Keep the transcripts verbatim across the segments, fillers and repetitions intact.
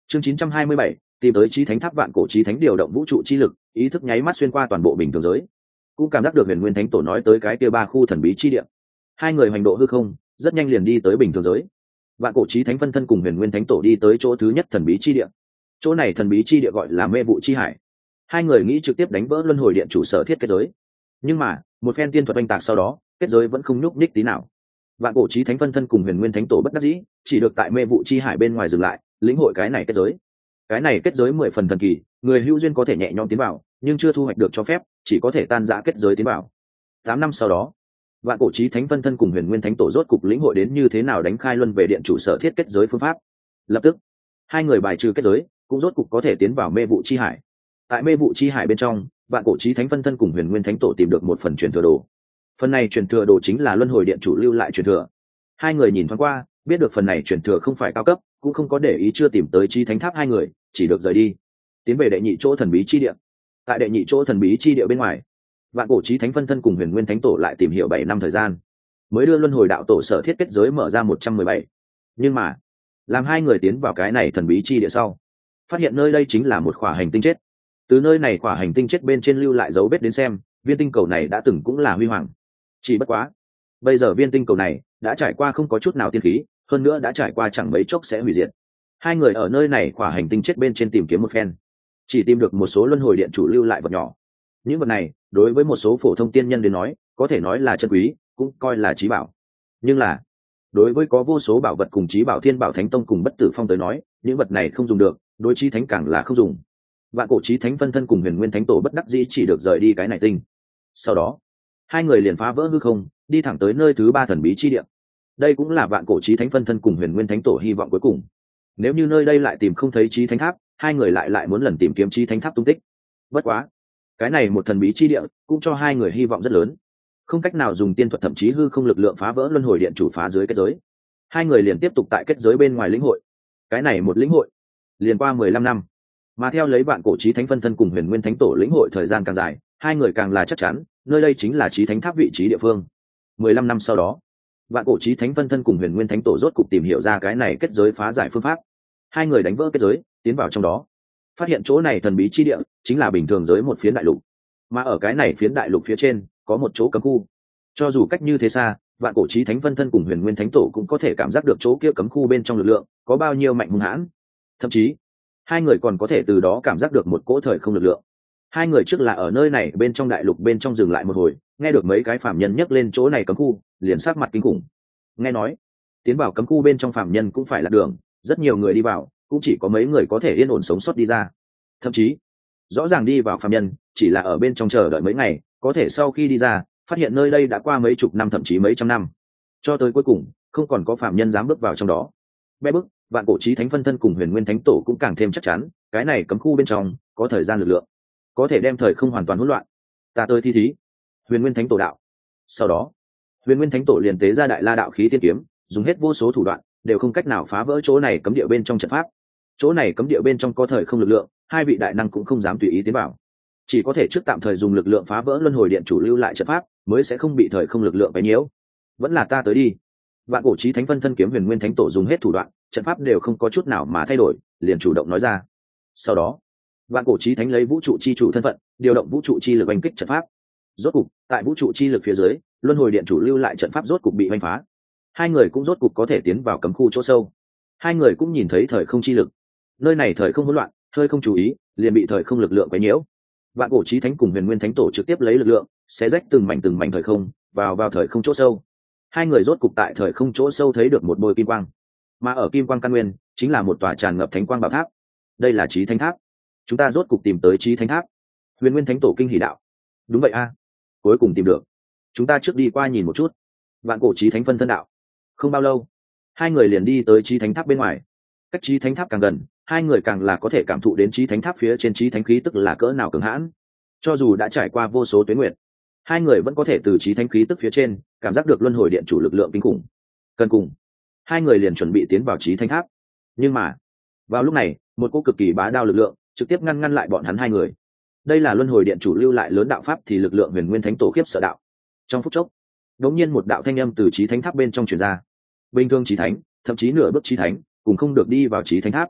chương chín trăm hai mươi bảy, tìm tới chí thánh tháp. Vạn cổ chí thánh điều động vũ trụ chi lực, ý thức nháy mắt xuyên qua toàn bộ bình thường giới, cũng cảm giác được huyền nguyên thánh tổ nói tới cái kia ba khu thần bí chi địa. Hai người hành độ hư không, rất nhanh liền đi tới bình thường giới. Vạn cổ chí thánh phân thân cùng huyền nguyên thánh tổ đi tới chỗ thứ nhất thần bí chi địa. Chỗ này thần bí chi địa gọi là mê vụ chi hải. Hai người nghĩ trực tiếp đánh vỡ luân hồi điện chủ sở thiết kết giới, nhưng mà một phen tiên thuật oanh tạc sau đó, kết giới vẫn không nhúc nhích tí nào. Vạn cổ chí thánh phân thân cùng huyền nguyên thánh tổ bất đắc dĩ, chỉ được tại mê vụ chi hải bên ngoài dừng lại, lĩnh hội cái này kết giới. Cái này kết giới mười phần thần kỳ, người hữu duyên có thể nhẹ nhõm tiến vào, nhưng chưa thu hoạch được cho phép, chỉ có thể tan rã kết giới tiến vào. Tám năm sau đó, vạn cổ chí thánh phân thân cùng huyền nguyên thánh tổ rốt cục lĩnh hội đến như thế nào đánh khai luân về điện chủ sở thiết kết giới phương pháp. Lập tức, hai người bài trừ kết giới, cũng rốt cục có thể tiến vào mê vụ chi hải. Tại mê vụ chi hải bên trong, vạn cổ chí thánh phân thân cùng huyền nguyên thánh tổ tìm được một phần truyền thừa đồ. Phần này truyền thừa đồ chính là luân hồi điện chủ lưu lại truyền thừa. Hai người nhìn thoáng qua, biết được phần này truyền thừa không phải cao cấp, cũng không có để ý chưa tìm tới chí thánh tháp. Hai người chỉ được rời đi, tiến về đệ nhị chỗ thần bí chi địa. Tại đệ nhị chỗ thần bí chi địa bên ngoài, vạn cổ chí thánh phân thân cùng huyền nguyên thánh tổ lại tìm hiểu bảy năm thời gian, mới đưa luân hồi đạo tổ sở thiết kết giới mở ra một trăm mười bảy. Nhưng mà làm hai người tiến vào cái này thần bí chi địa sau, phát hiện nơi đây chính là một khỏa hành tinh chết. Từ nơi này khỏa hành tinh chết bên trên lưu lại dấu vết đến xem, viên tinh cầu này đã từng cũng là huy hoàng. Chỉ bất quá bây giờ viên tinh cầu này đã trải qua không có chút nào tiên khí, hơn nữa đã trải qua chẳng mấy chốc sẽ hủy diệt. Hai người ở nơi này khỏa hành tinh chết bên trên tìm kiếm một phen, chỉ tìm được một số luân hồi điện chủ lưu lại vật nhỏ. Những vật này đối với một số phổ thông tiên nhân đến nói, có thể nói là chân quý, cũng coi là trí bảo. Nhưng là đối với có vô số bảo vật cùng trí bảo thiên bảo thánh tông cùng bất tử phong tới nói, những vật này không dùng được, đối chí thánh càng là không dùng. Vạn cổ chí thánh phân thân cùng huyền nguyên thánh tổ bất đắc dĩ chỉ được rời đi cái này tinh. Sau đó hai người liền phá vỡ hư không, đi thẳng tới nơi thứ ba thần bí chi địa. Đây cũng là vạn cổ chí thánh phân thân cùng huyền nguyên thánh tổ hy vọng cuối cùng. Nếu như nơi đây lại tìm không thấy chí thánh tháp, hai người lại lại muốn lần tìm kiếm chí thánh tháp tung tích. Bất quá cái này một thần bí chi địa cũng cho hai người hy vọng rất lớn, không cách nào dùng tiên thuật thậm chí hư không lực lượng phá vỡ luân hồi điện chủ phá dưới kết giới. Hai người liền tiếp tục tại kết giới bên ngoài lĩnh hội. Cái này một lĩnh hội liền qua mười lăm năm, mà theo lấy vạn cổ chí thánh phân thân cùng huyền nguyên thánh tổ lĩnh hội thời gian càng dài, hai người càng là chắc chắn nơi đây chính là chí thánh tháp vị trí địa phương. Mười lăm năm sau đó, vạn cổ chí thánh phân thân cùng huyền nguyên thánh tổ rốt cục tìm hiểu ra cái này kết giới phá giải phương pháp. Hai người đánh vỡ kết giới, tiến vào trong đó, phát hiện chỗ này thần bí chi địa chính là bình thường giới một phiến đại lục, mà ở cái này phiến đại lục phía trên có một chỗ cấm khu. Cho dù cách như thế xa, vạn cổ chí thánh phân thân cùng huyền nguyên thánh tổ cũng có thể cảm giác được chỗ kia cấm khu bên trong lực lượng có bao nhiêu mạnh hung hãn. Thậm chí hai người còn có thể từ đó cảm giác được một cỗ thời không lực lượng. Hai người trước là ở nơi này bên trong đại lục bên trong dừng lại một hồi, nghe được mấy cái phạm nhân nhắc lên chỗ này cấm khu, liền sắc mặt kinh khủng. Nghe nói tiến vào cấm khu bên trong phạm nhân cũng phải là đường, rất nhiều người đi vào, cũng chỉ có mấy người có thể yên ổn sống sót đi ra. Thậm chí rõ ràng đi vào phạm nhân chỉ là ở bên trong chờ đợi mấy ngày, có thể sau khi đi ra phát hiện nơi đây đã qua mấy chục năm thậm chí mấy trăm năm, cho tới cuối cùng không còn có phạm nhân dám bước vào trong đó. Bé bức vạn cổ chí thánh phân thân cùng huyền nguyên thánh tổ cũng càng thêm chắc chắn cái này cấm khu bên trong có thời gian lực lượng, có thể đem thời không hoàn toàn hỗn loạn. Ta tới thi thí, huyền nguyên thánh tổ đạo. Sau đó huyền nguyên thánh tổ liền tế ra đại la đạo khí tiên kiếm, dùng hết vô số thủ đoạn đều không cách nào phá vỡ chỗ này cấm địa bên trong trận pháp. Chỗ này cấm địa bên trong có thời không lực lượng, hai vị đại năng cũng không dám tùy ý tiến vào, chỉ có thể trước tạm thời dùng lực lượng phá vỡ luân hồi điện chủ lưu lại trận pháp, mới sẽ không bị thời không lực lượng quấy nhiễu. Vẫn là ta tới đi. Vạn cổ chí thánh phân thân kiếm huyền nguyên thánh tổ dùng hết thủ đoạn, trận pháp đều không có chút nào mà thay đổi, liền chủ động nói ra. Sau đó vạn cổ chí thánh lấy vũ trụ chi chủ thân phận, điều động vũ trụ chi lực oanh kích trận pháp. Rốt cục tại vũ trụ chi lực phía dưới, luân hồi điện chủ lưu lại trận pháp rốt cục bị oanh phá. Hai người cũng rốt cục có thể tiến vào cấm khu chỗ sâu. Hai người cũng nhìn thấy thời không chi lực, nơi này thời không hỗn loạn, hơi không chú ý liền bị thời không lực lượng quấy nhiễu. Vạn cổ chí thánh cùng huyền nguyên thánh tổ trực tiếp lấy lực lượng xé rách từng mảnh từng mảnh thời không, vào vào thời không chỗ sâu. Hai người rốt cục tại thời không chỗ sâu thấy được một bôi kim quang, mà ở kim quang căn nguyên chính là một tòa tràn ngập thánh quang bảo tháp. Đây là chí thánh tháp. Chúng ta rốt cục tìm tới chí thánh tháp. Huyền nguyên thánh tổ kinh hỉ đạo. Đúng vậy a, cuối cùng tìm được. Chúng ta trước đi qua nhìn một chút. Vạn cổ chí thánh phân thân đạo. Không bao lâu hai người liền đi tới chí thánh tháp bên ngoài. Cách chí thánh tháp càng gần, hai người càng là có thể cảm thụ đến chí thánh tháp phía trên chí thánh khí tức là cỡ nào cường hãn. Cho dù đã trải qua vô số tuế nguyệt, hai người vẫn có thể từ chí thánh khí tức phía trên cảm giác được luân hồi điện chủ lực lượng kinh khủng. Cần cùng hai người liền chuẩn bị tiến vào chí thánh tháp, nhưng mà vào lúc này một cô cực kỳ bá đạo lực lượng trực tiếp ngăn ngăn lại bọn hắn hai người. Đây là luân hồi điện chủ lưu lại lớn đạo pháp thì lực lượng huyền nguyên thánh tổ khiếp sợ đạo. Trong phút chốc đột nhiên một đạo thanh âm từ chí thánh tháp bên trong truyền ra. Bình thường chí thánh, thậm chí nửa bước chí thánh, cùng không được đi vào chí thánh tháp.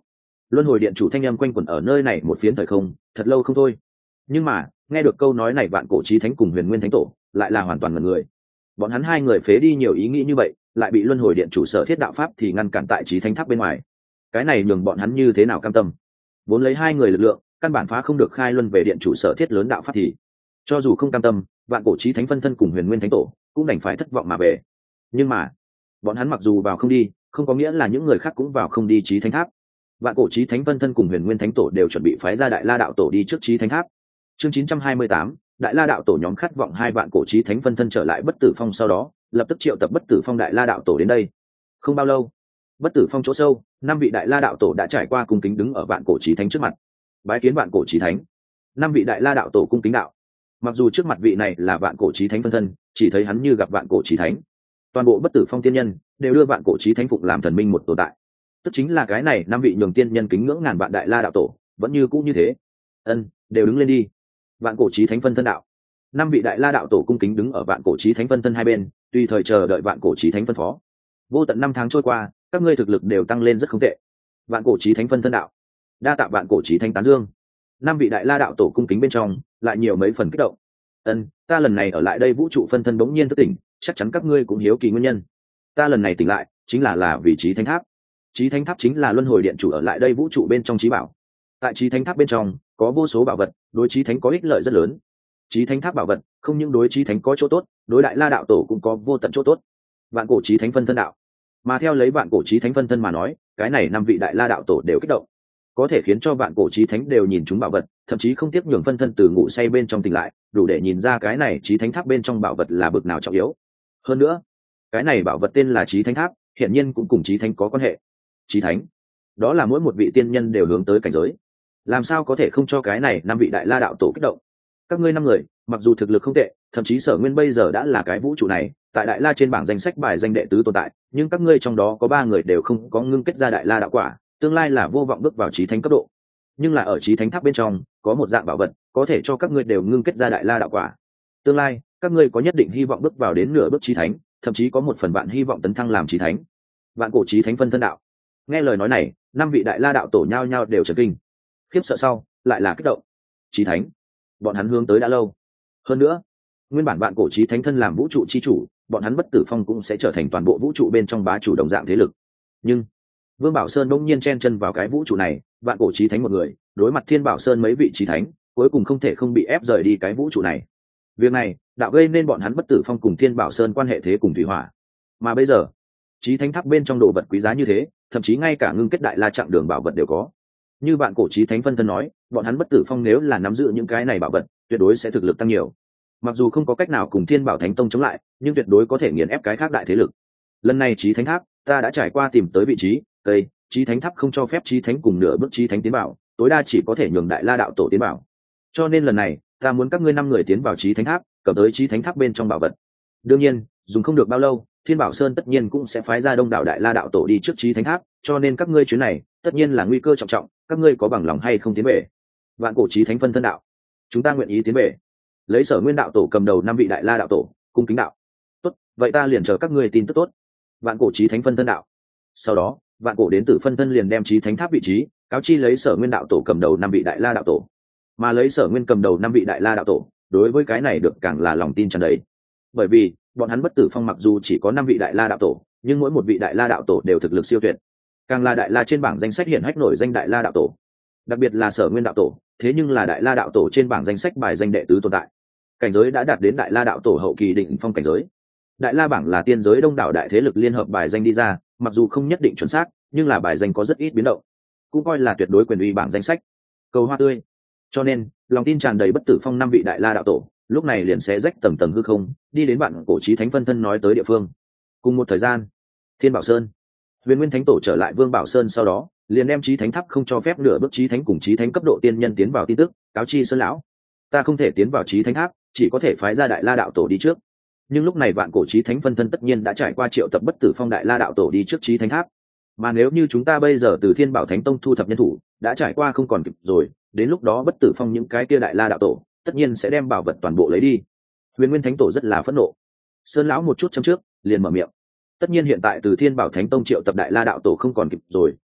luân hồi điện chủ thanh âm quanh quẩn ở nơi này một phiến thời không thật lâu không thôi. Nhưng mà nghe được câu nói này, vạn cổ chí thánh cùng huyền nguyên thánh tổ lại là hoàn toàn ngần người. Bọn hắn hai người phế đi nhiều ý nghĩ như vậy, lại bị luân hồi điện chủ sở thiết đạo pháp thì ngăn cản tại chí thánh tháp bên ngoài. Cái này nhường bọn hắn như thế nào cam tâm? Vốn lấy hai người lực lượng căn bản phá không được khai luân về điện chủ sở thiết lớn đạo pháp, thì cho dù không cam tâm, vạn cổ chí thánh phân thân cùng huyền nguyên thánh tổ cũng đành phải thất vọng mà về. Nhưng mà bọn hắn mặc dù vào không đi, không có nghĩa là những người khác cũng vào không đi chí thánh tháp. Vạn cổ chí thánh phân thân cùng huyền nguyên thánh tổ đều chuẩn bị phái ra đại la đạo tổ đi trước chí thánh tháp. Chương chín trăm hai mươi tám, đại la đạo tổ nhóm khát vọng hai vạn cổ chí thánh phân thân trở lại bất tử phong, sau đó lập tức triệu tập bất tử phong đại la đạo tổ đến đây. Không bao lâu, bất tử phong chỗ sâu, năm vị đại la đạo tổ đã trải qua cung kính đứng ở vạn cổ chí thánh trước mặt. Bái kiến vạn cổ chí thánh. Năm vị đại la đạo tổ cung kính đạo. Mặc dù trước mặt vị này là vạn cổ chí thánh phân thân, chỉ thấy hắn như gặp vạn cổ chí thánh. Toàn bộ bất tử phong tiên nhân đều đưa vạn cổ chí thánh phụng làm thần minh một tồn tại, tức chính là cái này năm vị nhường tiên nhân kính ngưỡng ngàn vạn đại la đạo tổ vẫn như cũ như thế. Ân, đều đứng lên đi. Vạn cổ chí thánh phân thân đạo. Năm vị đại la đạo tổ cung kính đứng ở vạn cổ chí thánh phân thân hai bên, tùy thời chờ đợi vạn cổ chí thánh phân phó. Vô tận năm tháng trôi qua, các ngươi thực lực đều tăng lên rất không tệ. Vạn cổ chí thánh phân thân đạo. Đa tạ vạn cổ chí thánh tán dương. Năm vị đại la đạo tổ cung kính bên trong lại nhiều mấy phần kích động. Ân, ta lần này ở lại đây vũ trụ phân thân bỗng nhiên thức tỉnh, chắc chắn các ngươi cũng hiếu kỳ nguyên nhân. Ta lần này tỉnh lại chính là là vì chí thánh tháp. Chí thánh tháp chính là luân hồi điện chủ ở lại đây vũ trụ bên trong chí bảo. Tại chí thánh tháp bên trong có vô số bảo vật, đối chí thánh có ích lợi rất lớn. Chí thánh tháp bảo vật không những đối chí thánh có chỗ tốt, đối đại la đạo tổ cũng có vô tận chỗ tốt. Vạn cổ chí thánh phân thân đạo. Mà theo lấy vạn cổ chí thánh phân thân mà nói, cái này năm vị đại la đạo tổ đều kích động, có thể khiến cho vạn cổ chí thánh đều nhìn chúng bảo vật, thậm chí không tiếc nhường phân thân từ ngủ say bên trong tỉnh lại, đủ để nhìn ra cái này chí thánh tháp bên trong bảo vật là bực nào trọng yếu. Hơn nữa, cái này bảo vật tên là chí thánh tháp, hiển nhiên cũng cùng chí thánh có quan hệ. Chí thánh, đó là mỗi một vị tiên nhân đều hướng tới cảnh giới, làm sao có thể không cho cái này năm vị đại la đạo tổ kích động? Các ngươi năm người mặc dù thực lực không tệ, thậm chí Sở Nguyên bây giờ đã là cái vũ trụ này tại đại la trên bảng danh sách bài danh đệ tứ tồn tại, nhưng các ngươi trong đó có ba người đều không có ngưng kết ra đại la đạo quả, tương lai là vô vọng bước vào chí thánh cấp độ. Nhưng là ở chí thánh tháp bên trong có một dạng bảo vật có thể cho các ngươi đều ngưng kết ra đại la đạo quả, tương lai các ngươi có nhất định hy vọng bước vào đến nửa bước chí thánh, thậm chí có một phần bạn hy vọng tấn thăng làm chí thánh. Vạn cổ chí thánh phân thân đạo. Nghe lời nói này, năm vị đại la đạo tổ nhao nhao đều chấn kinh, khiếp sợ sau lại là kích động. Chí thánh, bọn hắn hướng tới đã lâu. Hơn nữa, nguyên bản vạn cổ chí thánh thân làm vũ trụ chi chủ, bọn hắn bất tử phong cũng sẽ trở thành toàn bộ vũ trụ bên trong bá chủ đồng dạng thế lực. Nhưng Vương Bảo Sơn bỗng nhiên chen chân vào cái vũ trụ này, vạn cổ chí thánh một người đối mặt Thiên Bảo Sơn mấy vị chí thánh, cuối cùng không thể không bị ép rời đi cái vũ trụ này. Việc này đạo gây nên bọn hắn bất tử phong cùng Thiên Bảo Sơn quan hệ thế cùng thủy hỏa. Mà bây giờ, chí thánh tháp bên trong đồ vật quý giá như thế, thậm chí ngay cả ngưng kết đại la chặng đường bảo vật đều có. Như vạn cổ chí thánh phân thân nói, bọn hắn bất tử phong nếu là nắm giữ những cái này bảo vật, tuyệt đối sẽ thực lực tăng nhiều. Mặc dù không có cách nào cùng Thiên Bảo Thánh Tông chống lại, nhưng tuyệt đối có thể nghiền ép cái khác đại thế lực. Lần này chí thánh tháp, ta đã trải qua tìm tới vị trí, cây chí thánh tháp không cho phép chí thánh cùng nửa bước chí thánh tiến bảo, tối đa chỉ có thể nhường đại la đạo tổ tiến bảo. Cho nên lần này, ta muốn các ngươi năm người tiến vào chí thánh tháp, cầm tới chí thánh tháp bên trong bảo vật. Đương nhiên, dùng không được bao lâu, Thiên Bảo Sơn tất nhiên cũng sẽ phái ra đông đảo đại la đạo tổ đi trước chí thánh tháp, cho nên các ngươi chuyến này tất nhiên là nguy cơ trọng trọng, các ngươi có bằng lòng hay không tiến về? Vạn cổ chí thánh phân thân đạo. Chúng ta nguyện ý tiến về. Lấy Sở Nguyên đạo tổ cầm đầu năm vị đại la đạo tổ cung kính đạo. Tốt, vậy ta liền chờ các ngươi tin tức tốt. Vạn cổ chí thánh phân thân đạo. Sau đó, vạn cổ đến tử phân thân liền đem chí thánh tháp vị trí cáo chi lấy Sở Nguyên đạo tổ cầm đầu năm vị đại la đạo tổ, mà lấy Sở Nguyên cầm đầu năm vị đại la đạo tổ đối với cái này được càng là lòng tin tràn đầy, bởi vì bọn hắn bất tử phong mặc dù chỉ có năm vị đại la đạo tổ, nhưng mỗi một vị đại la đạo tổ đều thực lực siêu tuyệt, càng là đại la trên bảng danh sách hiển hách nổi danh đại la đạo tổ, đặc biệt là Sở Nguyên đạo tổ, thế nhưng là đại la đạo tổ trên bảng danh sách bài danh đệ tứ tồn tại, cảnh giới đã đạt đến đại la đạo tổ hậu kỳ đỉnh phong cảnh giới. Đại la bảng là tiên giới đông đảo đại thế lực liên hợp bài danh đi ra, mặc dù không nhất định chuẩn xác, nhưng là bài danh có rất ít biến động, cũng coi là tuyệt đối quyền uy bảng danh sách. Cầu hoa tươi. Cho nên lòng tin tràn đầy bất tử phong năm vị đại la đạo tổ lúc này liền xé rách tầng tầng hư không, đi đến bạn cổ chí thánh phân thân nói tới địa phương. Cùng một thời gian, Thiên Bảo Sơn, Huyền Nguyên Thánh tổ trở lại Vương Bảo Sơn sau đó, liền đem chí thánh tháp không cho phép nửa bước chí thánh cùng chí thánh cấp độ tiên nhân tiến vào tin tức cáo chi Sơn lão. Ta không thể tiến vào chí thánh tháp, chỉ có thể phái ra đại la đạo tổ đi trước. Nhưng lúc này vạn cổ chí thánh phân thân tất nhiên đã trải qua triệu tập bất tử phong đại la đạo tổ đi trước chí thánh tháp, mà nếu như chúng ta bây giờ từ Thiên Bảo Thánh Tông thu thập nhân thủ đã trải qua không còn kịp rồi, đến lúc đó bất tử phong những cái kia đại la đạo tổ tất nhiên sẽ đem bảo vật toàn bộ lấy đi. Huyền Nguyên Thánh tổ rất là phẫn nộ. Sơn lão một chút châm trước liền mở miệng. Tất nhiên hiện tại từ Thiên Bảo Thánh Tông triệu tập đại la đạo tổ không còn kịp rồi,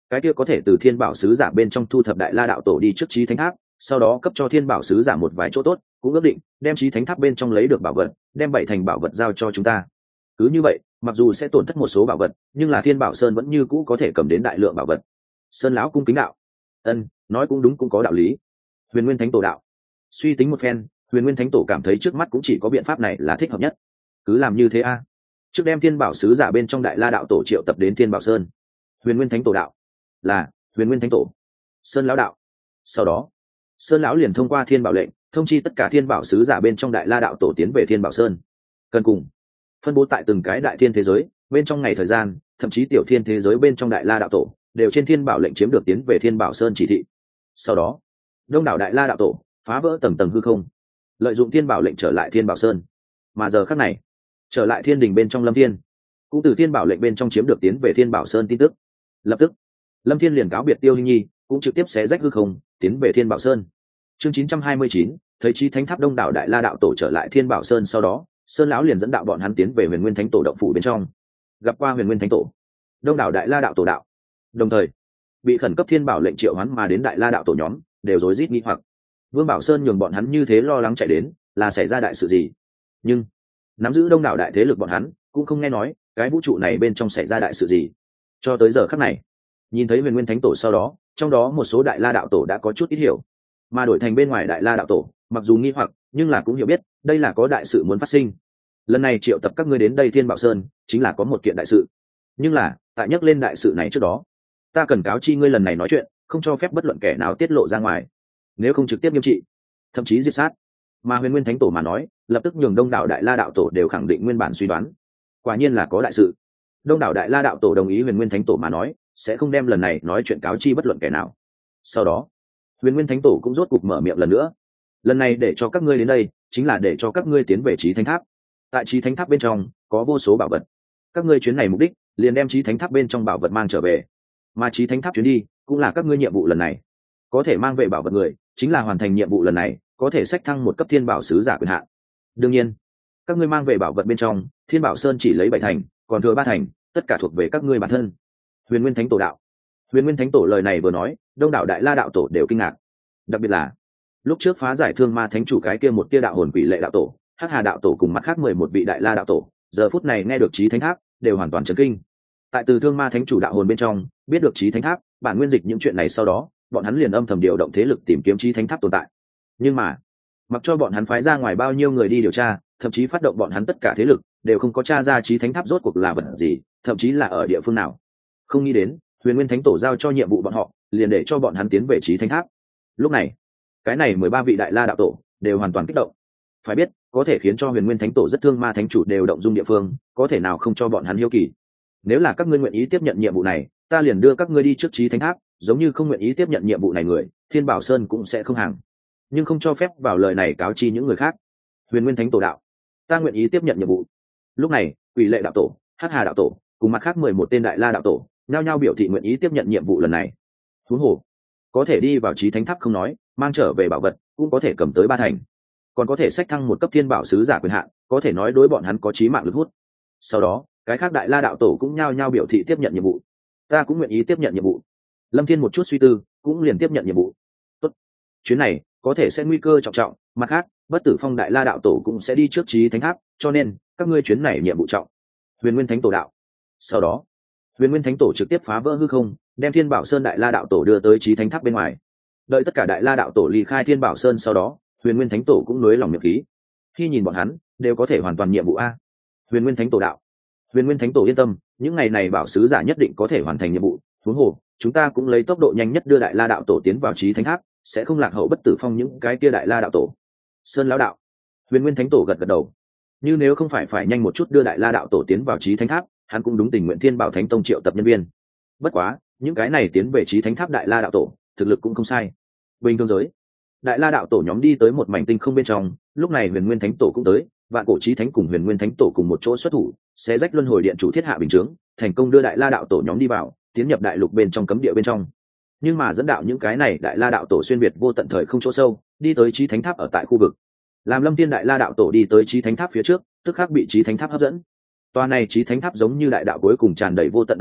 cái kia có thể từ thiên bảo sứ giả bên trong thu thập đại la đạo tổ đi trước chí thánh tháp, sau đó cấp cho thiên bảo sứ giả một vài chỗ tốt, cũng ước định đem chí thánh tháp bên trong lấy được bảo vật đem bảy thành bảo vật giao cho chúng ta. Cứ như vậy, mặc dù sẽ tổn thất một số bảo vật, nhưng là thiên bảo sơn vẫn như cũ có thể cầm đến đại lượng bảo vật. Sơn lão cung kính đạo: ân, nói cũng đúng, cũng có đạo lý. Huyền Nguyên Thánh Tổ đạo: suy tính một phen, Huyền Nguyên Thánh Tổ cảm thấy trước mắt cũng chỉ có biện pháp này là thích hợp nhất. Cứ làm như thế a. Trước đem thiên bảo sứ giả bên trong đại la đạo tổ triệu tập đến thiên bảo sơn. Huyền Nguyên Thánh Tổ đạo: là Huyền Nguyên Thánh Tổ. Sơn lão đạo: sau đó Sơn lão liền thông qua thiên bảo lệnh thông chi tất cả thiên bảo sứ giả bên trong đại la đạo tổ tiến về thiên bảo sơn. Cần cùng phân bố tại từng cái đại thiên thế giới bên trong ngày thời gian, thậm chí tiểu thiên thế giới bên trong đại la đạo tổ đều trên thiên bảo lệnh chiếm được tiến về thiên bảo sơn chỉ thị. Sau đó đông đảo đại la đạo tổ phá vỡ tầng tầng hư không, lợi dụng thiên bảo lệnh trở lại thiên bảo sơn. Mà giờ khắc này, trở lại thiên đình bên trong Lâm Thiên cũng từ thiên bảo lệnh bên trong chiếm được tiến về thiên bảo sơn tin tức. Lập tức Lâm Thiên liền cáo biệt Tiêu Hinh Nhi, cũng trực tiếp xé rách hư không tiến về thiên bảo sơn. Chương chín trăm hai mươi chín, thấy chí thánh tháp đông đảo đại la đạo tổ trở lại thiên bảo sơn, sau đó Sơn lão liền dẫn đạo bọn hắn tiến về Huyền Nguyên Thánh Tổ động phủ bên trong. Gặp qua Huyền Nguyên Thánh Tổ, đông đảo đại la đạo tổ đạo. Đồng thời bị khẩn cấp thiên bảo lệnh triệu hắn mà đến đại la đạo tổ nhóm đều rối rít nghi hoặc. Vương Bảo Sơn nhường bọn hắn như thế lo lắng chạy đến, là xảy ra đại sự gì? Nhưng nắm giữ đông đảo đại thế lực bọn hắn cũng không nghe nói cái vũ trụ này bên trong xảy ra đại sự gì. Cho tới giờ khắc này, nhìn thấy Huyền Nguyên Thánh Tổ sau đó, trong đó một số đại la đạo tổ đã có chút ít hiểu, mà đổi thành bên ngoài đại la đạo tổ mặc dù nghi hoặc nhưng là cũng hiểu biết đây là có đại sự muốn phát sinh. Lần này triệu tập các ngươi đến đây thiên bảo sơn chính là có một kiện đại sự, nhưng là tại nhắc lên đại sự này trước đó, ta cần cáo chi ngươi lần này nói chuyện không cho phép bất luận kẻ nào tiết lộ ra ngoài, nếu không trực tiếp nghiêm trị, thậm chí diệt sát. Mà Huyền Nguyên Thánh Tổ mà nói, lập tức nhường đông đảo đại la đạo tổ đều khẳng định nguyên bản suy đoán, quả nhiên là có đại sự. Đông đảo đại la đạo tổ đồng ý Huyền Nguyên Thánh Tổ mà nói, sẽ không đem lần này nói chuyện cáo chi bất luận kẻ nào. Sau đó Huyền Nguyên Thánh Tổ cũng rốt cục mở miệng lần nữa: lần này để cho các ngươi đến đây chính là để cho các ngươi tiến về chí thánh tháp. Tại chí thánh tháp bên trong có vô số bảo vật, các ngươi chuyến này mục đích liền đem chí thánh tháp bên trong bảo vật mang trở về, mà chí thánh tháp chuyến đi cũng là các ngươi nhiệm vụ lần này. Có thể mang về bảo vật người chính là hoàn thành nhiệm vụ lần này có thể xách thăng một cấp thiên bảo sứ giả quyền hạn. Đương nhiên các ngươi mang về bảo vật bên trong, thiên bảo sơn chỉ lấy bảy thành, còn thừa ba thành tất cả thuộc về các ngươi bản thân. Huyền Nguyên Thánh Tổ đạo. Huyền Nguyên Thánh Tổ lời này vừa nói, đông đảo đại la đạo tổ đều kinh ngạc. Đặc biệt là lúc trước phá giải thương ma thánh chủ cái kia một tia đạo hồn quỷ lệ đạo tổ, hắc hà đạo tổ cùng mặt khác mười một vị đại la đạo tổ, giờ phút này nghe được chí thánh tháp đều hoàn toàn chấn kinh. Tại từ thương ma thánh chủ đạo hồn bên trong biết được chí thánh tháp bản nguyên dịch những chuyện này sau đó, bọn hắn liền âm thầm điều động thế lực tìm kiếm chí thánh tháp tồn tại. Nhưng mà mặc cho bọn hắn phái ra ngoài bao nhiêu người đi điều tra, thậm chí phát động bọn hắn tất cả thế lực, đều không có tra ra chí thánh tháp rốt cuộc là vật gì, thậm chí là ở địa phương nào. Không nghĩ đến Huyền Nguyên Thánh Tổ giao cho nhiệm vụ bọn họ, liền để cho bọn hắn tiến về chí thánh tháp. Lúc này cái này mười ba vị đại la đạo tổ đều hoàn toàn kích động. Phải biết có thể khiến cho Huyền Nguyên Thánh Tổ rất thương ma thánh chủ đều động dung địa phương, có thể nào không cho bọn hắn hiếu kỳ. Nếu là các ngươi nguyện ý tiếp nhận nhiệm vụ này, ta liền đưa các ngươi đi trước chí thánh tháp, giống như không nguyện ý tiếp nhận nhiệm vụ này người, thiên bảo sơn cũng sẽ không hàng, nhưng không cho phép vào lời này cáo chi những người khác. Huyền Nguyên Thánh Tổ đạo: ta nguyện ý tiếp nhận nhiệm vụ. Lúc này quỷ lệ đạo tổ, hắc hà đạo tổ cùng mặt khác mười một tên đại la đạo tổ nhao nhao biểu thị nguyện ý tiếp nhận nhiệm vụ lần này. Huống hồ có thể đi vào chí thánh tháp không nói, mang trở về bảo vật cũng có thể cầm tới ba thành, còn có thể xách thăng một cấp thiên bảo sứ giả quyền hạn, có thể nói đối bọn hắn có chí mạng lực hút. Sau đó cái khác đại la đạo tổ cũng nhao nhao biểu thị tiếp nhận nhiệm vụ. Ta cũng nguyện ý tiếp nhận nhiệm vụ. Lâm Thiên một chút suy tư cũng liền tiếp nhận nhiệm vụ. Tốt, chuyến này có thể sẽ nguy cơ trọng trọng, mặt khác bất tử phong đại la đạo tổ cũng sẽ đi trước chí thánh tháp, cho nên các ngươi chuyến này nhiệm vụ trọng. Huyền Nguyên Thánh Tổ đạo. Sau đó Huyền Nguyên Thánh Tổ trực tiếp phá vỡ hư không, đem thiên bảo sơn đại la đạo tổ đưa tới chí thánh tháp bên ngoài. Đợi tất cả đại la đạo tổ ly khai thiên bảo sơn sau đó, Huyền Nguyên Thánh Tổ cũng nới lòng miệng khí. Khi nhìn bọn hắn đều có thể hoàn toàn nhiệm vụ a. Huyền Nguyên Thánh Tổ đạo. Huyền Nguyên Thánh Tổ yên tâm, những ngày này bảo sứ giả nhất định có thể hoàn thành nhiệm vụ. Huống hồ chúng ta cũng lấy tốc độ nhanh nhất đưa đại la đạo tổ tiến vào chí thánh tháp, sẽ không lạc hậu bất tử phong những cái kia đại la đạo tổ. Sơn lão đạo. Huyền Nguyên Thánh Tổ gật gật đầu. Như nếu không phải phải nhanh một chút đưa đại la đạo tổ tiến vào chí thánh tháp, hắn cũng đúng tình nguyện thiên bảo thánh tông triệu tập nhân viên. Bất quá những cái này tiến về chí thánh tháp đại la đạo tổ thực lực cũng không sai. Bình thường giới đại la đạo tổ nhóm đi tới một mảnh tinh không bên trong, lúc này Huyền Nguyên Thánh Tổ cũng tới, vạn cổ chí thánh cùng Huyền Nguyên Thánh Tổ cùng một chỗ xuất thủ, sẽ rách luân hồi điện chủ thiết hạ bình chướng, thành công đưa đại la đạo tổ nhóm đi vào, tiến nhập đại lục bên trong cấm địa bên trong. Nhưng mà dẫn đạo những cái này đại la đạo tổ xuyên việt vô tận thời không chỗ sâu, đi tới chí thánh tháp ở tại khu vực. Làm Lâm Tiên đại la đạo tổ đi tới chí thánh tháp phía trước, tức khắc bị chí thánh tháp hấp dẫn. Tòa này chí thánh tháp giống như đại đạo cuối cùng tràn đầy vô tận đạo vận,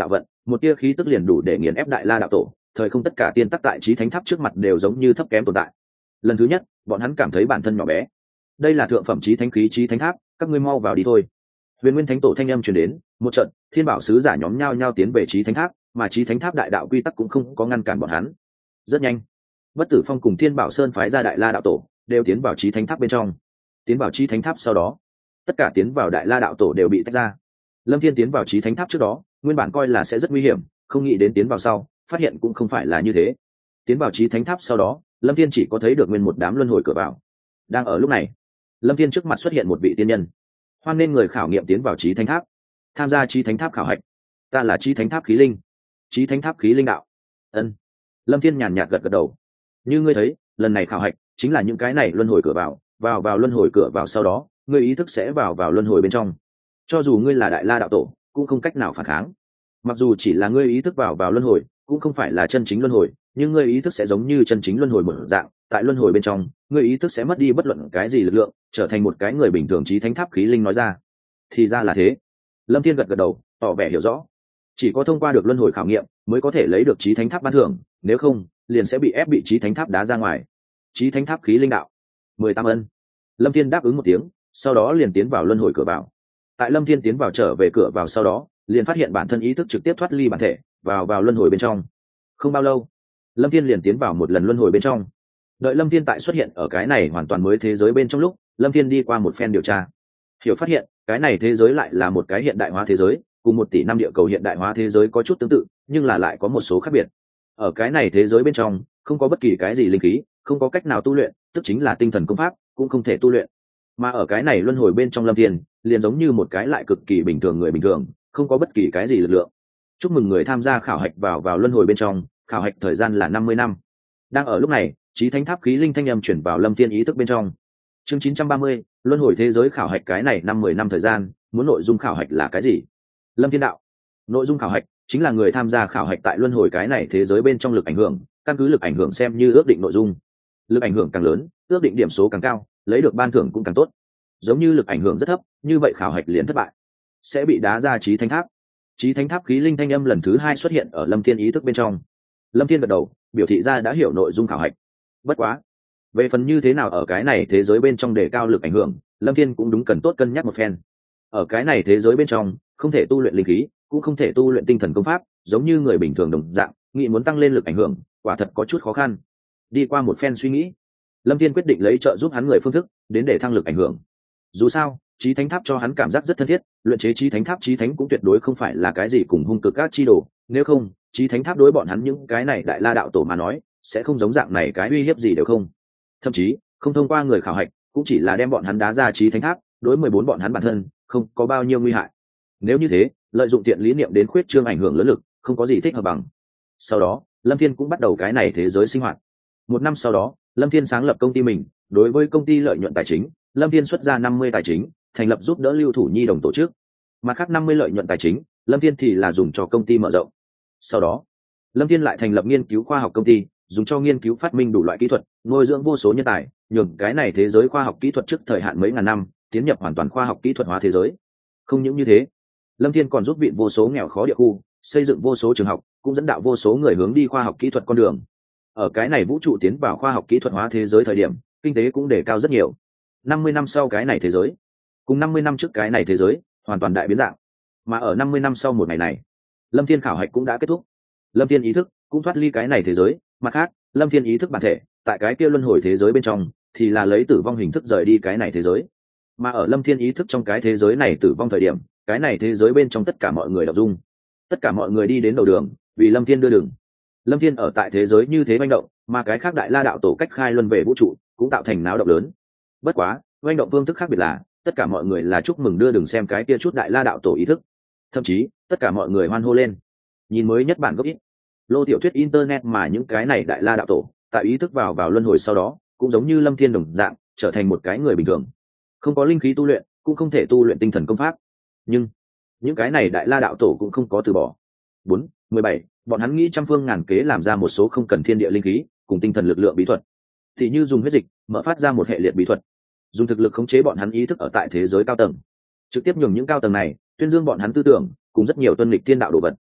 một tia khí tức liền đủ để nghiền ép đại la đạo tổ, thời không tất cả tiên tắc tại chí thánh tháp trước mặt đều giống như thấp kém tồn tại. Lần thứ nhất bọn hắn cảm thấy bản thân nhỏ bé. Đây là thượng phẩm chí thánh khí chí thánh tháp, các ngươi mau vào đi thôi. Huyền Nguyên Thánh Tổ thanh âm truyền đến, một trận thiên bảo sứ giả nhóm nhao nhao tiến về chí thánh tháp, mà chí thánh tháp đại đạo quy tắc cũng không có ngăn cản bọn hắn. Rất nhanh, Bất Tử Phong cùng Thiên Bảo Sơn phái ra đại la đạo tổ đều tiến vào chí thánh tháp bên trong. Tiến vào chí thánh tháp sau đó, tất cả tiến vào đại la đạo tổ đều bị tách ra. Lâm Thiên tiến vào chí thánh tháp trước đó, nguyên bản coi là sẽ rất nguy hiểm, không nghĩ đến tiến vào sau, phát hiện cũng không phải là như thế. Tiến vào chí thánh tháp sau đó, Lâm Thiên chỉ có thấy được nguyên một đám luân hồi cửa vào. Đang ở lúc này, Lâm Thiên trước mặt xuất hiện một vị tiên nhân. Hoan nên người khảo nghiệm tiến vào chí thánh tháp, tham gia chí thánh tháp khảo hạch. Ta là chí thánh tháp khí linh. Chí thánh tháp khí linh đạo. Ân. Lâm Thiên nhàn nhạt gật gật đầu. Như ngươi thấy, lần này khảo hạch chính là những cái này luân hồi cửa vào, vào vào luân hồi cửa vào sau đó, ngươi ý thức sẽ vào vào luân hồi bên trong. Cho dù ngươi là đại la đạo tổ, cũng không cách nào phản kháng. Mặc dù chỉ là ngươi ý thức vào vào luân hồi, cũng không phải là chân chính luân hồi, nhưng ngươi ý thức sẽ giống như chân chính luân hồi một dạng, tại luân hồi bên trong, ngươi ý thức sẽ mất đi bất luận cái gì lực lượng, trở thành một cái người bình thường. Chí thánh tháp khí linh nói ra. Thì ra là thế. Lâm Thiên gật gật đầu, tỏ vẻ hiểu rõ. Chỉ có thông qua được luân hồi khảo nghiệm, mới có thể lấy được chí thánh tháp ban thưởng, nếu không, liền sẽ bị ép bị chí thánh tháp đá ra ngoài. Chí thánh tháp khí linh đạo. Mười tam ân. Lâm Thiên đáp ứng một tiếng, sau đó liền tiến vào luân hồi cửa vào. Tại Lâm Thiên tiến vào trở về cửa vào sau đó, liền phát hiện bản thân ý thức trực tiếp thoát ly bản thể, vào vào luân hồi bên trong. Không bao lâu, Lâm Thiên liền tiến vào một lần luân hồi bên trong. Đợi Lâm Thiên tại xuất hiện ở cái này hoàn toàn mới thế giới bên trong lúc, Lâm Thiên đi qua một phen điều tra, hiểu phát hiện cái này thế giới lại là một cái hiện đại hóa thế giới, cùng một tỷ năm địa cầu hiện đại hóa thế giới có chút tương tự, nhưng là lại có một số khác biệt. Ở cái này thế giới bên trong, không có bất kỳ cái gì linh khí, không có cách nào tu luyện, tức chính là tinh thần công pháp cũng không thể tu luyện. Mà ở cái này luân hồi bên trong Lâm Thiên, liền giống như một cái lại cực kỳ bình thường người bình thường, không có bất kỳ cái gì lực lượng. Chúc mừng người tham gia khảo hạch vào vào luân hồi bên trong, khảo hạch thời gian là năm mươi năm. Đang ở lúc này, chí thánh tháp khí linh thanh âm chuyển vào Lâm Thiên ý thức bên trong. Chương chín trăm ba mươi, luân hồi thế giới khảo hạch cái này năm mười năm thời gian, muốn nội dung khảo hạch là cái gì? Lâm Thiên đạo. Nội dung khảo hạch chính là người tham gia khảo hạch tại luân hồi cái này thế giới bên trong lực ảnh hưởng, căn cứ lực ảnh hưởng xem như ước định nội dung. Lực ảnh hưởng càng lớn, ước định điểm số càng cao, lấy được ban thưởng cũng càng tốt. Giống như lực ảnh hưởng rất thấp, như vậy khảo hạch liền thất bại, sẽ bị đá ra chí thánh tháp. Chí thánh tháp khí linh thanh âm lần thứ hai xuất hiện ở Lâm Thiên ý thức bên trong. Lâm Thiên gật đầu, biểu thị ra đã hiểu nội dung khảo hạch. Bất quá, về phần như thế nào ở cái này thế giới bên trong đề cao lực ảnh hưởng, Lâm Thiên cũng đúng cần tốt cân nhắc một phen. Ở cái này thế giới bên trong, không thể tu luyện linh khí, cũng không thể tu luyện tinh thần công pháp, giống như người bình thường đồng dạng, nghĩ muốn tăng lên lực ảnh hưởng, quả thật có chút khó khăn. Đi qua một phen suy nghĩ, Lâm Thiên quyết định lấy trợ giúp hắn người phương thức, đến để thăng lực ảnh hưởng. Dù sao, chí thánh tháp cho hắn cảm giác rất thân thiết, luyện chế chí thánh tháp chí thánh cũng tuyệt đối không phải là cái gì cùng hung cực các chi đồ, nếu không, chí thánh tháp đối bọn hắn những cái này đại la đạo tổ mà nói, sẽ không giống dạng này cái uy hiếp gì đều không. Thậm chí, không thông qua người khảo hạch, cũng chỉ là đem bọn hắn đá ra chí thánh tháp, đối mười bốn bọn hắn bản thân, không có bao nhiêu nguy hại. Nếu như thế, lợi dụng tiện lý niệm đến khuyết trương ảnh hưởng lớn lực, không có gì thích hợp bằng. Sau đó, Lâm Thiên cũng bắt đầu cái này thế giới sinh hoạt. Một năm sau đó, Lâm Thiên sáng lập công ty mình, đối với công ty lợi nhuận tài chính, Lâm Thiên xuất ra năm mươi tài chính, thành lập giúp đỡ Lưu Thủ Nhi đồng tổ chức. Mặt khác năm mươi lợi nhuận tài chính, Lâm Thiên thì là dùng cho công ty mở rộng. Sau đó, Lâm Thiên lại thành lập nghiên cứu khoa học công ty, dùng cho nghiên cứu phát minh đủ loại kỹ thuật, nuôi dưỡng vô số nhân tài, nhường cái này thế giới khoa học kỹ thuật trước thời hạn mấy ngàn năm, tiến nhập hoàn toàn khoa học kỹ thuật hóa thế giới. Không những như thế, Lâm Thiên còn giúp viện vô số nghèo khó địa khu, xây dựng vô số trường học, cũng dẫn đạo vô số người hướng đi khoa học kỹ thuật con đường. Ở cái này vũ trụ tiến vào khoa học kỹ thuật hóa thế giới thời điểm, kinh tế cũng đề cao rất nhiều. năm mươi năm sau cái này thế giới, cùng năm mươi năm trước cái này thế giới, hoàn toàn đại biến dạng. Mà ở năm mươi năm sau một ngày này, Lâm Thiên khảo hạch cũng đã kết thúc. Lâm Thiên ý thức cũng thoát ly cái này thế giới, mặt khác, Lâm Thiên ý thức bản thể, tại cái kia luân hồi thế giới bên trong, thì là lấy tử vong hình thức rời đi cái này thế giới. Mà ở Lâm Thiên ý thức trong cái thế giới này tử vong thời điểm, cái này thế giới bên trong tất cả mọi người đọc dung. Tất cả mọi người đi đến đầu đường, vì Lâm Thiên đưa đường. Lâm Thiên ở tại thế giới như thế manh động, mà cái khác đại la đạo tổ cách khai luân về vũ trụ, cũng tạo thành náo động lớn. Bất quá, manh động phương thức khác biệt là, tất cả mọi người là chúc mừng đưa đường xem cái kia chút đại la đạo tổ ý thức. Thậm chí, tất cả mọi người hoan hô lên. Nhìn mới nhất bản gốc ít, lô tiểu thuyết internet mà những cái này đại la đạo tổ, tại ý thức vào vào luân hồi sau đó, cũng giống như Lâm Thiên đồng dạng, trở thành một cái người bình thường. Không có linh khí tu luyện, cũng không thể tu luyện tinh thần công pháp. Nhưng, những cái này đại la đạo tổ cũng không có từ bỏ. Bốn, mười bảy, bọn hắn nghĩ trăm phương ngàn kế làm ra một số không cần thiên địa linh khí cùng tinh thần lực lượng bí thuật, thì như dùng huyết dịch mở phát ra một hệ liệt bí thuật, dùng thực lực khống chế bọn hắn ý thức ở tại thế giới cao tầng, trực tiếp nhường những cao tầng này tuyên dương bọn hắn tư tưởng cùng rất nhiều tuân lịch thiên đạo đồ vật.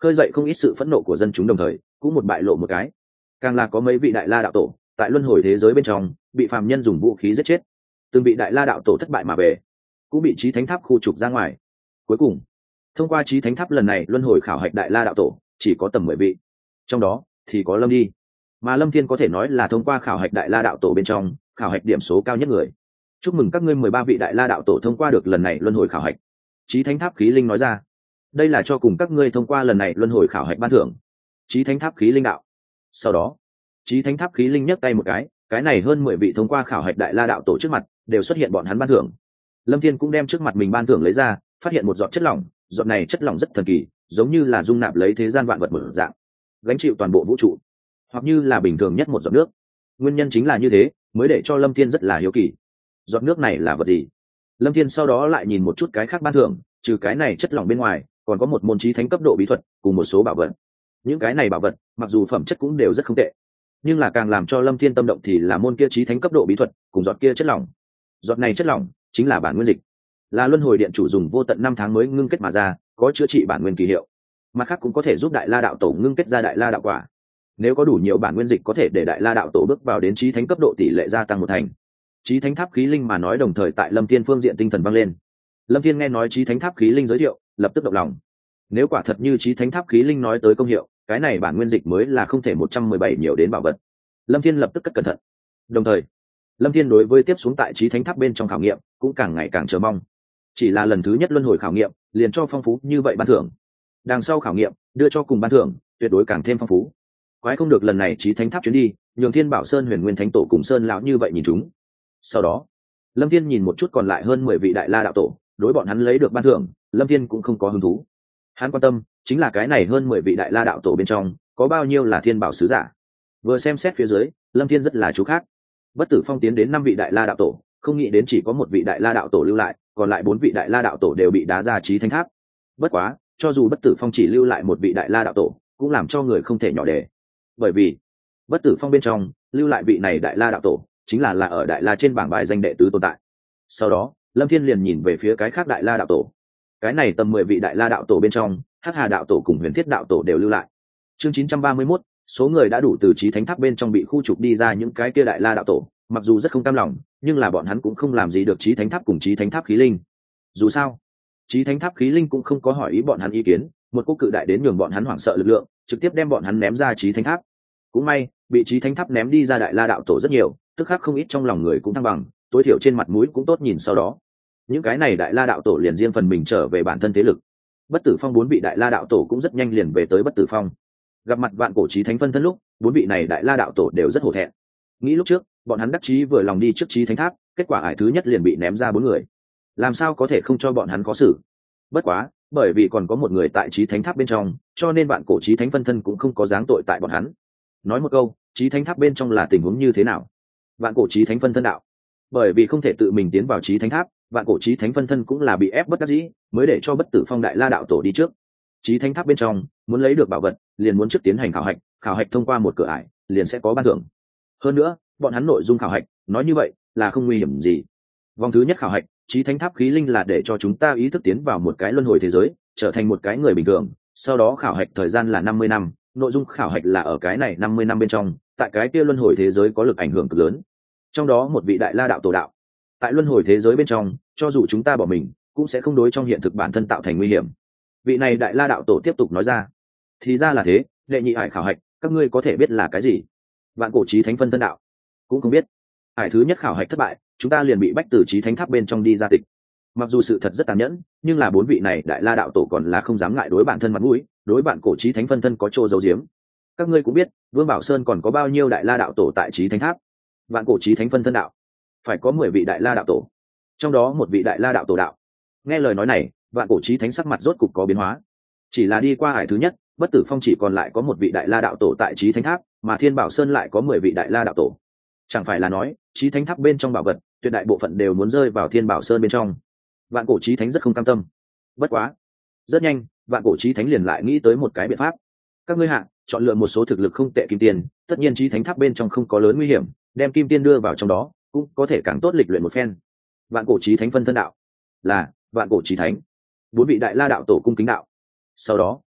khơi dậy không ít sự phẫn nộ của dân chúng, đồng thời cũng một bại lộ một cái, càng là có mấy vị đại la đạo tổ tại luân hồi thế giới bên trong bị phàm nhân dùng vũ khí giết chết, từng vị đại la đạo tổ thất bại mà về, cũng bị chí thánh tháp khu trục ra ngoài. Cuối cùng thông qua chí thánh tháp lần này luân hồi khảo hạch đại la đạo tổ chỉ có tầm mười vị, trong đó thì có Lâm đi, mà Lâm Thiên có thể nói là thông qua khảo hạch đại la đạo tổ bên trong khảo hạch điểm số cao nhất người. Chúc mừng các ngươi mười ba vị đại la đạo tổ thông qua được lần này luân hồi khảo hạch. Chí thánh tháp khí linh nói ra, đây là cho cùng các ngươi thông qua lần này luân hồi khảo hạch ban thưởng. Chí thánh tháp khí linh đạo. Sau đó chí thánh tháp khí linh nhấc tay một cái, cái này hơn mười vị thông qua khảo hạch đại la đạo tổ trước mặt đều xuất hiện bọn hắn ban thưởng. Lâm Thiên cũng đem trước mặt mình ban thưởng lấy ra, phát hiện một giọt chất lỏng, giọt này chất lỏng rất thần kỳ, giống như là dung nạp lấy thế gian vạn vật một dạng, gánh chịu toàn bộ vũ trụ, hoặc như là bình thường nhất một giọt nước. Nguyên nhân chính là như thế mới để cho Lâm Thiên rất là hiếu kỳ, giọt nước này là vật gì. Lâm Thiên sau đó lại nhìn một chút cái khác ban thưởng, trừ cái này chất lỏng bên ngoài còn có một môn chí thánh cấp độ bí thuật cùng một số bảo vật. Những cái này bảo vật mặc dù phẩm chất cũng đều rất không tệ, nhưng là càng làm cho Lâm Thiên tâm động thì là môn kia chí thánh cấp độ bí thuật cùng giọt kia chất lỏng. Giọt này chất lỏng chính là bản nguyên dịch, là luân hồi điện chủ dùng vô tận năm tháng mới ngưng kết mà ra, có chữa trị bản nguyên kỳ hiệu, mặt khác cũng có thể giúp đại la đạo tổ ngưng kết ra đại la đạo quả. Nếu có đủ nhiều bản nguyên dịch có thể để đại la đạo tổ bước vào đến chí thánh cấp độ tỷ lệ gia tăng một thành. Chí thánh tháp khí linh mà nói, đồng thời tại Lâm Thiên phương diện tinh thần vang lên. Lâm Thiên nghe nói chí thánh tháp khí linh giới thiệu, lập tức động lòng. Nếu quả thật như chí thánh tháp khí linh nói tới công hiệu, cái này bản nguyên dịch mới là không thể một trăm mười bảy nhiều đến bảo vật. Lâm Thiên lập tức cất cẩn thận. Đồng thời Lâm Thiên đối với tiếp xuống tại chí thánh tháp bên trong khảo nghiệm cũng càng ngày càng chờ mong. Chỉ là lần thứ nhất luân hồi khảo nghiệm liền cho phong phú như vậy ban thưởng, đằng sau khảo nghiệm đưa cho cùng ban thưởng tuyệt đối càng thêm phong phú. Quái không được lần này chí thánh tháp chuyến đi nhường Thiên Bảo Sơn Huyền Nguyên Thánh Tổ cùng Sơn lão như vậy nhìn chúng. Sau đó Lâm Thiên nhìn một chút còn lại hơn mười vị đại la đạo tổ, đối bọn hắn lấy được ban thưởng Lâm Thiên cũng không có hứng thú. Hắn quan tâm chính là cái này hơn mười vị đại la đạo tổ bên trong có bao nhiêu là thiên bảo sứ giả. Vừa xem xét phía dưới, Lâm Thiên rất là chú khác. Bất Tử Phong tiến đến năm vị đại la đạo tổ, không nghĩ đến chỉ có một vị đại la đạo tổ lưu lại, còn lại bốn vị đại la đạo tổ đều bị đá ra chí thánh tháp. Bất quá cho dù Bất Tử Phong chỉ lưu lại một vị đại la đạo tổ cũng làm cho người không thể nhỏ đề, bởi vì Bất Tử Phong bên trong lưu lại vị này đại la đạo tổ chính là là ở đại la trên bảng bài danh đệ tứ tồn tại. Sau đó Lâm Thiên liền nhìn về phía cái khác đại la đạo tổ, cái này tầm mười vị đại la đạo tổ bên trong Hắc Hà đạo tổ cùng Huyền Thiết đạo tổ đều lưu lại. Chương chín trăm ba mươi mốt, số người đã đủ từ chí thánh tháp bên trong bị khu trục đi ra. Những cái kia đại la đạo tổ mặc dù rất không cam lòng, nhưng là bọn hắn cũng không làm gì được chí thánh tháp cùng chí thánh tháp khí linh. Dù sao chí thánh tháp khí linh cũng không có hỏi ý bọn hắn ý kiến, một cú cự đại đến nhường bọn hắn hoảng sợ lực lượng trực tiếp đem bọn hắn ném ra chí thánh tháp. Cũng may bị chí thánh tháp ném đi ra đại la đạo tổ rất nhiều, tức khắc không ít trong lòng người cũng thăng bằng, tối thiểu trên mặt mũi cũng tốt nhìn. Sau đó những cái này đại la đạo tổ liền riêng phần mình trở về bản thân thế lực. Bất Tử Phong bốn vị đại la đạo tổ cũng rất nhanh liền về tới Bất Tử Phong. Gặp mặt vạn cổ chí thánh phân thân lúc, bốn vị này đại la đạo tổ đều rất hổ thẹn. Nghĩ lúc trước bọn hắn đắc chí vừa lòng đi trước chí thánh tháp, kết quả ải thứ nhất liền bị ném ra bốn người, làm sao có thể không cho bọn hắn khó xử. Bất quá bởi vì còn có một người tại chí thánh tháp bên trong, cho nên vạn cổ chí thánh phân thân cũng không có giáng tội tại bọn hắn. Nói một câu, chí thánh tháp bên trong là tình huống như thế nào? Vạn cổ chí thánh phân thân đạo, bởi vì không thể tự mình tiến vào chí thánh tháp, vạn cổ chí thánh phân thân cũng là bị ép bất đắc dĩ mới để cho Bất Tử Phong đại la đạo tổ đi trước. Chí thánh tháp bên trong muốn lấy được bảo vật liền muốn trước tiến hành khảo hạch, khảo hạch thông qua một cửa ải liền sẽ có ban thưởng. Hơn nữa bọn hắn nội dung khảo hạch nói như vậy là không nguy hiểm gì. Vòng thứ nhất khảo hạch chí thánh tháp khí linh là để cho chúng ta ý thức tiến vào một cái luân hồi thế giới, trở thành một cái người bình thường. Sau đó khảo hạch thời gian là năm mươi năm, nội dung khảo hạch là ở cái này năm mươi năm bên trong tại cái kia luân hồi thế giới có lực ảnh hưởng cực lớn. Trong đó một vị đại la đạo tổ đạo, tại luân hồi thế giới bên trong cho dù chúng ta bỏ mình cũng sẽ không đối trong hiện thực bản thân tạo thành nguy hiểm. Vị này đại la đạo tổ tiếp tục nói ra. Thì ra là thế, đệ nhị ải khảo hạch các ngươi có thể biết là cái gì? Vạn cổ chí thánh phân thân đạo cũng không biết. Ải thứ nhất khảo hạch thất bại, chúng ta liền bị bách từ chí thánh tháp bên trong đi ra tịch. Mặc dù sự thật rất tàn nhẫn, nhưng là bốn vị này đại la đạo tổ còn là không dám ngại đối bản thân mặt mũi, đối bạn cổ chí thánh phân thân có chỗ giấu giếm. Các ngươi cũng biết Vương Bảo Sơn còn có bao nhiêu đại la đạo tổ tại chí thánh tháp. Vạn cổ chí thánh phân thân đạo phải có mười vị đại la đạo tổ, trong đó một vị đại la đạo tổ đạo. Nghe lời nói này, vạn cổ chí thánh sắc mặt rốt cục có biến hóa. Chỉ là đi qua ải thứ nhất, Bất Tử Phong chỉ còn lại có một vị đại la đạo tổ tại chí thánh tháp, mà Thiên Bảo Sơn lại có mười vị đại la đạo tổ. Chẳng phải là nói chí thánh tháp bên trong bảo vật tuyệt đại bộ phận đều muốn rơi vào Thiên Bảo Sơn bên trong. Vạn cổ chí thánh rất không cam tâm. Bất quá rất nhanh vạn cổ chí thánh liền lại nghĩ tới một cái biện pháp. Các ngươi hạ chọn lựa một số thực lực không tệ kim tiền, tất nhiên chí thánh tháp bên trong không có lớn nguy hiểm, đem kim tiên đưa vào trong đó cũng có thể càng tốt lịch luyện một phen. Vạn cổ chí thánh phân thân đạo là vạn cổ chí thánh. Bốn vị đại la đạo tổ cung kính đạo. Sau đó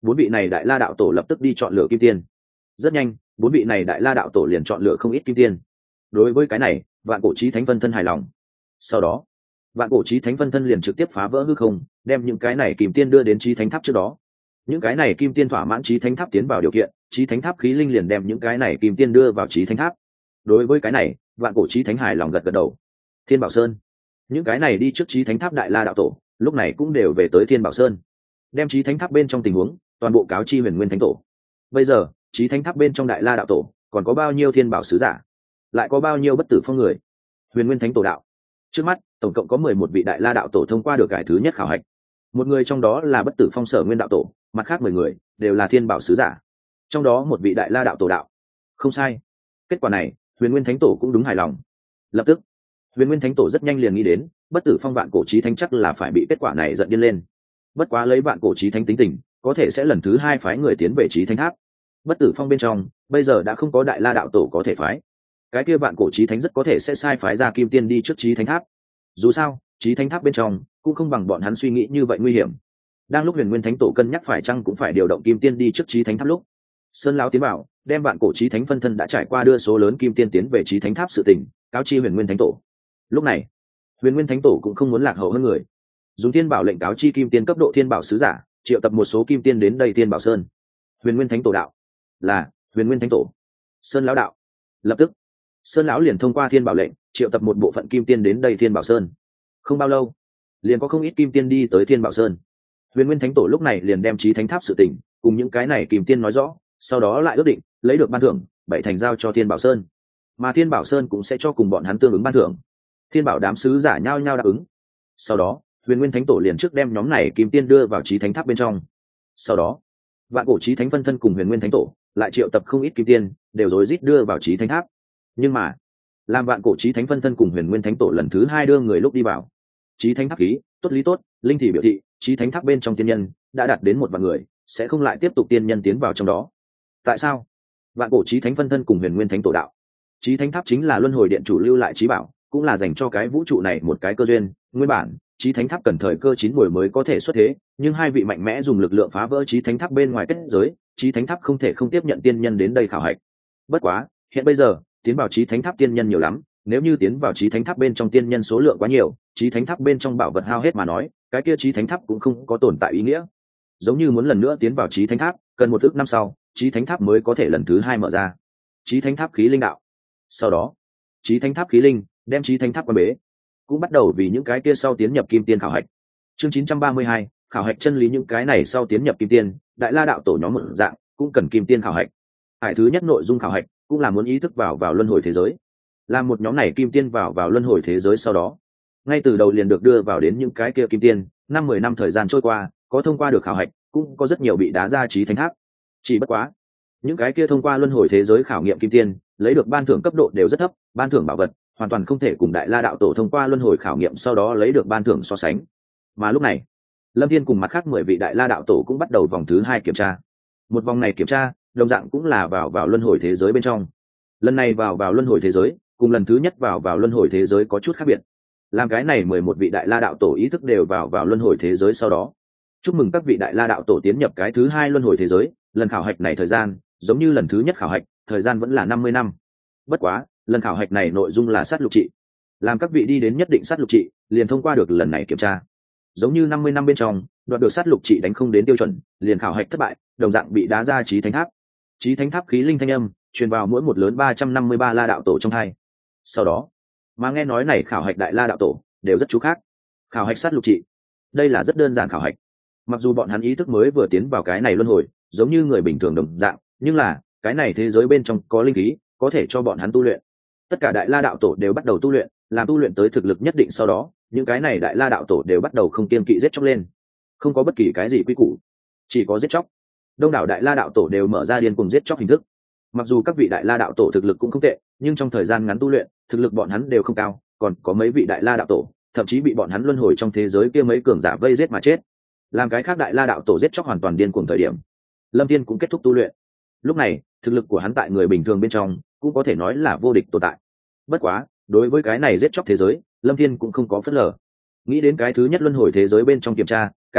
bốn vị này đại la đạo tổ lập tức đi chọn lựa kim tiên. Rất nhanh, bốn vị này đại la đạo tổ liền chọn lựa không ít kim tiên. Đối với cái này, vạn cổ chí thánh phân thân hài lòng. Sau đó, vạn cổ chí thánh phân thân liền trực tiếp phá vỡ hư không, đem những cái này kim tiên đưa đến chí thánh tháp trước đó. Những cái này kim tiên thỏa mãn chí thánh tháp tiến vào điều kiện, chí thánh tháp khí linh liền đem những cái này kim tiên đưa vào chí thánh tháp. Đối với cái này, vạn cổ chí thánh hài lòng gật gật đầu. Thiên Bảo Sơn, những cái này đi trước chí thánh tháp đại la đạo tổ, lúc này cũng đều về tới Thiên Bảo Sơn, đem chí thánh tháp bên trong tình huống toàn bộ cáo chi Huyền Nguyên Thánh Tổ. Bây giờ, chí thánh tháp bên trong đại la đạo tổ còn có bao nhiêu thiên bảo sứ giả, lại có bao nhiêu bất tử phong người? Huyền Nguyên Thánh Tổ đạo, trước mắt tổng cộng có mười một vị đại la đạo tổ thông qua được cải thứ nhất khảo hạch. Một người trong đó là bất tử phong Sở Nguyên đạo tổ, mặt khác mười người đều là thiên bảo sứ giả, trong đó một vị đại la đạo tổ đạo. Không sai, kết quả này Huyền Nguyên Thánh Tổ cũng đúng hài lòng. Lập tức Huyền Nguyên Thánh Tổ rất nhanh liền nghĩ đến, bất tử phong vạn cổ chí thánh chắc là phải bị kết quả này giận điên lên. Bất quá lấy vạn cổ chí thánh tính tình, có thể sẽ lần thứ hai phái người tiến về chí thánh tháp. Bất tử phong bên trong bây giờ đã không có đại la đạo tổ có thể phái, cái kia vạn cổ chí thánh rất có thể sẽ sai phái ra kim tiên đi trước chí thánh tháp. Dù sao chí thánh tháp bên trong cũng không bằng bọn hắn suy nghĩ như vậy nguy hiểm. Đang lúc Huyền Nguyên Thánh Tổ cân nhắc phải chăng cũng phải điều động kim tiên đi trước chí thánh tháp lúc, Sơn lão tiến vào, đem vạn cổ chí thánh phân thân đã trải qua đưa số lớn kim tiên tiến về chí thánh tháp sự tình cáo chi Huyền Nguyên Thánh Tổ. Lúc này Huyền Nguyên Thánh Tổ cũng không muốn lạc hậu hơn người, dùng thiên bảo lệnh cáo chi kim tiên cấp độ thiên bảo sứ giả, triệu tập một số kim tiên đến đây Thiên Bảo Sơn. Huyền Nguyên Thánh Tổ đạo, là Huyền Nguyên Thánh Tổ. Sơn lão đạo, lập tức Sơn lão liền thông qua thiên bảo lệnh triệu tập một bộ phận kim tiên đến đây Thiên Bảo Sơn. Không bao lâu, liền có không ít kim tiên đi tới Thiên Bảo Sơn. Huyền Nguyên Thánh Tổ lúc này liền đem chí thánh tháp sự tình cùng những cái này kim tiên nói rõ, sau đó lại ước định lấy được ban thưởng bảy thành giao cho Thiên Bảo Sơn, mà Thiên Bảo Sơn cũng sẽ cho cùng bọn hắn tương ứng ban thưởng. Thiên bảo đám sứ giả nhao nhao đáp ứng. Sau đó Huyền Nguyên Thánh Tổ liền trước đem nhóm này kim tiên đưa vào chí thánh tháp bên trong. Sau đó vạn cổ chí thánh phân thân cùng Huyền Nguyên Thánh Tổ lại triệu tập không ít kim tiên, đều rối rít đưa vào chí thánh tháp. Nhưng mà làm vạn cổ chí thánh phân thân cùng Huyền Nguyên Thánh Tổ lần thứ hai đưa người lúc đi vào, chí thánh tháp khí tốt lý tốt linh thì biểu thị chí thánh tháp bên trong tiên nhân đã đạt đến một vạn người, sẽ không lại tiếp tục tiên nhân tiến vào trong đó. Tại sao? Vạn cổ chí thánh phân thân cùng Huyền Nguyên Thánh Tổ đạo, chí thánh tháp chính là luân hồi điện chủ lưu lại chí bảo, cũng là dành cho cái vũ trụ này một cái cơ duyên. Nguyên bản chí thánh tháp cần thời cơ chín muồi mới có thể xuất thế, nhưng hai vị mạnh mẽ dùng lực lượng phá vỡ chí thánh tháp bên ngoài kết giới, chí thánh tháp không thể không tiếp nhận tiên nhân đến đây khảo hạch. Bất quá hiện bây giờ tiến vào chí thánh tháp tiên nhân nhiều lắm, nếu như tiến vào chí thánh tháp bên trong tiên nhân số lượng quá nhiều, chí thánh tháp bên trong bảo vật hao hết mà nói, cái kia chí thánh tháp cũng không có tồn tại ý nghĩa. Giống như muốn lần nữa tiến vào chí thánh tháp, cần một ước năm sau chí thánh tháp mới có thể lần thứ hai mở ra. Chí thánh tháp khí linh đạo, sau đó chí thánh tháp khí linh đem chí thánh tháp quan bế, cũng bắt đầu vì những cái kia sau tiến nhập kim tiên khảo hạch. Chương chín trăm ba mươi hai, khảo hạch chân lý. Những cái này sau tiến nhập kim tiên, đại la đạo tổ nhóm một dạng cũng cần kim tiên khảo hạch. Hải thứ nhất nội dung khảo hạch cũng là muốn ý thức vào vào luân hồi thế giới. Làm một nhóm này kim tiên vào vào luân hồi thế giới sau đó, ngay từ đầu liền được đưa vào đến những cái kia kim tiên, năm mười năm thời gian trôi qua, có thông qua được khảo hạch, cũng có rất nhiều bị đá ra chí thánh tháp. Chỉ bất quá, những cái kia thông qua luân hồi thế giới khảo nghiệm kim tiên, lấy được ban thưởng cấp độ đều rất thấp, ban thưởng bảo vật hoàn toàn không thể cùng đại la đạo tổ thông qua luân hồi khảo nghiệm sau đó lấy được ban thưởng so sánh. Mà lúc này Lâm Thiên cùng mặt khác mười vị đại la đạo tổ cũng bắt đầu vòng thứ hai kiểm tra. Một vòng này kiểm tra đồng dạng cũng là vào vào luân hồi thế giới bên trong. Lần này vào vào luân hồi thế giới cùng lần thứ nhất vào vào luân hồi thế giới có chút khác biệt. Làm cái này mười một vị đại la đạo tổ ý thức đều vào vào luân hồi thế giới sau đó, chúc mừng các vị đại la đạo tổ tiến nhập cái thứ hai luân hồi thế giới. Lần khảo hạch này thời gian giống như lần thứ nhất khảo hạch, thời gian vẫn là năm mươi năm. Bất quá lần khảo hạch này nội dung là sát lục trị, làm các vị đi đến nhất định sát lục trị liền thông qua được lần này kiểm tra. Giống như năm mươi năm bên trong đoạt được sát lục trị đánh không đến tiêu chuẩn, liền khảo hạch thất bại, đồng dạng bị đá ra chí thánh tháp. Chí thánh tháp khí linh thanh âm truyền vào mỗi một lớn ba trăm năm mươi ba la đạo tổ trong hai. Sau đó mà nghe nói này khảo hạch đại la đạo tổ đều rất chú khác. Khảo hạch sát lục trị, đây là rất đơn giản khảo hạch. Mặc dù bọn hắn ý thức mới vừa tiến vào cái này luân hồi, giống như người bình thường đồng dạng, nhưng là cái này thế giới bên trong có linh khí, có thể cho bọn hắn tu luyện. Tất cả đại la đạo tổ đều bắt đầu tu luyện, làm tu luyện tới thực lực nhất định sau đó, những cái này đại la đạo tổ đều bắt đầu không kiêng kỵ giết chóc lên, không có bất kỳ cái gì quy củ, chỉ có giết chóc. Đông đảo đại la đạo tổ đều mở ra điên cuồng giết chóc hình thức. Mặc dù các vị đại la đạo tổ thực lực cũng không tệ, nhưng trong thời gian ngắn tu luyện, thực lực bọn hắn đều không cao, còn có mấy vị đại la đạo tổ thậm chí bị bọn hắn luân hồi trong thế giới kia mấy cường giả vây giết mà chết. Làm cái khác đại la đạo tổ giết chóc hoàn toàn điên cuồng thời điểm, Lâm Thiên cũng kết thúc tu luyện. Lúc này thực lực của hắn tại người bình thường bên trong cũng có thể nói là vô địch tồn tại. Bất quá đối với cái này giết chóc thế giới, Lâm Thiên cũng không có phớt lờ. Nghĩ đến cái thứ nhất luân hồi thế giới bên trong kiểm tra, cả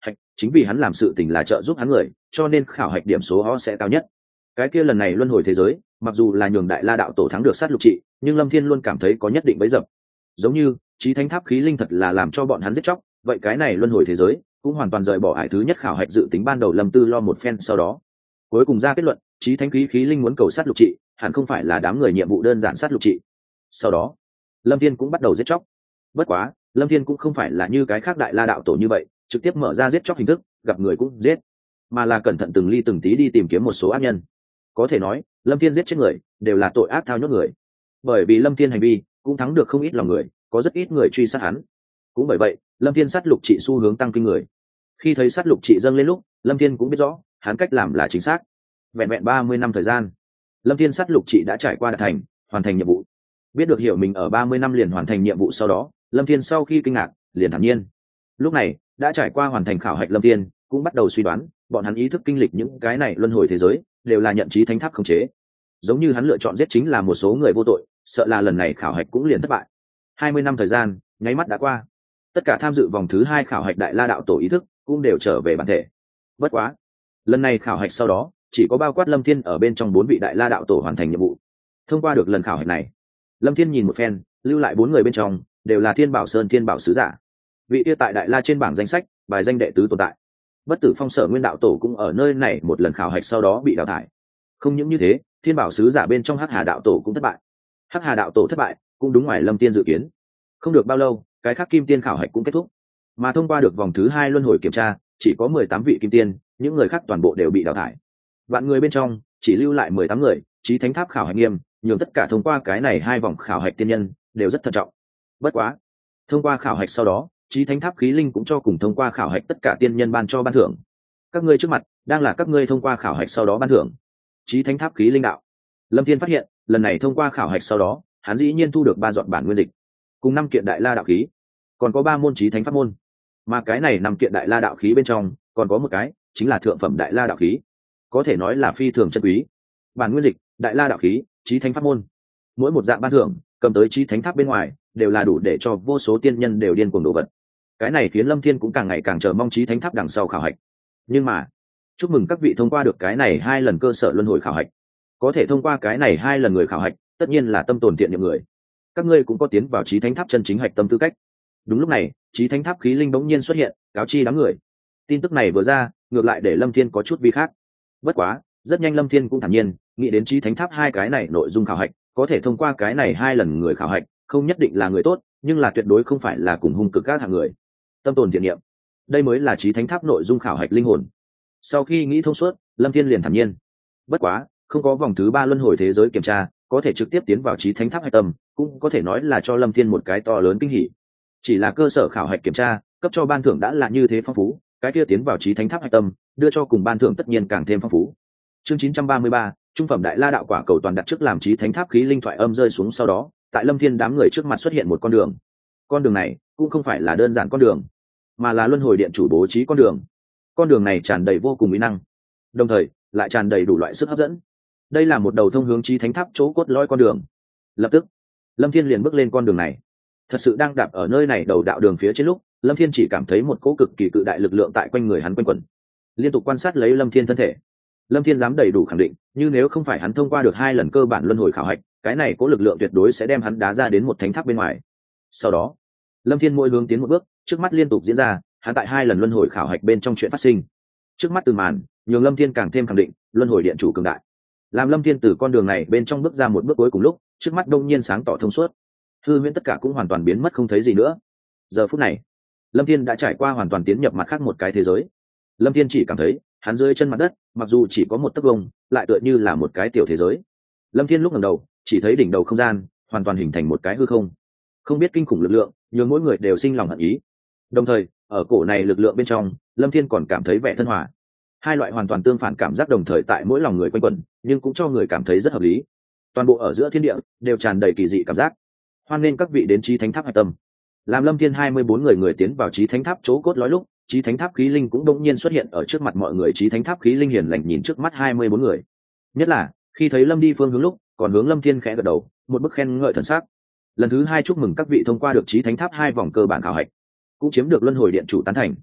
hạch chính vì hắn làm sự tình là trợ giúp hắn người, cho nên khảo hạch điểm số họ sẽ cao nhất. Cái kia lần này luân hồi thế giới mặc dù là nhường đại la đạo tổ thắng được sát lục trị, nhưng lâm thiên luôn cảm thấy có nhất định bấy dập. Giống như chí thánh tháp khí linh thật là làm cho bọn hắn giết chóc, vậy cái này luân hồi thế giới cũng hoàn toàn rời bỏ hải thứ nhất khảo hạch dự tính ban đầu. Lâm tư lo một phen sau đó cuối cùng ra kết luận, chí thánh khí khí linh muốn cầu sát lục trị hẳn không phải là đám người nhiệm vụ đơn giản sát lục trị. Sau đó lâm thiên cũng bắt đầu giết chóc. Bất quá lâm thiên cũng không phải là như cái khác đại la đạo tổ như vậy trực tiếp mở ra giết chóc hình thức, gặp người cũng giết, mà là cẩn thận từng ly từng tí đi tìm kiếm một số ác nhân. Có thể nói lâm thiên giết chết người đều là tội ác thao nhốt người, bởi vì lâm thiên hành vi cũng thắng được không ít lòng người, có rất ít người truy sát hắn. Cũng bởi vậy lâm thiên sát lục trị xu hướng tăng kinh người. Khi thấy sát lục trị dâng lên lúc, lâm thiên cũng biết rõ hắn cách làm là chính xác. Vẹn vẹn ba mươi năm thời gian, lâm thiên sát lục trị đã trải qua đạt thành, hoàn thành nhiệm vụ. Biết được hiểu mình ở ba mươi năm liền hoàn thành nhiệm vụ sau đó, lâm thiên sau khi kinh ngạc liền thản nhiên. Lúc này đã trải qua hoàn thành khảo hạch lâm thiên cũng bắt đầu suy đoán, bọn hắn ý thức kinh lịch những cái này luân hồi thế giới đều là nhận chí thánh tháp khống chế. Giống như hắn lựa chọn giết chính là một số người vô tội, sợ là lần này khảo hạch cũng liền thất bại. Hai mươi năm thời gian nháy mắt đã qua, tất cả tham dự vòng thứ hai khảo hạch đại la đạo tổ ý thức cũng đều trở về bản thể. Bất quá lần này khảo hạch sau đó chỉ có bao quát lâm thiên ở bên trong bốn vị đại la đạo tổ hoàn thành nhiệm vụ. Thông qua được lần khảo hạch này, lâm thiên nhìn một phen, lưu lại bốn người bên trong đều là thiên bảo sơn thiên bảo sứ giả, vị kia tại đại la trên bảng danh sách bài danh đệ tứ tồn tại. Bất tử phong sở nguyên đạo tổ cũng ở nơi này một lần khảo hạch sau đó bị đào thải. Không những như thế, thiên bảo sứ giả bên trong hắc hà đạo tổ cũng thất bại. Hắc hà đạo tổ thất bại cũng đúng ngoài lâm tiên dự kiến. Không được bao lâu, cái khác kim tiên khảo hạch cũng kết thúc, mà thông qua được vòng thứ hai luân hồi kiểm tra chỉ có mười tám vị kim tiên, những người khác toàn bộ đều bị đào thải. Vạn người bên trong chỉ lưu lại mười tám người, chí thánh tháp khảo hạch nghiêm, nhường tất cả thông qua cái này hai vòng khảo hạch tiên nhân đều rất thận trọng. Bất quá thông qua khảo hạch sau đó, chí thánh tháp khí linh cũng cho cùng thông qua khảo hạch tất cả tiên nhân ban cho ban thưởng. Các ngươi trước mặt đang là các ngươi thông qua khảo hạch sau đó ban thưởng. Chí thánh tháp khí linh đạo. Lâm Thiên phát hiện lần này thông qua khảo hạch sau đó, hắn dĩ nhiên thu được ba dọn bản nguyên dịch cùng năm kiện đại la đạo khí, còn có ba môn chí thánh pháp môn. Mà cái này năm kiện đại la đạo khí bên trong còn có một cái chính là thượng phẩm đại la đạo khí, có thể nói là phi thường chân quý. Bản nguyên dịch, đại la đạo khí, chí thánh pháp môn, mỗi một dạng ban thưởng cầm tới chí thánh tháp bên ngoài đều là đủ để cho vô số tiên nhân đều điên cuồng đổ vật. Cái này khiến Lâm Thiên cũng càng ngày càng chờ mong chí thánh tháp đằng sau khảo hạch. Nhưng mà chúc mừng các vị thông qua được cái này hai lần cơ sở luân hồi khảo hạch. Có thể thông qua cái này hai lần người khảo hạch tất nhiên là tâm tồn thiện niệm người, các ngươi cũng có tiến vào chí thánh tháp chân chính hạch tâm tư cách. Đúng lúc này, chí thánh tháp khí linh bỗng nhiên xuất hiện, cáo chi đám người. Tin tức này vừa ra, ngược lại để Lâm Thiên có chút vi khác. Bất quá rất nhanh Lâm Thiên cũng thản nhiên nghĩ đến chí thánh tháp hai cái này nội dung khảo hạch, có thể thông qua cái này hai lần người khảo hạch không nhất định là người tốt, nhưng là tuyệt đối không phải là cùng hung cực các hạng người. Tâm tồn thiện niệm, đây mới là chí thánh tháp nội dung khảo hạch linh hồn. Sau khi nghĩ thông suốt, Lâm Thiên liền thản nhiên. Bất quá không có vòng thứ ba luân hồi thế giới kiểm tra, có thể trực tiếp tiến vào chí thánh tháp hạch tâm, cũng có thể nói là cho Lâm Thiên một cái to lớn kinh hỉ. Chỉ là cơ sở khảo hạch kiểm tra cấp cho ban thưởng đã là như thế phong phú, cái kia tiến vào chí thánh tháp hạch tâm đưa cho cùng ban thưởng tất nhiên càng thêm phong phú. Chương chín trăm ba mươi ba, trung phẩm đại la đạo quả cầu toàn đặt trước làm chí thánh tháp khí linh thoại âm rơi xuống sau đó, tại Lâm Thiên đám người trước mặt xuất hiện một con đường. Con đường này cũng không phải là đơn giản con đường, mà là luân hồi điện chủ bố trí con đường. Con đường này tràn đầy vô cùng uy năng, đồng thời lại tràn đầy đủ loại sức hấp dẫn. Đây là một đầu thông hướng chí thánh tháp chỗ cốt lõi con đường. Lập tức Lâm Thiên liền bước lên con đường này. Thật sự đang đạp ở nơi này đầu đạo đường phía trên lúc, Lâm Thiên chỉ cảm thấy một cỗ cực kỳ cự đại lực lượng tại quanh người hắn quanh quẩn. Liên tục quan sát lấy Lâm Thiên thân thể, Lâm Thiên dám đầy đủ khẳng định, như nếu không phải hắn thông qua được hai lần cơ bản luân hồi khảo hạch, cái này cỗ lực lượng tuyệt đối sẽ đem hắn đá ra đến một thánh tháp bên ngoài. Sau đó Lâm Thiên mỗi hướng tiến một bước, trước mắt liên tục diễn ra hắn tại hai lần luân hồi khảo hạch bên trong chuyện phát sinh. Trước mắt từng màn nhường Lâm Thiên càng thêm khẳng định luân hồi điện chủ cường đại. Làm Lâm Thiên từ con đường này bên trong bước ra một bước cuối cùng lúc, trước mắt đông nhiên sáng tỏ thông suốt, hư huyễn tất cả cũng hoàn toàn biến mất không thấy gì nữa. Giờ phút này Lâm Thiên đã trải qua hoàn toàn tiến nhập mặt khác một cái thế giới. Lâm Thiên chỉ cảm thấy hắn dưới chân mặt đất mặc dù chỉ có một tấc vuông, lại tựa như là một cái tiểu thế giới. Lâm Thiên lúc ngẩng đầu chỉ thấy đỉnh đầu không gian hoàn toàn hình thành một cái hư không, không biết kinh khủng lực lượng nhường mỗi người đều sinh lòng hận ý. Đồng thời ở cổ này lực lượng bên trong, Lâm Thiên còn cảm thấy vẻ thân hòa. Hai loại hoàn toàn tương phản cảm giác đồng thời tại mỗi lòng người quanh quẩn, nhưng cũng cho người cảm thấy rất hợp lý. Toàn bộ ở giữa thiên địa đều tràn đầy kỳ dị cảm giác. Hoan nghênh các vị đến chí thánh tháp hạch tâm. Làm Lâm Thiên hai mươi bốn người người tiến vào chí thánh tháp chỗ cốt lõi lúc, chí thánh tháp khí linh cũng đột nhiên xuất hiện ở trước mặt mọi người. Chí thánh tháp khí linh hiền lành nhìn trước mắt hai mươi bốn người, nhất là khi thấy Lâm đi phương hướng lúc, còn hướng Lâm Thiên khẽ gật đầu, một bức khen ngợi thần sắc. Lần thứ hai chúc mừng các vị thông qua được chí thánh tháp hai vòng cơ bản khảo hạch, cũng chiếm được luân hồi điện chủ tán thành.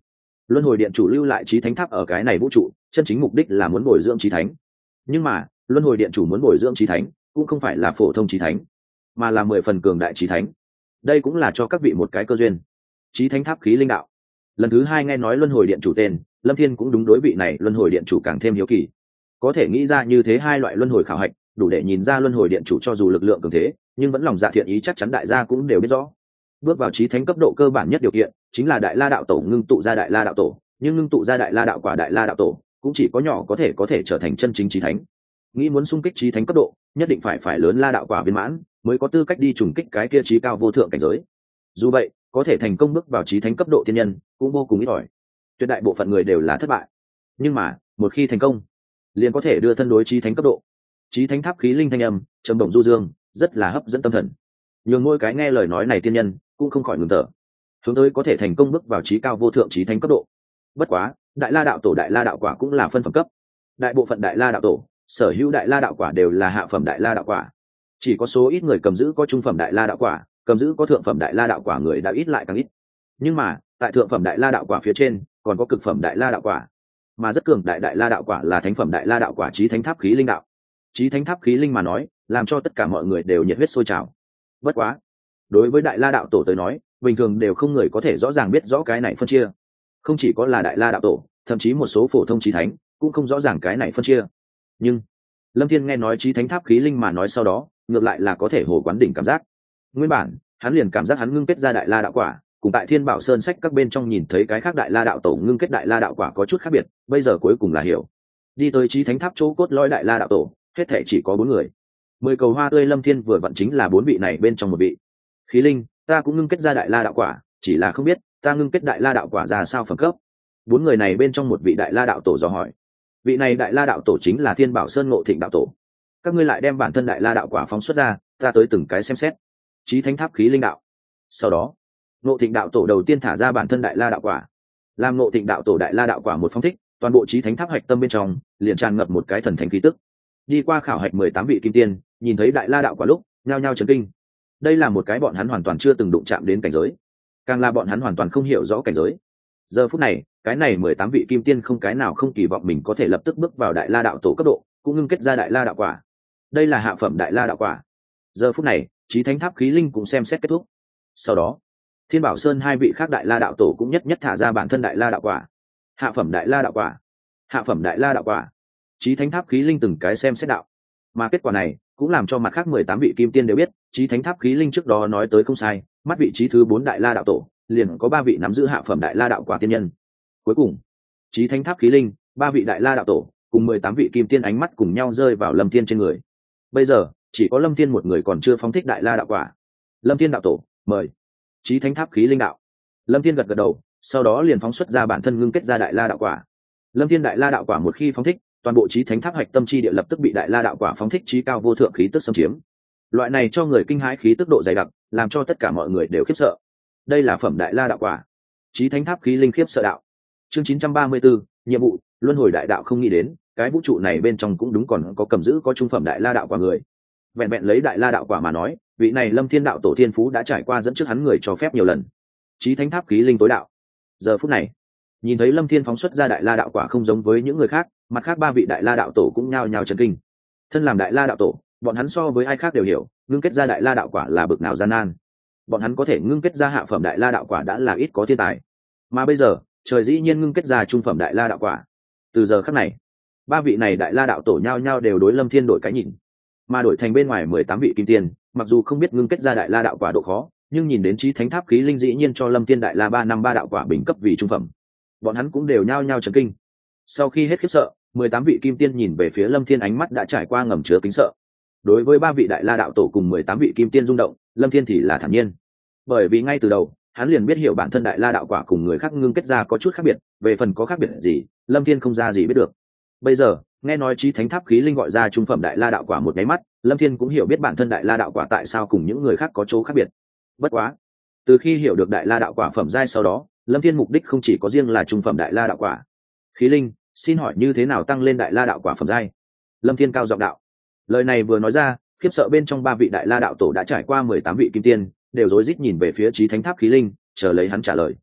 luân hồi điện chủ lưu lại chí thánh tháp ở cái này vũ trụ chân chính mục đích là muốn bồi dưỡng chí thánh, nhưng mà luân hồi điện chủ muốn bồi dưỡng chí thánh cũng không phải là phổ thông chí thánh, mà là mười phần cường đại chí thánh. Đây cũng là cho các vị một cái cơ duyên. Chí thánh tháp khí linh đạo. Lần thứ hai nghe nói luân hồi điện chủ tên, Lâm Thiên cũng đúng đối vị này luân hồi điện chủ càng thêm hiếu kỳ. Có thể nghĩ ra như thế hai loại luân hồi khảo hạch, đủ để nhìn ra luân hồi điện chủ cho dù lực lượng cường thế, nhưng vẫn lòng dạ thiện ý chắc chắn đại gia cũng đều biết rõ. Bước vào chí thánh cấp độ cơ bản nhất điều kiện chính là đại la đạo tổ ngưng tụ ra đại la đạo tổ, nhưng ngưng tụ ra đại la đạo quả đại la đạo tổ cũng chỉ có nhỏ có thể có thể trở thành chân chính chí thánh. Nghĩ muốn xung kích chí thánh cấp độ, nhất định phải phải lớn la đạo quả viên mãn, mới có tư cách đi trùng kích cái kia chí cao vô thượng cảnh giới. Dù vậy, có thể thành công bước vào chí thánh cấp độ tiên nhân cũng vô cùng ít ỏi. Tuyệt đại bộ phận người đều là thất bại. Nhưng mà, một khi thành công, liền có thể đưa thân đối chí thánh cấp độ. Chí thánh tháp khí linh thanh âm, trầm động du dương, rất là hấp dẫn tâm thần. Nhường mỗi cái nghe lời nói này tiên nhân cũng không khỏi ngừng thở. Hướng tới có thể thành công bước vào chí cao vô thượng chí thánh cấp độ. Bất quá, đại la đạo tổ đại la đạo quả cũng là phân phẩm cấp. Đại bộ phận đại la đạo tổ, sở hữu đại la đạo quả đều là hạ phẩm đại la đạo quả. Chỉ có số ít người cầm giữ có trung phẩm đại la đạo quả, cầm giữ có thượng phẩm đại la đạo quả người đã ít lại càng ít. Nhưng mà, tại thượng phẩm đại la đạo quả phía trên, còn có cực phẩm đại la đạo quả, mà rất cường đại đại la đạo quả là thánh phẩm đại la đạo quả chí thánh tháp khí linh đạo. Chí thánh tháp khí linh mà nói, làm cho tất cả mọi người đều nhiệt huyết sôi trào. Bất quá, đối với đại la đạo tổ tới nói, bình thường đều không người có thể rõ ràng biết rõ cái này phân chia. Không chỉ có là đại la đạo tổ, thậm chí một số phổ thông chí thánh cũng không rõ ràng cái này phân chia. Nhưng Lâm Thiên nghe nói chí thánh tháp khí linh mà nói sau đó, ngược lại là có thể hồ quán đỉnh cảm giác. Nguyên bản, hắn liền cảm giác hắn ngưng kết ra đại la đạo quả, cùng tại Thiên Bảo Sơn sách các bên trong nhìn thấy cái khác đại la đạo tổ ngưng kết đại la đạo quả có chút khác biệt, bây giờ cuối cùng là hiểu. Đi tới chí thánh tháp chỗ cốt lõi đại la đạo tổ, hết thảy chỉ có bốn người. Mười cầu hoa tươi Lâm Thiên vừa vặn chính là bốn vị này bên trong một vị. Khí linh, ta cũng ngưng kết ra đại la đạo quả, chỉ là không biết ta ngưng kết đại la đạo quả ra sao phẩm cấp. Bốn người này bên trong một vị đại la đạo tổ dò hỏi. Vị này đại la đạo tổ chính là Thiên Bảo Sơn Ngộ Thịnh đạo tổ. Các ngươi lại đem bản thân đại la đạo quả phóng xuất ra, ta tới từng cái xem xét. Chí thánh tháp khí linh đạo. Sau đó, Ngộ Thịnh đạo tổ đầu tiên thả ra bản thân đại la đạo quả. Làm Ngộ Thịnh đạo tổ đại la đạo quả một phóng thích, toàn bộ chí thánh tháp hạch tâm bên trong liền tràn ngập một cái thần thánh khí tức. Đi qua khảo hạch mười tám vị kim tiên, nhìn thấy đại la đạo quả lúc, nhao nhao chấn kinh. Đây là một cái bọn hắn hoàn toàn chưa từng đụng chạm đến cảnh giới, càng là bọn hắn hoàn toàn không hiểu rõ cảnh giới. Giờ phút này, cái này mười tám vị kim tiên không cái nào không kỳ vọng mình có thể lập tức bước vào đại la đạo tổ cấp độ, cũng ngưng kết ra đại la đạo quả. Đây là hạ phẩm đại la đạo quả. Giờ phút này, chí thánh tháp khí linh cũng xem xét kết thúc. Sau đó, Thiên Bảo Sơn hai vị khác đại la đạo tổ cũng nhất nhất thả ra bản thân đại la đạo quả. Hạ phẩm đại la đạo quả, hạ phẩm đại la đạo quả. Chí thánh tháp khí linh từng cái xem xét đạo, mà kết quả này cũng làm cho mặt khác mười tám vị kim tiên đều biết, chí thánh tháp khí linh trước đó nói tới không sai, mắt vị trí thứ bốn đại la đạo tổ, liền có ba vị nắm giữ hạ phẩm đại la đạo quả tiên nhân. Cuối cùng, chí thánh tháp khí linh, ba vị đại la đạo tổ cùng mười tám vị kim tiên ánh mắt cùng nhau rơi vào Lâm Thiên trên người. Bây giờ, chỉ có Lâm Thiên một người còn chưa phóng thích đại la đạo quả. Lâm Thiên đạo tổ, mời. Chí thánh tháp khí linh đạo. Lâm Thiên gật gật đầu, sau đó liền phóng xuất ra bản thân ngưng kết ra đại la đạo quả. Lâm Thiên đại la đạo quả một khi phóng thích, toàn bộ chí thánh tháp hạch tâm chi địa lập tức bị đại la đạo quả phóng thích chí cao vô thượng khí tức xâm chiếm. Loại này cho người kinh hãi khí tức độ dày đặc, làm cho tất cả mọi người đều khiếp sợ. Đây là phẩm đại la đạo quả. Chí thánh tháp khí linh khiếp sợ đạo. Chương chín trăm ba mươi 4, nhiệm vụ, luân hồi đại đạo không nghĩ đến, cái vũ trụ này bên trong cũng đúng còn có cầm giữ có trung phẩm đại la đạo quả người. Vẹn vẹn lấy đại la đạo quả mà nói, vị này Lâm Thiên đạo tổ thiên phú đã trải qua dẫn trước hắn người cho phép nhiều lần. Chí thánh tháp khí linh tối đạo. Giờ phút này, nhìn thấy Lâm Thiên phóng xuất ra đại la đạo quả không giống với những người khác, mặt khác ba vị đại la đạo tổ cũng nhao nhao chấn kinh. Thân làm đại la đạo tổ, bọn hắn so với ai khác đều hiểu, ngưng kết ra đại la đạo quả là bực nào gian nan. Bọn hắn có thể ngưng kết ra hạ phẩm đại la đạo quả đã là ít có thiên tài, mà bây giờ, trời dĩ nhiên ngưng kết ra trung phẩm đại la đạo quả. Từ giờ khắc này, ba vị này đại la đạo tổ nhao nhao đều đối Lâm Thiên đổi cái nhìn, mà đổi thành bên ngoài mười tám vị kim tiên, mặc dù không biết ngưng kết ra đại la đạo quả độ khó, nhưng nhìn đến chí thánh tháp khí linh dĩ nhiên cho Lâm Thiên đại la ba năm ba đạo quả bình cấp vì trung phẩm, bọn hắn cũng đều nhao nhao chấn kinh. Sau khi hết khiếp sợ, mười tám vị kim tiên nhìn về phía Lâm Thiên ánh mắt đã trải qua ngầm chứa kính sợ. Đối với ba vị đại la đạo tổ cùng mười tám vị kim tiên rung động, Lâm Thiên thì là thản nhiên, bởi vì ngay từ đầu hắn liền biết hiểu bản thân đại la đạo quả cùng người khác ngưng kết ra có chút khác biệt, về phần có khác biệt gì, Lâm Thiên không ra gì biết được. Bây giờ nghe nói chí thánh tháp khí linh gọi ra trung phẩm đại la đạo quả một cái mắt, Lâm Thiên cũng hiểu biết bản thân đại la đạo quả tại sao cùng những người khác có chỗ khác biệt. Bất quá, từ khi hiểu được đại la đạo quả phẩm giai sau đó, Lâm Thiên mục đích không chỉ có riêng là trung phẩm đại la đạo quả. Khí linh, xin hỏi như thế nào tăng lên đại la đạo quả phẩm giai? Lâm Thiên cao giọng đạo. Lời này vừa nói ra, khiếp sợ bên trong ba vị đại la đạo tổ đã trải qua mười tám vị kim tiên, đều rối rít nhìn về phía chí thánh tháp khí linh, chờ lấy hắn trả lời.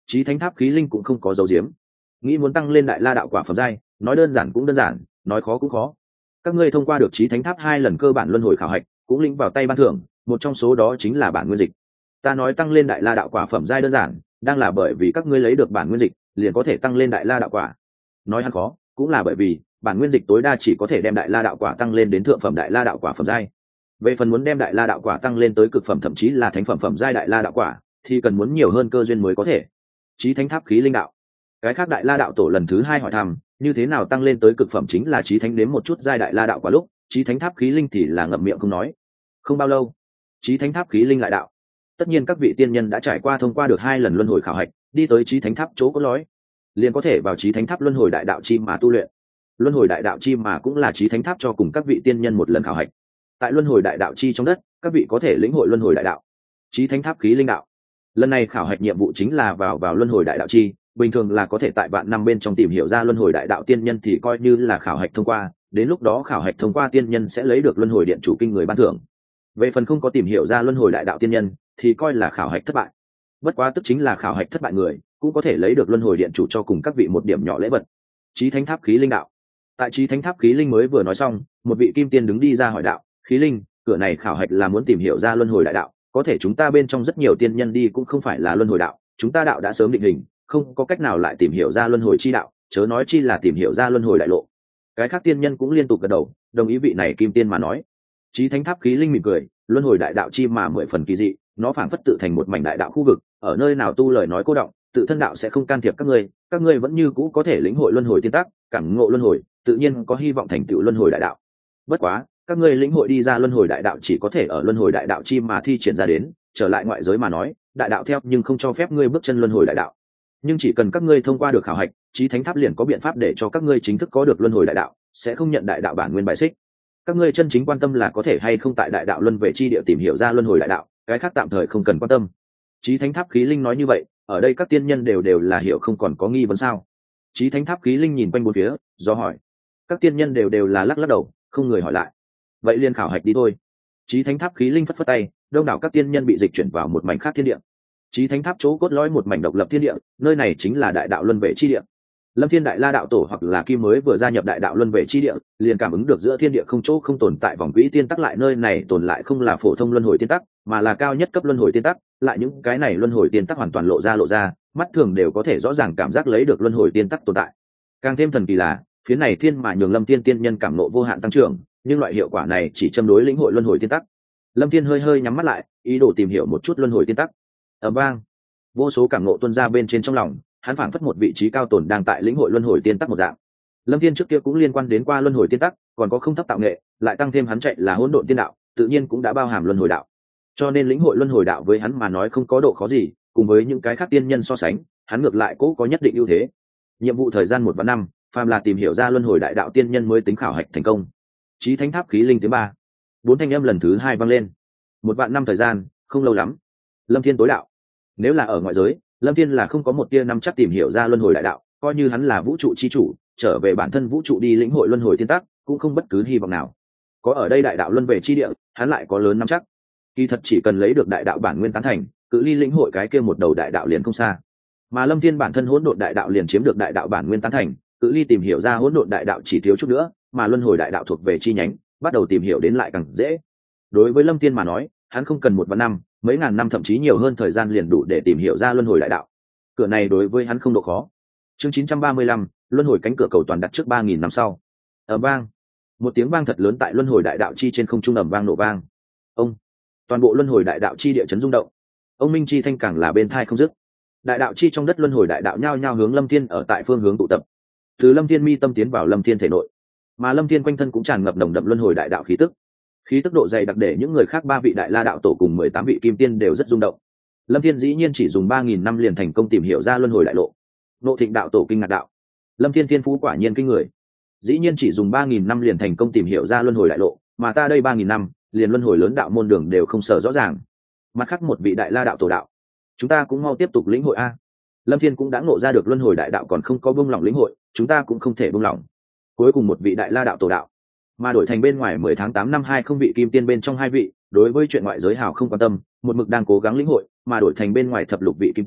Chí thánh tháp khí linh cũng không có dấu diếm, nghĩ muốn tăng lên đại la đạo quả phẩm giai, nói đơn giản cũng đơn giản, nói khó cũng khó. Các ngươi thông qua được chí thánh tháp hai lần cơ bản luân hồi khảo hạch, cũng lĩnh vào tay ban thưởng, một trong số đó chính là bản nguyên dịch. Ta nói tăng lên đại la đạo quả phẩm giai đơn giản, đang là bởi vì các ngươi lấy được bản nguyên dịch liền có thể tăng lên đại la đạo quả. Nói hắn khó, cũng là bởi vì bản nguyên dịch tối đa chỉ có thể đem đại la đạo quả tăng lên đến thượng phẩm đại la đạo quả phẩm giai. Về phần muốn đem đại la đạo quả tăng lên tới cực phẩm thậm chí là thánh phẩm phẩm giai đại la đạo quả, thì cần muốn nhiều hơn cơ duyên mới có thể. Chí thánh tháp khí linh đạo. Cái khác đại la đạo tổ lần thứ hai hỏi thăm, như thế nào tăng lên tới cực phẩm chính là chí thánh đến một chút giai đại la đạo quả lúc, chí thánh tháp khí linh thì là ngậm miệng không nói. Không bao lâu, chí thánh tháp khí linh lại đạo. Tất nhiên các vị tiên nhân đã trải qua thông qua được hai lần luân hồi khảo hạch, đi tới chí thánh tháp chỗ có lối, liền có thể vào chí thánh tháp luân hồi đại đạo chi mà tu luyện. Luân hồi đại đạo chi mà cũng là chí thánh tháp cho cùng các vị tiên nhân một lần khảo hạch. Tại luân hồi đại đạo chi trong đất, các vị có thể lĩnh hội luân hồi đại đạo. Chí thánh tháp khí linh đạo. Lần này khảo hạch nhiệm vụ chính là vào vào luân hồi đại đạo chi, bình thường là có thể tại vạn năm bên trong tìm hiểu ra luân hồi đại đạo tiên nhân thì coi như là khảo hạch thông qua, đến lúc đó khảo hạch thông qua tiên nhân sẽ lấy được luân hồi điện chủ kinh người ban thưởng. Về phần không có tìm hiểu ra luân hồi đại đạo tiên nhân thì coi là khảo hạch thất bại. Bất quá tức chính là khảo hạch thất bại người cũng có thể lấy được luân hồi điện chủ cho cùng các vị một điểm nhỏ lễ vật. Chí thánh tháp khí linh đạo. Tại chí thánh tháp khí linh mới vừa nói xong, một vị kim tiên đứng đi ra hỏi đạo, khí linh, cửa này khảo hạch là muốn tìm hiểu ra luân hồi đại đạo, có thể chúng ta bên trong rất nhiều tiên nhân đi cũng không phải là luân hồi đạo, chúng ta đạo đã sớm định hình, không có cách nào lại tìm hiểu ra luân hồi chi đạo, chớ nói chi là tìm hiểu ra luân hồi đại lộ. Cái khác tiên nhân cũng liên tục gật đầu, đồng ý vị này kim tiên mà nói. Chí thánh tháp khí linh mỉm cười, luân hồi đại đạo chi mà mười phần kỳ dị, nó phảng phất tự thành một mảnh đại đạo khu vực, ở nơi nào tu lời nói cô động, tự thân đạo sẽ không can thiệp các ngươi, các ngươi vẫn như cũ có thể lĩnh hội luân hồi tiên tắc, cảm ngộ luân hồi, tự nhiên có hy vọng thành tựu luân hồi đại đạo. Bất quá, các ngươi lĩnh hội đi ra luân hồi đại đạo chỉ có thể ở luân hồi đại đạo chi mà thi triển ra đến, trở lại ngoại giới mà nói, đại đạo theo nhưng không cho phép ngươi bước chân luân hồi đại đạo. Nhưng chỉ cần các ngươi thông qua được khảo hạch, chí thánh tháp liền có biện pháp để cho các ngươi chính thức có được luân hồi đại đạo, sẽ không nhận đại đạo bản nguyên bài xích. Các ngươi chân chính quan tâm là có thể hay không tại đại đạo luân về chi địa tìm hiểu ra luân hồi đại đạo, cái khác tạm thời không cần quan tâm. Chí thánh tháp khí linh nói như vậy, ở đây các tiên nhân đều đều là hiểu không còn có nghi vấn sao? Chí thánh tháp khí linh nhìn quanh bốn phía, do hỏi. Các tiên nhân đều đều là lắc lắc đầu, không người hỏi lại. Vậy liền khảo hạch đi thôi. Chí thánh tháp khí linh phất phất tay, đông đảo các tiên nhân bị dịch chuyển vào một mảnh khác thiên địa. Chí thánh tháp chỗ cốt lõi một mảnh độc lập thiên địa, nơi này chính là đại đạo luân về chi địa. Lâm Thiên Đại La đạo tổ hoặc là Kim mới vừa gia nhập đại đạo luân về chi địa, liền cảm ứng được giữa thiên địa không chỗ không tồn tại vòng quỹ tiên tắc, lại nơi này tồn lại không là phổ thông luân hồi tiên tắc, mà là cao nhất cấp luân hồi tiên tắc, lại những cái này luân hồi tiên tắc hoàn toàn lộ ra lộ ra, mắt thường đều có thể rõ ràng cảm giác lấy được luân hồi tiên tắc tồn tại. Càng thêm thần kỳ là, phía này thiên mà nhường Lâm Thiên tiên nhân cảm nộ vô hạn tăng trưởng, nhưng loại hiệu quả này chỉ châm đối lĩnh hội luân hồi tiên tắc. Lâm Thiên hơi hơi nhắm mắt lại, ý đồ tìm hiểu một chút luân hồi tiên tắc. Ầm vang, vô số cảm nộ tuôn ra bên trên trong lòng, hắn phảng phất một vị trí cao tồn đang tại lĩnh hội luân hồi tiên tắc một dạng. Lâm Thiên trước kia cũng liên quan đến qua luân hồi tiên tắc, còn có không thấp tạo nghệ, lại tăng thêm hắn chạy là hỗn độn tiên đạo, tự nhiên cũng đã bao hàm luân hồi đạo. Cho nên lĩnh hội luân hồi đạo với hắn mà nói không có độ khó gì, cùng với những cái khác tiên nhân so sánh, hắn ngược lại cố có nhất định ưu thế. Nhiệm vụ thời gian một và năm, phàm là tìm hiểu ra luân hồi đại đạo tiên nhân mới tính khảo hạch thành công. Chí thánh tháp khí linh thứ ba, bốn thanh âm lần thứ hai vang lên. Một vạn năm thời gian, không lâu lắm. Lâm Thiên tối đạo. Nếu là ở ngoại giới, Lâm Thiên là không có một tia nắm chắc tìm hiểu ra luân hồi đại đạo, coi như hắn là vũ trụ chi chủ, trở về bản thân vũ trụ đi lĩnh hội luân hồi tiên tắc, cũng không bất cứ hy vọng nào. Có ở đây đại đạo luân về chi địa, hắn lại có lớn nắm chắc. Kỳ thật chỉ cần lấy được đại đạo bản nguyên tán thành, cự ly lĩnh hội cái kia một đầu đại đạo liền không xa. Mà Lâm Thiên bản thân hỗn độn đại đạo liền chiếm được đại đạo bản nguyên tán thành, cự ly tìm hiểu ra hỗn độn đại đạo chỉ thiếu chút nữa, mà luân hồi đại đạo thuộc về chi nhánh, bắt đầu tìm hiểu đến lại càng dễ. Đối với Lâm Thiên mà nói, hắn không cần một vạn năm, mấy ngàn năm thậm chí nhiều hơn thời gian liền đủ để tìm hiểu ra luân hồi đại đạo. Cửa này đối với hắn không độ khó. Chương chín trăm ba mươi lăm, luân hồi cánh cửa cầu toàn đặt trước ba nghìn năm sau. Ầm vang, một tiếng vang thật lớn tại luân hồi đại đạo chi trên không trung ầm vang nổ vang. Ông, toàn bộ luân hồi đại đạo chi địa chấn rung động. Ông minh chi thanh càng là bên thai không dứt. Đại đạo chi trong đất luân hồi đại đạo nhao nhao hướng Lâm Thiên ở tại phương hướng tụ tập. Từ Lâm Thiên mi tâm tiến vào Lâm Thiên thể nội, mà Lâm Thiên quanh thân cũng tràn ngập nồng đậm luân hồi đại đạo khí tức. Khí tức độ dày đặc để những người khác ba vị đại la đạo tổ cùng mười tám vị kim tiên đều rất rung động. Lâm Thiên dĩ nhiên chỉ dùng ba nghìn năm liền thành công tìm hiểu ra luân hồi đại lộ. Ngộ Thịnh đạo tổ kinh ngạc đạo: Lâm Thiên thiên phú quả nhiên kinh người, dĩ nhiên chỉ dùng ba nghìn năm liền thành công tìm hiểu ra luân hồi đại lộ, mà ta đây ba nghìn năm liền luân hồi lớn đạo môn đường đều không sở rõ ràng. Mặt khác một vị đại la đạo tổ đạo: chúng ta cũng mau tiếp tục lĩnh hội a. Lâm Thiên cũng đã ngộ ra được luân hồi đại đạo còn không có buông lỏng lĩnh hội, chúng ta cũng không thể buông lỏng. Cuối cùng một vị đại la đạo tổ đạo, mà đổi thành bên ngoài mười tháng tám năm hai không vị kim tiên bên trong hai vị, đối với chuyện ngoại giới hào không quan tâm, một mực đang cố gắng lĩnh hội, mà đổi thành bên ngoài thập lục vị kim tiên,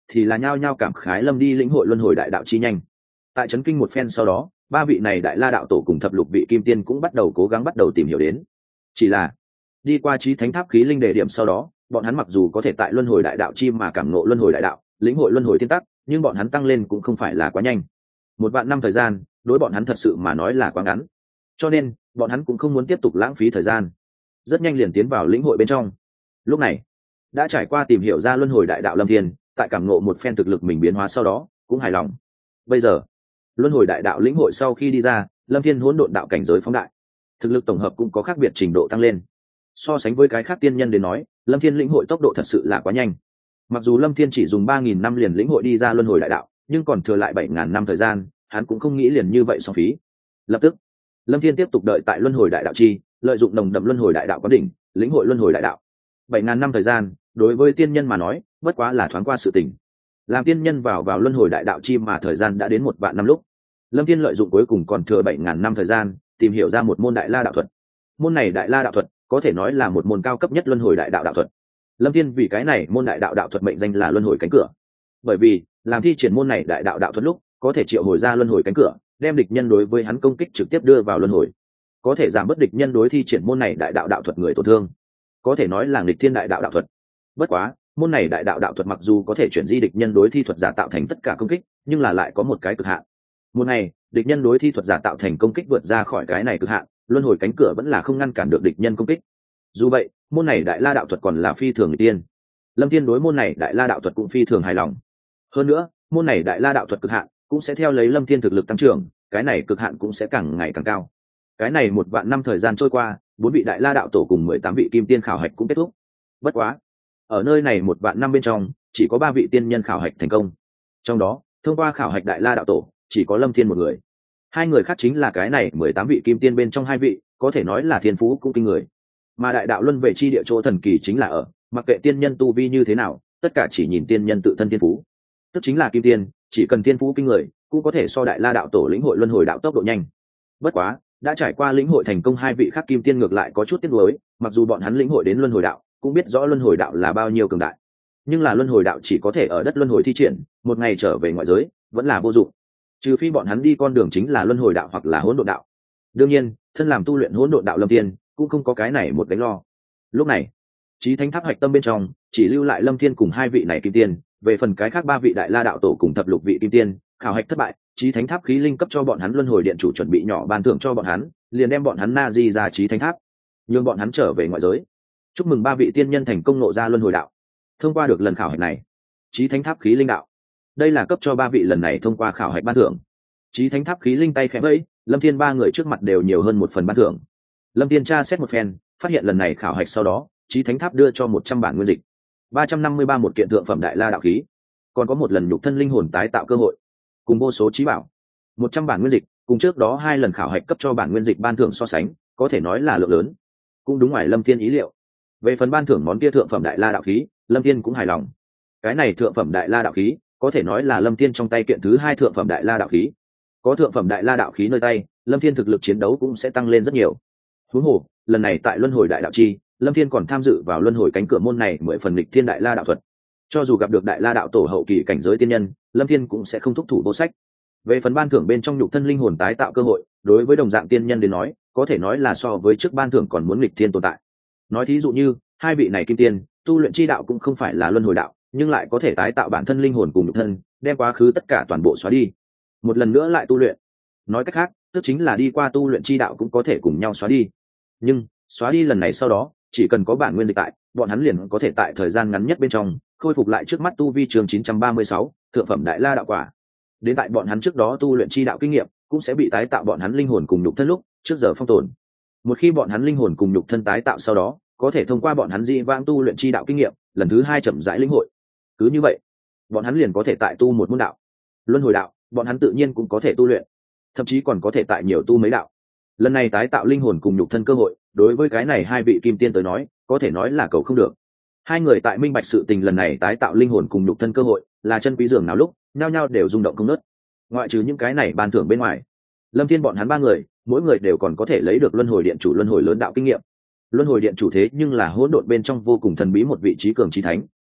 thì là nhao nhao cảm khái lâm đi lĩnh hội luân hồi đại đạo chi nhanh. Tại chấn kinh một phen sau đó, ba vị này đại la đạo tổ cùng thập lục vị kim tiên cũng bắt đầu cố gắng bắt đầu tìm hiểu đến. Chỉ là đi qua chí thánh tháp khí linh đề điểm sau đó, bọn hắn mặc dù có thể tại luân hồi đại đạo chi mà cảm ngộ luân hồi đại đạo, lĩnh hội luân hồi thiên tắc, nhưng bọn hắn tăng lên cũng không phải là quá nhanh. Một vạn năm thời gian, đối bọn hắn thật sự mà nói là quá ngắn. Cho nên, bọn hắn cũng không muốn tiếp tục lãng phí thời gian. Rất nhanh liền tiến vào lĩnh hội bên trong. Lúc này, đã trải qua tìm hiểu ra luân hồi đại đạo Lâm Thiên, tại cảm ngộ một phen thực lực mình biến hóa sau đó, cũng hài lòng. Bây giờ, luân hồi đại đạo lĩnh hội sau khi đi ra, Lâm Thiên hỗn độn đạo cảnh giới phóng đại, thực lực tổng hợp cũng có khác biệt trình độ tăng lên. So sánh với cái khác tiên nhân đến nói, Lâm Thiên lĩnh hội tốc độ thật sự là quá nhanh. Mặc dù Lâm Thiên chỉ dùng ba nghìn năm liền lĩnh hội đi ra luân hồi đại đạo, nhưng còn thừa lại bảy ngàn năm thời gian, hắn cũng không nghĩ liền như vậy xóa phí. Lập tức, Lâm Thiên tiếp tục đợi tại luân hồi đại đạo chi, lợi dụng nồng đậm luân hồi đại đạo có đỉnh, lĩnh hội luân hồi đại đạo. bảy ngàn năm thời gian, đối với tiên nhân mà nói, bất quá là thoáng qua sự tình. Làm tiên nhân vào vào luân hồi đại đạo chi mà thời gian đã đến một vạn năm lúc, Lâm Thiên lợi dụng cuối cùng còn thừa bảy ngàn năm thời gian, tìm hiểu ra một môn đại la đạo thuật. Môn này đại la đạo thuật có thể nói là một môn cao cấp nhất luân hồi đại đạo đạo thuật. Lâm Thiên vì cái này môn đại đạo đạo thuật mệnh danh là luân hồi cánh cửa. Bởi vì, làm thi triển môn này đại đạo đạo thuật lúc, có thể triệu hồi ra luân hồi cánh cửa, đem địch nhân đối với hắn công kích trực tiếp đưa vào luân hồi. Có thể giảm bớt địch nhân đối thi triển môn này đại đạo đạo thuật người tổn thương. Có thể nói là nghịch thiên đại đạo đạo thuật. Bất quá, môn này đại đạo đạo thuật mặc dù có thể chuyển di địch nhân đối thi thuật giả tạo thành tất cả công kích, nhưng là lại có một cái cực hạn. Một ngày, địch nhân đối thi thuật giả tạo thành công kích vượt ra khỏi cái này cực hạn, luân hồi cánh cửa vẫn là không ngăn cản được địch nhân công kích. Dù vậy, môn này đại la đạo thuật còn là phi thường người tiên. Lâm Thiên đối môn này đại la đạo thuật cũng phi thường hài lòng. Hơn nữa, môn này đại la đạo thuật cực hạn cũng sẽ theo lấy Lâm Thiên thực lực tăng trưởng, cái này cực hạn cũng sẽ càng ngày càng cao. Cái này một vạn năm thời gian trôi qua, bốn vị đại la đạo tổ cùng mười tám vị kim tiên khảo hạch cũng kết thúc. Bất quá, ở nơi này một vạn năm bên trong, chỉ có ba vị tiên nhân khảo hạch thành công. Trong đó, thông qua khảo hạch đại la đạo tổ, chỉ có Lâm Thiên một người. Hai người khác chính là cái này mười tám vị kim tiên bên trong hai vị, có thể nói là thiên phú cũng kinh người. Mà đại đạo luân về chi địa chỗ thần kỳ chính là ở, mặc kệ tiên nhân tu vi như thế nào, tất cả chỉ nhìn tiên nhân tự thân thiên phú. Tức chính là kim tiên, chỉ cần thiên phú kinh người, cũng có thể so đại la đạo tổ lĩnh hội luân hồi đạo tốc độ nhanh. Bất quá, đã trải qua lĩnh hội thành công hai vị khác kim tiên ngược lại có chút tiếc nuối, mặc dù bọn hắn lĩnh hội đến luân hồi đạo, cũng biết rõ luân hồi đạo là bao nhiêu cường đại. Nhưng là luân hồi đạo chỉ có thể ở đất luân hồi thi triển, một ngày trở về ngoại giới, vẫn là vô dụng. Trừ phi bọn hắn đi con đường chính là luân hồi đạo hoặc là hỗn độn đạo. Đương nhiên, thân làm tu luyện hỗn độn đạo Lâm Thiên, cũng không có cái này một gánh lo. Lúc này, chí thánh tháp hạch tâm bên trong chỉ lưu lại Lâm Thiên cùng hai vị này kim tiên, về phần cái khác ba vị đại la đạo tổ cùng thập lục vị kim tiên, khảo hạch thất bại, chí thánh tháp khí linh cấp cho bọn hắn luân hồi điện chủ chuẩn bị nhỏ ban thưởng cho bọn hắn, liền đem bọn hắn na di ra chí thánh tháp, nhường bọn hắn trở về ngoại giới. Chúc mừng ba vị tiên nhân thành công ngộ ra luân hồi đạo. Thông qua được lần khảo hạch này, chí thánh tháp khí linh đạo, đây là cấp cho ba vị lần này thông qua khảo hạch ban thưởng. Chí thánh tháp khí linh tay khẽ vẫy, Lâm Thiên ba người trước mặt đều nhiều hơn một phần ban thưởng. Lâm Thiên tra xét một phen, phát hiện lần này khảo hạch sau đó, chí thánh tháp đưa cho một trăm bản nguyên dịch, ba trăm năm mươi ba một kiện thượng phẩm đại la đạo khí, còn có một lần nhục thân linh hồn tái tạo cơ hội, cùng vô số chí bảo. một trăm bản nguyên dịch, cùng trước đó hai lần khảo hạch cấp cho bản nguyên dịch ban thưởng so sánh, có thể nói là lượng lớn, cũng đúng ngoài Lâm Thiên ý liệu. Về phần ban thưởng món kia thượng phẩm đại la đạo khí, Lâm Thiên cũng hài lòng. Cái này thượng phẩm đại la đạo khí, có thể nói là Lâm Thiên trong tay kiện thứ hai thượng phẩm đại la đạo khí. Có thượng phẩm đại la đạo khí nơi tay, Lâm Thiên thực lực chiến đấu cũng sẽ tăng lên rất nhiều. Huống hồ, lần này tại luân hồi đại đạo chi, Lâm Thiên còn tham dự vào luân hồi cánh cửa môn này mười phần lịch thiên đại la đạo thuật. Cho dù gặp được đại la đạo tổ hậu kỳ cảnh giới tiên nhân, Lâm Thiên cũng sẽ không thúc thủ vô sách. Về phần ban thưởng bên trong nhục thân linh hồn tái tạo cơ hội, đối với đồng dạng tiên nhân đến nói, có thể nói là so với trước ban thưởng còn muốn lịch thiên tồn tại. Nói thí dụ như, hai vị này kim tiên, tu luyện chi đạo cũng không phải là luân hồi đạo, nhưng lại có thể tái tạo bản thân linh hồn cùng nhục thân, đem quá khứ tất cả toàn bộ xóa đi, một lần nữa lại tu luyện. Nói cách khác, tức chính là đi qua tu luyện chi đạo cũng có thể cùng nhau xóa đi. Nhưng, xóa đi lần này sau đó, chỉ cần có bản nguyên dịch tại, bọn hắn liền có thể tại thời gian ngắn nhất bên trong khôi phục lại trước mắt tu vi chương chín trăm ba mươi sáu, thượng phẩm đại la đạo quả. Đến tại bọn hắn trước đó tu luyện chi đạo kinh nghiệm, cũng sẽ bị tái tạo bọn hắn linh hồn cùng nhục thân lúc trước giờ phong tồn. Một khi bọn hắn linh hồn cùng nhục thân tái tạo sau đó, có thể thông qua bọn hắn dị vãng tu luyện chi đạo kinh nghiệm, lần thứ hai chậm rãi linh hội. Cứ như vậy, bọn hắn liền có thể tại tu một môn đạo. Luân hồi đạo, bọn hắn tự nhiên cũng có thể tu luyện, thậm chí còn có thể tại nhiều tu mấy đạo. Lần này tái tạo linh hồn cùng nhục thân cơ hội, đối với cái này hai vị kim tiên tới nói, có thể nói là cầu không được. Hai người tại minh bạch sự tình lần này tái tạo linh hồn cùng nhục thân cơ hội, là chân quý dường nào lúc, nhao nhao đều rung động không ngớt. Ngoại trừ những cái này ban thưởng bên ngoài, Lâm Thiên bọn hắn ba người, mỗi người đều còn có thể lấy được luân hồi điện chủ luân hồi lớn đạo kinh nghiệm. Luân hồi điện chủ thế nhưng là hỗn độn bên trong vô cùng thần bí một vị trí cường trí thánh,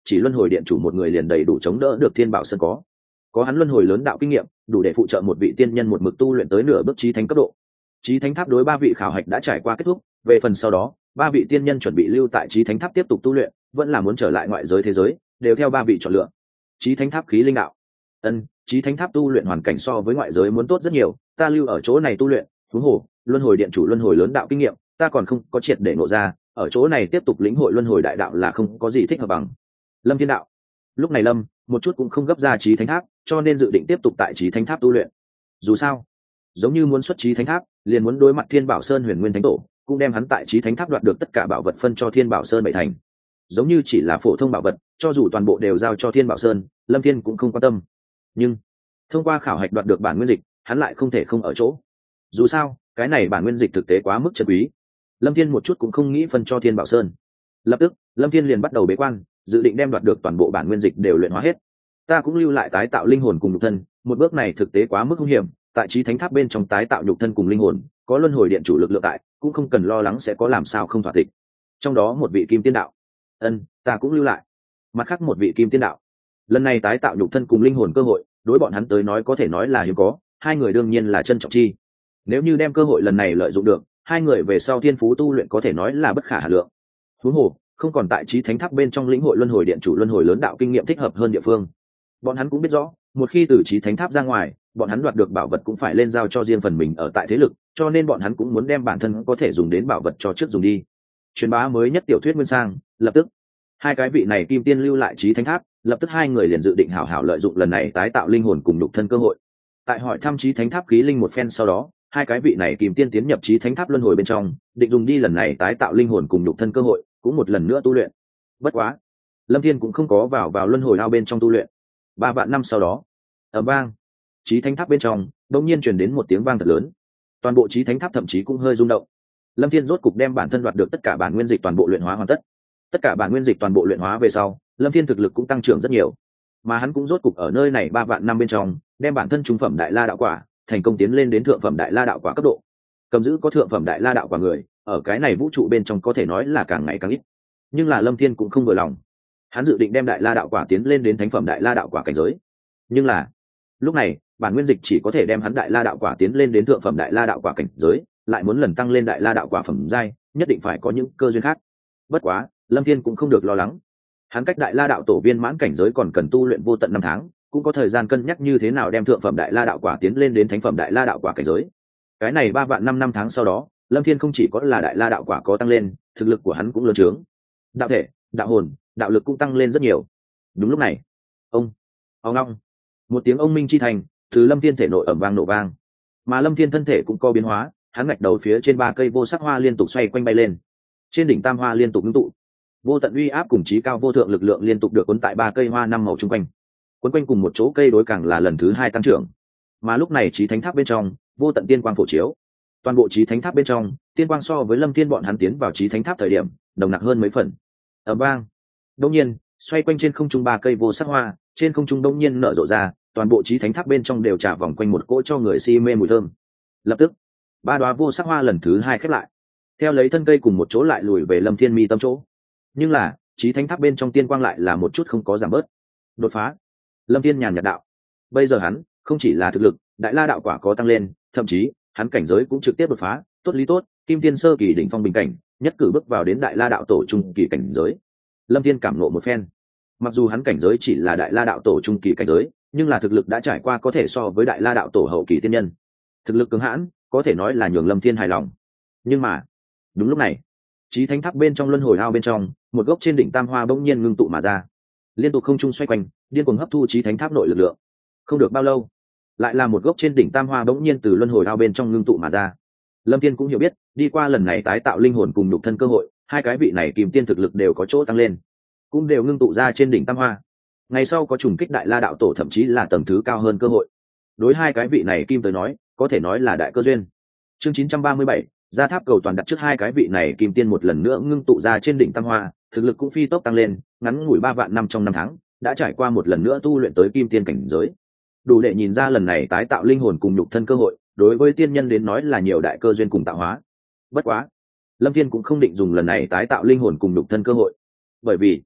chỉ luân hồi điện chủ một người liền đầy đủ chống đỡ được thiên bảo sơn có có hắn luân hồi lớn đạo kinh nghiệm, đủ để phụ trợ một vị tiên nhân một mực tu luyện tới nửa bước chí thánh cấp độ. Chí thánh tháp đối ba vị khảo hạch đã trải qua kết thúc, về phần sau đó ba vị tiên nhân chuẩn bị lưu tại chí thánh tháp tiếp tục tu luyện, vẫn là muốn trở lại ngoại giới thế giới, đều theo ba vị chọn lựa. Chí thánh tháp khí linh đạo. Ân, chí thánh tháp tu luyện hoàn cảnh so với ngoại giới muốn tốt rất nhiều, ta lưu ở chỗ này tu luyện, huống hồ luân hồi điện chủ luân hồi lớn đạo kinh nghiệm ta còn không có triệt để nộ ra, ở chỗ này tiếp tục lĩnh hội luân hồi đại đạo là không có gì thích hợp bằng. Lâm Thiên đạo. Lúc này Lâm một chút cũng không gấp ra chí thánh tháp, cho nên dự định tiếp tục tại chí thánh tháp tu luyện. Dù sao giống như muốn xuất chí thánh tháp liền muốn đối mặt Thiên Bảo Sơn Huyền Nguyên Thánh Tổ, cũng đem hắn tại chí thánh tháp đoạt được tất cả bảo vật phân cho Thiên Bảo Sơn bảy thành. Giống như chỉ là phổ thông bảo vật, cho dù toàn bộ đều giao cho Thiên Bảo Sơn, Lâm Thiên cũng không quan tâm. Nhưng thông qua khảo hạch đoạt được bản nguyên dịch, hắn lại không thể không ở chỗ. Dù sao cái này bản nguyên dịch thực tế quá mức chân quý, Lâm Thiên một chút cũng không nghĩ phân cho Thiên Bảo Sơn. Lập tức Lâm Thiên liền bắt đầu bế quan, dự định đem đoạt được toàn bộ bản nguyên dịch đều luyện hóa hết. Ta cũng lưu lại tái tạo linh hồn cùng nhục thân, một bước này thực tế quá mức nguy hiểm, tại chí thánh tháp bên trong tái tạo nhục thân cùng linh hồn, có luân hồi điện chủ lực lượng tại, cũng không cần lo lắng sẽ có làm sao không thỏa thích. Trong đó một vị kim tiên đạo. Ân, ta cũng lưu lại. Mặt khác một vị kim tiên đạo. Lần này tái tạo nhục thân cùng linh hồn cơ hội, đối bọn hắn tới nói có thể nói là hiếm có, hai người đương nhiên là trân trọng chi. Nếu như đem cơ hội lần này lợi dụng được, hai người về sau thiên phú tu luyện có thể nói là bất khả hà lượng. Huống hồ không còn tại chí thánh tháp bên trong lĩnh hội luân hồi điện chủ luân hồi lớn đạo kinh nghiệm thích hợp hơn địa phương. Bọn hắn cũng biết rõ, một khi từ chí thánh tháp ra ngoài, bọn hắn đoạt được bảo vật cũng phải lên giao cho riêng phần mình ở tại thế lực, cho nên bọn hắn cũng muốn đem bản thân có thể dùng đến bảo vật cho trước dùng đi. Truyền bá mới nhất tiểu thuyết nguyên sang, lập tức hai cái vị này kim tiên lưu lại chí thánh tháp, lập tức hai người liền dự định hảo hảo lợi dụng lần này tái tạo linh hồn cùng nhục thân cơ hội. Tại hỏi thăm chí thánh tháp khí linh một phen sau đó, hai cái vị này kim tiên tiến nhập chí thánh tháp luân hồi bên trong, định dùng đi lần này tái tạo linh hồn cùng nhục thân cơ hội, cũng một lần nữa tu luyện. Bất quá Lâm Thiên cũng không có vào vào luân hồi ao bên trong tu luyện. Ba vạn năm sau đó, ở bang chí thánh tháp bên trong đột nhiên truyền đến một tiếng vang thật lớn, toàn bộ chí thánh tháp thậm chí cũng hơi rung động. Lâm Thiên rốt cục đem bản thân đoạt được tất cả bản nguyên dịch toàn bộ luyện hóa hoàn tất. Tất cả bản nguyên dịch toàn bộ luyện hóa về sau, Lâm Thiên thực lực cũng tăng trưởng rất nhiều, mà hắn cũng rốt cục ở nơi này ba vạn năm bên trong đem bản thân trung phẩm đại la đạo quả thành công tiến lên đến thượng phẩm đại la đạo quả cấp độ. Cầm giữ có thượng phẩm đại la đạo quả người ở cái này vũ trụ bên trong có thể nói là càng ngày càng ít, nhưng là Lâm Thiên cũng không vừa lòng. Hắn dự định đem đại la đạo quả tiến lên đến thánh phẩm đại la đạo quả cảnh giới, nhưng là lúc này bản nguyên dịch chỉ có thể đem hắn đại la đạo quả tiến lên đến thượng phẩm đại la đạo quả cảnh giới, lại muốn lần tăng lên đại la đạo quả phẩm giai, nhất định phải có những cơ duyên khác. Bất quá Lâm Thiên cũng không được lo lắng, hắn cách đại la đạo tổ viên mãn cảnh giới còn cần tu luyện vô tận năm tháng, cũng có thời gian cân nhắc như thế nào đem thượng phẩm đại la đạo quả tiến lên đến thánh phẩm đại la đạo quả cảnh giới. Cái này ba vạn năm năm tháng sau đó, Lâm Thiên không chỉ có là đại la đạo quả có tăng lên, thực lực của hắn cũng lớn trướng, đạo thể, đạo hồn, đạo lực cũng tăng lên rất nhiều. Đúng lúc này, ông ông long một tiếng ông minh chi thành từ Lâm Thiên thể nội ầm vang nổ vang, mà Lâm Thiên thân thể cũng có biến hóa, hắn ngạch đầu phía trên ba cây vô sắc hoa liên tục xoay quanh bay lên, trên đỉnh tam hoa liên tục ngưng tụ, vô tận uy áp cùng chí cao vô thượng lực lượng liên tục được cuốn tại ba cây hoa năm màu chung quanh, cuốn quanh cùng một chỗ cây đối càng là lần thứ hai tăng trưởng. Mà lúc này chí thánh tháp bên trong vô tận tiên quang phổ chiếu, toàn bộ chí thánh tháp bên trong tiên quang so với Lâm Thiên bọn hắn tiến vào chí thánh tháp thời điểm nồng nặc hơn mấy phần. Ở bang đông nhiên xoay quanh trên không trung ba cây vô sắc hoa trên không trung đông nhiên nở rộ ra, toàn bộ chí thánh tháp bên trong đều trả vòng quanh một cỗ cho người si mê mùi thơm. Lập tức ba đóa vô sắc hoa lần thứ hai khép lại, theo lấy thân cây cùng một chỗ lại lùi về Lâm Thiên mi tâm chỗ. Nhưng là chí thánh tháp bên trong tiên quang lại là một chút không có giảm bớt. Đột phá. Lâm Thiên nhàn nhạt đạo. Bây giờ hắn không chỉ là thực lực đại la đạo quả có tăng lên, thậm chí hắn cảnh giới cũng trực tiếp đột phá, tốt lý tốt, kim tiên sơ kỳ đỉnh phong bình cảnh, nhất cử bước vào đến đại la đạo tổ trung kỳ cảnh giới. Lâm Thiên cảm ngộ một phen, mặc dù hắn cảnh giới chỉ là đại la đạo tổ trung kỳ cảnh giới, nhưng là thực lực đã trải qua có thể so với đại la đạo tổ hậu kỳ tiên nhân, thực lực cứng hãn, có thể nói là nhường Lâm Thiên hài lòng. Nhưng mà đúng lúc này, chí thánh tháp bên trong luân hồi ao bên trong, một gốc trên đỉnh tam hoa bỗng nhiên ngưng tụ mà ra, liên tục không trung xoay quanh, điên cuồng hấp thu chí thánh tháp nội lực lượng. Không được bao lâu, lại là một gốc trên đỉnh tam hoa bỗng nhiên từ luân hồi ao bên trong ngưng tụ mà ra. Lâm Thiên cũng hiểu biết, đi qua lần này tái tạo linh hồn cùng nhục thân cơ hội, hai cái vị này kim tiên thực lực đều có chỗ tăng lên, cũng đều ngưng tụ ra trên đỉnh tam hoa. Ngày sau có trùng kích đại la đạo tổ thậm chí là tầng thứ cao hơn cơ hội. Đối hai cái vị này kim tới nói, có thể nói là đại cơ duyên. Chương chín trăm ba mươi bảy, gia tháp cầu toàn đặt trước hai cái vị này kim tiên một lần nữa ngưng tụ ra trên đỉnh tam hoa, thực lực cũng phi tốc tăng lên, ngắn ngủi ba vạn năm trong năm tháng, đã trải qua một lần nữa tu luyện tới kim tiên cảnh giới. Đủ để nhìn ra lần này tái tạo linh hồn cùng nhục thân cơ hội, đối với tiên nhân đến nói là nhiều đại cơ duyên cùng tạo hóa. Bất quá, Lâm Thiên cũng không định dùng lần này tái tạo linh hồn cùng nhục thân cơ hội, bởi vì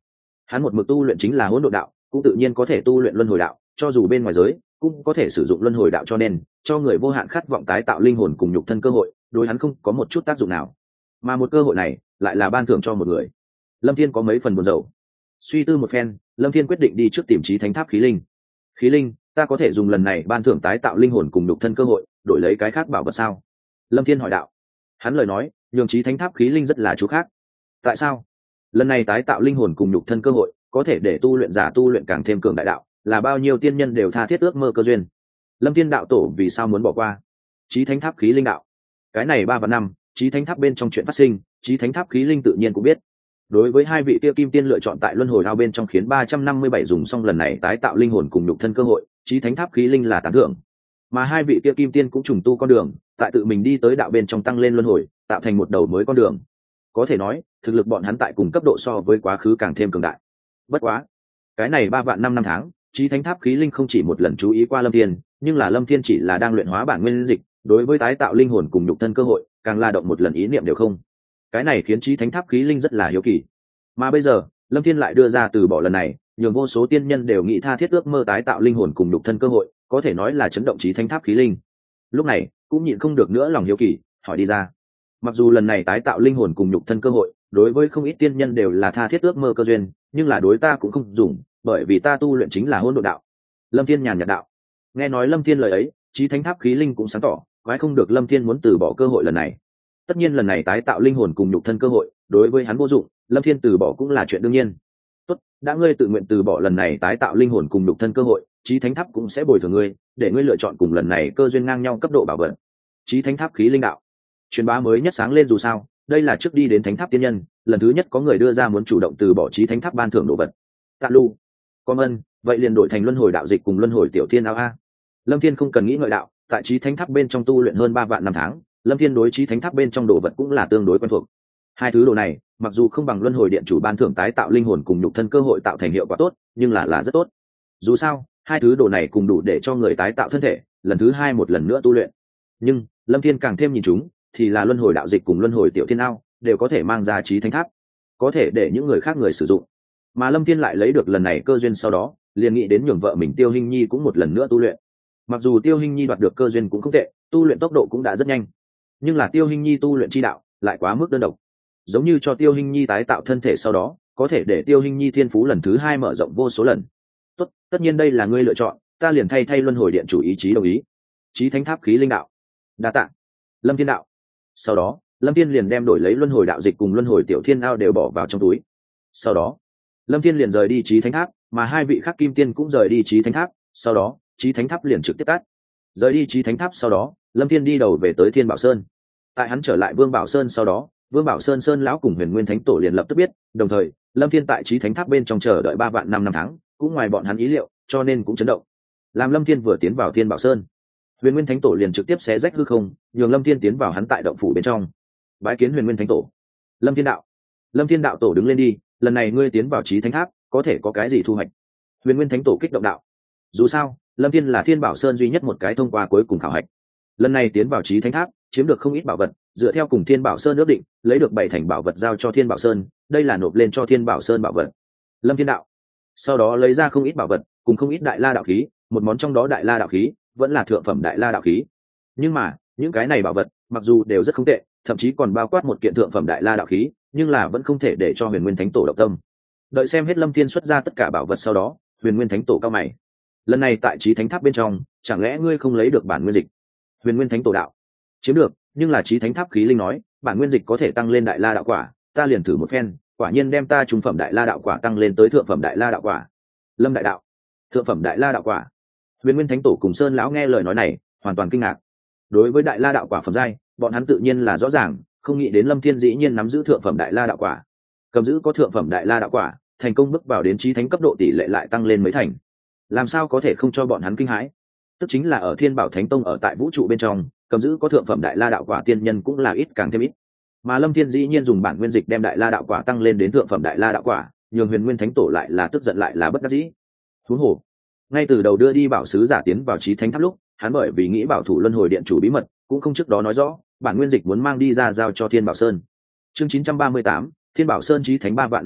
hắn một mực tu luyện chính là hỗn độn đạo, cũng tự nhiên có thể tu luyện luân hồi đạo, cho dù bên ngoài giới cũng có thể sử dụng luân hồi đạo, cho nên cho người vô hạn khát vọng tái tạo linh hồn cùng nhục thân cơ hội đối hắn không có một chút tác dụng nào, mà một cơ hội này lại là ban thưởng cho một người. Lâm Thiên có mấy phần buồn rầu, suy tư một phen, Lâm Thiên quyết định đi trước tìm Chí Thánh Tháp khí linh. Khí linh, ta có thể dùng lần này ban thưởng tái tạo linh hồn cùng nhục thân cơ hội đổi lấy cái khác bảo vật sao? Lâm Thiên hỏi đạo. Hắn lời nói nhường Chí Thánh Tháp khí linh rất là chú khác. Tại sao? Lần này tái tạo linh hồn cùng nhục thân cơ hội có thể để tu luyện giả tu luyện càng thêm cường đại đạo, là bao nhiêu tiên nhân đều tha thiết ước mơ cơ duyên. Lâm Thiên đạo tổ vì sao muốn bỏ qua? Chí Thánh Tháp khí linh đạo. Cái này ba và năm, Chí Thánh Tháp bên trong chuyện phát sinh, Chí Thánh Tháp khí linh tự nhiên cũng biết. Đối với hai vị kia kim tiên lựa chọn tại luân hồi ao bên trong khiến ba trăm năm mươi bảy dùng xong lần này tái tạo linh hồn cùng nhục thân cơ hội, Chí Thánh Tháp khí linh là tán thưởng. Mà hai vị kia kim tiên cũng trùng tu con đường, tại tự mình đi tới đạo bên trong tăng lên luân hồi, tạo thành một đầu mới con đường. Có thể nói, thực lực bọn hắn tại cùng cấp độ so với quá khứ càng thêm cường đại. Bất quá, cái này ba vạn năm năm tháng, Chí Thánh Tháp khí linh không chỉ một lần chú ý qua Lâm Thiên, nhưng là Lâm Thiên chỉ là đang luyện hóa bản nguyên dịch, đối với tái tạo linh hồn cùng nhục thân cơ hội, càng la động một lần ý niệm đều không. Cái này khiến Chí Thánh Tháp khí linh rất là hiếu kỳ. Mà bây giờ, Lâm Thiên lại đưa ra từ bỏ lần này, nhường vô số tiên nhân đều nghĩ tha thiết ước mơ tái tạo linh hồn cùng nhục thân cơ hội, có thể nói là chấn động Chí Thánh Tháp khí linh. Lúc này, cũng nhịn không được nữa lòng hiếu kỳ, hỏi đi ra. Mặc dù lần này tái tạo linh hồn cùng nhục thân cơ hội, đối với không ít tiên nhân đều là tha thiết ước mơ cơ duyên, nhưng là đối ta cũng không dùng, bởi vì ta tu luyện chính là hỗn độn đạo. Lâm Thiên nhàn nhạt đạo. Nghe nói Lâm Thiên lời ấy, Chí Thánh Tháp khí linh cũng sáng tỏ, quái không được Lâm Thiên muốn từ bỏ cơ hội lần này. Tất nhiên lần này tái tạo linh hồn cùng nhục thân cơ hội, đối với hắn vô dụng, Lâm Thiên từ bỏ cũng là chuyện đương nhiên. Tốt, đã ngươi tự nguyện từ bỏ lần này tái tạo linh hồn cùng nhục thân cơ hội, Chí Thánh Tháp cũng sẽ bồi thường ngươi, để ngươi lựa chọn cùng lần này cơ duyên ngang nhau cấp độ bảo vật. Chí Thánh Tháp khí linh đạo. Truyền bá mới nhất sáng lên dù sao, đây là trước đi đến Thánh Tháp tiên nhân, lần thứ nhất có người đưa ra muốn chủ động từ bỏ Chí Thánh Tháp ban thưởng đồ vật. Tạ Lu, Con ân, vậy liền đổi thành luân hồi đạo dịch cùng luân hồi tiểu thiên áo a. Lâm Thiên không cần nghĩ ngợi đạo, tại Chí Thánh Tháp bên trong tu luyện hơn ba vạn năm tháng, Lâm Thiên đối Chí Thánh Tháp bên trong đồ vật cũng là tương đối quen thuộc. Hai thứ đồ này, mặc dù không bằng luân hồi điện chủ ban thưởng tái tạo linh hồn cùng nhục thân cơ hội tạo thành hiệu quả tốt, nhưng là là rất tốt. Dù sao, hai thứ đồ này cùng đủ để cho người tái tạo thân thể, lần thứ hai một lần nữa tu luyện. Nhưng, Lâm Thiên càng thêm nhìn chúng, thì là luân hồi đạo dịch cùng luân hồi tiểu thiên ao, đều có thể mang ra Chí Thánh Tháp, có thể để những người khác người sử dụng. Mà Lâm Thiên lại lấy được lần này cơ duyên sau đó, liền nghĩ đến nhường vợ mình Tiêu Hinh Nhi cũng một lần nữa tu luyện. Mặc dù Tiêu Hinh Nhi đoạt được cơ duyên cũng không tệ, tu luyện tốc độ cũng đã rất nhanh, nhưng là Tiêu Hinh Nhi tu luyện chi đạo lại quá mức đơn độc. Giống như cho Tiêu Hinh Nhi tái tạo thân thể sau đó, có thể để Tiêu Hinh Nhi thiên phú lần thứ hai mở rộng vô số lần. Tốt, tất nhiên đây là ngươi lựa chọn, ta liền thay thay luân hồi điện chủ ý chí đồng ý. Chí Thánh Tháp khí linh đạo. Đa tạ. Lâm Thiên đạo. Sau đó, Lâm Thiên liền đem đổi lấy luân hồi đạo dịch cùng luân hồi tiểu thiên ao đều bỏ vào trong túi. Sau đó, Lâm Thiên liền rời đi Chí Thánh Tháp, mà hai vị khác kim tiên cũng rời đi Chí Thánh Tháp, sau đó, Chí Thánh Tháp liền trực tiếp tắt. Rời đi Chí Thánh Tháp sau đó, Lâm Thiên đi đầu về tới Thiên Bảo Sơn. Tại hắn trở lại Vương Bảo Sơn sau đó, Vương Bảo Sơn Sơn lão cùng Huyền Nguyên Thánh Tổ liền lập tức biết, đồng thời, Lâm Thiên tại Chí Thánh Tháp bên trong chờ đợi ba vạn năm năm tháng, cũng ngoài bọn hắn ý liệu, cho nên cũng chấn động. Làm Lâm Thiên vừa tiến vào Thiên Bảo Sơn, Huyền Nguyên Thánh Tổ liền trực tiếp xé rách hư không, nhường Lâm Thiên tiến vào hắn tại động phủ bên trong. Bái kiến Huyền Nguyên Thánh Tổ. Lâm Thiên đạo. Lâm Thiên đạo tổ đứng lên đi, lần này ngươi tiến vào Chí Thánh Tháp, có thể có cái gì thu hoạch? Huyền Nguyên Thánh Tổ kích động đạo. Dù sao, Lâm Thiên là Thiên Bảo Sơn duy nhất một cái thông qua cuối cùng khảo hạch. Lần này tiến vào Chí Thánh Tháp, chiếm được không ít bảo vật, dựa theo cùng Thiên Bảo Sơn ước định, lấy được bảy thành bảo vật giao cho Thiên Bảo Sơn, đây là nộp lên cho Thiên Bảo Sơn bảo vật. Lâm Thiên đạo. Sau đó lấy ra không ít bảo vật, cùng không ít đại la đạo khí, một món trong đó đại la đạo khí vẫn là thượng phẩm đại la đạo khí. Nhưng mà, những cái này bảo vật, mặc dù đều rất không tệ, thậm chí còn bao quát một kiện thượng phẩm đại la đạo khí, nhưng là vẫn không thể để cho Huyền Nguyên Thánh Tổ động tâm. Đợi xem hết Lâm Thiên xuất ra tất cả bảo vật sau đó, Huyền Nguyên Thánh Tổ cao mày. Lần này tại Chí Thánh Tháp bên trong, chẳng lẽ ngươi không lấy được bản nguyên dịch? Huyền Nguyên Thánh Tổ đạo. Chiếm được, nhưng là Chí Thánh Tháp khí linh nói, bản nguyên dịch có thể tăng lên đại la đạo quả, ta liền thử một phen, quả nhiên đem ta trung phẩm đại la đạo quả tăng lên tới thượng phẩm đại la đạo quả. Lâm đại đạo. Thượng phẩm đại la đạo quả. Huyền Nguyên Thánh Tổ cùng Sơn lão nghe lời nói này, hoàn toàn kinh ngạc. Đối với đại la đạo quả phẩm giai, bọn hắn tự nhiên là rõ ràng, không nghĩ đến Lâm Thiên dĩ nhiên nắm giữ thượng phẩm đại la đạo quả. Cầm giữ có thượng phẩm đại la đạo quả, thành công bước vào đến chí thánh cấp độ tỷ lệ lại tăng lên mấy thành. Làm sao có thể không cho bọn hắn kinh hãi? Tức chính là ở Thiên Bảo Thánh Tông ở tại vũ trụ bên trong, cầm giữ có thượng phẩm đại la đạo quả tiên nhân cũng là ít càng thêm ít. Mà Lâm Thiên dĩ nhiên dùng bản nguyên dịch đem đại la đạo quả tăng lên đến thượng phẩm đại la đạo quả, nhường Huyền Nguyên Thánh Tổ lại là tức giận lại là bất đắc dĩ. Huống hồ, ngay từ đầu đưa đi bảo sứ giả tiến vào chí thánh tháp lúc, hắn bởi vì nghĩ bảo thủ luân hồi điện chủ bí mật, cũng không trước đó nói rõ, bản nguyên dịch muốn mang đi ra giao cho Thiên Bảo Sơn. Chương chín trăm ba mươi tám, Thiên Bảo Sơn chí thánh ba vạn năm trước,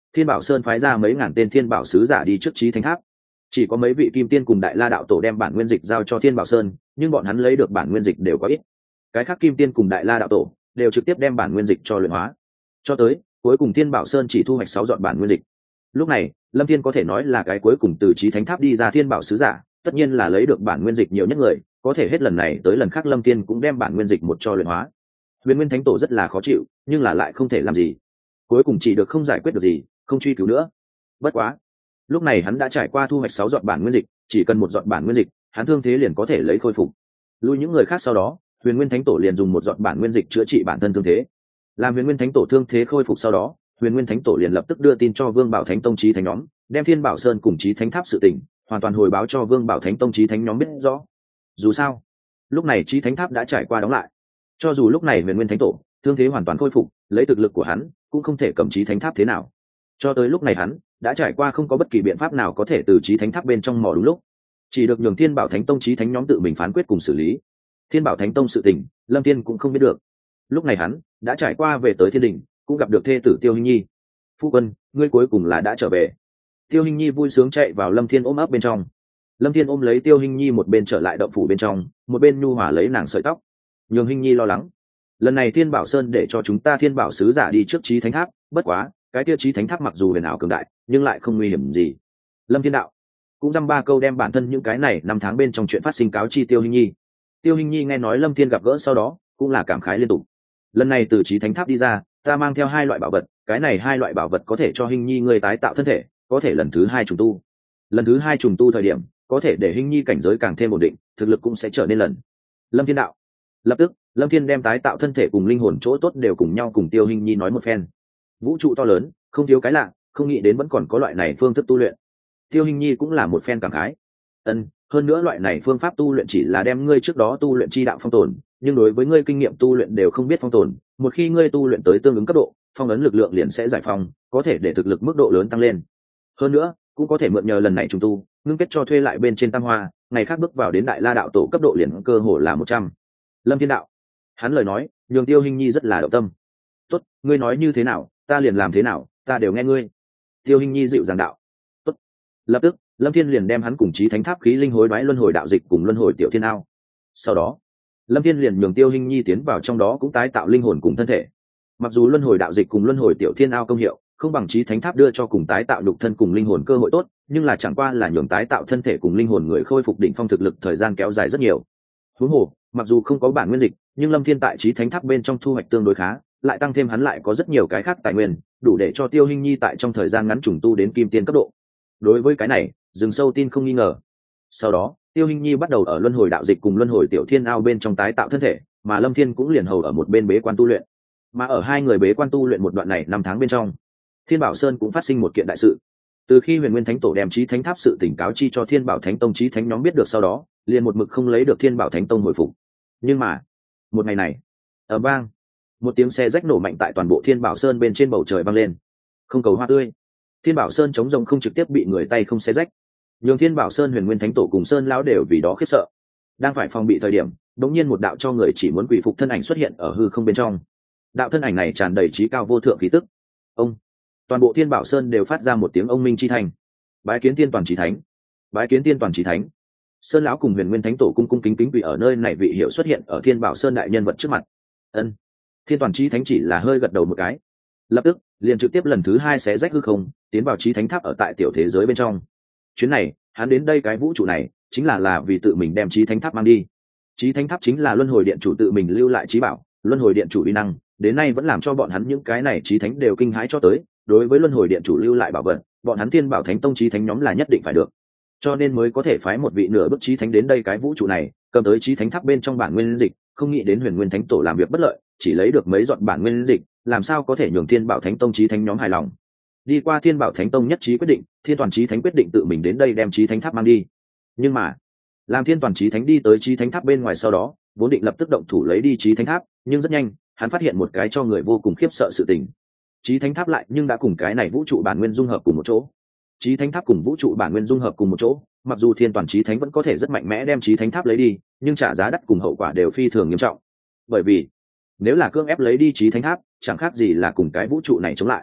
Thiên Bảo Sơn phái ra mấy ngàn tên Thiên Bảo sứ giả đi trước Chí Thánh Tháp. Chỉ có mấy vị kim tiên cùng Đại La đạo tổ đem bản nguyên dịch giao cho Thiên Bảo Sơn, nhưng bọn hắn lấy được bản nguyên dịch đều có ít. Cái khác kim tiên cùng Đại La đạo tổ đều trực tiếp đem bản nguyên dịch cho luyện hóa. Cho tới cuối cùng Thiên Bảo Sơn chỉ thu hoạch sáu dọn bản nguyên dịch. Lúc này, Lâm Thiên có thể nói là cái cuối cùng từ Chí Thánh Tháp đi ra Thiên Bảo sứ giả, tất nhiên là lấy được bản nguyên dịch nhiều nhất người, có thể hết lần này tới lần khác Lâm Thiên cũng đem bản nguyên dịch một cho luyện hóa. Huyền Nguyên Thánh Tổ rất là khó chịu, nhưng là lại không thể làm gì. Cuối cùng chỉ được không giải quyết được gì, không truy cứu nữa. Bất quá, lúc này hắn đã trải qua thu hoạch sáu giọt bản nguyên dịch, chỉ cần một giọt bản nguyên dịch, hắn thương thế liền có thể lấy khôi phục. Lui những người khác sau đó, Huyền Nguyên Thánh Tổ liền dùng một giọt bản nguyên dịch chữa trị bản thân thương thế. Làm Huyền Nguyên Thánh Tổ thương thế khôi phục sau đó, Huyền Nguyên Thánh Tổ liền lập tức đưa tin cho Vương Bảo Thánh Tông Chí Thánh nhóm, đem Thiên Bảo Sơn cùng Chí Thánh Tháp sự tình, hoàn toàn hồi báo cho Vương Bảo Thánh Tông Chí Thánh nhóm biết rõ. Dù sao, lúc này Chí Thánh Tháp đã trải qua đóng lại. Cho dù lúc này Huyền Nguyên Thánh Tổ thương thế hoàn toàn khôi phục, lấy thực lực của hắn, cũng không thể cầm Chí Thánh Tháp thế nào. Cho tới lúc này hắn đã trải qua không có bất kỳ biện pháp nào có thể từ Chí Thánh Tháp bên trong mò đúng lúc, chỉ được nhường Thiên Bảo Thánh Tông Chí Thánh nhóm tự mình phán quyết cùng xử lý. Thiên Bảo Thánh Tông sự tình, Lâm Thiên cũng không biết được. Lúc này hắn đã trải qua về tới Thiên Đình, cũng gặp được thê tử Tiêu Hinh Nhi. Phu quân, ngươi cuối cùng là đã trở về. Tiêu Hinh Nhi vui sướng chạy vào Lâm Thiên ôm ấp bên trong. Lâm Thiên ôm lấy Tiêu Hinh Nhi một bên trở lại động phủ bên trong, một bên nhu hòa lấy nàng sợi tóc. Nhường Hinh Nhi lo lắng. Lần này Thiên Bảo Sơn để cho chúng ta Thiên Bảo sứ giả đi trước Chí Thánh Tháp, bất quá, cái tiêu Chí Thánh Tháp mặc dù huyền ảo cường đại, nhưng lại không nguy hiểm gì. Lâm Thiên đạo cũng dăm ba câu đem bản thân những cái này năm tháng bên trong chuyện phát sinh cáo chi Tiêu Hinh Nhi. Tiêu Hinh Nhi nghe nói Lâm Thiên gặp gỡ sau đó, cũng là cảm khái liên tục. Lần này từ Chí Thánh Tháp đi ra, ta mang theo hai loại bảo vật, cái này hai loại bảo vật có thể cho Hinh Nhi người tái tạo thân thể, có thể lần thứ hai trùng tu. Lần thứ hai trùng tu thời điểm, có thể để Hinh Nhi cảnh giới càng thêm ổn định, thực lực cũng sẽ trở nên lần. Lâm Thiên đạo. Lập tức, Lâm Thiên đem tái tạo thân thể cùng linh hồn chỗ tốt đều cùng nhau cùng Tiêu Hinh Nhi nói một phen. Vũ trụ to lớn, không thiếu cái lạ, không nghĩ đến vẫn còn có loại này phương thức tu luyện. Tiêu Hinh Nhi cũng là một phen cảm khái. Ân, hơn nữa loại này phương pháp tu luyện chỉ là đem ngươi trước đó tu luyện chi đạo phong tồn, nhưng đối với ngươi kinh nghiệm tu luyện đều không biết phong tồn, một khi ngươi tu luyện tới tương ứng cấp độ, phong ấn lực lượng liền sẽ giải phóng, có thể để thực lực mức độ lớn tăng lên. Hơn nữa, cũng có thể mượn nhờ lần này trùng tu, ngưng kết cho thuê lại bên trên Tam Hoa, ngày khác bước vào đến Đại La đạo tổ cấp độ liền cơ hồ là một trăm. Lâm Thiên đạo. Hắn lời nói, nhường Tiêu Hinh Nhi rất là động tâm. Tốt, ngươi nói như thế nào, ta liền làm thế nào, ta đều nghe ngươi. Tiêu Hinh Nhi dịu dàng đạo. Tốt. Lập tức, Lâm Thiên liền đem hắn cùng Chí Thánh Tháp khí linh hối đoái luân hồi đạo dịch cùng luân hồi tiểu thiên ao. Sau đó, Lâm Thiên liền nhường Tiêu Hinh Nhi tiến vào trong đó cũng tái tạo linh hồn cùng thân thể. Mặc dù luân hồi đạo dịch cùng luân hồi tiểu thiên ao công hiệu không bằng Chí Thánh Tháp đưa cho cùng tái tạo nhục thân cùng linh hồn cơ hội tốt, nhưng là chẳng qua là nhường tái tạo thân thể cùng linh hồn người khôi phục đỉnh phong thực lực thời gian kéo dài rất nhiều. Huống hồ, mặc dù không có bản nguyên dịch, nhưng Lâm Thiên tại Chí Thánh Tháp bên trong thu hoạch tương đối khá, lại tăng thêm hắn lại có rất nhiều cái khác tài nguyên, đủ để cho Tiêu Hinh Nhi tại trong thời gian ngắn trùng tu đến kim tiên cấp độ. Đối với cái này, rừng sâu tin không nghi ngờ. Sau đó, Tiêu Hinh Nhi bắt đầu ở luân hồi đạo dịch cùng luân hồi tiểu thiên ao bên trong tái tạo thân thể, mà Lâm Thiên cũng liền hầu ở một bên bế quan tu luyện. Mà ở hai người bế quan tu luyện một đoạn này năm tháng bên trong, Thiên Bảo Sơn cũng phát sinh một kiện đại sự. Từ khi Huyền Nguyên Thánh Tổ đem Chí Thánh Tháp sự tỉnh cáo chi cho Thiên Bảo Thánh Tông Chí Thánh nhóm biết được sau đó, liền một mực không lấy được Thiên Bảo Thánh Tông hồi phục. Nhưng mà, một ngày này, ở bang, một tiếng xe rách nổ mạnh tại toàn bộ Thiên Bảo Sơn bên trên bầu trời vang lên. Không cầu hoa tươi, Thiên Bảo Sơn chống rông không trực tiếp bị người tay không xé rách. Nhường Thiên Bảo Sơn Huyền Nguyên Thánh Tổ cùng Sơn lão đều vì đó khiếp sợ. Đang phải phòng bị thời điểm, đột nhiên một đạo cho người chỉ muốn quỷ phục thân ảnh xuất hiện ở hư không bên trong. Đạo thân ảnh này tràn đầy trí cao vô thượng khí tức. Ông, toàn bộ Thiên Bảo Sơn đều phát ra một tiếng ông minh chi thành. Bái kiến Thiên Toàn Chí Thánh, bái kiến Thiên Toàn Chí Thánh. Sơn lão cùng Huyền Nguyên Thánh Tổ cung cung kính kính vì ở nơi này vị hiệu xuất hiện ở Thiên Bảo Sơn đại nhân vật trước mặt. Ân, Thiên Toàn Chí Thánh chỉ là hơi gật đầu một cái, lập tức liền trực tiếp lần thứ hai xé rách hư không, tiến vào Chí Thánh Tháp ở tại tiểu thế giới bên trong. Chuyến này, hắn đến đây cái vũ trụ này, chính là là vì tự mình đem Chí Thánh Tháp mang đi. Chí Thánh Tháp chính là Luân Hồi Điện chủ tự mình lưu lại chí bảo, Luân Hồi Điện chủ uy năng, đến nay vẫn làm cho bọn hắn những cái này Chí Thánh đều kinh hãi cho tới. Đối với Luân Hồi Điện chủ lưu lại bảo vật, bọn hắn Thiên Bảo Thánh Tông Chí Thánh nhóm là nhất định phải được, cho nên mới có thể phái một vị nửa bước Chí Thánh đến đây cái vũ trụ này, cầm tới Chí Thánh Tháp bên trong bản nguyên dịch. Không nghĩ đến Huyền Nguyên Thánh Tổ làm việc bất lợi, chỉ lấy được mấy giọt bản nguyên dịch, làm sao có thể nhường Thiên Bảo Thánh Tông Chí Thánh nhóm hài lòng. Đi qua Thiên Bảo Thánh Tông nhất trí quyết định, Thiên Toàn Chí Thánh quyết định tự mình đến đây đem Chí Thánh Tháp mang đi. Nhưng mà, làm Thiên Toàn Chí Thánh đi tới Chí Thánh Tháp bên ngoài sau đó, vốn định lập tức động thủ lấy đi Chí Thánh Tháp, nhưng rất nhanh, hắn phát hiện một cái cho người vô cùng khiếp sợ sự tình. Chí Thánh Tháp lại nhưng đã cùng cái này vũ trụ bản nguyên dung hợp cùng một chỗ. Chí Thánh Tháp cùng vũ trụ bản nguyên dung hợp cùng một chỗ, mặc dù Thiên Toàn Chí Thánh vẫn có thể rất mạnh mẽ đem Chí Thánh Tháp lấy đi, nhưng trả giá đắt cùng hậu quả đều phi thường nghiêm trọng. Bởi vì, nếu là cưỡng ép lấy đi Chí Thánh Tháp, chẳng khác gì là cùng cái vũ trụ này chống lại.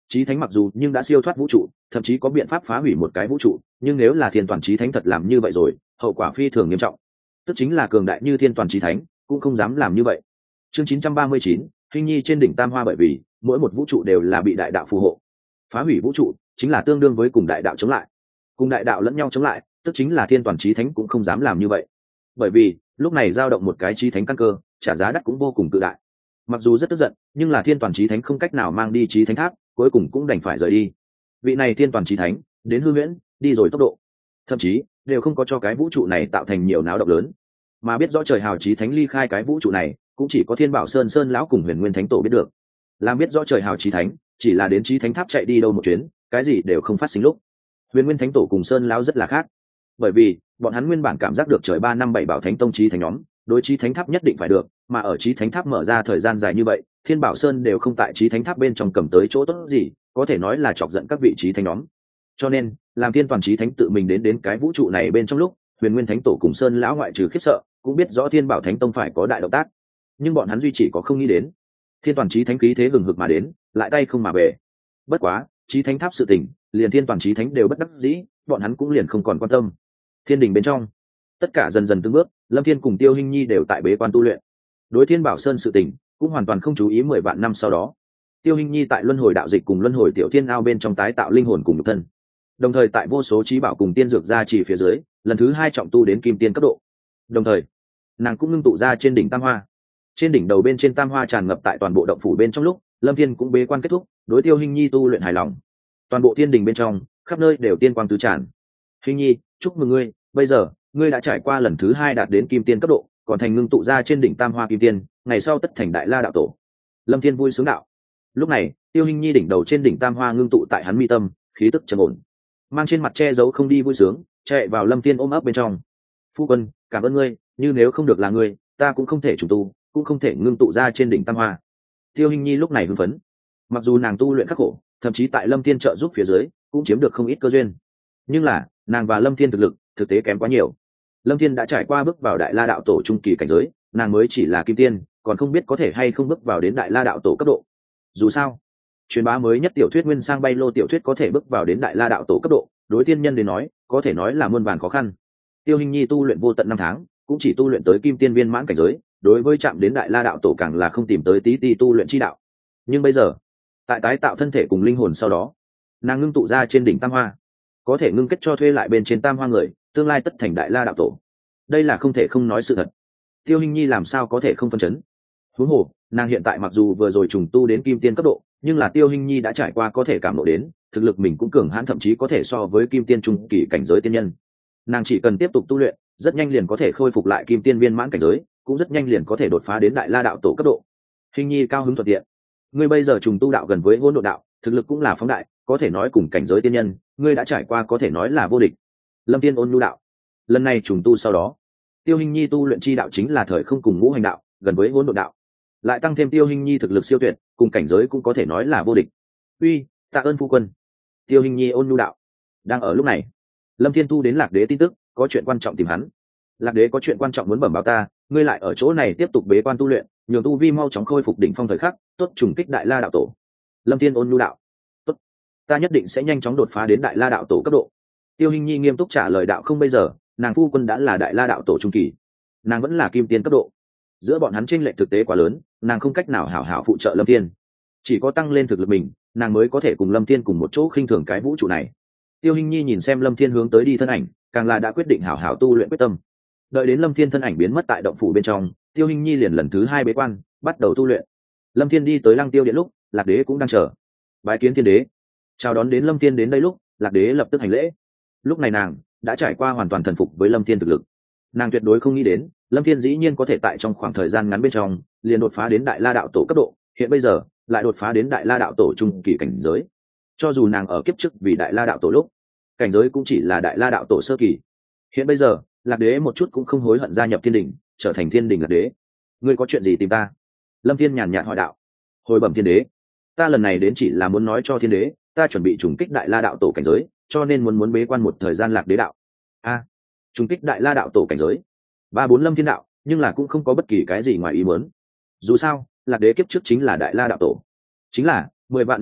Chí thánh mặc dù nhưng đã siêu thoát vũ trụ, thậm chí có biện pháp phá hủy một cái vũ trụ, nhưng nếu là thiên toàn chí thánh thật làm như vậy rồi, hậu quả phi thường nghiêm trọng. Tức chính là cường đại như thiên toàn chí thánh cũng không dám làm như vậy. Chương chín trăm ba mươi chín, Hinh Nhi trên đỉnh Tam Hoa, bởi vì mỗi một vũ trụ đều là bị đại đạo phù hộ. Phá hủy vũ trụ chính là tương đương với cùng đại đạo chống lại. Cùng đại đạo lẫn nhau chống lại, tức chính là thiên toàn chí thánh cũng không dám làm như vậy. Bởi vì, lúc này dao động một cái chí thánh căn cơ, trả giá đắt cũng vô cùng cự đại. Mặc dù rất tức giận, nhưng là thiên toàn chí thánh không cách nào mang đi chí thánh tháp, cuối cùng cũng đành phải rời đi. Vị này thiên toàn chí thánh, đến hư huyễn, đi rồi tốc độ, thậm chí đều không có cho cái vũ trụ này tạo thành nhiều náo động lớn. Mà biết rõ trời hào chí thánh ly khai cái vũ trụ này, cũng chỉ có Thiên Bảo Sơn Sơn lão cùng Huyền Nguyên Thánh Tổ biết được. Làm biết rõ trời hào chí thánh, chỉ là đến chí thánh tháp chạy đi đâu một chuyến, cái gì đều không phát sinh lúc. Huyền Nguyên Thánh Tổ cùng Sơn lão rất là khác, bởi vì bọn hắn nguyên bản cảm giác được trời ba năm bảy bảo thánh tông chí thánh nhóm, đối chí thánh tháp nhất định phải được, mà ở chí thánh tháp mở ra thời gian dài như vậy, Thiên Bảo Sơn đều không tại chí thánh tháp bên trong cầm tới chỗ tốt gì, có thể nói là chọc giận các vị chí thánh nhóm. Cho nên, làm Thiên toàn chí thánh tự mình đến đến cái vũ trụ này bên trong lúc, Huyền Nguyên Thánh Tổ cùng Sơn lão ngoại trừ khiếp sợ, cũng biết rõ Thiên Bảo Thánh Tông phải có đại động tác, nhưng bọn hắn duy chỉ có không nghĩ đến, thiên toàn chí thánh khí thế hừng hực mà đến, lại tay không mà về. Bất quá, chí thánh tháp sự tình, liền thiên toàn chí thánh đều bất đắc dĩ, bọn hắn cũng liền không còn quan tâm. Thiên đình bên trong, tất cả dần dần từng bước, Lâm Thiên cùng Tiêu Hinh Nhi đều tại bế quan tu luyện. Đối Thiên Bảo Sơn sự tình, cũng hoàn toàn không chú ý. Mười vạn năm sau đó, Tiêu Hinh Nhi tại luân hồi đạo dịch cùng luân hồi tiểu thiên ao bên trong tái tạo linh hồn cùng nhục thân, đồng thời tại vô số trí bảo cùng tiên dược gia trì phía dưới, lần thứ hai trọng tu đến kim tiên cấp độ. Đồng thời, nàng cũng ngưng tụ ra trên đỉnh Tam Hoa. Trên đỉnh đầu bên trên Tam Hoa tràn ngập tại toàn bộ động phủ bên trong lúc, Lâm Thiên cũng bế quan kết thúc, đối Tiêu Hinh Nhi tu luyện hài lòng. Toàn bộ thiên đình bên trong, khắp nơi đều tiên quang tứ tràn. Hinh Nhi, chúc mừng ngươi, bây giờ ngươi đã trải qua lần thứ hai đạt đến kim tiên cấp độ, còn thành ngưng tụ ra trên đỉnh Tam Hoa kim tiên, ngày sau tất thành đại la đạo tổ. Lâm Thiên vui sướng đạo. Lúc này, Tiêu Hinh Nhi đỉnh đầu trên đỉnh Tam Hoa ngưng tụ tại hắn mi tâm, khí tức trầm ổn, mang trên mặt che giấu không đi vui sướng, chạy vào Lâm Thiên ôm ấp bên trong. Phu quân, cảm ơn ngươi, như nếu không được là ngươi, ta cũng không thể trùng tu, cũng không thể ngưng tụ ra trên đỉnh Tam Hoa. Tiêu Hinh Nhi lúc này hưng phấn, mặc dù nàng tu luyện khắc khổ, thậm chí tại Lâm Thiên trợ giúp phía dưới cũng chiếm được không ít cơ duyên, nhưng là nàng và Lâm Thiên thực lực thực tế kém quá nhiều. Lâm Thiên đã trải qua bước vào đại la đạo tổ trung kỳ cảnh giới, nàng mới chỉ là kim tiên, còn không biết có thể hay không bước vào đến đại la đạo tổ cấp độ. Dù sao, truyền bá mới nhất tiểu thuyết Nguyên Sang Bay Lô tiểu thuyết có thể bước vào đến đại la đạo tổ cấp độ, đối tiên nhân đến nói có thể nói là muôn vàn khó khăn. Tiêu Hinh Nhi tu luyện vô tận năm tháng, cũng chỉ tu luyện tới kim tiên viên mãn cảnh giới, đối với chạm đến đại la đạo tổ càng là không tìm tới tí ti tu luyện chi đạo. Nhưng bây giờ, tại tái tạo thân thể cùng linh hồn sau đó, nàng ngưng tụ ra trên đỉnh Tam Hoa, có thể ngưng kết cho thuê lại bên trên Tam Hoa người, tương lai tất thành đại la đạo tổ. Đây là không thể không nói sự thật. Tiêu Hinh Nhi làm sao có thể không phân chấn? Huống hồ, nàng hiện tại mặc dù vừa rồi trùng tu đến kim tiên cấp độ, nhưng là Tiêu Hinh Nhi đã trải qua có thể cảm ngộ đến, thực lực mình cũng cường hãn, thậm chí có thể so với kim tiên trung kỳ cảnh giới tiên nhân. Nàng chỉ cần tiếp tục tu luyện, rất nhanh liền có thể khôi phục lại kim tiên viên mãn cảnh giới, cũng rất nhanh liền có thể đột phá đến đại la đạo tổ cấp độ. Hinh Nhi cao hứng thuận tiện. Ngươi bây giờ trùng tu đạo gần với hỗn độn đạo, thực lực cũng là phóng đại, có thể nói cùng cảnh giới tiên nhân, ngươi đã trải qua có thể nói là vô địch. Lâm Tiên ôn nhu đạo. Lần này trùng tu sau đó, Tiêu Hinh Nhi tu luyện chi đạo chính là thời không cùng ngũ hành đạo, gần với hỗn độn đạo. Lại tăng thêm Tiêu Hinh Nhi thực lực siêu tuyệt, cùng cảnh giới cũng có thể nói là vô địch. Uy, tạ ơn phu quân. Tiêu Hinh Nhi ôn nhu đạo. Đang ở lúc này, Lâm Thiên tu đến Lạc Đế tin tức, có chuyện quan trọng tìm hắn. Lạc Đế có chuyện quan trọng muốn bẩm báo ta, ngươi lại ở chỗ này tiếp tục bế quan tu luyện, nhường tu vi mau chóng khôi phục đỉnh phong thời khắc, tốt trùng kích đại la đạo tổ. Lâm Thiên ôn nhu đạo. Tốt, ta nhất định sẽ nhanh chóng đột phá đến đại la đạo tổ cấp độ. Tiêu Hinh Nhi nghiêm túc trả lời đạo. Không, bây giờ nàng phu quân đã là đại la đạo tổ trung kỳ, nàng vẫn là kim tiên cấp độ, giữa bọn hắn chênh lệch thực tế quá lớn, nàng không cách nào hảo hảo phụ trợ Lâm Thiên, chỉ có tăng lên thực lực mình, nàng mới có thể cùng Lâm Thiên cùng một chỗ khinh thường cái vũ trụ này. Tiêu Hinh Nhi nhìn xem Lâm Thiên hướng tới đi thân ảnh, càng là đã quyết định hảo hảo tu luyện quyết tâm. Đợi đến Lâm Thiên thân ảnh biến mất tại động phủ bên trong, Tiêu Hinh Nhi liền lần thứ hai bế quan, bắt đầu tu luyện. Lâm Thiên đi tới Lăng Tiêu Điện lúc, Lạc Đế cũng đang chờ. Bái kiến Thiên Đế. Chào đón đến Lâm Thiên đến đây lúc, Lạc Đế lập tức hành lễ. Lúc này nàng đã trải qua hoàn toàn thần phục với Lâm Thiên thực lực. Nàng tuyệt đối không nghĩ đến, Lâm Thiên dĩ nhiên có thể tại trong khoảng thời gian ngắn bên trong, liền đột phá đến đại la đạo tổ cấp độ, hiện bây giờ lại đột phá đến đại la đạo tổ trung kỳ cảnh giới. Cho dù nàng ở kiếp trước vì đại la đạo tổ lúc, cảnh giới cũng chỉ là đại la đạo tổ sơ kỳ. Hiện bây giờ, Lạc Đế một chút cũng không hối hận gia nhập Thiên Đình, trở thành Thiên Đình Lạc Đế. Ngươi có chuyện gì tìm ta? Lâm Thiên nhàn nhạt hỏi đạo. Hồi bẩm Thiên Đế, ta lần này đến chỉ là muốn nói cho Thiên Đế, ta chuẩn bị trùng kích đại la đạo tổ cảnh giới, cho nên muốn muốn bế quan một thời gian Lạc Đế đạo. A, à, trùng kích đại la đạo tổ cảnh giới. Ba bốn Lâm Thiên đạo, nhưng là cũng không có bất kỳ cái gì ngoài ý muốn. Dù sao, Lạc Đế kiếp trước chính là đại la đạo tổ, chính là mười vạn năm trước,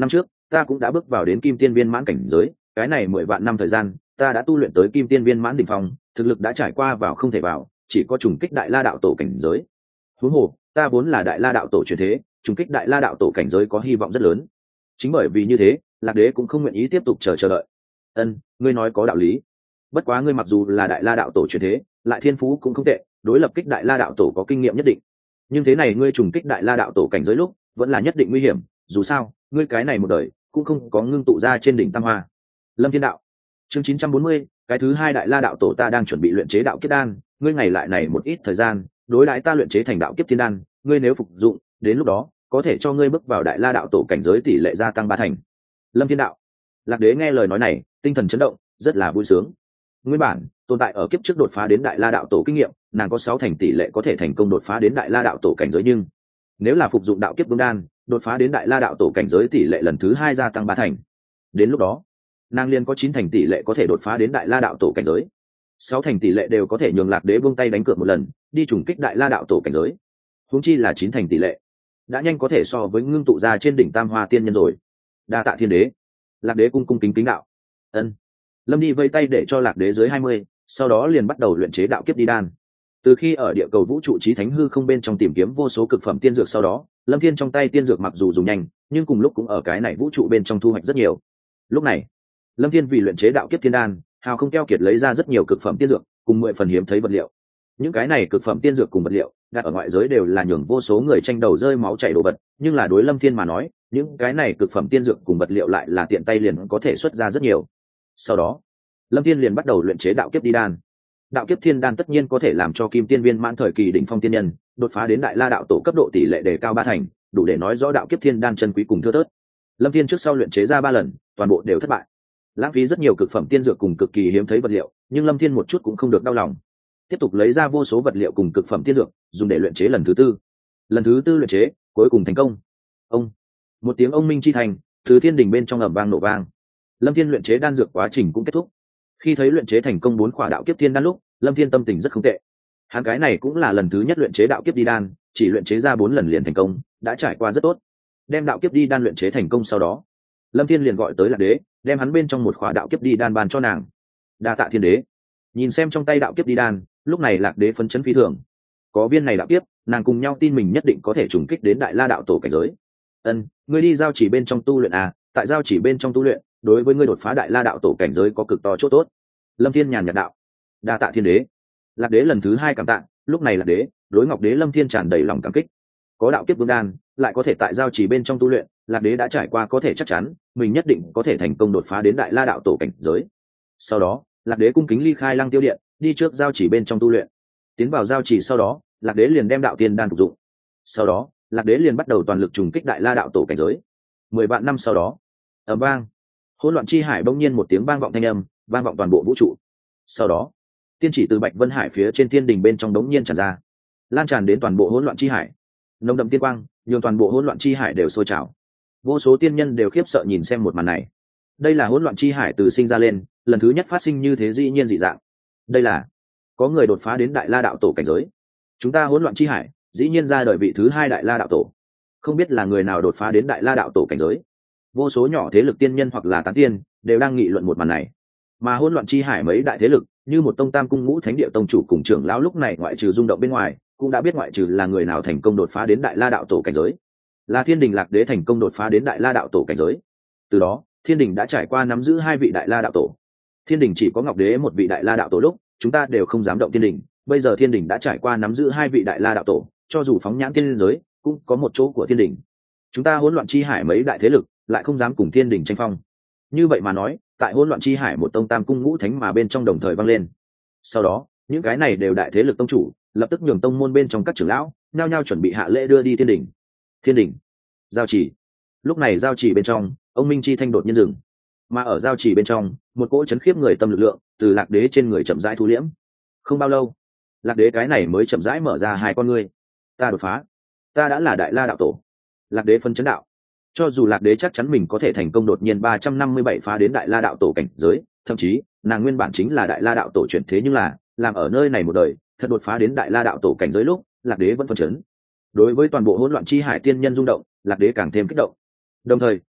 ta cũng đã bước vào đến kim tiên viên mãn cảnh giới, cái này mười vạn năm thời gian ta đã tu luyện tới kim tiên viên mãn đỉnh phong, thực lực đã trải qua vào không thể vào, chỉ có trùng kích đại la đạo tổ cảnh giới. huống hồ ta vốn là đại la đạo tổ truyền thế, trùng kích đại la đạo tổ cảnh giới có hy vọng rất lớn. Chính bởi vì như thế, Lạc Đế cũng không nguyện ý tiếp tục chờ chờ đợi. Ân, ngươi nói có đạo lý. Bất quá ngươi mặc dù là đại la đạo tổ truyền thế, lại thiên phú cũng không tệ, đối lập kích đại la đạo tổ có kinh nghiệm nhất định. Nhưng thế này ngươi trùng kích đại la đạo tổ cảnh giới lúc, vẫn là nhất định nguy hiểm, dù sao, ngươi cái này một đời cũng không có ngưng tụ ra trên đỉnh tam hoa. Lâm Thiên Đạo. Chương chín trăm bốn mươi, cái thứ hai đại la đạo tổ ta đang chuẩn bị luyện chế đạo kiếp đan, ngươi ngày lại này một ít thời gian, đối đãi ta luyện chế thành đạo kiếp thiên đan, ngươi nếu phục dụng, đến lúc đó, có thể cho ngươi bước vào đại la đạo tổ cảnh giới tỷ lệ gia tăng ba thành. Lâm Thiên Đạo. Lạc Đế nghe lời nói này, tinh thần chấn động, rất là vui sướng. Nguyên bản, tồn tại ở kiếp trước đột phá đến đại la đạo tổ kinh nghiệm, nàng có sáu thành tỷ lệ có thể thành công đột phá đến đại la đạo tổ cảnh giới, nhưng nếu là phục dụng đạo kiếp vương đan, đột phá đến đại la đạo tổ cảnh giới tỷ lệ lần thứ hai gia tăng ba thành. Đến lúc đó, nàng liền có chín thành tỷ lệ có thể đột phá đến đại la đạo tổ cảnh giới. Sáu thành tỷ lệ đều có thể nhường Lạc Đế buông tay đánh cược một lần, đi trùng kích đại la đạo tổ cảnh giới. Huống chi là chín thành tỷ lệ, đã nhanh có thể so với ngưng tụ ra trên đỉnh tam hoa tiên nhân rồi. Đa tạ Thiên Đế. Lạc Đế cung cung kính kính đạo. Ân. Lâm đi vây tay để cho Lạc Đế dưới hai mươi, sau đó liền bắt đầu luyện chế đạo kiếp đi đan. Từ khi ở địa cầu vũ trụ chí thánh hư không bên trong tìm kiếm vô số cực phẩm tiên dược sau đó, Lâm Thiên trong tay tiên dược mặc dù dùng nhanh, nhưng cùng lúc cũng ở cái này vũ trụ bên trong thu hoạch rất nhiều. Lúc này, Lâm Thiên vì luyện chế đạo kiếp thiên đan, hào không keo kiệt lấy ra rất nhiều cực phẩm tiên dược, cùng mười phần hiếm thấy vật liệu. Những cái này cực phẩm tiên dược cùng vật liệu, đặt ở ngoại giới đều là nhường vô số người tranh đầu rơi máu chảy đồ vật, nhưng là đối Lâm Thiên mà nói, những cái này cực phẩm tiên dược cùng vật liệu lại là tiện tay liền có thể xuất ra rất nhiều. Sau đó, Lâm Thiên liền bắt đầu luyện chế đạo kiếp đi đan. Đạo kiếp thiên đan tất nhiên có thể làm cho kim tiên viên mãn thời kỳ đỉnh phong tiên nhân đột phá đến đại la đạo tổ cấp độ tỷ lệ đề cao ba thành, đủ để nói rõ đạo kiếp thiên đan chân quý cùng thưa thớt. Lâm Thiên trước sau luyện chế ra ba lần, toàn bộ đều thất bại, lãng phí rất nhiều cực phẩm tiên dược cùng cực kỳ hiếm thấy vật liệu, nhưng Lâm Thiên một chút cũng không được đau lòng, tiếp tục lấy ra vô số vật liệu cùng cực phẩm tiên dược, dùng để luyện chế lần thứ tư. Lần thứ tư luyện chế, cuối cùng thành công. Ông, một tiếng ông minh chi thành, từ thiên đình bên trong ầm vang nổ vang. Lâm Thiên luyện chế đan dược quá trình cũng kết thúc. Khi thấy luyện chế thành công bốn khỏa đạo kiếp thiên đan lúc, Lâm Thiên tâm tình rất không tệ. Hắn cái này cũng là lần thứ nhất luyện chế đạo kiếp đi đan, chỉ luyện chế ra bốn lần liền thành công, đã trải qua rất tốt. Đem đạo kiếp đi đan luyện chế thành công sau đó, Lâm Thiên liền gọi tới Lạc Đế, đem hắn bên trong một khỏa đạo kiếp đi đan bàn cho nàng. Đa tạ Thiên Đế. Nhìn xem trong tay đạo kiếp đi đan, lúc này Lạc Đế phấn chấn phi thường. Có viên này đạo kiếp, nàng cùng nhau tin mình nhất định có thể trùng kích đến đại la đạo tổ cảnh giới. Ân, ngươi đi giao chỉ bên trong tu luyện à? Tại giao chỉ bên trong tu luyện, đối với ngươi đột phá đại la đạo tổ cảnh giới có cực to chỗ tốt. Lâm Thiên nhàn nhạt đạo. Đa tạ Thiên Đế. Lạc Đế lần thứ hai cảm tạ, lúc này Lạc Đế đối Ngọc Đế Lâm Thiên tràn đầy lòng cảm kích. Có đạo kiếp vương đan, lại có thể tại giao chỉ bên trong tu luyện, Lạc Đế đã trải qua có thể chắc chắn mình nhất định có thể thành công đột phá đến đại la đạo tổ cảnh giới. Sau đó, Lạc Đế cung kính ly khai Lăng Tiêu Điện, đi trước giao chỉ bên trong tu luyện. Tiến vào giao chỉ sau đó, Lạc Đế liền đem đạo tiên đan phục dụng. Sau đó, Lạc Đế liền bắt đầu toàn lực trùng kích đại la đạo tổ cảnh giới. Mười vạn năm sau đó, ầm vang, hỗn loạn chi hải bỗng nhiên một tiếng vang vọng thanh âm, vang vọng toàn bộ vũ trụ. Sau đó, tiên chỉ từ Bạch Vân Hải phía trên thiên đình bên trong đống nhiên tràn ra, lan tràn đến toàn bộ hỗn loạn chi hải. Nồng đậm tiên quang, nhường toàn bộ hỗn loạn chi hải đều sôi trào. Vô số tiên nhân đều khiếp sợ nhìn xem một màn này. Đây là hỗn loạn chi hải từ sinh ra lên, lần thứ nhất phát sinh như thế dĩ nhiên dị dạng. Đây là có người đột phá đến đại la đạo tổ cảnh giới. Chúng ta hỗn loạn chi hải, dĩ nhiên ra đời vị thứ hai đại la đạo tổ. Không biết là người nào đột phá đến đại la đạo tổ cảnh giới. Vô số nhỏ thế lực tiên nhân hoặc là tán tiên đều đang nghị luận một màn này. Mà hỗn loạn chi hải mấy đại thế lực, như một tông tam cung ngũ thánh địa tông chủ cùng trưởng lão lúc này ngoại trừ rung động bên ngoài, cũng đã biết ngoại trừ là người nào thành công đột phá đến đại la đạo tổ cảnh giới. Là Thiên Đình Lạc Đế thành công đột phá đến đại la đạo tổ cảnh giới. Từ đó, Thiên Đình đã trải qua nắm giữ hai vị đại la đạo tổ. Thiên Đình chỉ có Ngọc Đế một vị đại la đạo tổ lúc, chúng ta đều không dám động Thiên Đình. Bây giờ Thiên Đình đã trải qua nắm giữ hai vị đại la đạo tổ, cho dù phóng nhãn tiên giới, cũng có một chỗ của Thiên Đình. Chúng ta hỗn loạn chi hải mấy đại thế lực, lại không dám cùng Thiên Đình tranh phong. Như vậy mà nói, tại hỗn loạn chi hải một tông tam cung ngũ thánh mà bên trong đồng thời vang lên. Sau đó, những cái này đều đại thế lực tông chủ, lập tức nhường tông môn bên trong các trưởng lão, nhao nhao chuẩn bị hạ lễ đưa đi Thiên Đình. Thiên Đình, giao chỉ. Lúc này giao chỉ bên trong, ông Minh Chi thanh đột nhiên dừng. Mà ở giao chỉ bên trong, một cỗ chấn khiếp người tâm lực lượng từ Lạc Đế trên người chậm rãi thu liễm. Không bao lâu, Lạc Đế cái này mới chậm rãi mở ra hai con ngươi. Ta đột phá, ta đã là đại la đạo tổ. Lạc Đế phân chấn đạo. Cho dù Lạc Đế chắc chắn mình có thể thành công đột nhiên ba trăm năm mươi bảy phá đến đại la đạo tổ cảnh giới, thậm chí nàng nguyên bản chính là đại la đạo tổ chuyển thế, nhưng là làm ở nơi này một đời thật đột phá đến đại la đạo tổ cảnh giới lúc, Lạc Đế vẫn phân chấn. Đối với toàn bộ hỗn loạn chi hải tiên nhân rung động, Lạc Đế càng thêm kích động. Đồng thời,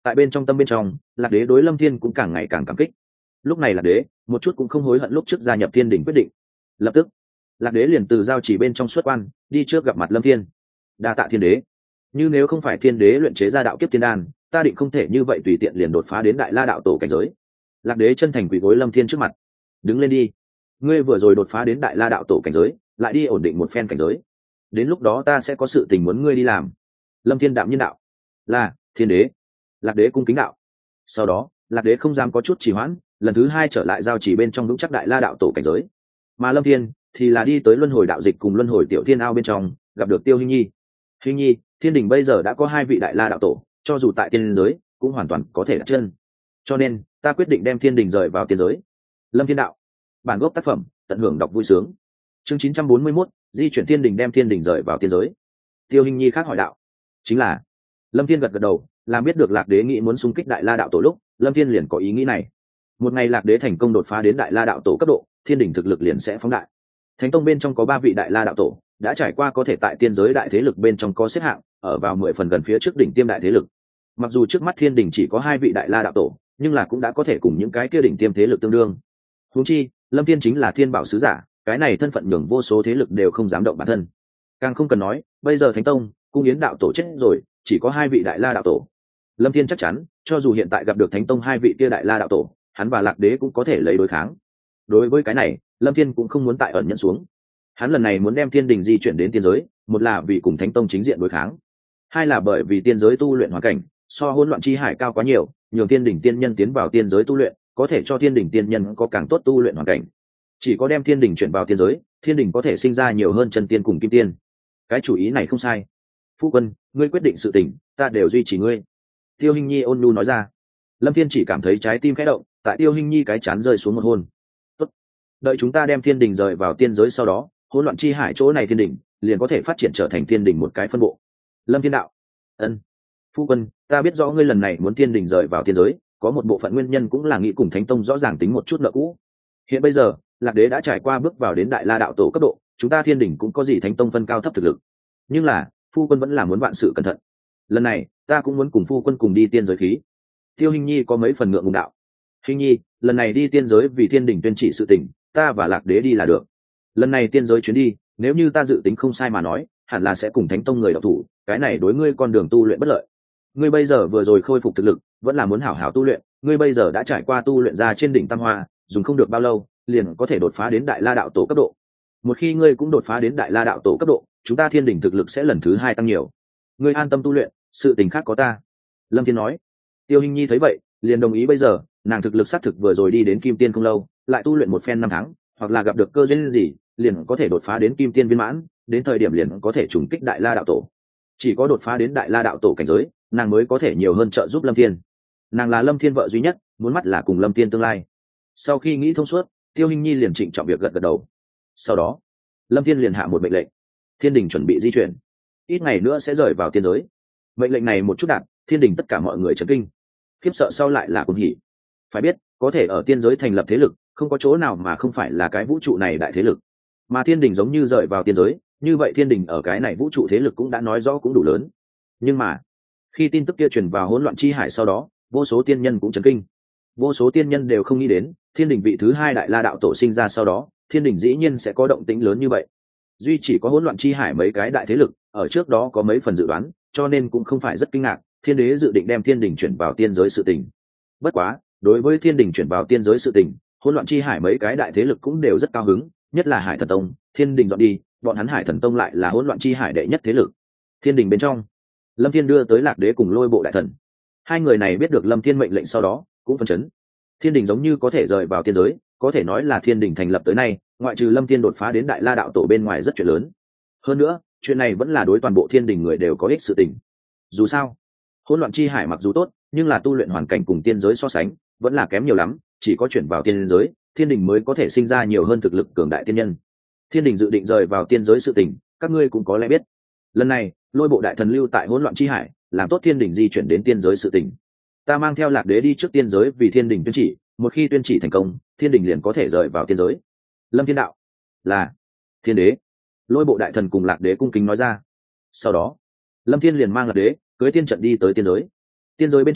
tại bên trong tâm bên trong, lạc đế đối lâm thiên cũng càng ngày càng cảm kích. Lúc này lạc đế một chút cũng không hối hận lúc trước gia nhập thiên đình quyết định. Lập tức lạc đế liền từ giao chỉ bên trong xuất quan đi trước gặp mặt lâm thiên. Đa tạ thiên đế, như nếu không phải thiên đế luyện chế ra đạo kiếp thiên đan, ta định không thể như vậy tùy tiện liền đột phá đến đại la đạo tổ cảnh giới. Lạc đế chân thành quỳ gối lâm thiên trước mặt. Đứng lên đi, ngươi vừa rồi đột phá đến đại la đạo tổ cảnh giới, lại đi ổn định một phen cảnh giới, đến lúc đó ta sẽ có sự tình muốn ngươi đi làm. Lâm thiên đạm nhiên đạo. Là thiên đế. Lạc đế cung kính đạo. Sau đó lạc đế không dám có chút trì hoãn, lần thứ hai trở lại giao chỉ bên trong vững chắc đại la đạo tổ cảnh giới. Mà lâm thiên thì là đi tới luân hồi đạo dịch cùng luân hồi tiểu thiên ao bên trong, gặp được tiêu hinh nhi. Hinh nhi, thiên đình bây giờ đã có hai vị đại la đạo tổ, cho dù tại tiên giới cũng hoàn toàn có thể đặt chân, cho nên ta quyết định đem thiên đình rời vào tiên giới. Lâm thiên đạo. Bản gốc tác phẩm, tận hưởng đọc vui sướng. Chương chín trăm bốn mươi mốt, di chuyển thiên đình đem thiên đình rời vào tiên giới. Tiêu hinh nhi khác hỏi đạo. Chính là. Lâm thiên gật gật đầu, làm biết được lạc đế nghĩ muốn xung kích đại la đạo tổ lúc, lâm thiên liền có ý nghĩ này. Một ngày lạc đế thành công đột phá đến đại la đạo tổ cấp độ, thiên đình thực lực liền sẽ phóng đại. Thánh tông bên trong có ba vị đại la đạo tổ, đã trải qua có thể tại tiên giới đại thế lực bên trong có xếp hạng, ở vào mười phần gần phía trước đỉnh tiêm đại thế lực. Mặc dù trước mắt thiên đình chỉ có hai vị đại la đạo tổ, nhưng là cũng đã có thể cùng những cái kia đỉnh tiêm thế lực tương đương. Huống chi lâm thiên chính là thiên bảo sứ giả, cái này thân phận nhường vô số thế lực đều không dám động bản thân. Càng không cần nói bây giờ thánh tông cung yến đạo tổ chết rồi, chỉ có hai vị đại la đạo tổ. Lâm thiên chắc chắn cho dù hiện tại gặp được thánh tông hai vị kia đại la đạo tổ, hắn và lạc đế cũng có thể lấy đối kháng. Đối với cái này lâm thiên cũng không muốn tại ẩn nhẫn xuống. Hắn lần này muốn đem thiên đình di chuyển đến tiên giới, một là vì cùng thánh tông chính diện đối kháng, hai là bởi vì tiên giới tu luyện hoàn cảnh so hỗn loạn chi hải cao quá nhiều, nhường thiên đình tiên nhân tiến vào tiên giới tu luyện có thể cho thiên đình tiên nhân có càng tốt tu luyện hoàn cảnh. Chỉ có đem thiên đình chuyển vào tiên giới, thiên đình có thể sinh ra nhiều hơn chân tiên cùng kim tiên. Cái chủ ý này không sai. Phu quân, ngươi quyết định sự tình, ta đều duy trì ngươi. Tiêu hinh nhi ôn nhu nói ra. Lâm thiên chỉ cảm thấy trái tim khẽ động, tại tiêu hinh nhi cái chán rơi xuống một hôn. Tốt, đợi chúng ta đem thiên đình rời vào tiên giới, sau đó hỗn loạn chi hải chỗ này thiên đình liền có thể phát triển trở thành thiên đình một cái phân bộ. Lâm thiên đạo. Ân. Phu quân, ta biết rõ ngươi lần này muốn thiên đình rời vào tiên giới, có một bộ phận nguyên nhân cũng là nghĩ cùng thánh tông rõ ràng tính một chút nợ cũ. Hiện bây giờ lạc đế đã trải qua bước vào đến đại la đạo tổ cấp độ, chúng ta thiên đình cũng có gì thánh tông phân cao thấp thực lực, nhưng là phu quân vẫn là muốn vạn sự cẩn thận. Lần này ta cũng muốn cùng phu quân cùng đi tiên giới khí. Tiêu hinh nhi có mấy phần ngượng ngùng đạo. Hinh nhi, lần này đi tiên giới vì thiên đình tuyên chỉ sự tình, ta và lạc đế đi là được. Lần này tiên giới chuyến đi, nếu như ta dự tính không sai mà nói, hẳn là sẽ cùng thánh tông người đạo thủ, cái này đối ngươi con đường tu luyện bất lợi. Ngươi bây giờ vừa rồi khôi phục thực lực, vẫn là muốn hảo hảo tu luyện. Ngươi bây giờ đã trải qua tu luyện ra trên đỉnh tam hoa, dùng không được bao lâu liền có thể đột phá đến đại la đạo tổ cấp độ. Một khi ngươi cũng đột phá đến đại la đạo tổ cấp độ, chúng ta thiên đình thực lực sẽ lần thứ hai tăng nhiều. Ngươi an tâm tu luyện, sự tình khác có ta. Lâm thiên nói. Tiêu hinh nhi thấy vậy liền đồng ý. Bây giờ nàng thực lực xác thực vừa rồi đi đến kim tiên không lâu, lại tu luyện một phen năm tháng, hoặc là gặp được cơ duyên gì liền có thể đột phá đến kim tiên viên mãn, đến thời điểm liền có thể trùng kích đại la đạo tổ. Chỉ có đột phá đến đại la đạo tổ cảnh giới, nàng mới có thể nhiều hơn trợ giúp lâm thiên. Nàng là lâm thiên vợ duy nhất, muốn mắt là cùng lâm thiên tương lai. Sau khi nghĩ thông suốt, tiêu hinh nhi liền trịnh trọng việc gật gật đầu. Sau đó lâm thiên liền hạ một mệnh lệnh, thiên đình chuẩn bị di chuyển, ít ngày nữa sẽ rời vào tiên giới. Mệnh lệnh này một chút đạt, thiên đình tất cả mọi người chấn kinh, khiếp sợ sau lại là cuồng hỉ. Phải biết có thể ở tiên giới thành lập thế lực, không có chỗ nào mà không phải là cái vũ trụ này đại thế lực, mà thiên đình giống như rời vào tiên giới, như vậy thiên đình ở cái này vũ trụ thế lực cũng đã nói rõ cũng đủ lớn. Nhưng mà khi tin tức kia truyền vào hỗn loạn chi hải sau đó, vô số tiên nhân cũng chấn kinh. Vô số tiên nhân đều không nghĩ đến thiên đình vị thứ hai đại la đạo tổ sinh ra sau đó, thiên đình dĩ nhiên sẽ có động tĩnh lớn như vậy. Duy chỉ có hỗn loạn chi hải mấy cái đại thế lực ở trước đó có mấy phần dự đoán, cho nên cũng không phải rất kinh ngạc thiên đế dự định đem thiên đình chuyển vào tiên giới sự tình. Bất quá đối với thiên đình chuyển vào tiên giới sự tình, hỗn loạn chi hải mấy cái đại thế lực cũng đều rất cao hứng, nhất là Hải Thần Tông. Thiên đình dọn đi, bọn hắn Hải Thần Tông lại là hỗn loạn chi hải đệ nhất thế lực. Thiên đình bên trong, lâm thiên đưa tới lạc đế cùng lôi bộ đại thần. Hai người này biết được lâm thiên mệnh lệnh sau đó cũng phấn chấn. Thiên đình giống như có thể rời vào tiên giới, có thể nói là thiên đình thành lập tới nay, ngoại trừ lâm thiên đột phá đến đại la đạo tổ bên ngoài rất chuyện lớn. Hơn nữa chuyện này vẫn là đối toàn bộ thiên đình người đều có ích sự tình. Dù sao hỗn loạn chi hải mặc dù tốt, nhưng là tu luyện hoàn cảnh cùng tiên giới so sánh vẫn là kém nhiều lắm, chỉ có chuyển vào tiên giới, thiên đình mới có thể sinh ra nhiều hơn thực lực cường đại tiên nhân. Thiên đình dự định rời vào tiên giới sự tình, các ngươi cũng có lẽ biết. Lần này lôi bộ đại thần lưu tại hỗn loạn chi hải, làm tốt thiên đình di chuyển đến tiên giới sự tình. Ta mang theo lạc đế đi trước tiên giới vì thiên đình tuyên chỉ, một khi tuyên chỉ thành công, thiên đình liền có thể rời vào tiên giới. Lâm thiên đạo. Là thiên đế. Lôi bộ đại thần cùng lạc đế cung kính nói ra. Sau đó lâm thiên liền mang lạc đế cưới tiên trận đi tới tiên giới. Tiên giới bên trong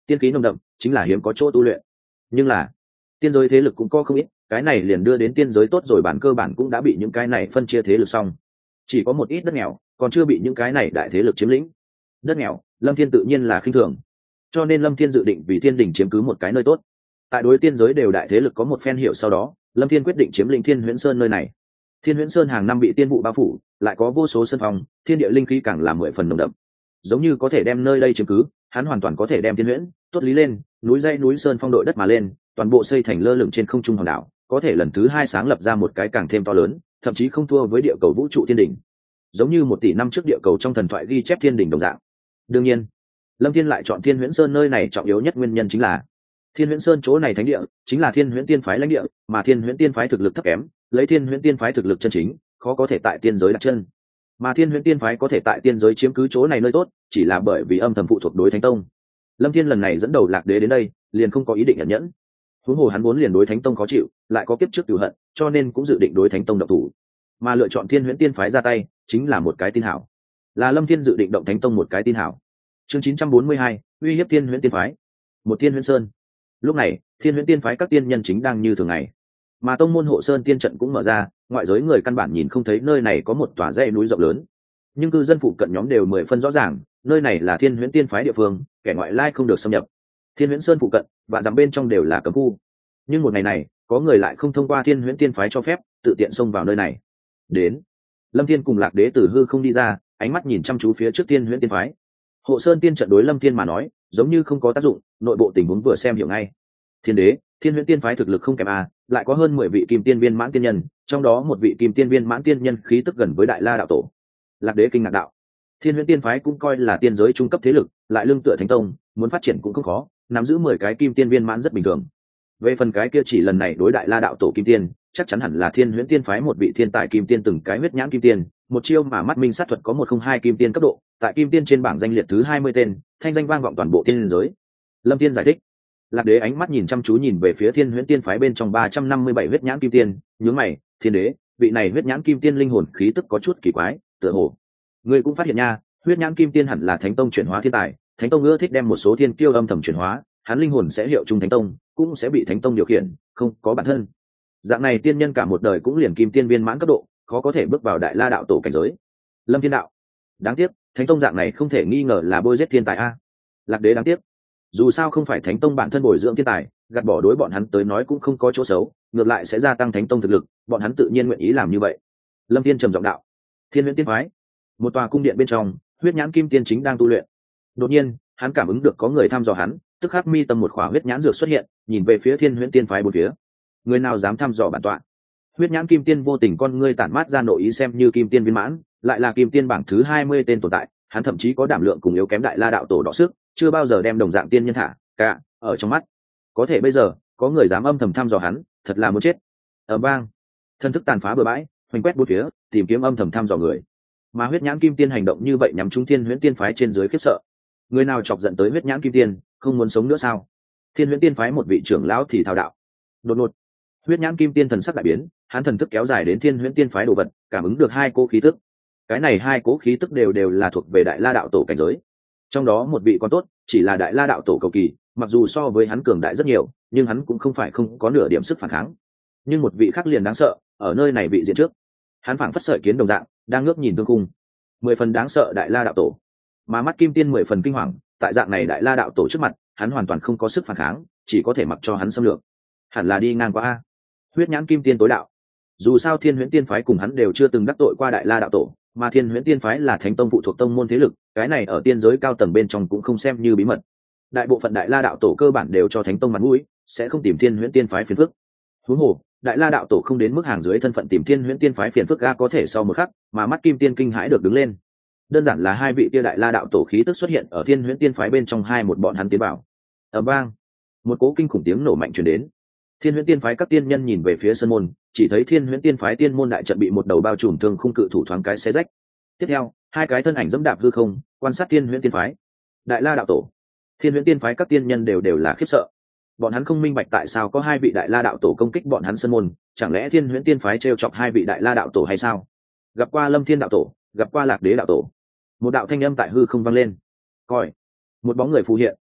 tiên khí nồng đậm chính là hiếm có chỗ tu luyện. Nhưng là tiên giới thế lực cũng có không ít, cái này liền đưa đến tiên giới tốt rồi bản cơ bản cũng đã bị những cái này phân chia thế lực xong, chỉ có một ít đất nghèo còn chưa bị những cái này đại thế lực chiếm lĩnh. Đất nghèo Lâm Thiên tự nhiên là khinh thường, cho nên Lâm Thiên dự định vì thiên đình chiếm cứ một cái nơi tốt. Tại đối tiên giới đều đại thế lực có một phen hiệu sau đó, Lâm Thiên quyết định chiếm lĩnh Thiên Huyễn Sơn nơi này. Thiên Huyễn Sơn hàng năm bị tiên vụ bao phủ, lại có vô số sân phòng, thiên địa linh khí càng là mười phần nồng đậm, giống như có thể đem nơi đây chiếm cứ. Hắn hoàn toàn có thể đem Thiên Huyễn tốt lý lên, núi dãy núi sơn phong đội đất mà lên, toàn bộ xây thành lơ lửng trên không trung hòn đảo, có thể lần thứ hai sáng lập ra một cái càng thêm to lớn, thậm chí không thua với địa cầu vũ trụ thiên đỉnh, giống như một tỷ năm trước địa cầu trong thần thoại ghi chép thiên đỉnh đồng dạng. Đương nhiên, Lâm Thiên lại chọn Thiên Huyễn Sơn nơi này trọng yếu nhất nguyên nhân chính là Thiên Huyễn Sơn chỗ này thánh địa chính là Thiên Huyễn Tiên phái lãnh địa, mà Thiên Huyễn Tiên phái thực lực thấp kém, lấy Thiên Huyễn Tiên phái thực lực chân chính, khó có thể tại tiên giới đặt chân. Mà Thiên Huyễn Tiên phái có thể tại tiên giới chiếm cứ chỗ này nơi tốt, chỉ là bởi vì âm thầm phụ thuộc đối Thánh Tông. Lâm Thiên lần này dẫn đầu Lạc Đế đến đây, liền không có ý định ẩn nhẫn. Huống hồ hắn vốn liền đối Thánh Tông khó chịu, lại có kiếp trước cừu hận, cho nên cũng dự định đối Thánh Tông động thủ. Mà lựa chọn Thiên Huyễn Tiên phái ra tay, chính là một cái tin hảo. Là Lâm Thiên dự định động Thánh Tông một cái tin hảo. Chương chín trăm bốn mươi hai, uy hiếp Thiên Huyễn Tiên phái. Một Thiên Huyễn Sơn. Lúc này, Thiên Huyễn Tiên phái các tiên nhân chính đang như thường ngày, mà tông môn hộ sơn tiên trận cũng mở ra, ngoại giới người căn bản nhìn không thấy nơi này có một tòa dãy núi rộng lớn, nhưng cư dân phụ cận nhóm đều mười phân rõ ràng, nơi này là Thiên Huyễn Tiên phái địa phương, kẻ ngoại lai không được xâm nhập. Thiên Huyễn Sơn phụ cận, vạn dặm bên trong đều là cấm khu. Nhưng một ngày này, có người lại không thông qua Thiên Huyễn Tiên phái cho phép, tự tiện xông vào nơi này. Đến, Lâm Thiên cùng Lạc Đế từ hư không đi ra, ánh mắt nhìn chăm chú phía trước Thiên Huyễn Tiên phái. Hộ sơn tiên trận đối Lâm Thiên mà nói, giống như không có tác dụng, nội bộ tình huống vừa xem hiểu ngay. Thiên Đế, Thiên Huyễn Tiên phái thực lực không kém a, lại có hơn mười vị kim tiên viên mãn tiên nhân, trong đó một vị kim tiên viên mãn tiên nhân khí tức gần với Đại La đạo tổ. Lạc Đế kinh ngạc đạo: Thiên Huyễn Tiên phái cũng coi là tiên giới trung cấp thế lực, lại lương tựa Thánh Tông, muốn phát triển cũng không khó, nắm giữ mười cái kim tiên viên mãn rất bình thường. Về phần cái kia chỉ lần này đối Đại La đạo tổ kim tiên, chắc chắn hẳn là Thiên Huyễn Tiên phái một vị thiên tài kim tiên từng cái huyết nhãn kim tiên, một chiêu mà mắt minh sát thuật có một không hai kim tiên cấp độ, tại kim tiên trên bảng danh liệt thứ hai mươi tên, thanh danh vang vọng toàn bộ tiên giới. Lâm Thiên giải thích. Lạc Đế ánh mắt nhìn chăm chú nhìn về phía Thiên Huyễn Tiên phái bên trong ba trăm năm mươi bảy huyết nhãn kim tiên, nhướng mày: Thiên Đế, vị này huyết nhãn kim tiên linh hồn khí tức có chút kỳ quái, tựa hồ ngươi cũng phát hiện nha, huyết nhãn kim tiên hẳn là Thánh Tông chuyển hóa thiên tài, Thánh Tông ưa thích đem một số thiên kiêu âm thầm chuyển hóa, hắn linh hồn sẽ hiệu chung Thánh Tông, cũng sẽ bị Thánh Tông điều khiển, không có bản thân. Dạng này tiên nhân cả một đời cũng liền kim tiên viên mãn cấp độ, khó có thể bước vào Đại La đạo tổ cảnh giới. Lâm Thiên đạo: Đáng tiếc, Thánh Tông dạng này không thể nghi ngờ là bôi giết thiên tài a. Lạc Đế đáng tiếc, dù sao không phải Thánh Tông bản thân bồi dưỡng thiên tài, gạt bỏ đối bọn hắn tới nói cũng không có chỗ xấu, ngược lại sẽ gia tăng Thánh Tông thực lực, bọn hắn tự nhiên nguyện ý làm như vậy. Lâm Thiên trầm giọng đạo. Thiên Huyễn Tiên phái, một tòa cung điện bên trong, huyết nhãn kim tiên chính đang tu luyện. Đột nhiên, hắn cảm ứng được có người thăm dò hắn, tức khắc mi tâm một khỏa huyết nhãn dược xuất hiện, nhìn về phía Thiên Huyễn Tiên phái bốn phía. Người nào dám thăm dò bản tọa? Huyết nhãn kim tiên vô tình con ngươi tản mát ra nội ý, xem như kim tiên viên mãn, lại là kim tiên bảng thứ hai mươi tên tồn tại, hắn thậm chí có đảm lượng cùng yếu kém Đại La đạo tổ đọ sức, chưa bao giờ đem đồng dạng tiên nhân thả cả ở trong mắt. Có thể bây giờ có người dám âm thầm thăm dò hắn, thật là muốn chết. Ở bang, thân thức tàn phá bừa bãi, hoành quét bốn phía, tìm kiếm âm thầm thăm dò người. Mà huyết nhãn kim tiên hành động như vậy nhắm trúng Thiên Huyễn Tiên phái trên dưới khiếp sợ. Người nào chọc giận tới huyết nhãn kim tiên, không muốn sống nữa sao? Thiên Huyễn Tiên phái một vị trưởng lão thì thao đạo. Đột ngột, huyết nhãn kim tiên thần sắc đại biến, hắn thần thức kéo dài đến Thiên Huyễn Tiên phái đồ vật, cảm ứng được hai cố khí tức. Cái này hai cố khí tức đều đều là thuộc về Đại La đạo tổ cảnh giới. Trong đó một vị còn tốt, chỉ là Đại La đạo tổ cầu kỳ, mặc dù so với hắn cường đại rất nhiều, nhưng hắn cũng không phải không có nửa điểm sức phản kháng. Nhưng một vị khác liền đáng sợ, ở nơi này bị diện trước, hắn phảng phất sợi kiến đồng dạng, đang ngước nhìn tương cung. Mười phần đáng sợ Đại La đạo tổ, mà mắt kim tiên mười phần kinh hoàng, tại dạng này Đại La đạo tổ trước mặt, hắn hoàn toàn không có sức phản kháng, chỉ có thể mặc cho hắn xâm lược. Hẳn là đi ngang qua a. Huyết nhãn kim tiên tối đạo. Dù sao Thiên Huyễn Tiên phái cùng hắn đều chưa từng đắc tội qua Đại La đạo tổ, mà Thiên Huyễn Tiên phái là Thánh Tông phụ thuộc tông môn thế lực, cái này ở tiên giới cao tầng bên trong cũng không xem như bí mật. Đại bộ phận Đại La đạo tổ cơ bản đều cho Thánh Tông mặt mũi, sẽ không tìm Thiên Huyễn Tiên phái phiền phức. Huống hồ, Đại La đạo tổ không đến mức hàng dưới thân phận tìm Thiên Huyễn Tiên phái phiền phức ga có thể sau một khắc, mà mắt kim tiên kinh hãi được đứng lên. Đơn giản là hai vị kia Đại La đạo tổ khí tức xuất hiện ở Thiên Huyễn Tiên phái bên trong, hai một bọn hắn tiến vào. Ầm vang, một cỗ kinh khủng tiếng nổ mạnh truyền đến. Thiên Huyễn Tiên phái các tiên nhân nhìn về phía sân môn, chỉ thấy Thiên Huyễn Tiên phái tiên môn đại trận bị một đầu bao trùm thương khung cự thủ thoáng cái xé rách. Tiếp theo, hai cái thân ảnh dẫm đạp hư không, quan sát Thiên Huyễn Tiên phái. Đại La đạo tổ, Thiên Huyễn Tiên phái các tiên nhân đều đều là khiếp sợ. Bọn hắn không minh bạch tại sao có hai vị Đại La đạo tổ công kích bọn hắn sân môn, chẳng lẽ Thiên Huyễn Tiên phái trêu chọc hai vị Đại La đạo tổ hay sao? Gặp qua Lâm Thiên đạo tổ, gặp qua Lạc Đế đạo tổ. Một đạo thanh âm tại hư không vang lên. Coi, một bóng người phù hiện,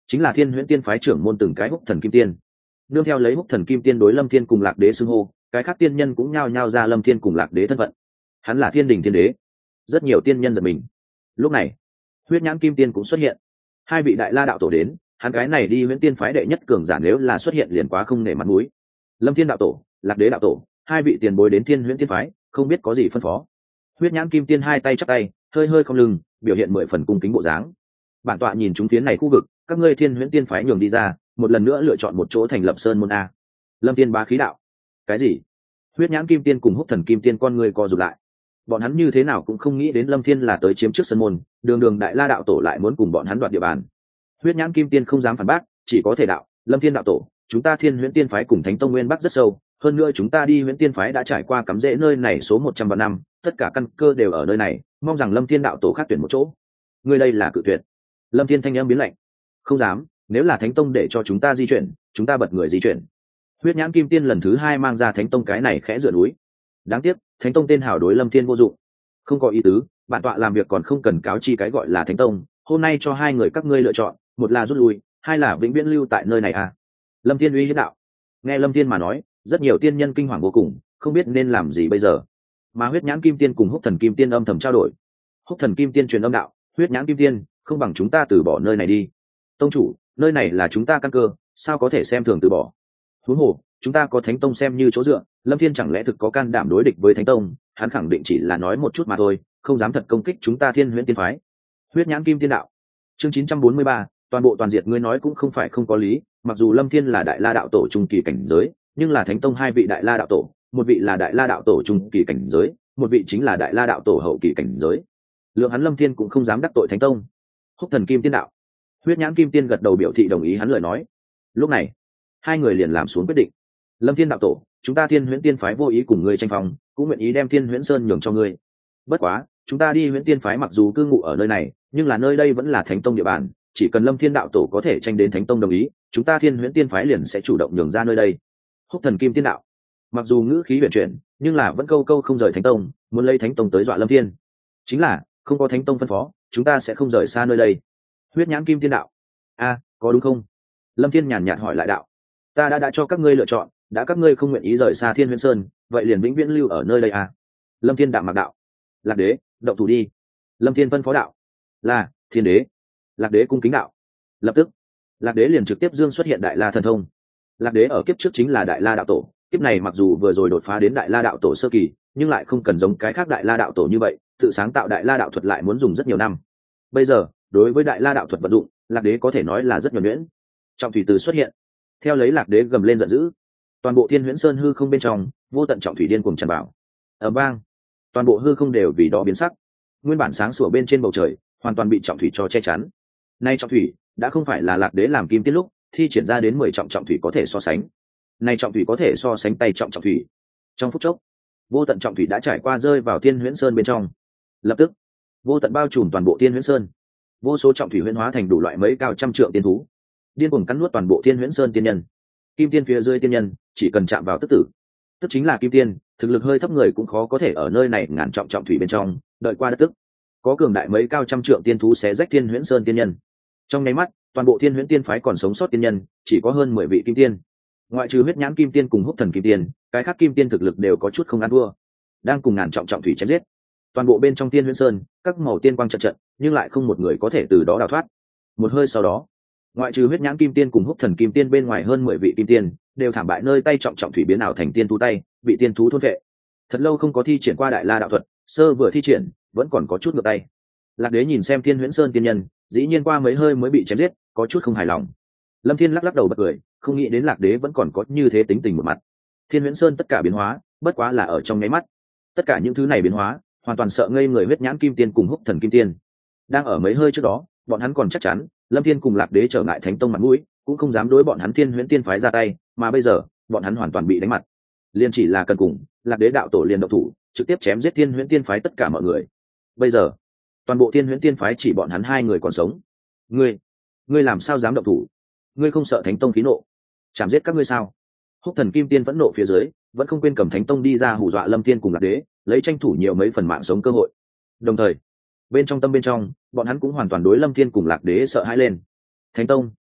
chính là thiên huyễn tiên phái trưởng môn từng cái húc thần kim tiên. Nương theo lấy húc thần kim tiên đối lâm thiên cùng lạc đế xưng hô, cái khác tiên nhân cũng nhao nhao ra lâm thiên cùng lạc đế thân phận. Hắn là thiên đình thiên đế. Rất nhiều tiên nhân giật mình. Lúc này huyết nhãn kim tiên cũng xuất hiện. Hai vị đại la đạo tổ đến, hắn cái này đi huyễn tiên phái đệ nhất cường giả nếu là xuất hiện liền quá không nể mặt mũi. Lâm thiên đạo tổ, lạc đế đạo tổ, hai vị tiền bối đến thiên huyễn tiên phái, không biết có gì phân phó. Huyết nhãn kim tiên hai tay chắp tay, hơi hơi không lưng, biểu hiện mười phần cung kính bộ dáng. Bản tọa nhìn chúng phiến này khu vực, các ngươi thiên huyễn tiên phái nhường đi ra, một lần nữa lựa chọn một chỗ thành lập sơn môn a. Lâm thiên bá khí đạo. Cái gì? Huyết nhãn kim tiên cùng húc thần kim tiên con người co rụt lại. Bọn hắn như thế nào cũng không nghĩ đến lâm thiên là tới chiếm trước sơn môn, đường đường đại la đạo tổ lại muốn cùng bọn hắn đoạt địa bàn. Huyết nhãn kim tiên không dám phản bác, chỉ có thể đạo: lâm thiên đạo tổ, chúng ta thiên huyễn tiên phái cùng thánh tông nguyên bắc rất sâu, hơn nữa chúng ta đi huyễn tiên phái đã trải qua cắm rễ nơi này số một trăm vạn năm, tất cả căn cơ đều ở nơi này, mong rằng lâm thiên đạo tổ khác tuyển một chỗ. Ngươi đây là cự tuyệt. Lâm thiên thanh âm biến lạnh. Không dám, nếu là thánh tông để cho chúng ta di chuyển, chúng ta bật người di chuyển. Huyết nhãn kim tiên lần thứ hai mang ra thánh tông cái này khẽ dựa núi. Đáng tiếc thánh tông tên hảo đối lâm thiên vô dụng. Không có ý tứ, bản tọa làm việc còn không cần cáo chi cái gọi là thánh tông, hôm nay cho hai người các ngươi lựa chọn, một là rút lui, hai là vĩnh viễn lưu tại nơi này à. Lâm thiên uy hiếp đạo. Nghe lâm thiên mà nói, rất nhiều tiên nhân kinh hoàng vô cùng, không biết nên làm gì bây giờ. Mà huyết nhãn kim tiên cùng húc thần kim tiên âm thầm trao đổi. Húc thần kim tiên truyền âm đạo: huyết nhãn kim tiên, không bằng chúng ta từ bỏ nơi này đi. Tông chủ, nơi này là chúng ta căn cơ, sao có thể xem thường từ bỏ. Huống hồ chúng ta có thánh tông xem như chỗ dựa, lâm thiên chẳng lẽ thực có can đảm đối địch với thánh tông? Hắn khẳng định chỉ là nói một chút mà thôi, không dám thật công kích chúng ta thiên huyễn tiên phái. Huyết nhãn kim tiên đạo. Chương chín trăm bốn mươi ba, toàn bộ toàn diệt. Ngươi nói cũng không phải không có lý, mặc dù lâm thiên là đại la đạo tổ trung kỳ cảnh giới, nhưng là thánh tông hai vị đại la đạo tổ, một vị là đại la đạo tổ trung kỳ cảnh giới, một vị chính là đại la đạo tổ hậu kỳ cảnh giới. Lượng hắn lâm thiên cũng không dám đắc tội thánh tông. Húc thần kim tiên đạo. Huyết nhãn kim tiên gật đầu biểu thị đồng ý hắn lời nói. Lúc này hai người liền làm xuống quyết định. Lâm thiên đạo tổ, chúng ta thiên huyễn tiên phái vô ý cùng ngươi tranh phòng, cũng nguyện ý đem thiên huyễn sơn nhường cho ngươi. Bất quá chúng ta đi huyễn tiên phái mặc dù cư ngụ ở nơi này, nhưng là nơi đây vẫn là thánh tông địa bàn, chỉ cần lâm thiên đạo tổ có thể tranh đến thánh tông đồng ý, chúng ta thiên huyễn tiên phái liền sẽ chủ động nhường ra nơi đây. Húc thần kim tiên đạo. Mặc dù ngữ khí huyền chuyển, nhưng là vẫn câu câu không rời thánh tông, muốn lấy thánh tông tới dọa lâm thiên. Chính là không có thánh tông phân phó, chúng ta sẽ không rời xa nơi đây. Huyết nhãn kim tiên đạo. A, có đúng không? Lâm thiên nhàn nhạt hỏi lại đạo. Ta đã đã cho các ngươi lựa chọn, đã các ngươi không nguyện ý rời xa thiên huyễn sơn, vậy liền vĩnh viễn lưu ở nơi đây à? Lâm thiên đạm mặc đạo. Lạc đế, động thủ đi. Lâm thiên phân phó đạo. Là thiên đế. Lạc đế cung kính đạo. Lập tức lạc đế liền trực tiếp dương xuất hiện đại la thần thông. Lạc đế ở kiếp trước chính là đại la đạo tổ, kiếp này mặc dù vừa rồi đột phá đến đại la đạo tổ sơ kỳ, nhưng lại không cần giống cái khác đại la đạo tổ như vậy tự sáng tạo đại la đạo thuật lại muốn dùng rất nhiều năm. Bây giờ đối với đại la đạo thuật vận dụng, lạc đế có thể nói là rất nhuần nhuyễn. Trọng thủy từ xuất hiện, theo lấy lạc đế gầm lên giận dữ, toàn bộ thiên huyễn sơn hư không bên trong vô tận trọng thủy điên cuồng tràn vào. Ở bang, toàn bộ hư không đều vì đó biến sắc, nguyên bản sáng sủa bên trên bầu trời hoàn toàn bị trọng thủy cho che chắn. Nay trọng thủy đã không phải là lạc đế làm kim tiên lúc thi triển ra đến mười trọng trọng thủy có thể so sánh. Nay trọng thủy có thể so sánh tay trọng trọng thủy. Trong phút chốc, vô tận trọng thủy đã trải qua rơi vào thiên huyễn sơn bên trong. Lập tức vô tận bao trùm toàn bộ thiên huyễn sơn, vô số trọng thủy huyễn hóa thành đủ loại mấy cao trăm trượng tiên thú, điên cuồng cắn nuốt toàn bộ thiên huyễn sơn tiên nhân. Kim tiên phía dưới tiên nhân chỉ cần chạm vào tức tử, tức chính là kim tiên, thực lực hơi thấp người cũng khó có thể ở nơi này ngàn trọng trọng thủy bên trong đợi qua đất tức. Có cường đại mấy cao trăm trượng tiên thú xé rách thiên huyễn sơn tiên nhân. Trong nháy mắt toàn bộ thiên huyễn tiên phái còn sống sót tiên nhân chỉ có hơn mười vị kim tiên, ngoại trừ huyết nhãn kim tiên cùng húc thần kim tiên, cái khác kim tiên thực lực đều có chút không ăn thua, đang cùng ngàn trọng trọng thủy chém giết. Toàn bộ bên trong tiên huyễn sơn các màu tiên quang trận trận, nhưng lại không một người có thể từ đó đào thoát. Một hơi sau đó, ngoại trừ huyết nhãn kim tiên cùng húc thần kim tiên bên ngoài hơn mười vị kim tiên đều thảm bại nơi tay trọng trọng thủy biến ảo thành tiên thú tay, bị tiên thú thôn vệ. Thật lâu không có thi triển qua đại la đạo thuật, sơ vừa thi triển vẫn còn có chút ngược tay. Lạc đế nhìn xem thiên huyễn sơn tiên nhân, dĩ nhiên qua mấy hơi mới bị chém giết, có chút không hài lòng. Lâm thiên lắc lắc đầu bật cười, không nghĩ đến lạc đế vẫn còn có như thế tính tình một mặt. Thiên huyễn sơn tất cả biến hóa bất quá là ở trong nháy mắt, tất cả những thứ này biến hóa hoàn toàn sợ ngây người huyết nhãn kim tiên cùng húc thần kim tiên. Đang ở mấy hơi trước đó bọn hắn còn chắc chắn lâm thiên cùng lạc đế trở ngại thánh tông mặt mũi, cũng không dám đối bọn hắn thiên huyễn tiên phái ra tay, mà bây giờ bọn hắn hoàn toàn bị đánh mặt. Liên chỉ là cần cùng lạc đế đạo tổ liền động thủ trực tiếp chém giết thiên huyễn tiên phái tất cả mọi người. Bây giờ toàn bộ thiên huyễn tiên phái chỉ bọn hắn hai người còn sống. Ngươi, ngươi làm sao dám động thủ? Ngươi không sợ thánh tông khí nộ chạm giết các ngươi sao? Húc thần kim tiên vẫn nộ phía dưới, vẫn không quên cầm thánh tông đi ra hù dọa lâm thiên cùng lạc đế, lấy tranh thủ nhiều mấy phần mạng sống cơ hội. Đồng thời bên trong tâm bên trong bọn hắn cũng hoàn toàn đối lâm thiên cùng lạc đế sợ hãi lên. Thánh tông,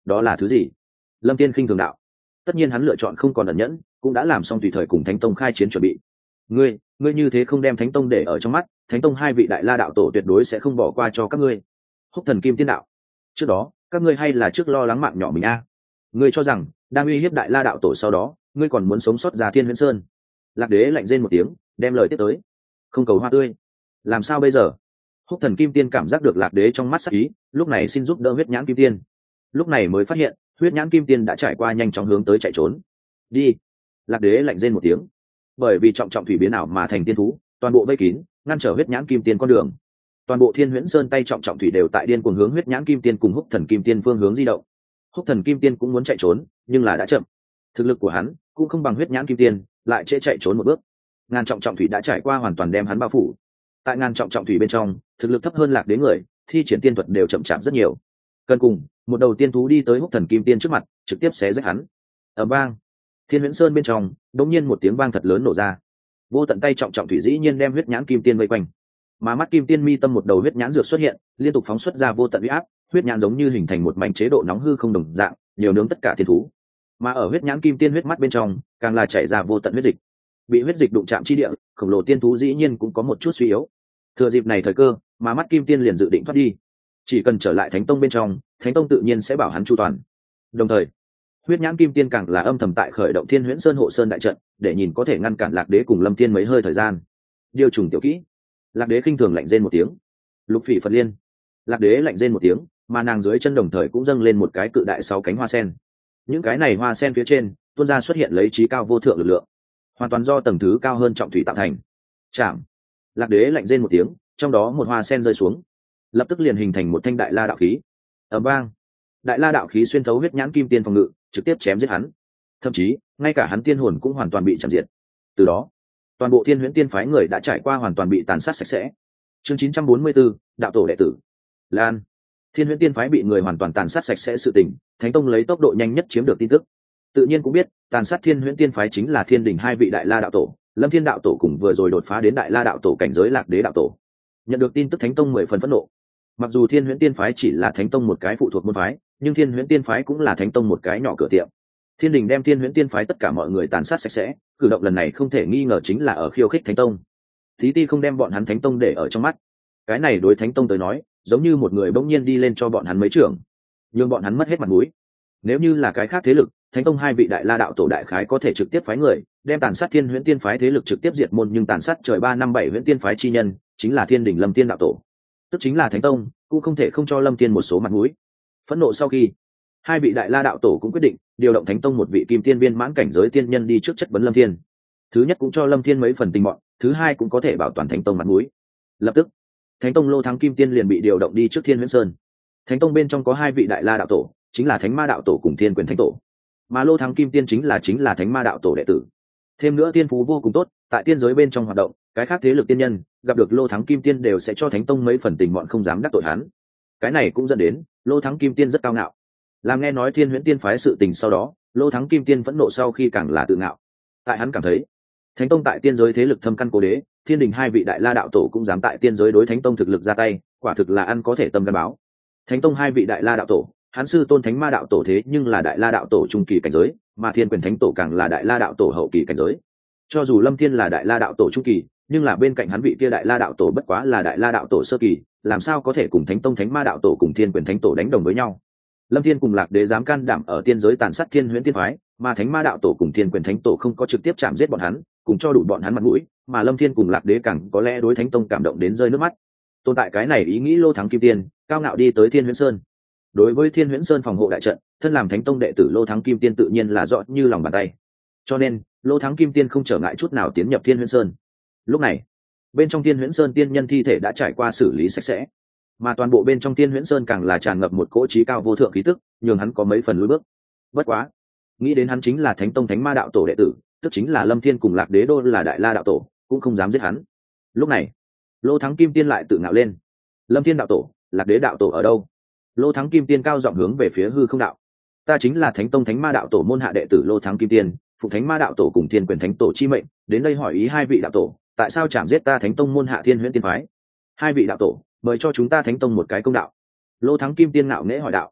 đó là thứ gì? Lâm Thiên khinh thường đạo. Tất nhiên hắn lựa chọn không còn ẩn nhẫn, cũng đã làm xong tùy thời cùng thánh tông khai chiến chuẩn bị. Ngươi, ngươi như thế không đem thánh tông để ở trong mắt, thánh tông hai vị đại la đạo tổ tuyệt đối sẽ không bỏ qua cho các ngươi. Húc Thần Kim Tiên đạo. Trước đó, các ngươi hay là trước lo lắng mạng nhỏ mình a. Ngươi cho rằng đang uy hiếp đại la đạo tổ sau đó, ngươi còn muốn sống sót ra Thiên Huyễn Sơn? Lạc Đế lạnh rên một tiếng, đem lời tiếp tới. Không cầu hoa tươi, làm sao bây giờ? Húc Thần Kim Tiên cảm giác được Lạc Đế trong mắt sắc ý, lúc này xin giúp đỡ Huyết Nhãn Kim Tiên. Lúc này mới phát hiện, Huyết Nhãn Kim Tiên đã trải qua nhanh chóng hướng tới chạy trốn. Đi. Lạc Đế lạnh rên một tiếng. Bởi vì trọng trọng thủy biến ảo mà thành tiên thú, toàn bộ vây kín, ngăn trở Huyết Nhãn Kim Tiên con đường. Toàn bộ Thiên Huyễn Sơn tay trọng trọng thủy đều tại điên cuồng hướng Huyết Nhãn Kim Tiên cùng Húc Thần Kim Tiên phương hướng di động. Húc Thần Kim Tiên cũng muốn chạy trốn, nhưng là đã chậm. Thực lực của hắn cũng không bằng Huyết Nhãn Kim Tiên, lại trễ chạy trốn một bước. Ngàn trọng trọng thủy đã trải qua hoàn toàn đem hắn bao phủ. Tại ngàn trọng trọng thủy bên trong, thực lực thấp hơn Lạc Đế người, thi triển tiên thuật đều chậm chạp rất nhiều. Cần cùng, một đầu tiên thú đi tới Húc Thần Kim Tiên trước mặt, trực tiếp xé rách hắn. Ầm vang. Thiên Huyễn Sơn bên trong, đột nhiên một tiếng vang thật lớn nổ ra. Vô tận tay trọng trọng thủy dĩ nhiên đem Huyết Nhãn Kim Tiên vây quanh. Mà mắt Kim Tiên mi tâm một đầu huyết nhãn dược xuất hiện, liên tục phóng xuất ra vô tận uy áp, huyết nhãn giống như hình thành một mảnh chế độ nóng hư không đồng dạng, nhiều nướng tất cả thiên thú. Mà ở huyết nhãn Kim Tiên huyết mắt bên trong, càng là chảy ra vô tận huyết dịch. Bị huyết dịch đụng chạm chi địa, khổng lồ tiên thú dĩ nhiên cũng có một chút suy yếu. Thừa dịp này thời cơ, mà mắt Kim Tiên liền dự định thoát đi. Chỉ cần trở lại Thánh Tông bên trong, Thánh Tông tự nhiên sẽ bảo hắn chu toàn. Đồng thời, huyết nhãn Kim Tiên càng là âm thầm tại khởi động Thiên Huyễn Sơn hộ sơn đại trận, để nhìn có thể ngăn cản Lạc Đế cùng Lâm Tiên mấy hơi thời gian. Điều trùng tiểu kỹ. Lạc Đế khinh thường lạnh rên một tiếng. Lục Phỉ Phật Liên. Lạc Đế lạnh rên một tiếng, mà nàng dưới chân đồng thời cũng dâng lên một cái cự đại sáu cánh hoa sen. Những cái này hoa sen phía trên, tuôn ra xuất hiện lấy trí cao vô thượng lực lượng, hoàn toàn do tầng thứ cao hơn trọng thủy tạo thành. Chạm. Lạc Đế lạnh rên một tiếng, trong đó một hoa sen rơi xuống, lập tức liền hình thành một thanh đại la đạo khí. Ầm vang. Đại la đạo khí xuyên thấu huyết nhãn Kim Tiên phòng ngự, trực tiếp chém giết hắn. Thậm chí, ngay cả hắn tiên hồn cũng hoàn toàn bị chạm diệt. Từ đó, toàn bộ Thiên Huyễn Tiên phái người đã trải qua hoàn toàn bị tàn sát sạch sẽ. Chương chín trăm bốn mươi 4, đạo tổ đệ tử. Lan. Thiên Huyễn Tiên phái bị người hoàn toàn tàn sát sạch sẽ sự tình, Thánh Tông lấy tốc độ nhanh nhất chiếm được tin tức. Tự nhiên cũng biết, tàn sát Thiên Huyễn Tiên phái chính là Thiên Đình hai vị đại la đạo tổ, Lâm Thiên đạo tổ cùng vừa rồi đột phá đến đại la đạo tổ cảnh giới Lạc Đế đạo tổ. Nhận được tin tức Thánh Tông mười phần phẫn nộ. Mặc dù Thiên Huyễn Tiên phái chỉ là Thánh Tông một cái phụ thuộc môn phái, nhưng Thiên Huyễn Tiên phái cũng là Thánh Tông một cái nhỏ cửa tiệm. Thiên Đình đem Thiên Huyễn Tiên phái tất cả mọi người tàn sát sạch sẽ, cử động lần này không thể nghi ngờ chính là ở khiêu khích Thánh Tông. Thí Ti không đem bọn hắn Thánh Tông để ở trong mắt. Cái này đối Thánh Tông tới nói, giống như một người bỗng nhiên đi lên cho bọn hắn mấy trưởng, nhưng bọn hắn mất hết mặt mũi. Nếu như là cái khác thế lực, Thánh Tông hai vị đại la đạo tổ đại khái có thể trực tiếp phái người, đem tàn sát Thiên Huyễn Tiên phái thế lực trực tiếp diệt môn, nhưng tàn sát trời ba năm bảy Huyễn Tiên phái chi nhân, chính là Thiên Đình Lâm Tiên đạo tổ, tức chính là Thánh Tông, cũng không thể không cho Lâm Tiên một số mặt mũi. Phẫn nộ sau khi, hai vị đại la đạo tổ cũng quyết định điều động Thánh Tông một vị kim tiên viên mãn cảnh giới tiên nhân đi trước chất vấn Lâm Thiên. Thứ nhất cũng cho Lâm Thiên mấy phần tình bọn, thứ hai cũng có thể bảo toàn Thánh Tông mặt mũi. Lập tức, Thánh Tông Lô Thắng Kim Tiên liền bị điều động đi trước Thiên Huyễn Sơn. Thánh Tông bên trong có hai vị đại la đạo tổ, chính là Thánh Ma đạo tổ cùng Thiên Quyền Thánh tổ, mà Lô Thắng Kim Tiên chính là chính là Thánh Ma đạo tổ đệ tử. Thêm nữa tiên phú vô cùng tốt, tại tiên giới bên trong hoạt động, cái khác thế lực tiên nhân gặp được Lô Thắng Kim Tiên đều sẽ cho Thánh Tông mấy phần tình bọn, không dám đắc tội hắn. Cái này cũng dẫn đến Lô Thắng Kim Tiên rất cao ngạo. Làm nghe nói Thiên Huyễn Tiên phái sự tình sau đó, Lô Thắng Kim Tiên phẫn nộ sau khi càng là tự ngạo. Tại hắn cảm thấy, Thánh Tông tại tiên giới thế lực thâm căn cố đế, Thiên Đình hai vị đại la đạo tổ cũng dám tại tiên giới đối Thánh Tông thực lực ra tay, quả thực là ăn có thể tâm gan báo. Thánh Tông hai vị đại la đạo tổ, hắn sư tôn Thánh Ma đạo tổ thế nhưng là đại la đạo tổ trung kỳ cảnh giới, mà Thiên Quyền Thánh tổ càng là đại la đạo tổ hậu kỳ cảnh giới. Cho dù Lâm Thiên là đại la đạo tổ trung kỳ, nhưng là bên cạnh hắn vị kia đại la đạo tổ bất quá là đại la đạo tổ sơ kỳ, làm sao có thể cùng Thánh Tông Thánh Ma đạo tổ cùng Thiên Quyền Thánh tổ đánh đồng với nhau. Lâm Thiên cùng Lạc Đế dám can đảm ở tiên giới tàn sát Thiên Huyễn Tiên phái, mà Thánh Ma đạo tổ cùng Thiên Quyền Thánh tổ không có trực tiếp chạm giết bọn hắn, cùng cho đủ bọn hắn mặt mũi, mà Lâm Thiên cùng Lạc Đế càng có lẽ đối Thánh Tông cảm động đến rơi nước mắt. Tồn tại cái này ý nghĩ Lô Thắng Kim Tiên, cao ngạo đi tới Thiên Huyễn Sơn. Đối với Thiên Huyễn Sơn phòng hộ đại trận, thân làm Thánh Tông đệ tử Lô Thắng Kim Tiên tự nhiên là rõ như lòng bàn tay. Cho nên, Lô Thắng Kim Tiên không trở ngại chút nào tiến nhập Thiên Huyễn Sơn. Lúc này, bên trong Thiên Huyễn Sơn tiên nhân thi thể đã trải qua xử lý sạch sẽ, mà toàn bộ bên trong Thiên Huyễn Sơn càng là tràn ngập một cỗ trí cao vô thượng khí tức, nhường hắn có mấy phần lùi bước. Bất quá, nghĩ đến hắn chính là Thánh Tông Thánh Ma đạo tổ đệ tử, tức chính là Lâm Thiên cùng Lạc Đế đô là đại la đạo tổ, cũng không dám giết hắn. Lúc này, Lô Thắng Kim Tiên lại tự ngạo lên. Lâm Thiên đạo tổ, Lạc Đế đạo tổ ở đâu? Lô Thắng Kim Tiên cao giọng hướng về phía hư không đạo. Ta chính là Thánh Tông Thánh Ma đạo tổ môn hạ đệ tử Lô Thắng Kim Tiên, phụ Thánh Ma đạo tổ cùng Thiên Quyền Thánh tổ chi mệnh, đến đây hỏi ý hai vị đạo tổ, tại sao chạm giết ta Thánh Tông môn hạ Thiên Huyễn Tiên phái? Hai vị đạo tổ, mời cho chúng ta Thánh Tông một cái công đạo. Lô Thắng Kim Tiên ngạo nghễ hỏi đạo.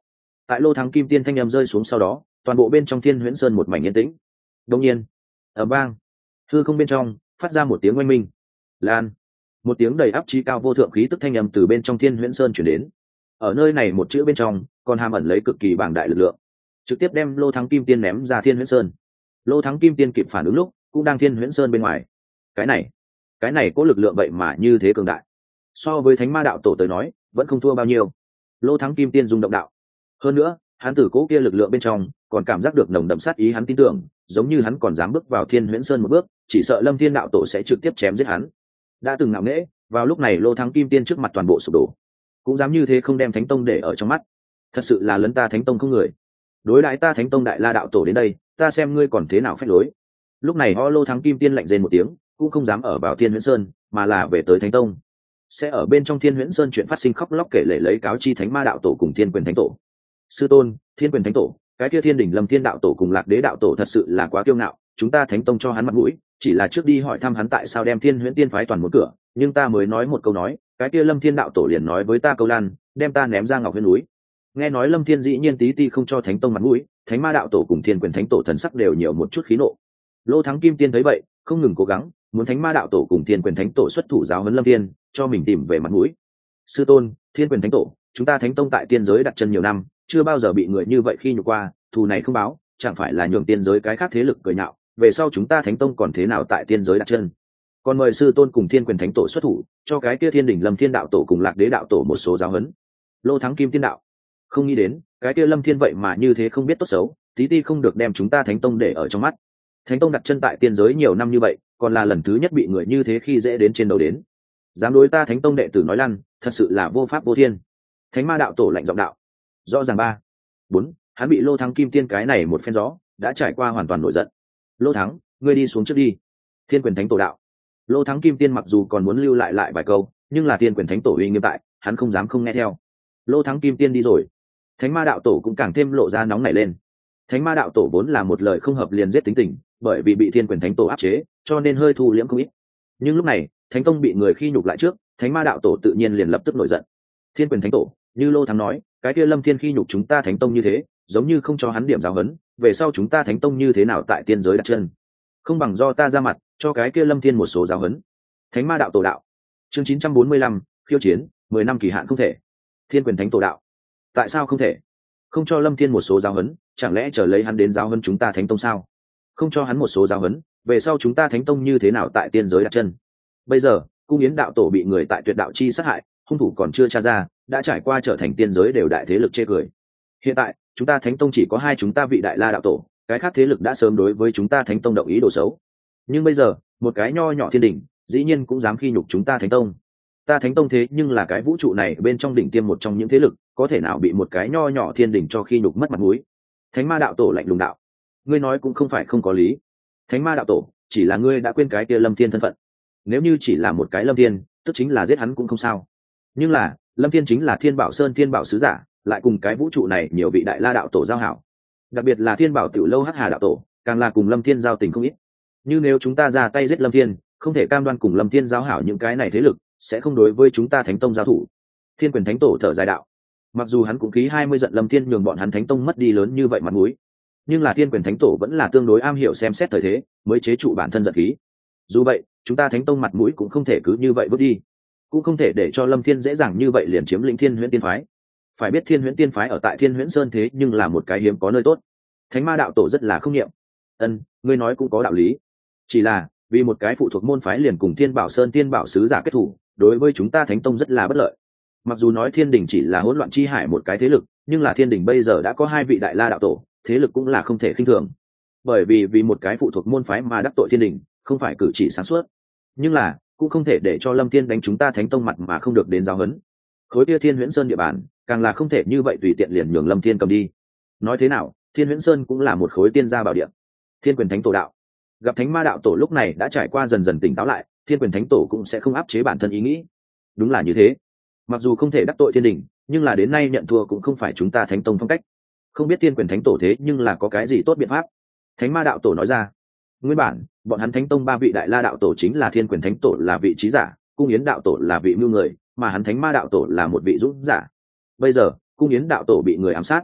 tại Lô Thắng Kim Tiên thanh âm rơi xuống sau đó, toàn bộ bên trong Thiên Huyễn Sơn một mảnh yên tĩnh. Đột nhiên, ầm vang, hư không bên trong phát ra một tiếng oanh minh. Lan, một tiếng đầy áp chí cao vô thượng khí tức thanh âm từ bên trong Thiên Huyễn Sơn truyền đến. Ở nơi này một chữ bên trong còn hàm ẩn lấy cực kỳ bàng đại lực lượng, trực tiếp đem Lô Thắng Kim Tiên ném ra Thiên Huyễn Sơn. Lô Thắng Kim Tiên kịp phản ứng lúc cũng đang Thiên Huyễn Sơn bên ngoài. Cái này, cái này có lực lượng vậy mà như thế cường đại. So với Thánh Ma đạo tổ tới nói, vẫn không thua bao nhiêu. Lô Thắng Kim Tiên rung động đạo. Hơn nữa, hắn từ cố kia lực lượng bên trong còn cảm giác được nồng đậm sát ý, hắn tin tưởng, giống như hắn còn dám bước vào Thiên Huyễn Sơn một bước, chỉ sợ Lâm Thiên đạo tổ sẽ trực tiếp chém giết hắn. Đã từng ngạo nghễ, vào lúc này Lô Thắng Kim Tiên trước mặt toàn bộ sụp đổ, cũng dám như thế không đem Thánh Tông để ở trong mắt. Thật sự là lấn ta Thánh Tông không người. Đối đãi ta Thánh Tông Đại La đạo tổ đến đây, ta xem ngươi còn thế nào phách lối. Lúc này Ho Lô Thắng Kim Tiên lạnh rên một tiếng, cũng không dám ở vào Thiên Huyễn Sơn, mà là về tới Thánh Tông. Sẽ ở bên trong Thiên Huyễn Sơn chuyện phát sinh khóc lóc kể lể lấy cáo chi Thánh Ma đạo tổ cùng Thiên Quyền Thánh tổ. Sư tôn, Thiên Quyền Thánh tổ, cái kia Thiên Đỉnh Lâm Thiên đạo tổ cùng Lạc Đế đạo tổ thật sự là quá kiêu ngạo, chúng ta Thánh Tông cho hắn mặt mũi, chỉ là trước đi hỏi thăm hắn tại sao đem Thiên Huyễn Tiên phái toàn một cửa, nhưng ta mới nói một câu nói, cái kia Lâm Thiên đạo tổ liền nói với ta câu lan, đem ta ném ra Ngọc Huyễn núi. Nghe nói Lâm Thiên dĩ nhiên tí ti không cho Thánh Tông mặt mũi, Thánh Ma đạo tổ cùng Thiên Quyền Thánh tổ thần sắc đều nhiều một chút khí nộ. Lô Thắng Kim Tiên thấy vậy, không ngừng cố gắng, muốn Thánh Ma đạo tổ cùng Thiên Quyền Thánh tổ xuất thủ giáo huấn Lâm Thiên, cho mình tìm về mặt mũi. Sư tôn, Thiên Quyền Thánh tổ, chúng ta Thánh Tông tại tiên giới đặt chân nhiều năm, chưa bao giờ bị người như vậy khi nhục qua, thù này không báo, chẳng phải là nhường tiên giới cái khác thế lực cười nhạo, về sau chúng ta Thánh Tông còn thế nào tại tiên giới đặt chân. Còn mời sư tôn cùng Thiên Quyền Thánh tổ xuất thủ, cho cái kia Thiên Đỉnh Lâm Thiên đạo tổ cùng Lạc Đế đạo tổ một số giáo huấn. Lô Thắng Kim Tiên đạo, không nghĩ đến, cái kia Lâm Thiên vậy mà như thế không biết tốt xấu, tí ti không được đem chúng ta Thánh Tông để ở trong mắt. Thánh Tông đặt chân tại tiên giới nhiều năm như vậy, còn là lần thứ nhất bị người như thế khi dễ đến trên đầu đến. Dám đối ta Thánh Tông đệ tử nói lăn, thật sự là vô pháp vô thiên. Thánh Ma đạo tổ lạnh giọng đạo. Rõ ràng ba, bốn, hắn bị Lô Thắng Kim Tiên cái này một phen gió, đã trải qua hoàn toàn nổi giận. Lô Thắng, ngươi đi xuống trước đi. Thiên Quyền Thánh tổ đạo. Lô Thắng Kim Tiên mặc dù còn muốn lưu lại lại vài câu, nhưng là Thiên Quyền Thánh tổ uy nghiêm tại, hắn không dám không nghe theo. Lô Thắng Kim Tiên đi rồi, Thánh Ma đạo tổ cũng càng thêm lộ ra nóng nảy lên. Thánh Ma đạo tổ vốn là một lời không hợp liền giết tính tình, bởi vì bị Thiên Quyền Thánh tổ áp chế, cho nên hơi thu liễm không ít. Nhưng lúc này, Thánh Tông bị người khi nhục lại trước, Thánh Ma đạo tổ tự nhiên liền lập tức nổi giận. Thiên Quyền Thánh tổ, như Lô Thắng nói, cái kia Lâm Thiên khi nhục chúng ta Thánh Tông như thế, giống như không cho hắn điểm giáo huấn, về sau chúng ta Thánh Tông như thế nào tại tiên giới đặt chân, không bằng do ta ra mặt, cho cái kia Lâm Thiên một số giáo huấn. Thánh Ma đạo tổ đạo. Chương chín trăm bốn mươi lăm, khiêu chiến, mười năm kỳ hạn không thể. Thiên Quyền Thánh tổ đạo. Tại sao không thể? Không cho Lâm Thiên một số giáo huấn, chẳng lẽ chờ lấy hắn đến giáo huấn chúng ta Thánh Tông sao? Không cho hắn một số giáo huấn, về sau chúng ta Thánh Tông như thế nào tại tiên giới đặt chân? Bây giờ, Cung Yến đạo tổ bị người tại Tuyệt đạo chi sát hại, hung thủ còn chưa tra ra, đã trải qua trở thành tiên giới đều đại thế lực chê cười. Hiện tại, chúng ta Thánh Tông chỉ có hai chúng ta vị Đại La đạo tổ, cái khác thế lực đã sớm đối với chúng ta Thánh Tông động ý đồ xấu. Nhưng bây giờ, một cái nho nhỏ Thiên Đỉnh, dĩ nhiên cũng dám khi nhục chúng ta Thánh Tông. Ta Thánh Tông thế nhưng là cái vũ trụ này bên trong đỉnh tiêm một trong những thế lực, có thể nào bị một cái nho nhỏ Thiên Đỉnh cho khi nhục mất mặt mũi? Thánh Ma đạo tổ lạnh lùng đạo. Ngươi nói cũng không phải không có lý. Thánh Ma đạo tổ, chỉ là ngươi đã quên cái kia Lâm Thiên thân phận. Nếu như chỉ là một cái Lâm Thiên, tức chính là giết hắn cũng không sao. Nhưng là, Lâm Thiên chính là Thiên Bảo Sơn Thiên Bảo sứ giả, lại cùng cái vũ trụ này nhiều vị Đại La đạo tổ giao hảo. Đặc biệt là Thiên Bảo Tiểu Lâu Hắc Hà đạo tổ, càng là cùng Lâm Thiên giao tình không ít. Như nếu chúng ta ra tay giết Lâm Thiên, không thể cam đoan cùng Lâm Thiên giao hảo những cái này thế lực sẽ không đối với chúng ta Thánh Tông giao thủ. Thiên Quyền Thánh tổ thở dài đạo. Mặc dù hắn cũng ký hai mươi giận Lâm Thiên nhường bọn hắn Thánh Tông mất đi lớn như vậy mặt mũi, nhưng là Thiên Quyền Thánh tổ vẫn là tương đối am hiểu xem xét thời thế, mới chế trụ bản thân giận khí. Dù vậy, chúng ta Thánh Tông mặt mũi cũng không thể cứ như vậy vứt đi, cũng không thể để cho Lâm Thiên dễ dàng như vậy liền chiếm lĩnh Thiên Huyễn Tiên phái. Phải biết Thiên Huyễn Tiên phái ở tại Thiên Huyễn Sơn thế nhưng là một cái hiếm có nơi tốt. Thánh Ma đạo tổ rất là không nghiệm. Ân, ngươi nói cũng có đạo lý. Chỉ là vì một cái phụ thuộc môn phái liền cùng Thiên Bảo Sơn Thiên Bảo sứ giả kết thủ, đối với chúng ta Thánh Tông rất là bất lợi. Mặc dù nói Thiên Đình chỉ là hỗn loạn chi hải một cái thế lực, nhưng là Thiên Đình bây giờ đã có hai vị Đại La đạo tổ, thế lực cũng là không thể khinh thường. Bởi vì vì một cái phụ thuộc môn phái mà đắc tội Thiên Đình, không phải cử chỉ sáng suốt. Nhưng là cũng không thể để cho Lâm Thiên đánh chúng ta Thánh Tông mặt mà không được đến giáo huấn. Khối kia Thiên Huyễn Sơn địa bàn, càng là không thể như vậy tùy tiện liền nhường Lâm Thiên cầm đi. Nói thế nào, Thiên Huyễn Sơn cũng là một khối tiên gia bảo địa. Thiên Quyền Thánh tổ đạo. Gặp Thánh Ma đạo tổ lúc này đã trải qua dần dần tỉnh táo lại, Thiên Quyền Thánh tổ cũng sẽ không áp chế bản thân ý nghĩ. Đúng là như thế. Mặc dù không thể đắc tội Thiên Đình, nhưng là đến nay nhận thua cũng không phải chúng ta Thánh Tông phong cách. Không biết Thiên Quyền Thánh tổ thế nhưng là có cái gì tốt biện pháp. Thánh Ma đạo tổ nói ra. Nguyên bản, bọn hắn Thánh Tông ba vị Đại La đạo tổ chính là Thiên Quyền Thánh tổ là vị trí giả, Cung Yến đạo tổ là vị mưu người, mà hắn Thánh Ma đạo tổ là một vị dũng giả. Bây giờ, Cung Yến đạo tổ bị người ám sát,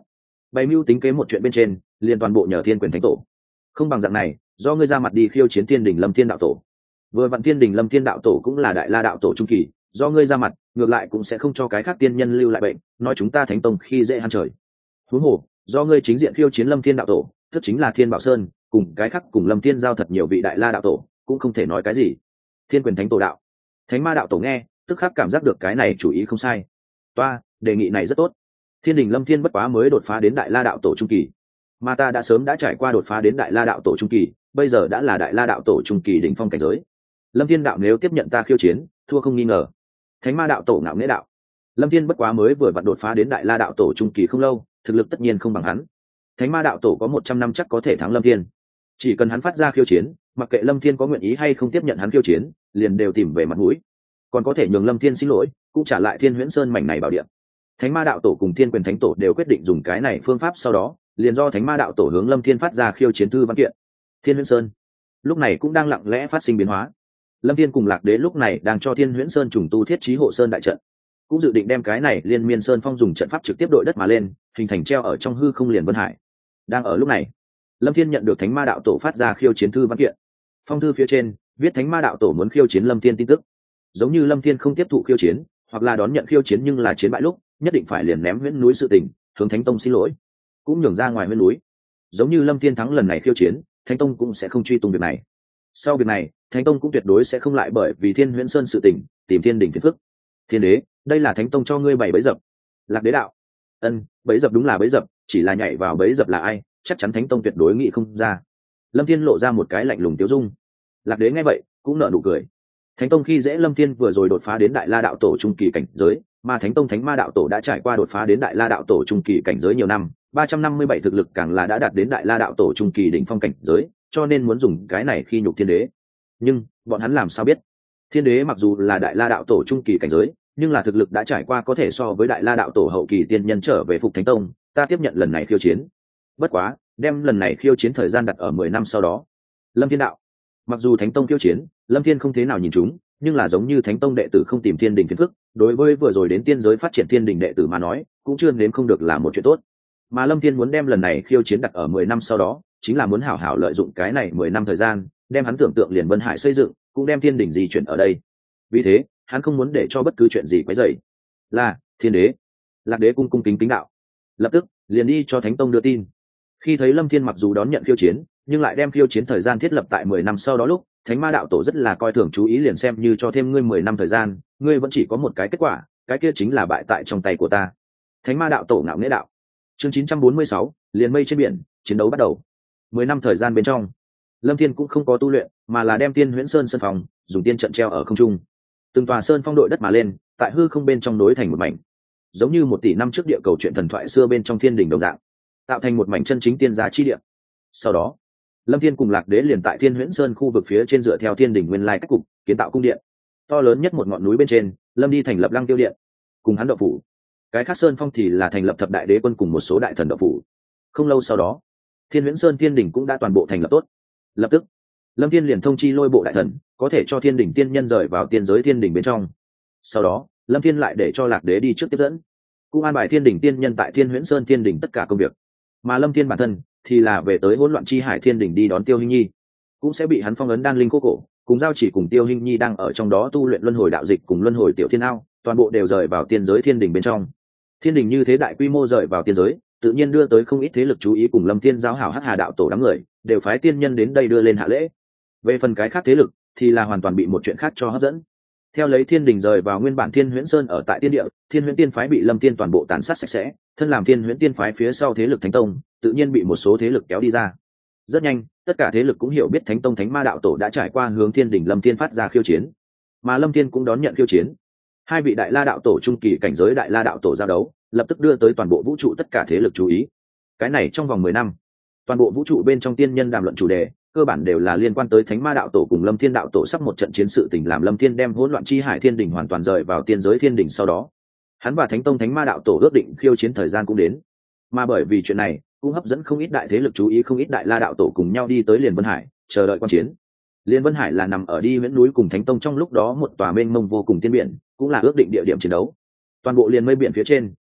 bày mưu tính kế một chuyện bên trên liền toàn bộ nhờ thiên quyền thánh tổ. Không bằng dạng này, do ngươi ra mặt đi khiêu chiến thiên đình lâm thiên đạo tổ. Vừa vặn thiên đình lâm thiên đạo tổ cũng là đại la đạo tổ trung kỳ, do ngươi ra mặt ngược lại cũng sẽ không cho cái khác tiên nhân lưu lại bệnh, nói chúng ta thánh tông khi dễ hắn trời. Huống hồ do ngươi chính diện khiêu chiến lâm thiên đạo tổ, tức chính là thiên bảo sơn cùng cái khác cùng lâm thiên giao thật nhiều vị đại la đạo tổ, cũng không thể nói cái gì. Thiên quyền thánh tổ đạo. Thánh ma đạo tổ nghe tức khắc cảm giác được cái này chủ ý không sai. Toa, đề nghị này rất tốt. Thiên đình lâm thiên bất quá mới đột phá đến đại la đạo tổ trung kỳ, mà ta đã sớm đã trải qua đột phá đến đại la đạo tổ trung kỳ, bây giờ đã là đại la đạo tổ trung kỳ đỉnh phong cảnh giới. Lâm thiên đạo nếu tiếp nhận ta khiêu chiến, thua không nghi ngờ. Thánh ma đạo tổ ngạo nghễ đạo. Lâm thiên bất quá mới vừa vặn đột phá đến đại la đạo tổ trung kỳ không lâu, thực lực tất nhiên không bằng hắn. Thánh ma đạo tổ có một trăm năm chắc có thể thắng Lâm thiên. Chỉ cần hắn phát ra khiêu chiến, mặc kệ Lâm thiên có nguyện ý hay không tiếp nhận hắn khiêu chiến, liền đều tìm về mặt mũi. Còn có thể nhường Lâm thiên xin lỗi, cũng trả lại Thiên Huyễn Sơn mảnh này bảo địa. Thánh ma đạo tổ cùng Thiên quyền thánh tổ đều quyết định dùng cái này phương pháp, sau đó liền do Thánh ma đạo tổ hướng Lâm thiên phát ra khiêu chiến thư văn kiện. Thiên Huyễn Sơn lúc này cũng đang lặng lẽ phát sinh biến hóa. Lâm thiên cùng Lạc Đế lúc này đang cho Thiên Huyễn Sơn trùng tu thiết trí hộ sơn đại trận, cũng dự định đem cái này liên miên sơn phong dùng trận pháp trực tiếp đội đất mà lên, hình thành treo ở trong hư không liền vân hải. Đang ở lúc này, Lâm thiên nhận được Thánh ma đạo tổ phát ra khiêu chiến thư văn kiện. Phong thư phía trên viết Thánh ma đạo tổ muốn khiêu chiến Lâm thiên tin tức. Giống như Lâm thiên không tiếp thụ khiêu chiến, hoặc là đón nhận khiêu chiến nhưng là chiến bại lúc, nhất định phải liền ném huyễn núi sự tình, hướng Thánh tông xin lỗi, cũng nhường ra ngoài huyễn núi. Giống như Lâm thiên thắng lần này khiêu chiến, Thánh tông cũng sẽ không truy tung việc này. Sau việc này, Thánh tông cũng tuyệt đối sẽ không lại bởi vì Thiên Huyễn Sơn sự tình tìm Thiên đình phiền phức. Thiên đế, đây là Thánh tông cho ngươi bày bẫy dập. Lạc Đế đạo. Ân, bẫy dập đúng là bẫy dập, chỉ là nhảy vào bẫy dập là ai, chắc chắn Thánh tông tuyệt đối nghĩ không ra. Lâm thiên lộ ra một cái lạnh lùng tiêu dung. Lạc Đế nghe vậy cũng nở nụ cười. Thánh tông khi dễ Lâm thiên vừa rồi đột phá đến đại la đạo tổ trung kỳ cảnh giới, mà Thánh tông Thánh ma đạo tổ đã trải qua đột phá đến đại la đạo tổ trung kỳ cảnh giới nhiều năm, ba trăm năm mươi bảy thực lực càng là đã đạt đến đại la đạo tổ trung kỳ đỉnh phong cảnh giới, cho nên muốn dùng cái này khi nhục Thiên đế. Nhưng bọn hắn làm sao biết, Thiên đế mặc dù là đại la đạo tổ trung kỳ cảnh giới, nhưng là thực lực đã trải qua có thể so với đại la đạo tổ hậu kỳ tiên nhân trở về phục Thánh tông. Ta tiếp nhận lần này khiêu chiến, bất quá đem lần này khiêu chiến thời gian đặt ở mười năm sau đó. Lâm thiên đạo. Mặc dù Thánh tông khiêu chiến, Lâm thiên không thế nào nhìn chúng, nhưng là giống như Thánh tông đệ tử không tìm Thiên đình phiền phức, đối với vừa rồi đến tiên giới phát triển Thiên đình đệ tử mà nói, cũng chưa nếm không được là một chuyện tốt. Mà Lâm thiên muốn đem lần này khiêu chiến đặt ở mười năm sau đó, chính là muốn hảo hảo lợi dụng cái này mười năm thời gian, đem hắn tưởng tượng liền vân hải xây dựng, cũng đem Thiên đình di chuyển ở đây. Vì thế hắn không muốn để cho bất cứ chuyện gì quấy rầy. Là Thiên đế. Lạc Đế cung cung kính kính đạo. Lập tức liền đi cho Thánh tông đưa tin. Khi thấy Lâm thiên mặc dù đón nhận khiêu chiến, nhưng lại đem khiêu chiến thời gian thiết lập tại mười năm sau đó lúc, Thánh ma đạo tổ rất là coi thường, chú ý liền xem như cho thêm ngươi mười năm thời gian, ngươi vẫn chỉ có một cái kết quả, cái kia chính là bại tại trong tay của ta. Thánh ma đạo tổ ngạo nghễ đạo. Chương chín trăm bốn mươi sáu, liền mây trên biển, chiến đấu bắt đầu. Mười năm thời gian bên trong, Lâm thiên cũng không có tu luyện, mà là đem Tiên Huyễn Sơn sơn phòng dùng tiên trận treo ở không trung. Từng tòa sơn phong đội đất mà lên, tại hư không bên trong nối thành một mảnh, giống như một tỷ năm trước địa cầu chuyện thần thoại xưa bên trong thiên đình đồng dạng, tạo thành một mảnh chân chính tiên gia chi địa. Sau đó Lâm thiên cùng Lạc Đế liền tại Thiên Huyễn Sơn khu vực phía trên dựa theo thiên đình nguyên lai cách cục kiến tạo cung điện to lớn nhất một ngọn núi bên trên. Lâm đi thành lập Lăng Tiêu điện cùng hắn đậu phủ, cái khác sơn phong thì là thành lập thập đại đế quân cùng một số đại thần đậu phủ. Không lâu sau đó, Thiên Huyễn Sơn thiên đình cũng đã toàn bộ thành lập tốt. Lập tức Lâm thiên liền thông chi lôi bộ đại thần, có thể cho thiên đình tiên nhân rời vào tiên giới thiên đình bên trong. Sau đó Lâm thiên lại để cho Lạc Đế đi trước tiếp dẫn, cũng an bài thiên đình tiên nhân tại Thiên Huyễn Sơn thiên đình tất cả công việc. Mà Lâm thiên bản thân thì là về tới hỗn loạn chi hải thiên đình đi đón Tiêu Hinh Nhi, cũng sẽ bị hắn phong ấn đan linh cô cổ, cùng giao chỉ cùng Tiêu Hinh Nhi đang ở trong đó tu luyện luân hồi đạo dịch cùng luân hồi tiểu thiên ao, toàn bộ đều rời vào tiên giới thiên đình bên trong. Thiên đình như thế đại quy mô rời vào tiên giới, tự nhiên đưa tới không ít thế lực chú ý, cùng Lâm thiên giáo hảo Hắc Hà đạo tổ đám người đều phái tiên nhân đến đây đưa lên hạ lễ. Về phần cái khác thế lực thì là hoàn toàn bị một chuyện khác cho hấp dẫn. Theo lấy thiên đình rời vào nguyên bản Thiên Huyễn Sơn ở tại tiên địa, Thiên Huyễn tiên phái bị Lâm thiên toàn bộ tàn sát sạch sẽ, thân làm Thiên Huyễn tiên phái phía sau thế lực Thánh tông tự nhiên bị một số thế lực kéo đi ra. Rất nhanh tất cả thế lực cũng hiểu biết Thánh tông Thánh ma đạo tổ đã trải qua hướng thiên đình Lâm thiên phát ra khiêu chiến, mà Lâm thiên cũng đón nhận khiêu chiến. Hai vị đại la đạo tổ trung kỳ cảnh giới đại la đạo tổ giao đấu, lập tức đưa tới toàn bộ vũ trụ tất cả thế lực chú ý. Cái này trong vòng mười năm, toàn bộ vũ trụ bên trong tiên nhân đàm luận chủ đề cơ bản đều là liên quan tới Thánh ma đạo tổ cùng Lâm thiên đạo tổ sắp một trận chiến sự tình, làm Lâm thiên đem hỗn loạn chi hải thiên đình hoàn toàn rời vào tiên giới thiên đình. Sau đó hắn và Thánh tông Thánh ma đạo tổ ước định khiêu chiến thời gian cũng đến, mà bởi vì chuyện này cũng hấp dẫn không ít đại thế lực chú ý, không ít đại la đạo tổ cùng nhau đi tới liền vân hải chờ đợi quan chiến. Liên Vân Hải là nằm ở đi Viễn núi cùng Thánh tông trong lúc đó một tòa mênh mông vô cùng tiên biển, cũng là ước định địa điểm chiến đấu. Toàn bộ liền mây biển phía trên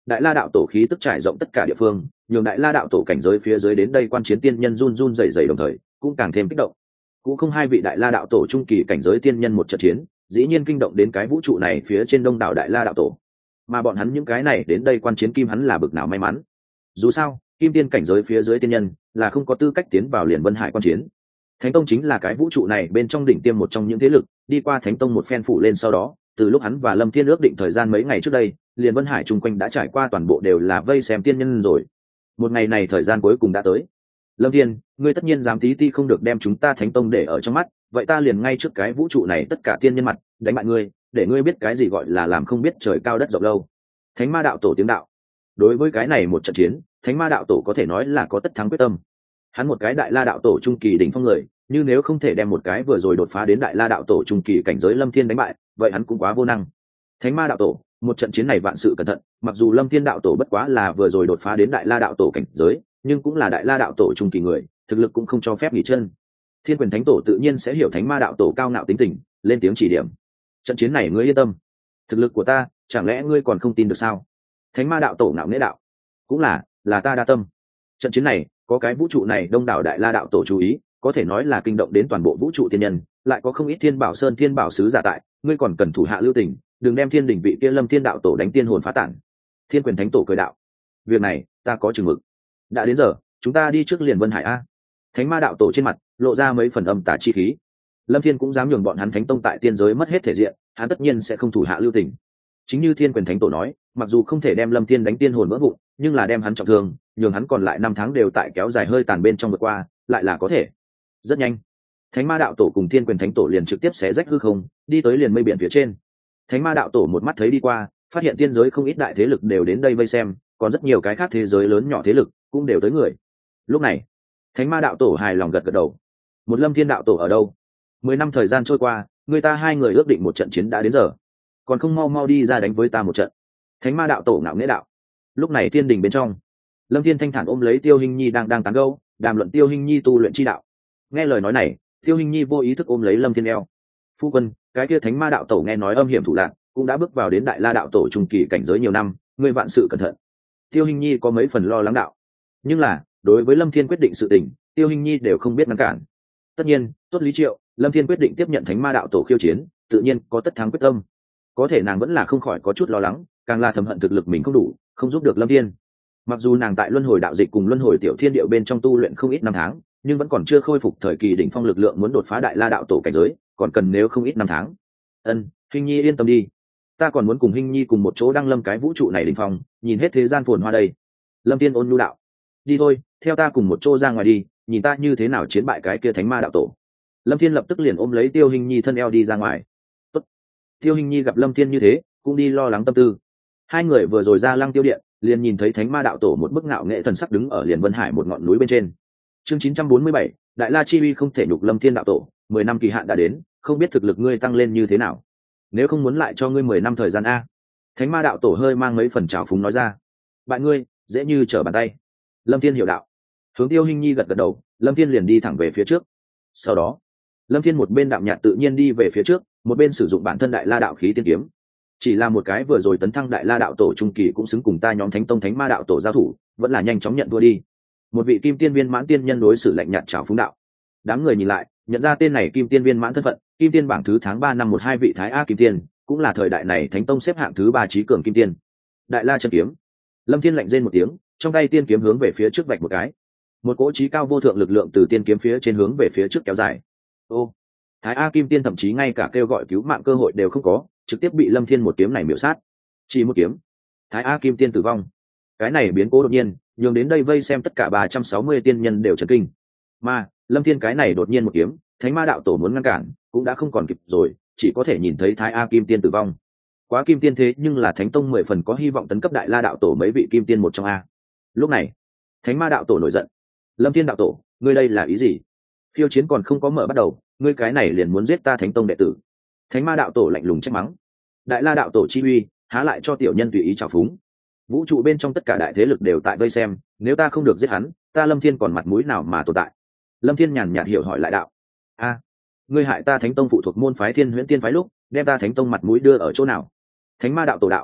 đại la đạo tổ khí tức trải rộng tất cả địa phương, nhường đại la đạo tổ cảnh giới phía dưới đến đây quan chiến tiên nhân run run rẩy rẩy, đồng thời cũng càng thêm kích động. Cũng không hai vị đại la đạo tổ trung kỳ cảnh giới tiên nhân một trận chiến, dĩ nhiên kinh động đến cái vũ trụ này phía trên đông đảo đại la đạo tổ, mà bọn hắn những cái này đến đây quan chiến kim hắn là bực nào may mắn. Dù sao kim tiên cảnh giới phía dưới tiên nhân là không có tư cách tiến vào liền vân hải quan chiến. Thánh tông chính là cái vũ trụ này bên trong đỉnh tiêm một trong những thế lực, đi qua thánh tông một phen phủ lên sau đó, từ lúc hắn và lâm thiên ước định thời gian mấy ngày trước đây, liền vân hải chung quanh đã trải qua toàn bộ đều là vây xem tiên nhân rồi. Một ngày này thời gian cuối cùng đã tới. Lâm thiên, ngươi tất nhiên dám tí ti không được đem chúng ta thánh tông để ở trong mắt, vậy ta liền ngay trước cái vũ trụ này tất cả tiên nhân mặt đánh bại ngươi, để ngươi biết cái gì gọi là làm không biết trời cao đất rộng lâu. Thánh ma đạo tổ tiếng đạo. Đối với cái này một trận chiến, thánh ma đạo tổ có thể nói là có tất thắng quyết tâm. Hắn một cái đại la đạo tổ trung kỳ đỉnh phong người, như nếu không thể đem một cái vừa rồi đột phá đến đại la đạo tổ trung kỳ cảnh giới lâm thiên đánh bại, vậy hắn cũng quá vô năng. Thánh ma đạo tổ, một trận chiến này vạn sự cẩn thận, mặc dù lâm thiên đạo tổ bất quá là vừa rồi đột phá đến đại la đạo tổ cảnh giới, nhưng cũng là đại la đạo tổ trung kỳ người, thực lực cũng không cho phép nghỉ chân. Thiên quyền thánh tổ tự nhiên sẽ hiểu thánh ma đạo tổ cao ngạo tính tình, lên tiếng chỉ điểm. Trận chiến này ngươi yên tâm, thực lực của ta chẳng lẽ ngươi còn không tin được sao? Thánh ma đạo tổ ngạo nghễ đạo. Cũng là là ta đa tâm. Trận chiến này có cái vũ trụ này đông đảo đại la đạo tổ chú ý, có thể nói là kinh động đến toàn bộ vũ trụ tiên nhân, lại có không ít thiên bảo sơn thiên bảo sứ giả tại, ngươi còn cần thủ hạ lưu tình, đừng đem thiên đỉnh vị kia lâm thiên đạo tổ đánh tiên hồn phá tản. Thiên quyền thánh tổ cười đạo. Việc này ta có chừng mực. Đã đến giờ, chúng ta đi trước liền vân hải a. Thánh ma đạo tổ trên mặt lộ ra mấy phần âm tà chi khí. Lâm thiên cũng dám nhường bọn hắn thánh tông tại tiên giới mất hết thể diện, hắn tất nhiên sẽ không thủ hạ lưu tình. Chính như thiên quyền thánh tổ nói, mặc dù không thể đem lâm thiên đánh tiên hồn vỡ vụn, nhưng là đem hắn trọng thương, nhường hắn còn lại năm tháng đều tại kéo dài hơi tàn bên trong vượt qua, lại là có thể. Rất nhanh, thánh ma đạo tổ cùng thiên quyền thánh tổ liền trực tiếp xé rách hư không, đi tới liền mây biển phía trên. Thánh ma đạo tổ một mắt thấy đi qua, phát hiện tiên giới không ít đại thế lực đều đến đây vây xem, còn rất nhiều cái khác thế giới lớn nhỏ thế lực cũng đều tới người. Lúc này, thánh ma đạo tổ hài lòng gật gật đầu. Một lâm thiên đạo tổ ở đâu? Mười năm thời gian trôi qua, người ta hai người ước định một trận chiến đã đến giờ, còn không mau mau đi ra đánh với ta một trận. Thánh ma đạo tổ ngạo nghễ đạo. Lúc này thiên đình bên trong, lâm thiên thanh thản ôm lấy tiêu hinh nhi đang đang tán gẫu, đàm luận tiêu hinh nhi tu luyện chi đạo. Nghe lời nói này, tiêu hinh nhi vô ý thức ôm lấy lâm thiên eo. Phu quân, cái kia thánh ma đạo tổ nghe nói âm hiểm thủ đoạn, cũng đã bước vào đến đại la đạo tổ trung kỳ cảnh giới nhiều năm, ngươi vạn sự cẩn thận. Tiêu hinh nhi có mấy phần lo lắng đạo. Nhưng là đối với lâm thiên quyết định sự tình, tiêu hinh nhi đều không biết ngăn cản. Tất nhiên tốt lý triệu, lâm thiên quyết định tiếp nhận thánh ma đạo tổ khiêu chiến, tự nhiên có tất thắng quyết tâm. Có thể nàng vẫn là không khỏi có chút lo lắng, càng là thầm hận thực lực mình không đủ, không giúp được lâm thiên. Mặc dù nàng tại luân hồi đạo dịch cùng luân hồi tiểu thiên điệu bên trong tu luyện không ít năm tháng, nhưng vẫn còn chưa khôi phục thời kỳ đỉnh phong lực lượng, muốn đột phá đại la đạo tổ cảnh giới còn cần nếu không ít năm tháng. Ân, Hinh Nhi yên tâm đi, ta còn muốn cùng Hinh Nhi cùng một chỗ đăng lâm cái vũ trụ này đỉnh phong, nhìn hết thế gian phồn hoa đây. Lâm Thiên ôn nhu đạo. Đi thôi, theo ta cùng một chỗ ra ngoài đi, nhìn ta như thế nào chiến bại cái kia thánh ma đạo tổ. Lâm Thiên lập tức liền ôm lấy Tiêu Hinh Nhi thân eo đi ra ngoài. Tốt. Tiêu Hinh Nhi gặp Lâm Thiên như thế, cũng đi lo lắng tâm tư. Hai người vừa rồi ra lăng tiêu điện, liền nhìn thấy thánh ma đạo tổ một bức ngạo nghệ thần sắc đứng ở liền vân hải một ngọn núi bên trên. Chương chín trăm bốn mươi bảy, đại la chi uy không thể nhục Lâm Thiên đạo tổ, mười năm kỳ hạn đã đến, không biết thực lực ngươi tăng lên như thế nào. Nếu không muốn lại cho ngươi mười năm thời gian a. Thánh ma đạo tổ hơi mang mấy phần trào phúng nói ra. Bạn ngươi, dễ như trở bàn tay. Lâm Thiên hiểu đạo. Hướng Tiêu Hinh Nhi gật gật đầu, Lâm Thiên liền đi thẳng về phía trước. Sau đó, Lâm Thiên một bên đạm nhạt tự nhiên đi về phía trước, một bên sử dụng bản thân đại la đạo khí tiên kiếm. Chỉ là một cái vừa rồi tấn thăng đại la đạo tổ trung kỳ cũng xứng cùng ta nhóm thánh tông thánh ma đạo tổ giao thủ, vẫn là nhanh chóng nhận thua đi. Một vị kim tiên viên mãn tiên nhân đối xử lạnh nhạt chào phúng đạo. Đám người nhìn lại, nhận ra tên này kim tiên viên mãn thân phận, kim tiên bảng thứ tháng ba năm một hai vị thái a kim tiên, cũng là thời đại này thánh tông xếp hạng thứ ba trí cường kim tiên. Đại la chân kiếm. Lâm Thiên lạnh rên một tiếng, trong tay tiên kiếm hướng về phía trước vạch một cái. Một cỗ trí cao vô thượng lực lượng từ tiên kiếm phía trên hướng về phía trước kéo dài. Ô, thái a kim tiên thậm chí ngay cả kêu gọi cứu mạng cơ hội đều không có, trực tiếp bị Lâm Thiên một kiếm này miểu sát. Chỉ một kiếm, thái a kim tiên tử vong. Cái này biến cố đột nhiên, nhường đến đây vây xem tất cả ba trăm sáu mươi tiên nhân đều chấn kinh. Mà Lâm Thiên cái này đột nhiên một kiếm, thánh ma đạo tổ muốn ngăn cản cũng đã không còn kịp rồi, chỉ có thể nhìn thấy thái a kim tiên tử vong. Quá kim tiên thế nhưng là thánh tông mười phần có hy vọng tấn cấp đại la đạo tổ mấy vị kim tiên một trong a. Lúc này thánh ma đạo tổ nổi giận. Lâm Thiên đạo tổ, ngươi đây là ý gì? Khiêu chiến còn không có mở bắt đầu, ngươi cái này liền muốn giết ta thánh tông đệ tử. Thánh ma đạo tổ lạnh lùng trách mắng. Đại la đạo tổ chi uy, há lại cho tiểu nhân tùy ý trào phúng. Vũ trụ bên trong tất cả đại thế lực đều tại vây xem, nếu ta không được giết hắn, ta Lâm Thiên còn mặt mũi nào mà tồn tại? Lâm Thiên nhàn nhạt hiểu hỏi lại đạo. A, ngươi hại ta thánh tông phụ thuộc môn phái Thiên Huyễn Tiên phái lúc, đem ta thánh tông mặt mũi đưa ở chỗ nào? Thánh ma đạo tổ đạo.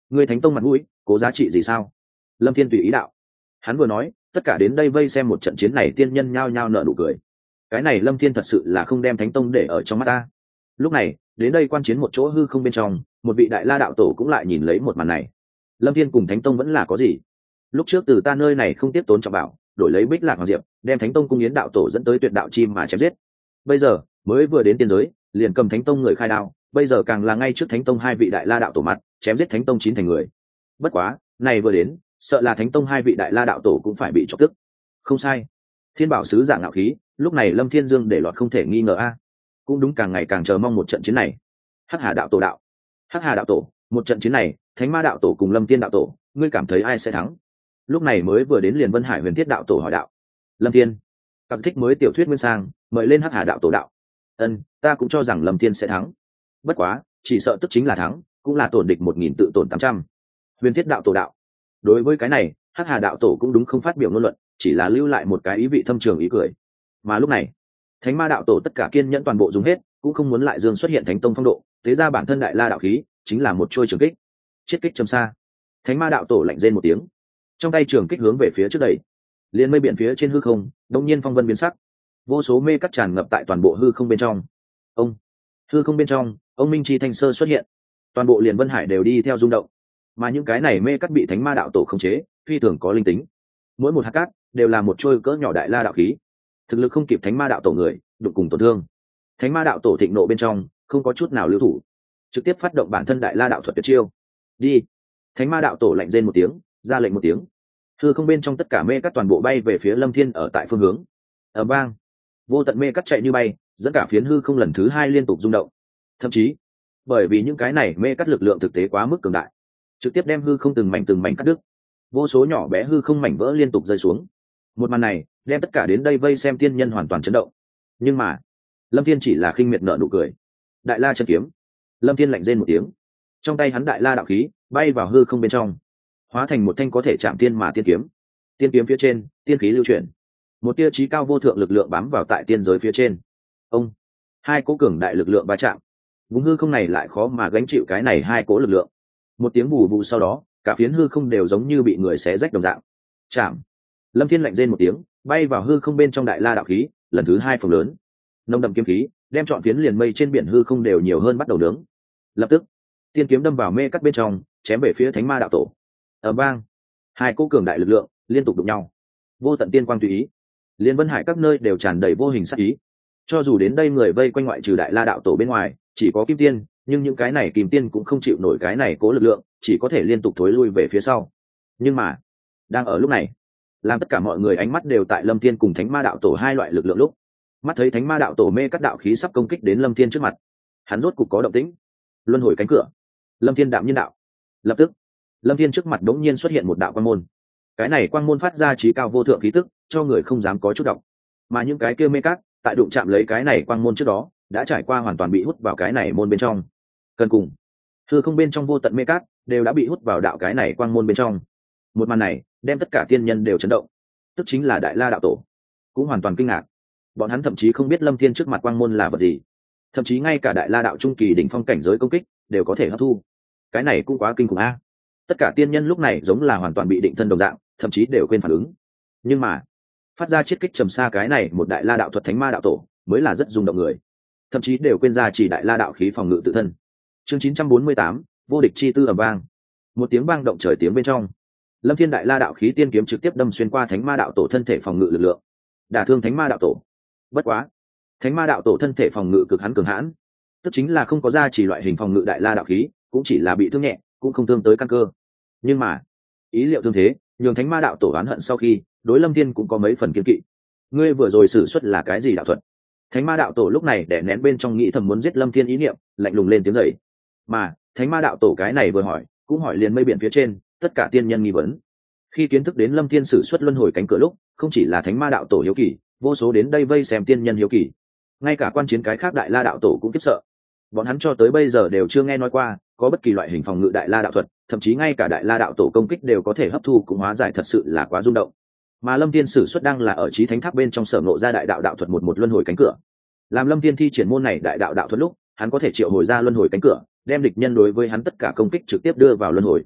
ngươi thánh tông mặt mũi cố giá trị gì sao? Lâm Thiên tùy ý đạo. Hắn vừa nói, tất cả đến đây vây xem một trận chiến này tiên nhân nhao nhao nở nụ cười. Cái này Lâm Thiên thật sự là không đem thánh tông để ở trong mắt ta. Lúc này, đến đây quan chiến một chỗ hư không bên trong, một vị đại la đạo tổ cũng lại nhìn lấy một màn này. Lâm Thiên cùng thánh tông vẫn là có gì? Lúc trước từ ta nơi này không tiếp tốn trọng bảo, đổi lấy Bích Lạc Hoàng Diệp, đem thánh tông cung yến đạo tổ dẫn tới tuyệt đạo chim mà chém giết. Bây giờ, mới vừa đến tiên giới, liền cầm thánh tông người khai đao, bây giờ càng là ngay trước thánh tông hai vị đại la đạo tổ mặt, chém giết thánh tông chín thành người. Bất quá, này vừa đến, sợ là thánh tông hai vị đại la đạo tổ cũng phải bị chọc tức. Không sai, thiên bảo sứ giả ngạo khí, lúc này Lâm Thiên Dương để lọt không thể nghi ngờ a. Cũng đúng, càng ngày càng chờ mong một trận chiến này. Hắc Hà đạo tổ đạo, Hắc Hà đạo tổ, một trận chiến này, Thánh Ma đạo tổ cùng Lâm Thiên đạo tổ, ngươi cảm thấy ai sẽ thắng? Lúc này mới vừa đến liền Vân Hải Huyền Thiết đạo tổ hỏi đạo. Lâm Thiên, cảm thích mới tiểu thuyết nguyên sang, mời lên Hắc Hà đạo tổ đạo. Ân, ta cũng cho rằng Lâm Thiên sẽ thắng. Bất quá, chỉ sợ tức chính là thắng, cũng là tổn địch một nghìn tự tổn tám trăm. Huyền Thiết đạo tổ đạo. Đối với cái này, Hắc Hà đạo tổ cũng đúng không phát biểu ngôn luận, chỉ là lưu lại một cái ý vị thâm trường ý cười. Mà lúc này, Thánh Ma đạo tổ tất cả kiên nhẫn toàn bộ dùng hết, cũng không muốn lại dương xuất hiện thánh tông phong độ, thế ra bản thân đại la đạo khí chính là một trôi trường kích. Chiết kích trầm xa. Thánh Ma đạo tổ lạnh rên một tiếng, trong tay trường kích hướng về phía trước đẩy, liên mây biển phía trên hư không, đột nhiên phong vân biến sắc, vô số mê cắt tràn ngập tại toàn bộ hư không bên trong. Ông, hư không bên trong, ông minh chi thanh sơ xuất hiện, toàn bộ liền Vân Hải đều đi theo rung động. Mà những cái này mê cắt bị Thánh Ma đạo tổ khống chế, phi thường có linh tính, mỗi một hạt cát đều là một trôi cỡ nhỏ đại la đạo khí, thực lực không kịp Thánh Ma đạo tổ người đụng cùng tổn thương. Thánh Ma đạo tổ thịnh nộ bên trong không có chút nào lưu thủ, trực tiếp phát động bản thân đại la đạo thuật tuyệt chiêu. Đi. Thánh Ma đạo tổ lạnh rên một tiếng, ra lệnh một tiếng, hư không bên trong tất cả mê cắt toàn bộ bay về phía Lâm Thiên ở tại phương hướng. Ở bang, vô tận mê cắt chạy như bay, dẫn cả phiến hư không lần thứ hai liên tục rung động. Thậm chí, bởi vì những cái này mê cắt lực lượng thực tế quá mức cường đại, trực tiếp đem hư không từng mảnh từng mảnh cắt đứt, vô số nhỏ bé hư không mảnh vỡ liên tục rơi xuống. Một màn này đem tất cả đến đây vây xem tiên nhân hoàn toàn chấn động. Nhưng mà Lâm Thiên chỉ là khinh miệt nở nụ cười. Đại la chân kiếm. Lâm Thiên lạnh rên một tiếng, trong tay hắn đại la đạo khí bay vào hư không bên trong, hóa thành một thanh có thể chạm tiên mà tiên kiếm. Tiên kiếm phía trên tiên khí lưu chuyển, một tia chí cao vô thượng lực lượng bám vào tại tiên giới phía trên. Ông, hai cỗ cường đại lực lượng va chạm, vùng hư không này lại khó mà gánh chịu cái này hai cỗ lực lượng. Một tiếng vù vù sau đó, cả phiến hư không đều giống như bị người xé rách đồng dạng. Chạm. Lâm Thiên lạnh rên một tiếng, bay vào hư không bên trong đại la đạo khí, lần thứ hai phồng lớn, nồng đậm kiếm khí đem trọn phiến liền mây trên biển hư không đều nhiều hơn bắt đầu nướng. Lập tức, tiên kiếm đâm vào mê cắt bên trong, chém về phía Thánh Ma đạo tổ. Ở bang, hai cỗ cường đại lực lượng liên tục đụng nhau, vô tận tiên quang tùy ý, liên Vân Hải các nơi đều tràn đầy vô hình sát ý. Cho dù đến đây người vây quanh ngoại trừ đại la đạo tổ bên ngoài chỉ có kim tiên, nhưng những cái này kim tiên cũng không chịu nổi cái này cố lực lượng, chỉ có thể liên tục thối lui về phía sau. Nhưng mà đang ở lúc này, làm tất cả mọi người ánh mắt đều tại Lâm Thiên cùng Thánh Ma đạo tổ hai loại lực lượng lúc, mắt thấy Thánh Ma đạo tổ mê cắt đạo khí sắp công kích đến Lâm Thiên trước mặt, hắn rốt cục có động tĩnh. Luân hồi cánh cửa. Lâm Thiên đạm nhiên đạo. Lập tức, Lâm Thiên trước mặt đống nhiên xuất hiện một đạo quang môn. Cái này quang môn phát ra trí cao vô thượng khí tức, cho người không dám có chút động. Mà những cái kia mê cát, tại đụng chạm lấy cái này quang môn trước đó, đã trải qua hoàn toàn bị hút vào cái này môn bên trong. Cần cùng, hư không bên trong vô tận mê cát đều đã bị hút vào đạo cái này quang môn bên trong. Một màn này, đem tất cả tiên nhân đều chấn động. Tức chính là Đại La đạo tổ, cũng hoàn toàn kinh ngạc. Bọn hắn thậm chí không biết Lâm Thiên trước mặt quang môn là vật gì, thậm chí ngay cả Đại La đạo trung kỳ đỉnh phong cảnh giới công kích đều có thể hấp thu. Cái này cũng quá kinh khủng a. Tất cả tiên nhân lúc này giống là hoàn toàn bị định thân đồng dạng, thậm chí đều quên phản ứng. Nhưng mà phát ra chiết kích trầm xa cái này một Đại La đạo thuật Thánh Ma đạo tổ mới là rất rung động người, thậm chí đều quên ra chỉ Đại La đạo khí phòng ngự tự thân. Chương chín trăm bốn mươi tám, vô địch chi tư ầm vang. Một tiếng vang động trời tiếng bên trong, Lâm Thiên Đại La đạo khí tiên kiếm trực tiếp đâm xuyên qua Thánh Ma đạo tổ thân thể phòng ngự lực lượng, đả thương Thánh Ma đạo tổ. Bất quá, Thánh Ma đạo tổ thân thể phòng ngự cực hắn cường hãn, tức chính là không có ra chỉ loại hình phòng ngự Đại La đạo khí, cũng chỉ là bị thương nhẹ, cũng không thương tới căn cơ. Nhưng mà ý liệu thương thế nhường Thánh Ma đạo tổ oán hận, sau khi đối Lâm Thiên cũng có mấy phần kiên kỵ. Ngươi vừa rồi sử xuất là cái gì đạo thuật? Thánh Ma đạo tổ lúc này đè nén bên trong nghĩ thầm muốn giết Lâm Thiên ý niệm, lạnh lùng lên tiếng dậy. Mà Thánh Ma đạo tổ cái này vừa hỏi, cũng hỏi liền mây biển phía trên tất cả tiên nhân nghi vấn. Khi kiến thức đến Lâm Thiên sử xuất luân hồi cánh cửa lúc, không chỉ là Thánh Ma đạo tổ hiếu kỳ, vô số đến đây vây xem tiên nhân hiếu kỳ, ngay cả quan chiến cái khác Đại La đạo tổ cũng kiếp sợ. Bọn hắn cho tới bây giờ đều chưa nghe nói qua có bất kỳ loại hình phòng ngự Đại La đạo thuật, thậm chí ngay cả Đại La đạo tổ công kích đều có thể hấp thu, cũng hóa giải, thật sự là quá rung động. Mà Lâm Thiên sử xuất đang là ở Chí Thánh Tháp bên trong sở ngộ ra đại đạo đạo thuật một một luân hồi cánh cửa. Làm Lâm Thiên thi triển môn này đại đạo đạo thuật lúc, hắn có thể triệu hồi ra luân hồi cánh cửa, đem địch nhân đối với hắn tất cả công kích trực tiếp đưa vào luân hồi,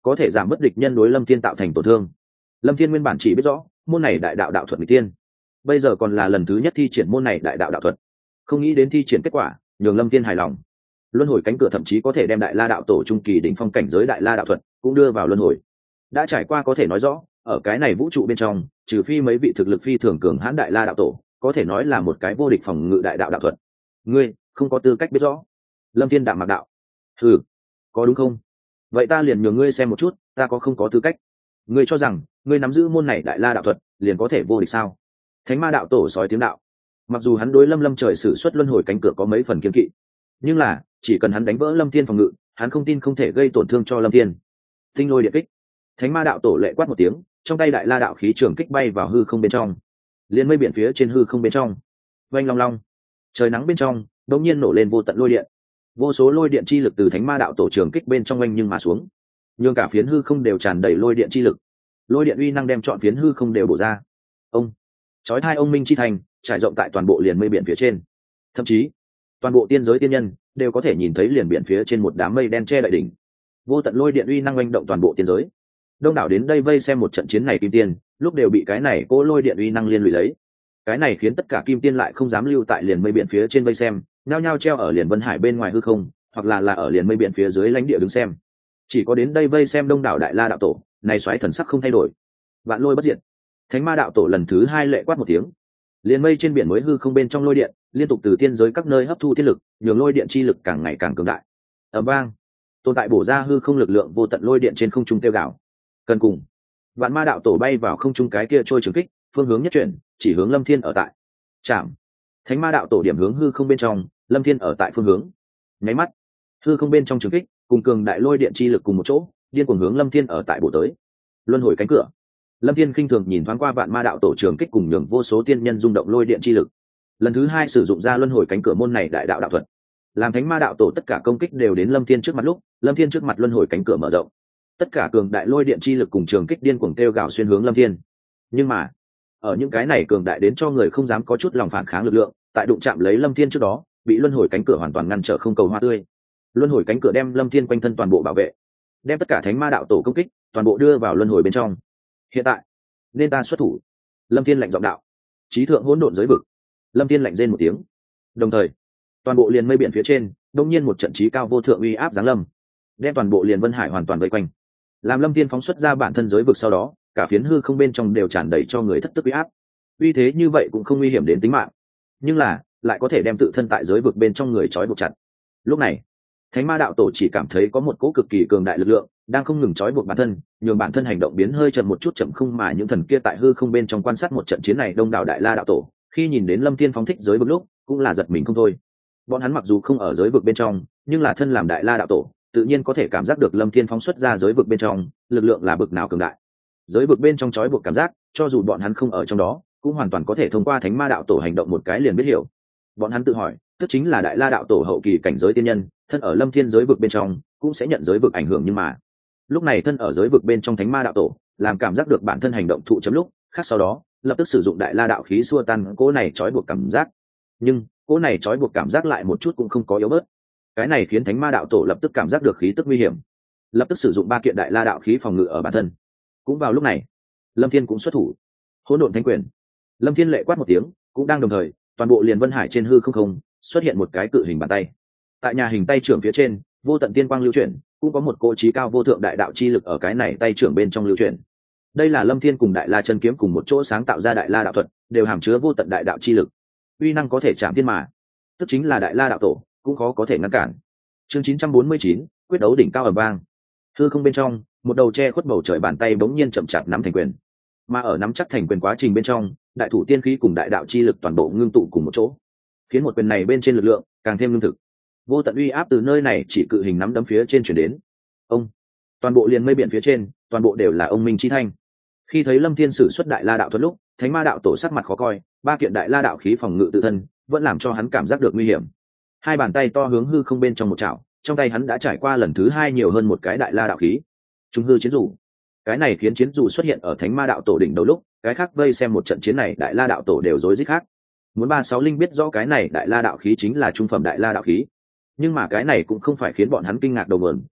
có thể giảm bất địch nhân đối lâm thiên tạo thành tổn thương. Lâm thiên nguyên bản chỉ biết rõ môn này đại đạo đạo thuật người tiên, bây giờ còn là lần thứ nhất thi triển môn này đại đạo đạo thuật, không nghĩ đến thi triển kết quả nhường lâm thiên hài lòng. Luân hồi cánh cửa thậm chí có thể đem đại la đạo tổ trung kỳ đỉnh phong cảnh giới đại la đạo thuật cũng đưa vào luân hồi. Đã trải qua có thể nói rõ ở cái này vũ trụ bên trong, trừ phi mấy vị thực lực phi thường cường hãn đại la đạo tổ, có thể nói là một cái vô địch phòng ngự đại đạo đạo thuật. Ngươi không có tư cách biết rõ. Lâm thiên đạm mặc đạo. Ừ, có đúng không? Vậy ta liền nhường ngươi xem một chút ta có không có tư cách. Ngươi cho rằng ngươi nắm giữ môn này đại la đạo thuật liền có thể vô địch sao? Thánh ma đạo tổ sói tiếng đạo. Mặc dù hắn đối lâm lâm trời sử xuất luân hồi cánh cửa có mấy phần kiên kỵ, nhưng là chỉ cần hắn đánh vỡ lâm thiên phòng ngự, hắn không tin không thể gây tổn thương cho lâm thiên. Tinh lôi điện kích. Thánh ma đạo tổ lệ quát một tiếng, trong tay đại la đạo khí trường kích bay vào hư không bên trong, liên mây biển phía trên hư không bên trong oanh long long, trời nắng bên trong đột nhiên nổ lên vô tận lôi điện, vô số lôi điện chi lực từ thánh ma đạo tổ trường kích bên trong oanh nhưng mà xuống, nhưng cả phiến hư không đều tràn đầy lôi điện chi lực, lôi điện uy năng đem trọn phiến hư không đều bổ ra. Ông chói hai ông minh chi thành trải rộng tại toàn bộ liền mây biển phía trên, thậm chí toàn bộ tiên giới tiên nhân đều có thể nhìn thấy liền biển phía trên một đám mây đen che đậy đỉnh, vô tận lôi điện uy năng oanh động toàn bộ tiên giới. Đông đảo đến đây vây xem một trận chiến này kim tiên lúc đều bị cái này cỗ lôi điện uy năng liên lụy lấy, cái này khiến tất cả kim tiên lại không dám lưu tại liền mây biển phía trên vây xem, nhao nhao treo ở liền vân hải bên ngoài hư không, hoặc là là ở liền mây biển phía dưới lãnh địa đứng xem. Chỉ có đến đây vây xem đông đảo đại la đạo tổ này xoáy thần sắc không thay đổi, vạn lôi bất diệt. Thánh ma đạo tổ lần thứ hai lệ quát một tiếng, liền mây trên biển mới hư không bên trong lôi điện liên tục từ tiên giới các nơi hấp thu thiên lực, nhường lôi điện chi lực càng ngày càng cường đại. Ầm vang, tồn tại bổ ra hư không lực lượng vô tận lôi điện trên không trung tiêu gạo. Cần cùng vạn ma đạo tổ bay vào không trung cái kia trôi trường kích phương hướng nhất chuyển chỉ hướng lâm thiên ở tại chạm. Thánh ma đạo tổ điểm hướng hư không bên trong, lâm thiên ở tại phương hướng nháy mắt hư không bên trong trường kích cùng cường đại lôi điện chi lực cùng một chỗ điên cuồng hướng lâm thiên ở tại bổ tới. Luân hồi cánh cửa. Lâm thiên khinh thường nhìn thoáng qua vạn ma đạo tổ trường kích cùng nhường vô số tiên nhân rung động lôi điện chi lực, lần thứ hai sử dụng ra luân hồi cánh cửa môn này đại đạo đạo thuật, làm thánh ma đạo tổ tất cả công kích đều đến lâm thiên trước mặt lúc lâm thiên trước mặt luân hồi cánh cửa mở rộng, tất cả cường đại lôi điện chi lực cùng trường kích điên cuồng kêu gào xuyên hướng lâm thiên. Nhưng mà ở những cái này cường đại đến cho người không dám có chút lòng phản kháng lực lượng tại đụng chạm lấy lâm thiên trước đó bị luân hồi cánh cửa hoàn toàn ngăn trở không cầu hoa tươi. Luân hồi cánh cửa đem lâm thiên quanh thân toàn bộ bảo vệ, đem tất cả thánh ma đạo tổ công kích toàn bộ đưa vào luân hồi bên trong. Hiện tại nên ta xuất thủ. Lâm thiên lạnh giọng đạo. Chí thượng hỗn độn giới vực. Lâm thiên lạnh rên một tiếng, đồng thời toàn bộ liền mây biển phía trên đông nhiên một trận chí cao vô thượng uy áp giáng lâm, đem toàn bộ liền vân hải hoàn toàn vây quanh. Làm lâm thiên phóng xuất ra bản thân giới vực sau đó, cả phiến hư không bên trong đều tràn đầy cho người thất tức uy áp. Uy thế như vậy cũng không nguy hiểm đến tính mạng, nhưng là lại có thể đem tự thân tại giới vực bên trong người trói buộc chặt. Lúc này thánh ma đạo tổ chỉ cảm thấy có một cỗ cực kỳ cường đại lực lượng đang không ngừng trói buộc bản thân, nhường bản thân hành động biến hơi chậm một chút chậm không mà những thần kia tại hư không bên trong quan sát một trận chiến này đông đảo đại la đạo tổ khi nhìn đến lâm thiên phóng thích giới vực lúc cũng là giật mình không thôi. Bọn hắn mặc dù không ở giới vực bên trong, nhưng là thân làm đại la đạo tổ tự nhiên có thể cảm giác được lâm thiên phóng xuất ra giới vực bên trong lực lượng là bực nào cường đại. Giới vực bên trong trói buộc cảm giác, cho dù bọn hắn không ở trong đó cũng hoàn toàn có thể thông qua thánh ma đạo tổ hành động một cái liền biết hiểu. Bọn hắn tự hỏi, tức chính là đại la đạo tổ hậu kỳ cảnh giới tiên nhân thân ở lâm thiên giới vực bên trong cũng sẽ nhận giới vực ảnh hưởng, nhưng mà lúc này thân ở giới vực bên trong thánh ma đạo tổ làm cảm giác được bản thân hành động thụ chấm lúc khác, sau đó lập tức sử dụng đại la đạo khí xua tan cỗ này trói buộc cảm giác, nhưng cỗ này trói buộc cảm giác lại một chút cũng không có yếu bớt. Cái này khiến thánh ma đạo tổ lập tức cảm giác được khí tức nguy hiểm, lập tức sử dụng ba kiện đại la đạo khí phòng ngự ở bản thân. Cũng vào lúc này lâm thiên cũng xuất thủ. Hỗn độn thánh quyền. Lâm thiên lệ quát một tiếng, cũng đang đồng thời toàn bộ liền vân hải trên hư không không xuất hiện một cái cự hình bàn tay. Tại nhà hình tay trưởng phía trên vô tận tiên quang lưu chuyển, cũng có một cỗ trí cao vô thượng đại đạo chi lực ở cái này tay trưởng bên trong lưu chuyển. Đây là lâm thiên cùng đại la chân kiếm cùng một chỗ sáng tạo ra đại la đạo thuật, đều hàm chứa vô tận đại đạo chi lực, uy năng có thể chạm thiên mà, tức chính là đại la đạo tổ cũng khó có thể ngăn cản. Chương chín trăm bốn mươi chín, quyết đấu đỉnh cao ầm vang. Hư không bên trong một đầu che khuất bầu trời bàn tay bỗng nhiên chậm chạp nắm thành quyền, mà ở nắm chắc thành quyền quá trình bên trong đại thủ tiên khí cùng đại đạo chi lực toàn bộ ngưng tụ cùng một chỗ, khiến một quyền này bên trên lực lượng càng thêm lương thực. Vô tận uy áp từ nơi này chỉ cự hình nắm đấm phía trên chuyển đến. Ông toàn bộ liền mây biển phía trên toàn bộ đều là ông minh chi thanh. Khi thấy lâm thiên sử xuất đại la đạo thuật lúc, thánh ma đạo tổ sắc mặt khó coi, ba kiện đại la đạo khí phòng ngự tự thân vẫn làm cho hắn cảm giác được nguy hiểm. Hai bàn tay to hướng hư không bên trong một chảo, trong tay hắn đã trải qua lần thứ hai nhiều hơn một cái đại la đạo khí. Trung hư chiến dù. Cái này khiến chiến dù xuất hiện ở thánh ma đạo tổ đỉnh đầu lúc, cái khác vây xem một trận chiến này đại la đạo tổ đều rối rít khác. Muốn ba sáu linh biết rõ cái này đại la đạo khí chính là trung phẩm đại la đạo khí, nhưng mà cái này cũng không phải khiến bọn hắn kinh ngạc đầu mượn,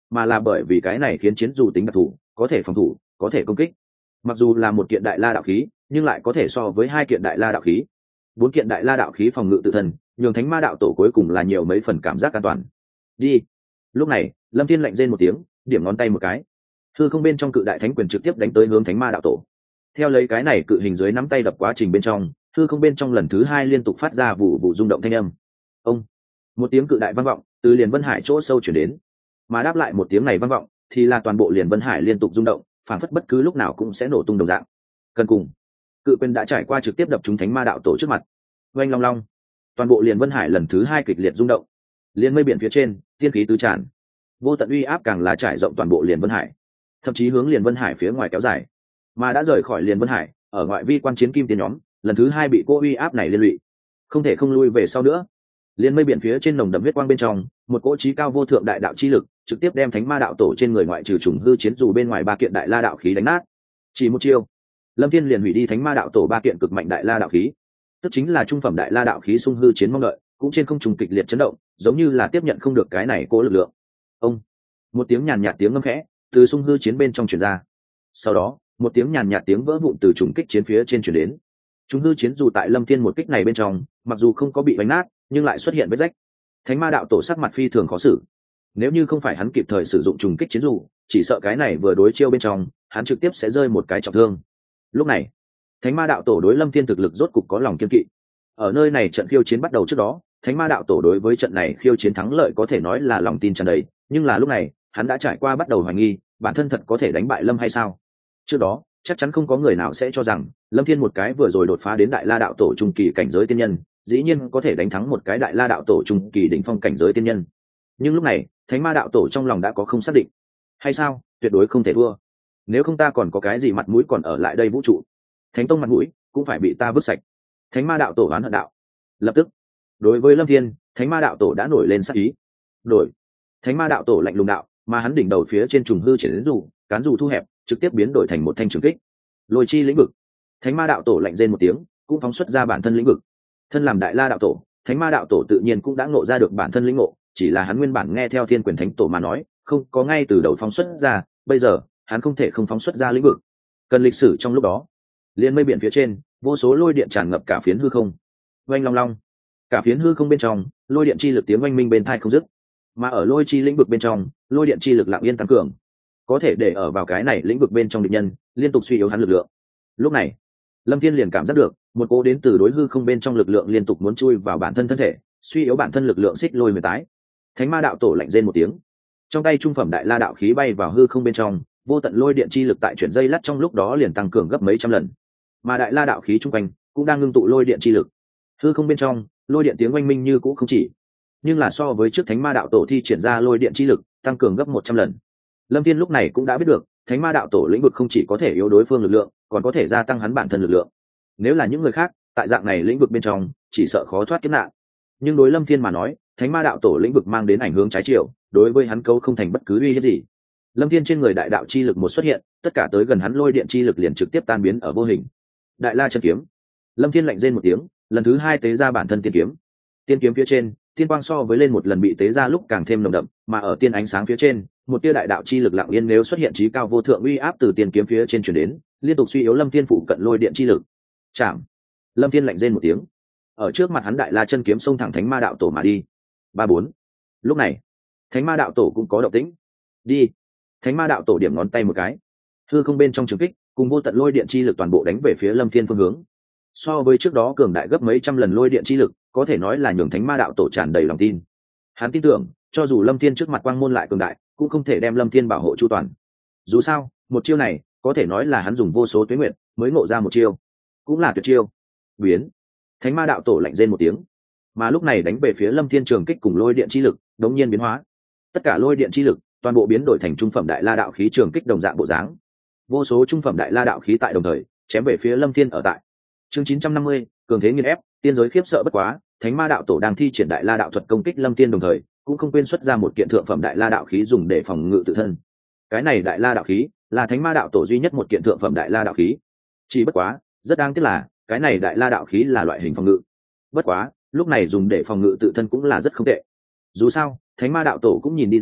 mà là bởi vì cái này khiến chiến dù tính đặc thù, có thể phòng thủ, có thể công kích. Mặc dù là một kiện đại la đạo khí, nhưng lại có thể so với hai kiện đại la đạo khí. Bốn kiện đại la đạo khí phòng ngự tự thân, nhường thánh ma đạo tổ cuối cùng là nhiều mấy phần cảm giác an toàn. Đi. Lúc này, Lâm Thiên lạnh rên một tiếng, điểm ngón tay một cái, hư không bên trong cự đại thánh quyền trực tiếp đánh tới hướng thánh ma đạo tổ. Theo lấy cái này cự hình dưới nắm tay đập quá trình bên trong, hư không bên trong lần thứ hai liên tục phát ra vụ vụ rung động thanh âm. Ông. Một tiếng cự đại vang vọng từ liền vân hải chỗ sâu chuyển đến, mà đáp lại một tiếng này vang vọng thì là toàn bộ liền vân hải liên tục rung động, phản phất bất cứ lúc nào cũng sẽ nổ tung đồng dạng. Cần cùng, cự quyền đã trải qua trực tiếp đập trúng thánh ma đạo tổ trước mặt. Oanh long long, toàn bộ liền vân hải lần thứ hai kịch liệt rung động, liên mây biển phía trên tiên khí tứ tràn, vô tận uy áp càng là trải rộng toàn bộ liền vân hải, thậm chí hướng liền vân hải phía ngoài kéo dài. Mà đã rời khỏi liền vân hải, ở ngoại vi quan chiến kim tiên nhóm lần thứ hai bị cô uy áp này liên lụy, không thể không lui về sau nữa. Liên mây biển phía trên nồng đậm huyết quang bên trong, một cỗ trí cao vô thượng đại đạo chi lực trực tiếp đem thánh ma đạo tổ trên người ngoại trừ trùng hư chiến dù bên ngoài ba kiện đại la đạo khí đánh nát. Chỉ một chiêu, Lâm Thiên liền hủy đi thánh ma đạo tổ ba kiện cực mạnh đại la đạo khí, tức chính là trung phẩm đại la đạo khí xung hư chiến mong đợi, cũng trên không trùng kịch liệt chấn động, giống như là tiếp nhận không được cái này cố lực lượng. Ông, một tiếng nhàn nhạt tiếng ngâm khẽ từ xung hư chiến bên trong truyền ra. Sau đó, một tiếng nhàn nhạt tiếng vỡ vụn từ trùng kích chiến phía trên truyền đến. Trung hư chiến dù tại Lâm Thiên một kích này bên trong, mặc dù không có bị đánh nát, nhưng lại xuất hiện vết rách. Thánh ma đạo tổ sắc mặt phi thường khó xử. Nếu như không phải hắn kịp thời sử dụng trùng kích chiến dù, chỉ sợ cái này vừa đối chiêu bên trong, hắn trực tiếp sẽ rơi một cái trọng thương. Lúc này, thánh ma đạo tổ đối Lâm Thiên thực lực rốt cục có lòng kiên kỵ. Ở nơi này trận khiêu chiến bắt đầu trước đó, thánh ma đạo tổ đối với trận này khiêu chiến thắng lợi có thể nói là lòng tin tràn đầy, nhưng là lúc này hắn đã trải qua bắt đầu hoài nghi bản thân thật có thể đánh bại Lâm hay sao. Trước đó chắc chắn không có người nào sẽ cho rằng Lâm Thiên một cái vừa rồi đột phá đến đại la đạo tổ trung kỳ cảnh giới tiên nhân dĩ nhiên có thể đánh thắng một cái đại la đạo tổ trung kỳ đỉnh phong cảnh giới tiên nhân. Nhưng lúc này thánh ma đạo tổ trong lòng đã có không xác định. Hay sao, tuyệt đối không thể thua, nếu không ta còn có cái gì mặt mũi còn ở lại đây vũ trụ, thánh tông mặt mũi cũng phải bị ta vứt sạch. Thánh ma đạo tổ oán hận đạo. Lập tức đối với Lâm Thiên, thánh ma đạo tổ đã nổi lên sát ý. Đổi. Thánh ma đạo tổ lạnh lùng đạo, mà hắn đỉnh đầu phía trên trùng hư triển đến dù cán dù thu hẹp trực tiếp biến đổi thành một thanh trường kích. Lôi chi lĩnh vực. Thánh ma đạo tổ lạnh rên một tiếng, cũng phóng xuất ra bản thân lĩnh vực. Thân làm đại la đạo tổ, thánh ma đạo tổ tự nhiên cũng đã ngộ ra được bản thân lĩnh ngộ, chỉ là hắn nguyên bản nghe theo thiên quyền thánh tổ mà nói, không có ngay từ đầu phóng xuất ra, bây giờ hắn không thể không phóng xuất ra lĩnh vực. Cần lịch sử trong lúc đó, liên mây biển phía trên, vô số lôi điện tràn ngập cả phiến hư không. Oanh long long, cả phiến hư không bên trong, lôi điện chi lực tiếng oanh minh bên tai không dứt. Mà ở lôi chi lĩnh vực bên trong, lôi điện chi lực lặng yên tăng cường, có thể để ở vào cái này lĩnh vực bên trong địch nhân liên tục suy yếu hắn lực lượng. Lúc này Lâm Thiên liền cảm giác được một cỗ đến từ đối hư không bên trong lực lượng liên tục muốn chui vào bản thân thân thể, suy yếu bản thân lực lượng xích lôi huyền tái. Thánh ma đạo tổ lạnh rên một tiếng, trong tay trung phẩm đại la đạo khí bay vào hư không bên trong, vô tận lôi điện chi lực tại chuyển dây lắt trong lúc đó liền tăng cường gấp mấy trăm lần, mà đại la đạo khí trung quanh cũng đang ngưng tụ lôi điện chi lực. Hư không bên trong lôi điện tiếng oanh minh như cũ không chỉ, nhưng là so với trước thánh ma đạo tổ thi triển ra lôi điện chi lực tăng cường gấp một trăm lần. Lâm Thiên lúc này cũng đã biết được thánh ma đạo tổ lĩnh vực không chỉ có thể yếu đối phương lực lượng, còn có thể gia tăng hắn bản thân lực lượng. Nếu là những người khác tại dạng này lĩnh vực bên trong chỉ sợ khó thoát kiếp nạn, nhưng đối Lâm Thiên mà nói, thánh ma đạo tổ lĩnh vực mang đến ảnh hưởng trái chiều, đối với hắn câu không thành bất cứ uy hiếp gì. Lâm Thiên trên người đại đạo chi lực một xuất hiện, tất cả tới gần hắn lôi điện chi lực liền trực tiếp tan biến ở vô hình. Đại la chân kiếm. Lâm Thiên lạnh rên một tiếng, lần thứ hai tế ra bản thân tiên kiếm. Tiên kiếm phía trên, tiên quang so với lên một lần bị tế ra lúc càng thêm nồng đậm, mà ở tiên ánh sáng phía trên, một tia đại đạo chi lực lặng yên nếu xuất hiện trí cao vô thượng uy áp từ tiên kiếm phía trên truyền đến, liên tục suy yếu Lâm Thiên phụ cận lôi điện chi lực. Chạm. Lâm Thiên lạnh rên một tiếng, ở trước mặt hắn đại la chân kiếm xông thẳng thánh ma đạo tổ mà đi. Ba bốn. Lúc này, thánh ma đạo tổ cũng có động tĩnh. Đi. Thánh ma đạo tổ điểm ngón tay một cái, hư không bên trong trường kích cùng vô tận lôi điện chi lực toàn bộ đánh về phía Lâm Thiên phương hướng. So với trước đó cường đại gấp mấy trăm lần lôi điện chi lực, có thể nói là nhường thánh ma đạo tổ tràn đầy lòng tin. Hắn tin tưởng, cho dù Lâm Thiên trước mặt quang môn lại cường đại, cũng không thể đem Lâm Thiên bảo hộ chu toàn. Dù sao, một chiêu này, có thể nói là hắn dùng vô số tuế nguyện mới ngộ ra một chiêu, cũng là tuyệt chiêu. Biến. Thánh ma đạo tổ lạnh rên một tiếng, mà lúc này đánh về phía Lâm Thiên trường kích cùng lôi điện chi lực, đống nhiên biến hóa. Tất cả lôi điện chi lực, toàn bộ biến đổi thành trung phẩm đại la đạo khí trường kích đồng dạng bộ dáng. Vô số trung phẩm đại la đạo khí tại đồng thời chém về phía Lâm Thiên ở tại. Chương chín trăm năm mươi, cường thế nghiền ép, tiên giới khiếp sợ bất quá, thánh ma đạo tổ đang thi triển đại la đạo thuật công kích Lâm Thiên đồng thời, cũng không quên xuất ra một kiện thượng phẩm đại la đạo khí dùng để phòng ngự tự thân. Cái này đại la đạo khí là thánh ma đạo tổ duy nhất một kiện thượng phẩm đại la đạo khí. Chỉ bất quá, rất đáng tiếc là, cái này đại la đạo khí là loại hình phòng ngự. Bất quá, lúc này dùng để phòng ngự tự thân cũng là rất không tệ. Dù sao, thánh ma đạo tổ cũng nhìn đi ra,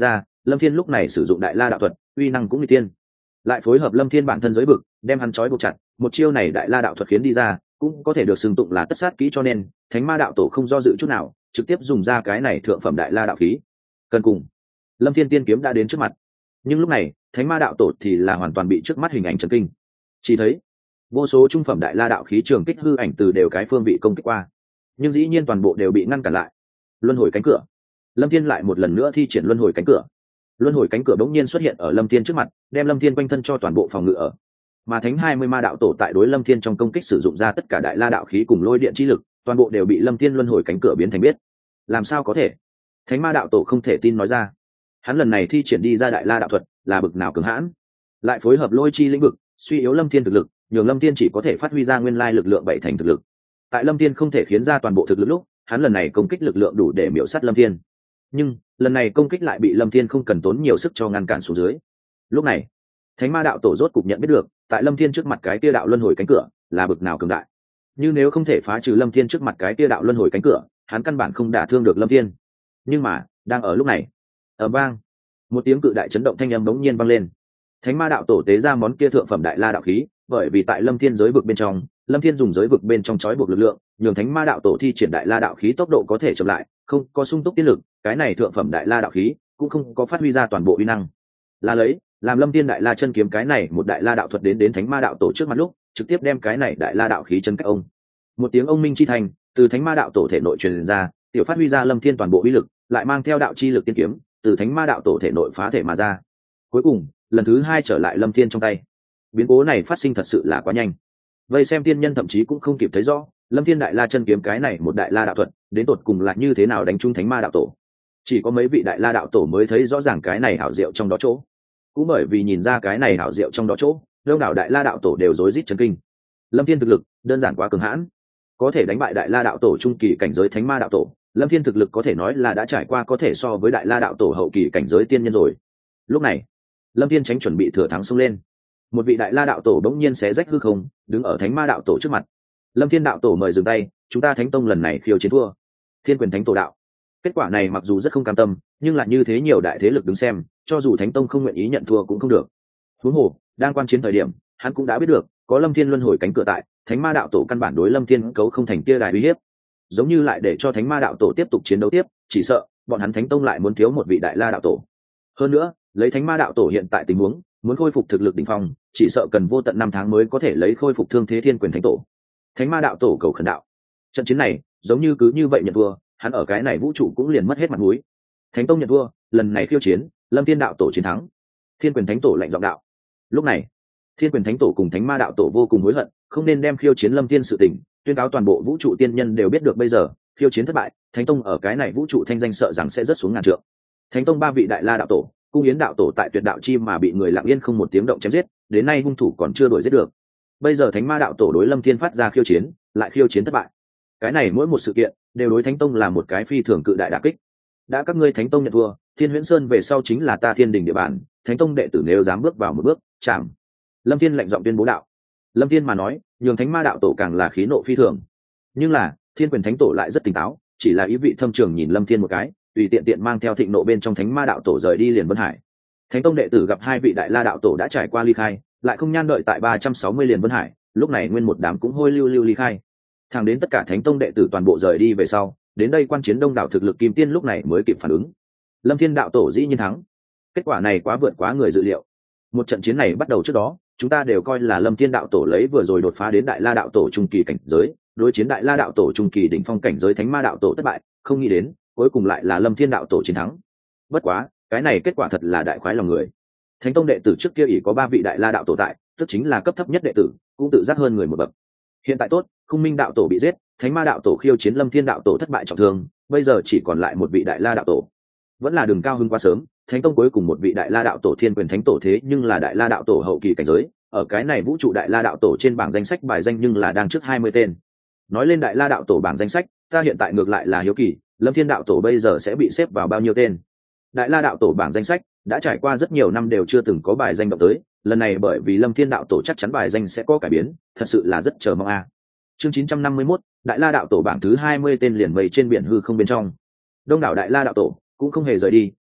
lâm thiên lúc này sử dụng đại la đạo thuật, uy năng cũng nguy tiên, lại phối hợp lâm thiên bản thân giới vực đem hắn trói buộc chặt, một chiêu này đại la đạo thuật khiến đi ra cũng có thể được xưng tụng là tất sát kỹ, cho nên thánh ma đạo tổ không do dự chút nào trực tiếp dùng ra cái này thượng phẩm đại la đạo khí. Cần cùng lâm thiên tiên kiếm đã đến trước mặt, nhưng lúc này thánh ma đạo tổ thì là hoàn toàn bị trước mắt hình ảnh chấn kinh. Chỉ thấy vô số trung phẩm đại la đạo khí trường kích hư ảnh từ đều cái phương vị công kích qua, nhưng dĩ nhiên toàn bộ đều bị ngăn cản lại. Luân hồi cánh cửa, lâm thiên lại một lần nữa thi triển luân hồi cánh cửa. Luân hồi cánh cửa bỗng nhiên xuất hiện ở lâm thiên trước mặt, đem lâm thiên quanh thân cho toàn bộ phòng ngự ở. Mà thánh hai mươi ma đạo tổ tại đối lâm thiên trong công kích sử dụng ra tất cả đại la đạo khí cùng lôi điện chi lực, toàn bộ đều bị lâm thiên luân hồi cánh cửa biến thành biết. Làm sao có thể? Thánh ma đạo tổ không thể tin nói ra. Hắn lần này thi triển đi ra đại la đạo thuật là bực nào cường hãn, lại phối hợp lôi chi lĩnh vực suy yếu lâm thiên thực lực, nhường lâm thiên chỉ có thể phát huy ra nguyên lai lực lượng bảy thành thực lực. Tại lâm thiên không thể khiến ra toàn bộ thực lực lúc, hắn lần này công kích lực lượng đủ để miểu sát lâm thiên, nhưng lần này công kích lại bị lâm thiên không cần tốn nhiều sức cho ngăn cản xuống dưới. Lúc này thánh ma đạo tổ rốt cục nhận biết được tại lâm thiên trước mặt cái tia đạo luân hồi cánh cửa là bực nào cường đại, như nếu không thể phá trừ lâm thiên trước mặt cái tia đạo luân hồi cánh cửa, hắn căn bản không đả thương được lâm thiên. Nhưng mà đang ở lúc này, ở bang một tiếng cự đại chấn động thanh âm bỗng nhiên vang lên. Thánh ma đạo tổ tế ra món kia thượng phẩm đại la đạo khí, bởi vì tại lâm thiên giới vực bên trong, lâm thiên dùng giới vực bên trong trói buộc lực lượng, nhường thánh ma đạo tổ thi triển đại la đạo khí tốc độ có thể chậm lại, không có sung túc tiết lực, cái này thượng phẩm đại la đạo khí cũng không có phát huy ra toàn bộ uy năng. Là lấy làm lâm thiên đại la chân kiếm cái này một đại la đạo thuật đến đến thánh ma đạo tổ trước mặt lúc, trực tiếp đem cái này đại la đạo khí chân cách ông. Một tiếng ông minh chi thành từ thánh ma đạo tổ thể nội truyền ra, tiểu phát huy ra lâm thiên toàn bộ uy lực, lại mang theo đạo chi lực tiên kiếm từ thánh ma đạo tổ thể nội phá thể mà ra. Cuối cùng lần thứ hai trở lại lâm thiên trong tay. Biến cố này phát sinh thật sự là quá nhanh, vây xem tiên nhân thậm chí cũng không kịp thấy rõ lâm thiên đại la chân kiếm cái này một đại la đạo thuật đến tột cùng là như thế nào đánh trúng thánh ma đạo tổ. Chỉ có mấy vị đại la đạo tổ mới thấy rõ ràng cái này hảo diệu trong đó chỗ. Cũng bởi vì nhìn ra cái này hảo diệu trong đó chỗ, đông đảo đại la đạo tổ đều rối rít chấn kinh. Lâm thiên thực lực đơn giản quá cường hãn, có thể đánh bại đại la đạo tổ trung kỳ cảnh giới thánh ma đạo tổ. Lâm thiên thực lực có thể nói là đã trải qua có thể so với đại la đạo tổ hậu kỳ cảnh giới tiên nhân rồi. Lúc này lâm thiên tránh chuẩn bị thừa thắng xông lên, một vị đại la đạo tổ bỗng nhiên xé rách hư không, đứng ở thánh ma đạo tổ trước mặt. Lâm thiên đạo tổ mời dừng tay, chúng ta thánh tông lần này khiêu chiến thua thiên quyền thánh tổ đạo. Kết quả này mặc dù rất không cam tâm, nhưng lại như thế nhiều đại thế lực đứng xem, cho dù thánh tông không nguyện ý nhận thua cũng không được. Huống hồ đang quan chiến thời điểm, hắn cũng đã biết được có lâm thiên luân hồi cánh cửa tại, thánh ma đạo tổ căn bản đối lâm thiên cấu không thành tia đài uy hiếp. Giống như lại để cho thánh ma đạo tổ tiếp tục chiến đấu tiếp, chỉ sợ bọn hắn thánh tông lại muốn thiếu một vị đại la đạo tổ. Hơn nữa lấy thánh ma đạo tổ hiện tại tình huống, muốn khôi phục thực lực đỉnh phong, chỉ sợ cần vô tận năm tháng mới có thể lấy khôi phục thương thế thiên quyền thánh tổ. Thánh ma đạo tổ cầu khẩn đạo. Trận chiến này giống như cứ như vậy nhận thua, hắn ở cái này vũ trụ cũng liền mất hết mặt mũi. Thánh tông nhận thua, lần này khiêu chiến lâm thiên đạo tổ chiến thắng. Thiên quyền thánh tổ lạnh giọng đạo. Lúc này thiên quyền thánh tổ cùng thánh ma đạo tổ vô cùng hối hận, không nên đem khiêu chiến lâm thiên sự tình tuyên cáo toàn bộ vũ trụ tiên nhân đều biết được. Bây giờ khiêu chiến thất bại, thánh tông ở cái này vũ trụ thanh danh sợ rằng sẽ rớt xuống ngàn trượng. Thánh tông ba vị đại la đạo tổ, cung yến đạo tổ tại tuyệt đạo chi mà bị người lặng yên không một tiếng động chém giết, đến nay hung thủ còn chưa đuổi giết được. Bây giờ thánh ma đạo tổ đối lâm thiên phát ra khiêu chiến, lại khiêu chiến thất bại. Cái này mỗi một sự kiện đều đối thánh tông là một cái phi thường cự đại đả kích. Đã các ngươi thánh tông nhận thua, thiên huyễn sơn về sau chính là ta thiên đình địa bàn, thánh tông đệ tử nếu dám bước vào một bước, chạm. Lâm thiên lạnh giọng tuyên bố đạo. Lâm thiên mà nói, nhường thánh ma đạo tổ càng là khí nộ phi thường. Nhưng là thiên quyền thánh tổ lại rất tỉnh táo, chỉ là ý vị thâm trường nhìn lâm thiên một cái, tùy tiện tiện mang theo thịnh nộ bên trong thánh ma đạo tổ rời đi liền vân hải. Thánh tông đệ tử gặp hai vị đại la đạo tổ đã trải qua ly khai, lại không nhan đợi tại ba trăm sáu mươi liền vân hải, lúc này nguyên một đám cũng hôi lưu lưu ly khai. Thẳng đến tất cả thánh tông đệ tử toàn bộ rời đi về sau, đến đây quan chiến đông đảo thực lực kim tiên lúc này mới kịp phản ứng. Lâm thiên đạo tổ dĩ nhiên thắng. Kết quả này quá vượt quá người dự liệu. Một trận chiến này bắt đầu trước đó, chúng ta đều coi là lâm thiên đạo tổ lấy vừa rồi đột phá đến đại la đạo tổ trung kỳ cảnh giới, đối chiến đại la đạo tổ trung kỳ đỉnh phong cảnh giới thánh ma đạo tổ thất bại, không nghĩ đến cuối cùng lại là lâm thiên đạo tổ chiến thắng. Bất quá cái này kết quả thật là đại khoái lòng người. Thánh tông đệ tử trước kia ỷ có ba vị đại la đạo tổ tại, tức chính là cấp thấp nhất đệ tử, cũng tự giác hơn người một bậc. Hiện tại tốt, Khung Minh đạo tổ bị giết, thánh ma đạo tổ khiêu chiến lâm thiên đạo tổ thất bại trọng thương, bây giờ chỉ còn lại một vị đại la đạo tổ. Vẫn là đường cao hưng quá sớm, thánh tông cuối cùng một vị đại la đạo tổ thiên quyền thánh tổ thế nhưng là đại la đạo tổ hậu kỳ cảnh giới, ở cái này vũ trụ đại la đạo tổ trên bảng danh sách bài danh nhưng là đang trước hai mươi tên. Nói lên đại la đạo tổ bảng danh sách, ta hiện tại ngược lại là hiếu kỳ, lâm thiên đạo tổ bây giờ sẽ bị xếp vào bao nhiêu tên. Đại la đạo tổ bảng danh sách đã trải qua rất nhiều năm đều chưa từng có bài danh động tới, lần này bởi vì lâm thiên đạo tổ chắc chắn bài danh sẽ có cải biến, thật sự là rất chờ mong a. Chương chín trăm năm mươi mốt, đại la đạo tổ bảng thứ hai mươi tên liền vây trên biển hư không bên trong. Đông đảo đại la đạo tổ cũng không hề rời đi,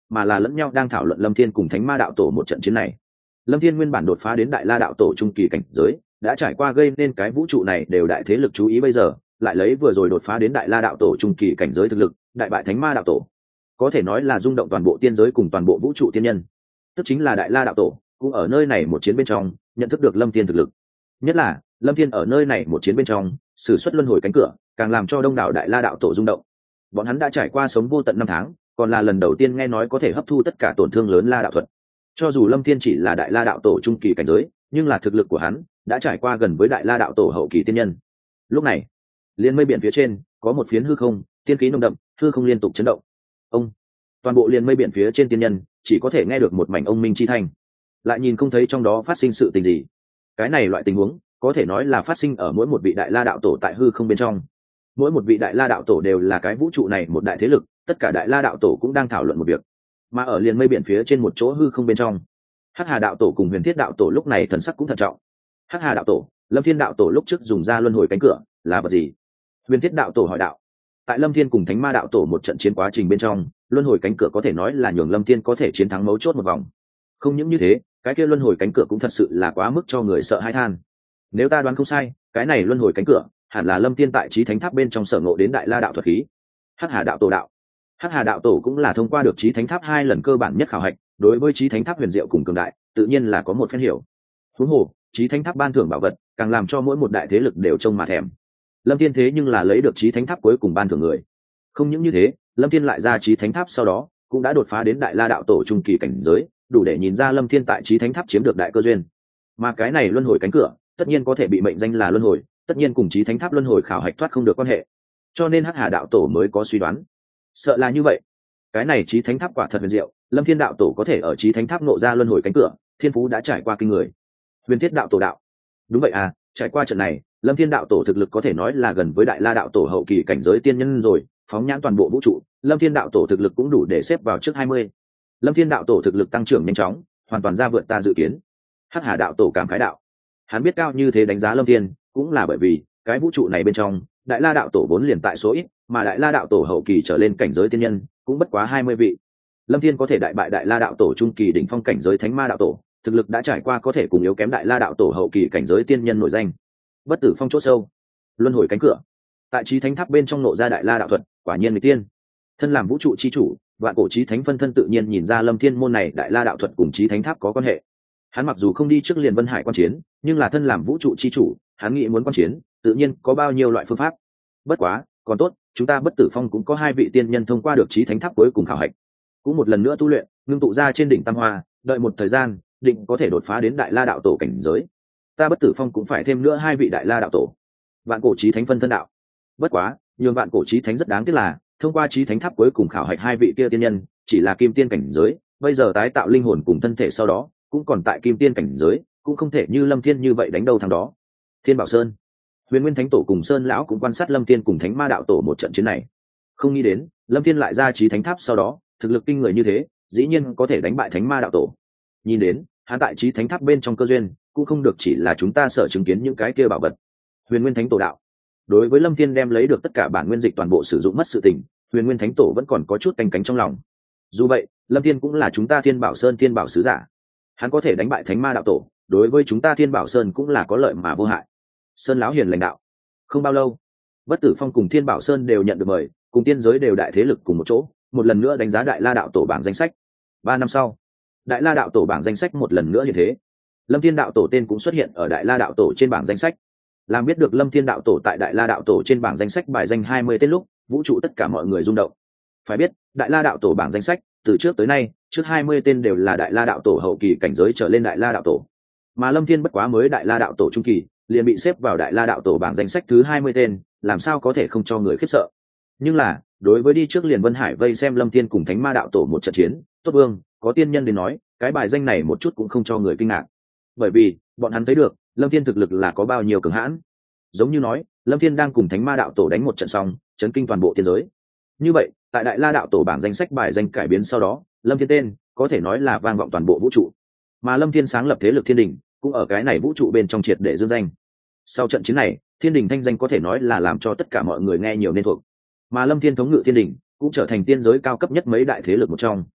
mà là lẫn nhau đang thảo luận lâm thiên cùng thánh ma đạo tổ một trận chiến này. Lâm thiên nguyên bản đột phá đến đại la đạo tổ trung kỳ cảnh giới, đã trải qua gây nên cái vũ trụ này đều đại thế lực chú ý, bây giờ lại lấy vừa rồi đột phá đến đại la đạo tổ trung kỳ cảnh giới thực lực đại bại thánh ma đạo tổ, có thể nói là rung động toàn bộ tiên giới cùng toàn bộ vũ trụ tiên nhân. Tức chính là đại la đạo tổ cũng ở nơi này một chiến bên trong nhận thức được lâm thiên thực lực, nhất là lâm thiên ở nơi này một chiến bên trong sử xuất luân hồi cánh cửa, càng làm cho đông đảo đại la đạo tổ rung động. Bọn hắn đã trải qua sống vô tận năm tháng, còn là lần đầu tiên nghe nói có thể hấp thu tất cả tổn thương lớn la đạo thuật. Cho dù lâm thiên chỉ là đại la đạo tổ trung kỳ cảnh giới, nhưng là thực lực của hắn đã trải qua gần với đại la đạo tổ hậu kỳ tiên nhân. Lúc này liên mây biển phía trên có một phiến hư không tiên khí nồng đậm, hư không liên tục chấn động. Ông toàn bộ liên mây biển phía trên tiên nhân chỉ có thể nghe được một mảnh ông minh chi thanh, lại nhìn không thấy trong đó phát sinh sự tình gì. Cái này loại tình huống có thể nói là phát sinh ở mỗi một vị đại la đạo tổ tại hư không bên trong. Mỗi một vị đại la đạo tổ đều là cái vũ trụ này một đại thế lực, tất cả đại la đạo tổ cũng đang thảo luận một việc. Mà ở liền mây biển phía trên một chỗ hư không bên trong, hắc hà đạo tổ cùng huyền thiết đạo tổ lúc này thần sắc cũng thận trọng. Hắc hà đạo tổ, lâm thiên đạo tổ lúc trước dùng ra luân hồi cánh cửa là vật gì? Huyền thiết đạo tổ hỏi đạo. Tại lâm thiên cùng thánh ma đạo tổ một trận chiến quá trình bên trong, luân hồi cánh cửa có thể nói là nhường lâm thiên có thể chiến thắng mấu chốt một vòng. Không những như thế, cái kia luân hồi cánh cửa cũng thật sự là quá mức cho người sợ hãi than. Nếu ta đoán không sai, cái này luân hồi cánh cửa hẳn là lâm thiên tại chí thánh tháp bên trong sở ngộ đến đại la đạo thuật khí. Hắc hà đạo tổ đạo. Hắc hà đạo tổ cũng là thông qua được chí thánh tháp hai lần cơ bản nhất khảo hạch, đối với chí thánh tháp huyền diệu cùng cường đại tự nhiên là có một phen hiểu. Huống hồ chí thánh tháp ban thưởng bảo vật càng làm cho mỗi một đại thế lực đều trông mà thèm. Lâm thiên thế nhưng là lấy được chí thánh tháp cuối cùng ban thưởng người. Không những như thế, lâm thiên lại ra chí thánh tháp sau đó cũng đã đột phá đến đại la đạo tổ trung kỳ cảnh giới, đủ để nhìn ra lâm thiên tại chí thánh tháp chiếm được đại cơ duyên. Mà cái này luân hồi cánh cửa tất nhiên có thể bị mệnh danh là luân hồi, tất nhiên cùng chí thánh tháp luân hồi khảo hạch thoát không được quan hệ, cho nên hắc hà đạo tổ mới có suy đoán sợ là như vậy. Cái này chí thánh tháp quả thật huyền diệu, lâm thiên đạo tổ có thể ở chí thánh tháp nộ ra luân hồi cánh cửa, thiên phú đã trải qua kinh người. Huyền thiết đạo tổ đạo. Đúng vậy à, trải qua trận này lâm thiên đạo tổ thực lực có thể nói là gần với đại la đạo tổ hậu kỳ cảnh giới tiên nhân rồi. Phóng nhãn toàn bộ vũ trụ, lâm thiên đạo tổ thực lực cũng đủ để xếp vào trước hai mươi. Lâm thiên đạo tổ thực lực tăng trưởng nhanh chóng, hoàn toàn ra vượt ta dự kiến. Hắc hà đạo tổ cảm khái đạo. Hắn biết cao như thế đánh giá lâm thiên cũng là bởi vì cái vũ trụ này bên trong đại la đạo tổ vốn liền tại số ít, mà đại la đạo tổ hậu kỳ trở lên cảnh giới tiên nhân cũng bất quá hai mươi vị. Lâm thiên có thể đại bại đại la đạo tổ trung kỳ đỉnh phong cảnh giới thánh ma đạo tổ, thực lực đã trải qua có thể cùng yếu kém đại la đạo tổ hậu kỳ cảnh giới tiên nhân nổi danh. Bất tử phong chỗ sâu, luân hồi cánh cửa, tại chí thánh tháp bên trong nộ ra đại la đạo thuật, quả nhiên người tiên. Thân làm vũ trụ chi chủ, vạn cổ chí thánh phân thân tự nhiên nhìn ra lâm thiên môn này đại la đạo thuật cùng chí thánh tháp có quan hệ. Hắn mặc dù không đi trước liền vân hải quan chiến, nhưng là thân làm vũ trụ chi chủ, hắn nghĩ muốn quan chiến tự nhiên có bao nhiêu loại phương pháp. Bất quá còn tốt, chúng ta bất tử phong cũng có hai vị tiên nhân thông qua được chí thánh tháp cuối cùng khảo hạch, cũng một lần nữa tu luyện ngưng tụ ra trên đỉnh tam hoa, đợi một thời gian định có thể đột phá đến đại la đạo tổ cảnh giới. Ta bất tử phong cũng phải thêm nữa hai vị đại la đạo tổ. Vạn cổ chí thánh phân thân đạo. Bất quá nhường vạn cổ chí thánh rất đáng tiếc là thông qua chí thánh tháp cuối cùng khảo hạch hai vị kia tiên nhân chỉ là kim tiên cảnh giới, bây giờ tái tạo linh hồn cùng thân thể sau đó cũng còn tại kim tiên cảnh giới, cũng không thể như lâm thiên như vậy đánh đầu thằng đó. Thiên Bảo Sơn, huyền nguyên thánh tổ cùng sơn lão cũng quan sát lâm thiên cùng thánh ma đạo tổ một trận chiến này. Không nghĩ đến lâm thiên lại ra chí thánh tháp sau đó thực lực kinh người như thế, dĩ nhiên có thể đánh bại thánh ma đạo tổ. Nhìn đến hắn tại chí thánh tháp bên trong cơ duyên cũng không được chỉ là chúng ta sợ chứng kiến những cái kia bảo vật. Huyền nguyên thánh tổ đạo. Đối với lâm thiên đem lấy được tất cả bản nguyên dịch toàn bộ sử dụng mất sự tình, huyền nguyên thánh tổ vẫn còn có chút canh cánh trong lòng. Dù vậy lâm thiên cũng là chúng ta Thiên Bảo Sơn Thiên Bảo sứ giả, hắn có thể đánh bại thánh ma đạo tổ, đối với chúng ta Thiên Bảo Sơn cũng là có lợi mà vô hại. Sơn lão hiền lãnh đạo. Không bao lâu, bất tử phong cùng Thiên Bảo Sơn đều nhận được mời, cùng tiên giới đều đại thế lực cùng một chỗ một lần nữa đánh giá đại la đạo tổ bảng danh sách. Ba năm sau, đại la đạo tổ bảng danh sách một lần nữa như thế, lâm thiên đạo tổ tên cũng xuất hiện ở đại la đạo tổ trên bảng danh sách. Làm biết được lâm thiên đạo tổ tại đại la đạo tổ trên bảng danh sách bài danh hai mươi tên lúc, vũ trụ tất cả mọi người rung động. Phải biết đại la đạo tổ bảng danh sách từ trước tới nay trước hai mươi tên đều là đại la đạo tổ hậu kỳ cảnh giới trở lên đại la đạo tổ, mà lâm thiên bất quá mới đại la đạo tổ trung kỳ liền bị xếp vào đại la đạo tổ bảng danh sách thứ hai mươi tên, làm sao có thể không cho người khiếp sợ. Nhưng là đối với đi trước liền vân hải vây xem lâm thiên cùng thánh ma đạo tổ một trận chiến, tốt vương có tiên nhân đến nói cái bài danh này một chút cũng không cho người kinh ngạc, bởi vì bọn hắn thấy được lâm thiên thực lực là có bao nhiêu cường hãn. Giống như nói lâm thiên đang cùng thánh ma đạo tổ đánh một trận xong chấn kinh toàn bộ tiên giới. Như vậy tại đại la đạo tổ bảng danh sách bài danh cải biến sau đó, lâm thiên tên có thể nói là vang vọng toàn bộ vũ trụ, mà lâm thiên sáng lập thế lực thiên đình cũng ở cái này vũ trụ bên trong triệt để dương danh. Sau trận chiến này thiên đình thanh danh có thể nói là làm cho tất cả mọi người nghe nhiều nên thuộc, mà lâm thiên thống ngự thiên đình cũng trở thành tiên giới cao cấp nhất mấy đại thế lực một trong.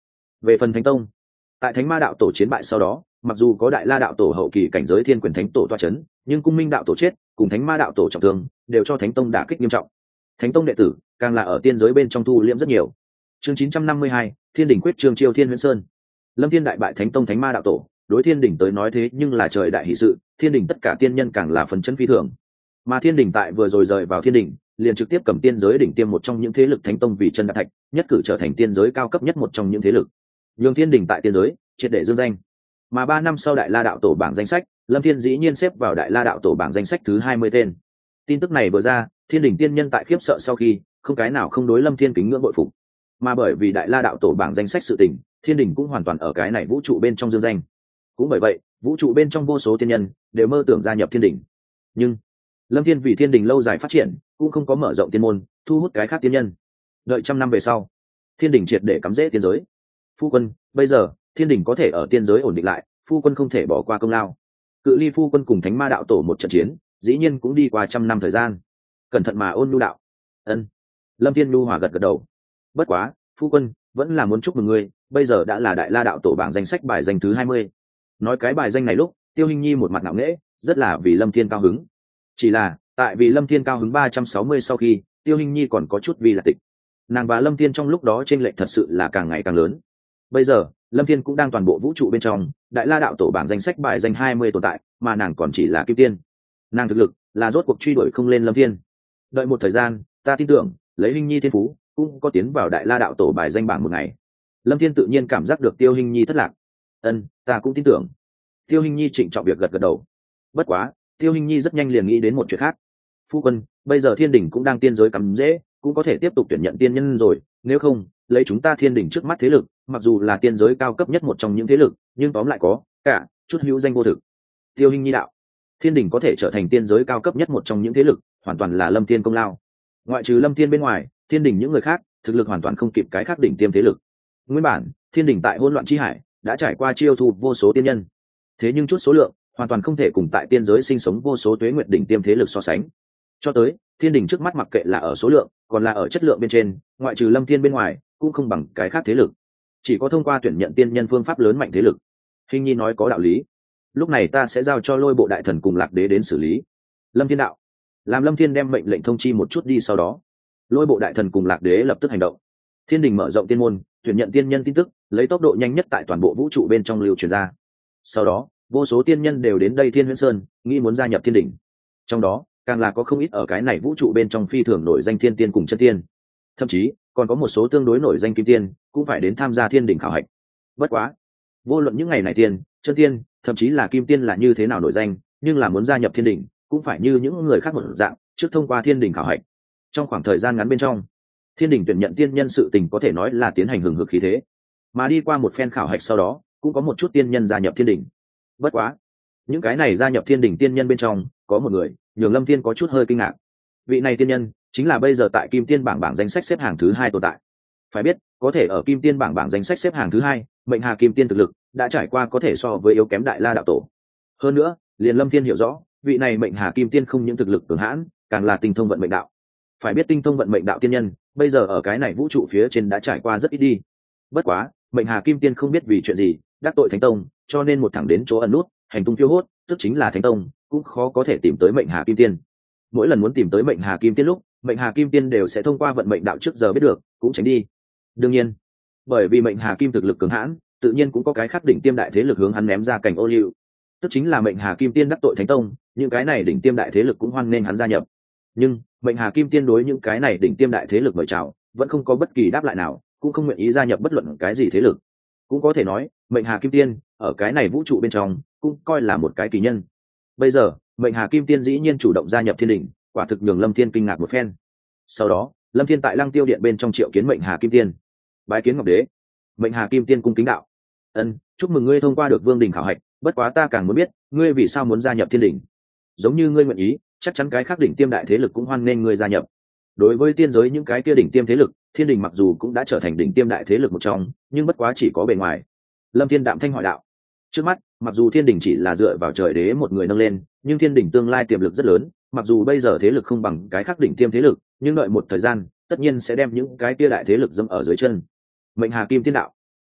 Về phần thánh tông, tại thánh ma đạo tổ chiến bại sau đó, mặc dù có đại la đạo tổ hậu kỳ cảnh giới thiên quyền thánh tổ toa c h ấ n nhưng cung minh đạo tổ chết cùng thánh ma đạo tổ trọng thương đều cho thánh tông đả kích nghiêm trọng. Thánh tông đệ tử càng là ở tiên giới bên trong thu liễm rất nhiều. Chương chín trăm năm mươi hai, thiên đình quyết trương chiêu thiên huyễn sơn. Lâm thiên đại bại thánh tông thánh ma đạo tổ, đối thiên đình tới nói thế nhưng là trời đại hỷ sự, thiên đình tất cả tiên nhân càng là phấn chấn phi thường. Mà thiên đình tại vừa rồi rời vào thiên đình, liền trực tiếp cầm tiên giới đỉnh tiêm một trong những thế lực thánh tông vì chân đạp thạch, nhất cử trở thành tiên giới cao cấp nhất một trong những thế lực, nhường thiên đình tại tiên giới triệt để dương danh. Mà ba năm sau đại la đạo tổ bảng danh sách, Lâm Thiên dĩ nhiên xếp vào đại la đạo tổ bảng danh sách thứ hai mươi tên. Tin tức này vừa ra, thiên đình tiên nhân tại khiếp sợ sau khi, không cái nào không đối Lâm Thiên kính ngưỡng bội phục. Mà bởi vì đại la đạo tổ bảng danh sách sự tình, thiên đình cũng hoàn toàn ở cái này vũ trụ bên trong dương danh. Cũng bởi vậy, vũ trụ bên trong vô số tiên nhân đều mơ tưởng gia nhập thiên đình. Nhưng Lâm Thiên vì thiên đình lâu dài phát triển, cũng không có mở rộng tiên môn, thu hút cái khác tiên nhân. Đợi trăm năm về sau, thiên đình triệt để cắm rễ tiên giới. Phu quân, bây giờ thiên đình có thể ở tiên giới ổn định lại, phu quân không thể bỏ qua công lao. Cự ly phu quân cùng thánh ma đạo tổ một trận chiến, dĩ nhiên cũng đi qua trăm năm thời gian. Cẩn thận mà ôn nhu đạo. Ân. Lâm Thiên nhu hòa gật gật đầu. Bất quá, phu quân vẫn là muốn chúc mừng ngươi, bây giờ đã là đại la đạo tổ bảng danh sách bài danh thứ hai mươi. Nói cái bài danh này lúc, Tiêu Hinh Nhi một mặt ngạo nghễ, rất là vì Lâm Thiên cao hứng. Chỉ là, tại vì Lâm Thiên cao hứng ba trăm sáu mươi sau khi, Tiêu Hinh Nhi còn có chút vì là tịch. Nàng và Lâm Thiên trong lúc đó chênh lệch thật sự là càng ngày càng lớn. Bây giờ, Lâm Thiên cũng đang toàn bộ vũ trụ bên trong, đại la đạo tổ bảng danh sách bài danh hai mươi tồn tại, mà nàng còn chỉ là kim tiên. Nàng thực lực là rốt cuộc truy đuổi không lên Lâm Thiên. Đợi một thời gian, ta tin tưởng, lấy Hinh Nhi thiên phú, cũng có tiến vào đại la đạo tổ bài danh bảng một ngày. Lâm Thiên tự nhiên cảm giác được Tiêu Hinh Nhi thất lạc. Ân, ta cũng tin tưởng. Tiêu Hinh Nhi trịnh trọng việc gật gật đầu. Bất quá, Tiêu Hinh Nhi rất nhanh liền nghĩ đến một chuyện khác. Phu quân, bây giờ thiên đình cũng đang tiên giới cắm rễ, cũng có thể tiếp tục tuyển nhận tiên nhân rồi, nếu không, lấy chúng ta thiên đình trước mắt thế lực, mặc dù là tiên giới cao cấp nhất một trong những thế lực, nhưng tóm lại có cả chút hữu danh vô thực. Tiêu Hinh Nhi đạo, thiên đình có thể trở thành tiên giới cao cấp nhất một trong những thế lực, hoàn toàn là Lâm Thiên công lao. Ngoại trừ Lâm Thiên bên ngoài, thiên đình những người khác thực lực hoàn toàn không kịp cái khác đỉnh tiêm thế lực. Nguyên bản, thiên đình tại hỗn loạn chi hải đã trải qua chiêu thu vô số tiên nhân, thế nhưng chút số lượng hoàn toàn không thể cùng tại tiên giới sinh sống vô số tuế nguyệt đỉnh tiêm thế lực so sánh. Cho tới thiên đình trước mắt mặc kệ là ở số lượng còn là ở chất lượng bên trên, ngoại trừ Lâm Thiên bên ngoài cũng không bằng cái khác thế lực, chỉ có thông qua tuyển nhận tiên nhân phương pháp lớn mạnh thế lực. Hình Nhi nói có đạo lý, lúc này ta sẽ giao cho Lôi Bộ đại thần cùng Lạc Đế đến xử lý. Lâm Thiên đạo. Làm Lâm Thiên đem mệnh lệnh thông chi một chút đi, sau đó Lôi Bộ đại thần cùng Lạc Đế lập tức hành động. Thiên đình mở rộng tiên môn, tuyển nhận tiên nhân tin tức lấy tốc độ nhanh nhất tại toàn bộ vũ trụ bên trong lưu truyền ra. Sau đó vô số tiên nhân đều đến đây Thiên Huyễn Sơn, nghĩ muốn gia nhập thiên đình. Trong đó càng là có không ít ở cái này vũ trụ bên trong phi thường nổi danh thiên tiên cùng chân tiên, thậm chí còn có một số tương đối nổi danh kim tiên cũng phải đến tham gia thiên đình khảo hạch. Bất quá, vô luận những ngày này tiên, chân tiên, thậm chí là kim tiên là như thế nào nổi danh, nhưng là muốn gia nhập thiên đình cũng phải như những người khác một dạng, trước thông qua thiên đình khảo hạch. Trong khoảng thời gian ngắn bên trong, thiên đình tuyển nhận tiên nhân sự tình có thể nói là tiến hành hừng hực khí thế, mà đi qua một phen khảo hạch sau đó cũng có một chút tiên nhân gia nhập thiên đình. Bất quá, những cái này gia nhập thiên đình tiên nhân bên trong có một người nhường Lâm Thiên có chút hơi kinh ngạc. Vị này tiên nhân chính là bây giờ tại kim tiên bảng bảng danh sách xếp hàng thứ hai tồn tại. Phải biết, có thể ở kim tiên bảng bảng danh sách xếp hàng thứ hai, mệnh hà kim tiên thực lực đã trải qua có thể so với yếu kém đại la đạo tổ. Hơn nữa, liền Lâm Thiên hiểu rõ, vị này mệnh hà kim tiên không những thực lực cường hãn, càng là tinh thông vận mệnh đạo. Phải biết tinh thông vận mệnh đạo tiên nhân bây giờ ở cái này vũ trụ phía trên đã trải qua rất ít đi. Bất quá, mệnh hà kim tiên không biết vì chuyện gì đắc tội thánh tông, cho nên một thẳng đến chỗ ẩn nút, hành tung phiêu hốt, tức chính là thánh tông cũng khó có thể tìm tới mệnh hà kim tiên. Mỗi lần muốn tìm tới mệnh hà kim tiên lúc, mệnh hà kim tiên đều sẽ thông qua vận mệnh đạo trước giờ biết được, cũng tránh đi. Đương nhiên, bởi vì mệnh hà kim thực lực cường hãn, tự nhiên cũng có cái khắc đỉnh tiêm đại thế lực hướng hắn ném ra cảnh ô liu, tức chính là mệnh hà kim tiên đắc tội thánh tông, những cái này đỉnh tiêm đại thế lực cũng hoan nghênh hắn gia nhập. Nhưng mệnh hà kim tiên đối những cái này đỉnh tiêm đại thế lực mời chào vẫn không có bất kỳ đáp lại nào, cũng không nguyện ý gia nhập bất luận cái gì thế lực. Cũng có thể nói, mệnh hà kim tiên ở cái này vũ trụ bên trong cũng coi là một cái kỳ nhân. Bây giờ mệnh hà kim tiên dĩ nhiên chủ động gia nhập thiên đình, quả thực nhường Lâm Thiên kinh ngạc một phen. Sau đó Lâm Thiên tại Lăng Tiêu điện bên trong triệu kiến mệnh hà kim tiên, bái kiến ngọc đế. Mệnh hà kim tiên cung kính đạo: Ân, chúc mừng ngươi thông qua được vương đình khảo hạch, bất quá ta càng muốn biết ngươi vì sao muốn gia nhập thiên đình. Giống như ngươi nguyện ý, chắc chắn cái khác đỉnh tiêm đại thế lực cũng hoan nghênh ngươi gia nhập. Đối với tiên giới những cái kia đỉnh tiêm thế lực, thiên đình mặc dù cũng đã trở thành đỉnh tiêm đại thế lực một trong, nhưng bất quá chỉ có bề ngoài. Lâm Thiên đạm thanh hỏi đạo: Trước mắt, mặc dù thiên đình chỉ là dựa vào trời đế một người nâng lên, nhưng thiên đình tương lai tiềm lực rất lớn, mặc dù bây giờ thế lực không bằng cái khác đỉnh tiêm thế lực, nhưng đợi một thời gian tất nhiên sẽ đem những cái kia đại thế lực dẫm ở dưới chân. Mệnh hà kim tiên đạo: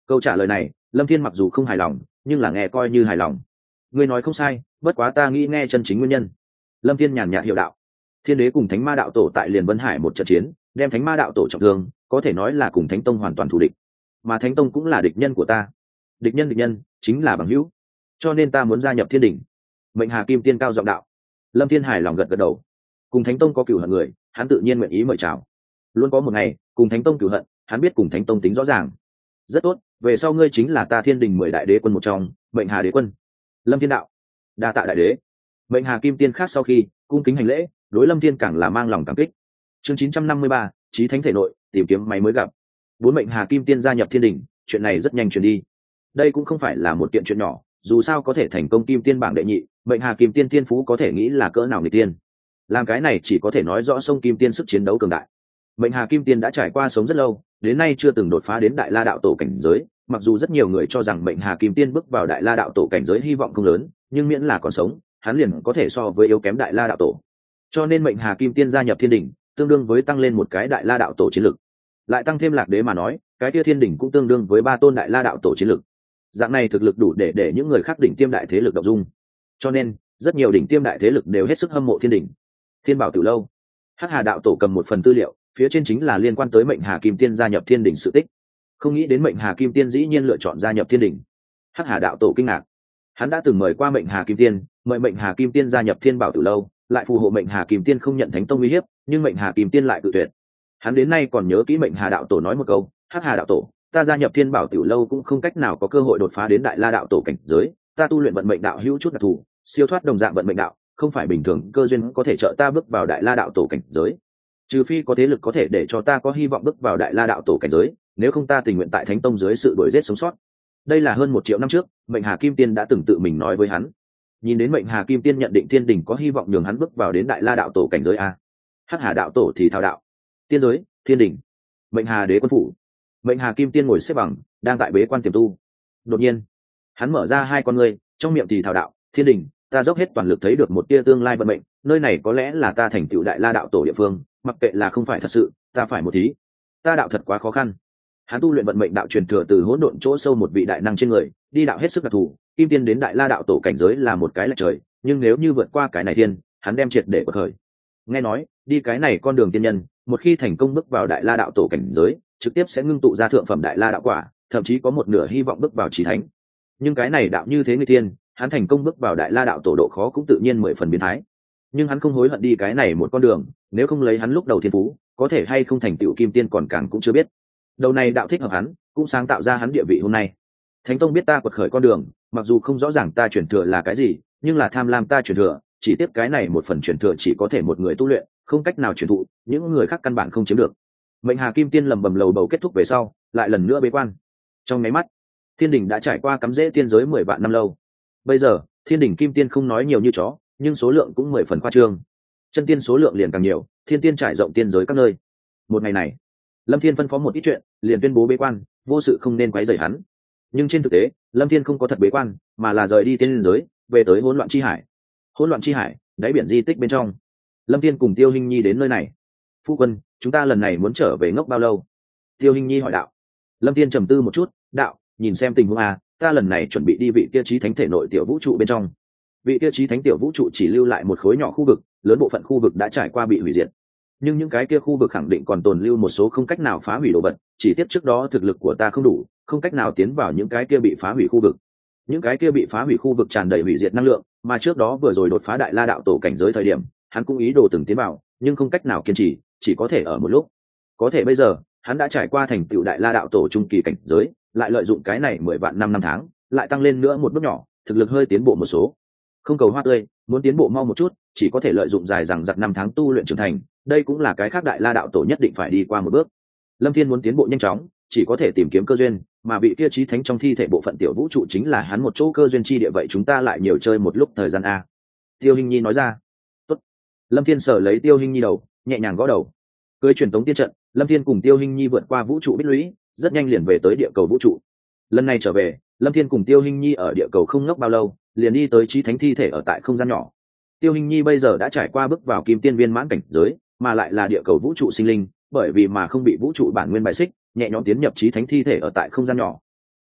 Câu trả lời này Lâm Thiên mặc dù không hài lòng nhưng là nghe coi như hài lòng. Ngươi nói không sai, bất quá ta nghĩ nghe chân chính nguyên nhân. Lâm Thiên nhàn nhạt hiệu đạo. Thiên đế cùng thánh ma đạo tổ tại liền vân hải một trận chiến, đem thánh ma đạo tổ trọng thương, có thể nói là cùng thánh tông hoàn toàn thù địch, mà thánh tông cũng là địch nhân của ta. Địch nhân địch nhân chính là bằng hữu, cho nên ta muốn gia nhập thiên đình. Mệnh Hà Kim Tiên cao giọng đạo. Lâm Thiên hài lòng gật gật đầu. Cùng thánh tông có cửu hận người, hắn tự nhiên nguyện ý mời chào. Luôn có một ngày cùng thánh tông cửu hận, hắn biết cùng thánh tông tính rõ ràng. Rất tốt, về sau ngươi chính là ta thiên đình mười đại đế quân một trong, Mệnh Hà đế quân. Lâm Thiên đạo. Đa tạ đại đế. Mệnh Hà Kim Tiên khác sau khi cung kính hành lễ, đối Lâm Thiên càng là mang lòng cảm kích. Chương chín trăm năm mươi ba, Chí Thánh thể nội tìm kiếm máy mới gặp. Bốn Mệnh Hà Kim Tiên gia nhập thiên đình, chuyện này rất nhanh truyền đi. Đây cũng không phải là một kiện chuyện nhỏ, dù sao có thể thành công Kim Tiên bảng đệ nhị, Mệnh Hà Kim Tiên tiên phú có thể nghĩ là cỡ nào người tiên. Làm cái này chỉ có thể nói rõ sông Kim Tiên sức chiến đấu cường đại. Mệnh Hà Kim Tiên đã trải qua sống rất lâu, đến nay chưa từng đột phá đến Đại La đạo tổ cảnh giới, mặc dù rất nhiều người cho rằng Mệnh Hà Kim Tiên bước vào Đại La đạo tổ cảnh giới hy vọng không lớn, nhưng miễn là còn sống, hắn liền có thể so với yếu kém Đại La đạo tổ. Cho nên Mệnh Hà Kim Tiên gia nhập thiên đình, tương đương với tăng lên một cái Đại La đạo tổ chiến lực. Lại tăng thêm Lạc Đế mà nói, cái kia thiên đình cũng tương đương với ba tôn Đại La đạo tổ chiến lực. Dạng này thực lực đủ để để những người khác đỉnh tiêm đại thế lực động dung. Cho nên, rất nhiều đỉnh tiêm đại thế lực đều hết sức hâm mộ thiên đình. Thiên Bảo Tử lâu, Hắc Hà đạo tổ cầm một phần tư liệu, phía trên chính là liên quan tới Mệnh Hà Kim Tiên gia nhập thiên đình sự tích. Không nghĩ đến Mệnh Hà Kim Tiên dĩ nhiên lựa chọn gia nhập thiên đình. Hắc Hà đạo tổ kinh ngạc. Hắn đã từng mời qua Mệnh Hà Kim Tiên, mời Mệnh Hà Kim Tiên gia nhập Thiên Bảo Tử lâu, lại phù hộ Mệnh Hà Kim Tiên không nhận thánh tông uy hiếp, nhưng Mệnh Hà Kim Tiên lại tự tuyệt. Hắn đến nay còn nhớ kỹ Mệnh Hà đạo tổ nói một câu: Hắc Hà đạo tổ, ta gia nhập Thiên Bảo Tử lâu cũng không cách nào có cơ hội đột phá đến Đại La đạo tổ cảnh giới, ta tu luyện vận mệnh đạo hữu chút đặc thù, siêu thoát đồng dạng vận mệnh đạo, không phải bình thường cơ duyên có thể trợ ta bước vào Đại La đạo tổ cảnh giới. Trừ phi có thế lực có thể để cho ta có hy vọng bước vào Đại La đạo tổ cảnh giới, nếu không ta tình nguyện tại thánh tông dưới sự đuổi giết sống sót. Đây là hơn một triệu năm trước, Mệnh Hà Kim Tiên đã từng tự mình nói với hắn. Nhìn đến Mệnh Hà Kim Tiên nhận định thiên đình có hy vọng nhường hắn bước vào đến Đại La đạo tổ cảnh giới a. Hắc Hà đạo tổ thì thao đạo. Tiên giới, thiên đình, Mệnh Hà đế quân phủ. Mệnh Hà Kim Tiên ngồi xếp bằng, đang tại bế quan tiềm tu. Đột nhiên, hắn mở ra hai con ngươi, trong miệng thì thao đạo: Thiên đình, ta dốc hết toàn lực thấy được một tia tương lai vận mệnh, nơi này có lẽ là ta thành tựu Đại La đạo tổ địa phương, mặc kệ là không phải thật sự, ta phải một thí. Ta đạo thật quá khó khăn. Hắn tu luyện vận mệnh đạo truyền thừa từ hỗn độn chỗ sâu một vị đại năng trên người, đi đạo hết sức đặc thù, Kim Tiên đến Đại La đạo tổ cảnh giới là một cái lệch trời, nhưng nếu như vượt qua cái này thiên, hắn đem triệt để bật khởi. Nghe nói, đi cái này con đường tiên nhân, một khi thành công bước vào Đại La đạo tổ cảnh giới, trực tiếp sẽ ngưng tụ ra thượng phẩm Đại La đạo quả, thậm chí có một nửa hy vọng bước vào chí thánh. Nhưng cái này đạo như thế người tiên, hắn thành công bước vào Đại La đạo tổ độ khó cũng tự nhiên mười phần biến thái. Nhưng hắn không hối hận đi cái này một con đường, nếu không lấy hắn lúc đầu thiên phú, có thể hay không thành tựu Kim Tiên còn càng cũng chưa biết. Đầu này đạo thích hợp hắn, cũng sáng tạo ra hắn địa vị hôm nay. Thánh tông biết ta quật khởi con đường, mặc dù không rõ ràng ta truyền thừa là cái gì, nhưng là tham lam ta truyền thừa, chỉ tiếp cái này một phần truyền thừa chỉ có thể một người tu luyện, không cách nào truyền thụ, những người khác căn bản không chiếm được. Mệnh Hà Kim Tiên lầm bầm lầu bầu kết thúc về sau, lại lần nữa bế quan. Trong mấy mắt, thiên đình đã trải qua cắm rễ tiên giới mười vạn năm lâu. Bây giờ, thiên đình Kim Tiên không nói nhiều như chó, nhưng số lượng cũng mười phần khoa trương. Chân tiên số lượng liền càng nhiều, thiên tiên trải rộng tiên giới các nơi. Một ngày này, Lâm Thiên phân phó một ít chuyện, liền tuyên bố bế quan, vô sự không nên quấy rầy hắn. Nhưng trên thực tế, Lâm Thiên không có thật bế quan, mà là rời đi tiên giới, về tới hỗn loạn chi hải. Hỗn loạn chi hải, đáy biển di tích bên trong. Lâm Thiên cùng Tiêu Hinh Nhi đến nơi này. Phu quân, chúng ta lần này muốn trở về ngốc bao lâu? Tiêu Hinh Nhi hỏi đạo. Lâm Thiên trầm tư một chút, đạo, nhìn xem tình huống à, ta lần này chuẩn bị đi vị kia chí thánh thể nội tiểu vũ trụ bên trong. Vị kia chí thánh tiểu vũ trụ chỉ lưu lại một khối nhỏ khu vực, lớn bộ phận khu vực đã trải qua bị hủy diệt. Nhưng những cái kia khu vực khẳng định còn tồn lưu một số không cách nào phá hủy đồ vật, chỉ tiếp trước đó thực lực của ta không đủ, không cách nào tiến vào những cái kia bị phá hủy khu vực. Những cái kia bị phá hủy khu vực tràn đầy hủy diệt năng lượng, mà trước đó vừa rồi đột phá Đại La đạo tổ cảnh giới thời điểm, hắn cũng ý đồ từng tiến vào, nhưng không cách nào kiên trì, chỉ có thể ở một lúc. Có thể bây giờ, hắn đã trải qua thành tựu Đại La đạo tổ trung kỳ cảnh giới, lại lợi dụng cái này mười vạn năm năm tháng, lại tăng lên nữa một bước nhỏ, thực lực hơi tiến bộ một số. Không cầu hoa tươi, muốn tiến bộ mau một chút, chỉ có thể lợi dụng dài rằng giặc năm tháng tu luyện trưởng thành, đây cũng là cái khác Đại La đạo tổ nhất định phải đi qua một bước. Lâm Thiên muốn tiến bộ nhanh chóng, chỉ có thể tìm kiếm cơ duyên, mà vị kia chí thánh trong thi thể bộ phận tiểu vũ trụ chính là hắn một chỗ cơ duyên chi địa, vậy chúng ta lại nhiều chơi một lúc thời gian a. Tiêu Hinh Nhi nói ra. Tốt. Lâm Thiên sở lấy Tiêu Hinh Nhi đầu, nhẹ nhàng gõ đầu. Cưới truyền tống tiên trận, Lâm Thiên cùng Tiêu Hinh Nhi vượt qua vũ trụ bích lũy, rất nhanh liền về tới địa cầu vũ trụ. Lần này trở về, Lâm Thiên cùng Tiêu Hinh Nhi ở địa cầu không ngốc bao lâu, liền đi tới chí thánh thi thể ở tại không gian nhỏ. Tiêu Hinh Nhi bây giờ đã trải qua bước vào kim tiên viên mãn cảnh giới, mà lại là địa cầu vũ trụ sinh linh, bởi vì mà không bị vũ trụ bản nguyên bài xích, nhẹ nhõm tiến nhập chí thánh thi thể ở tại không gian nhỏ.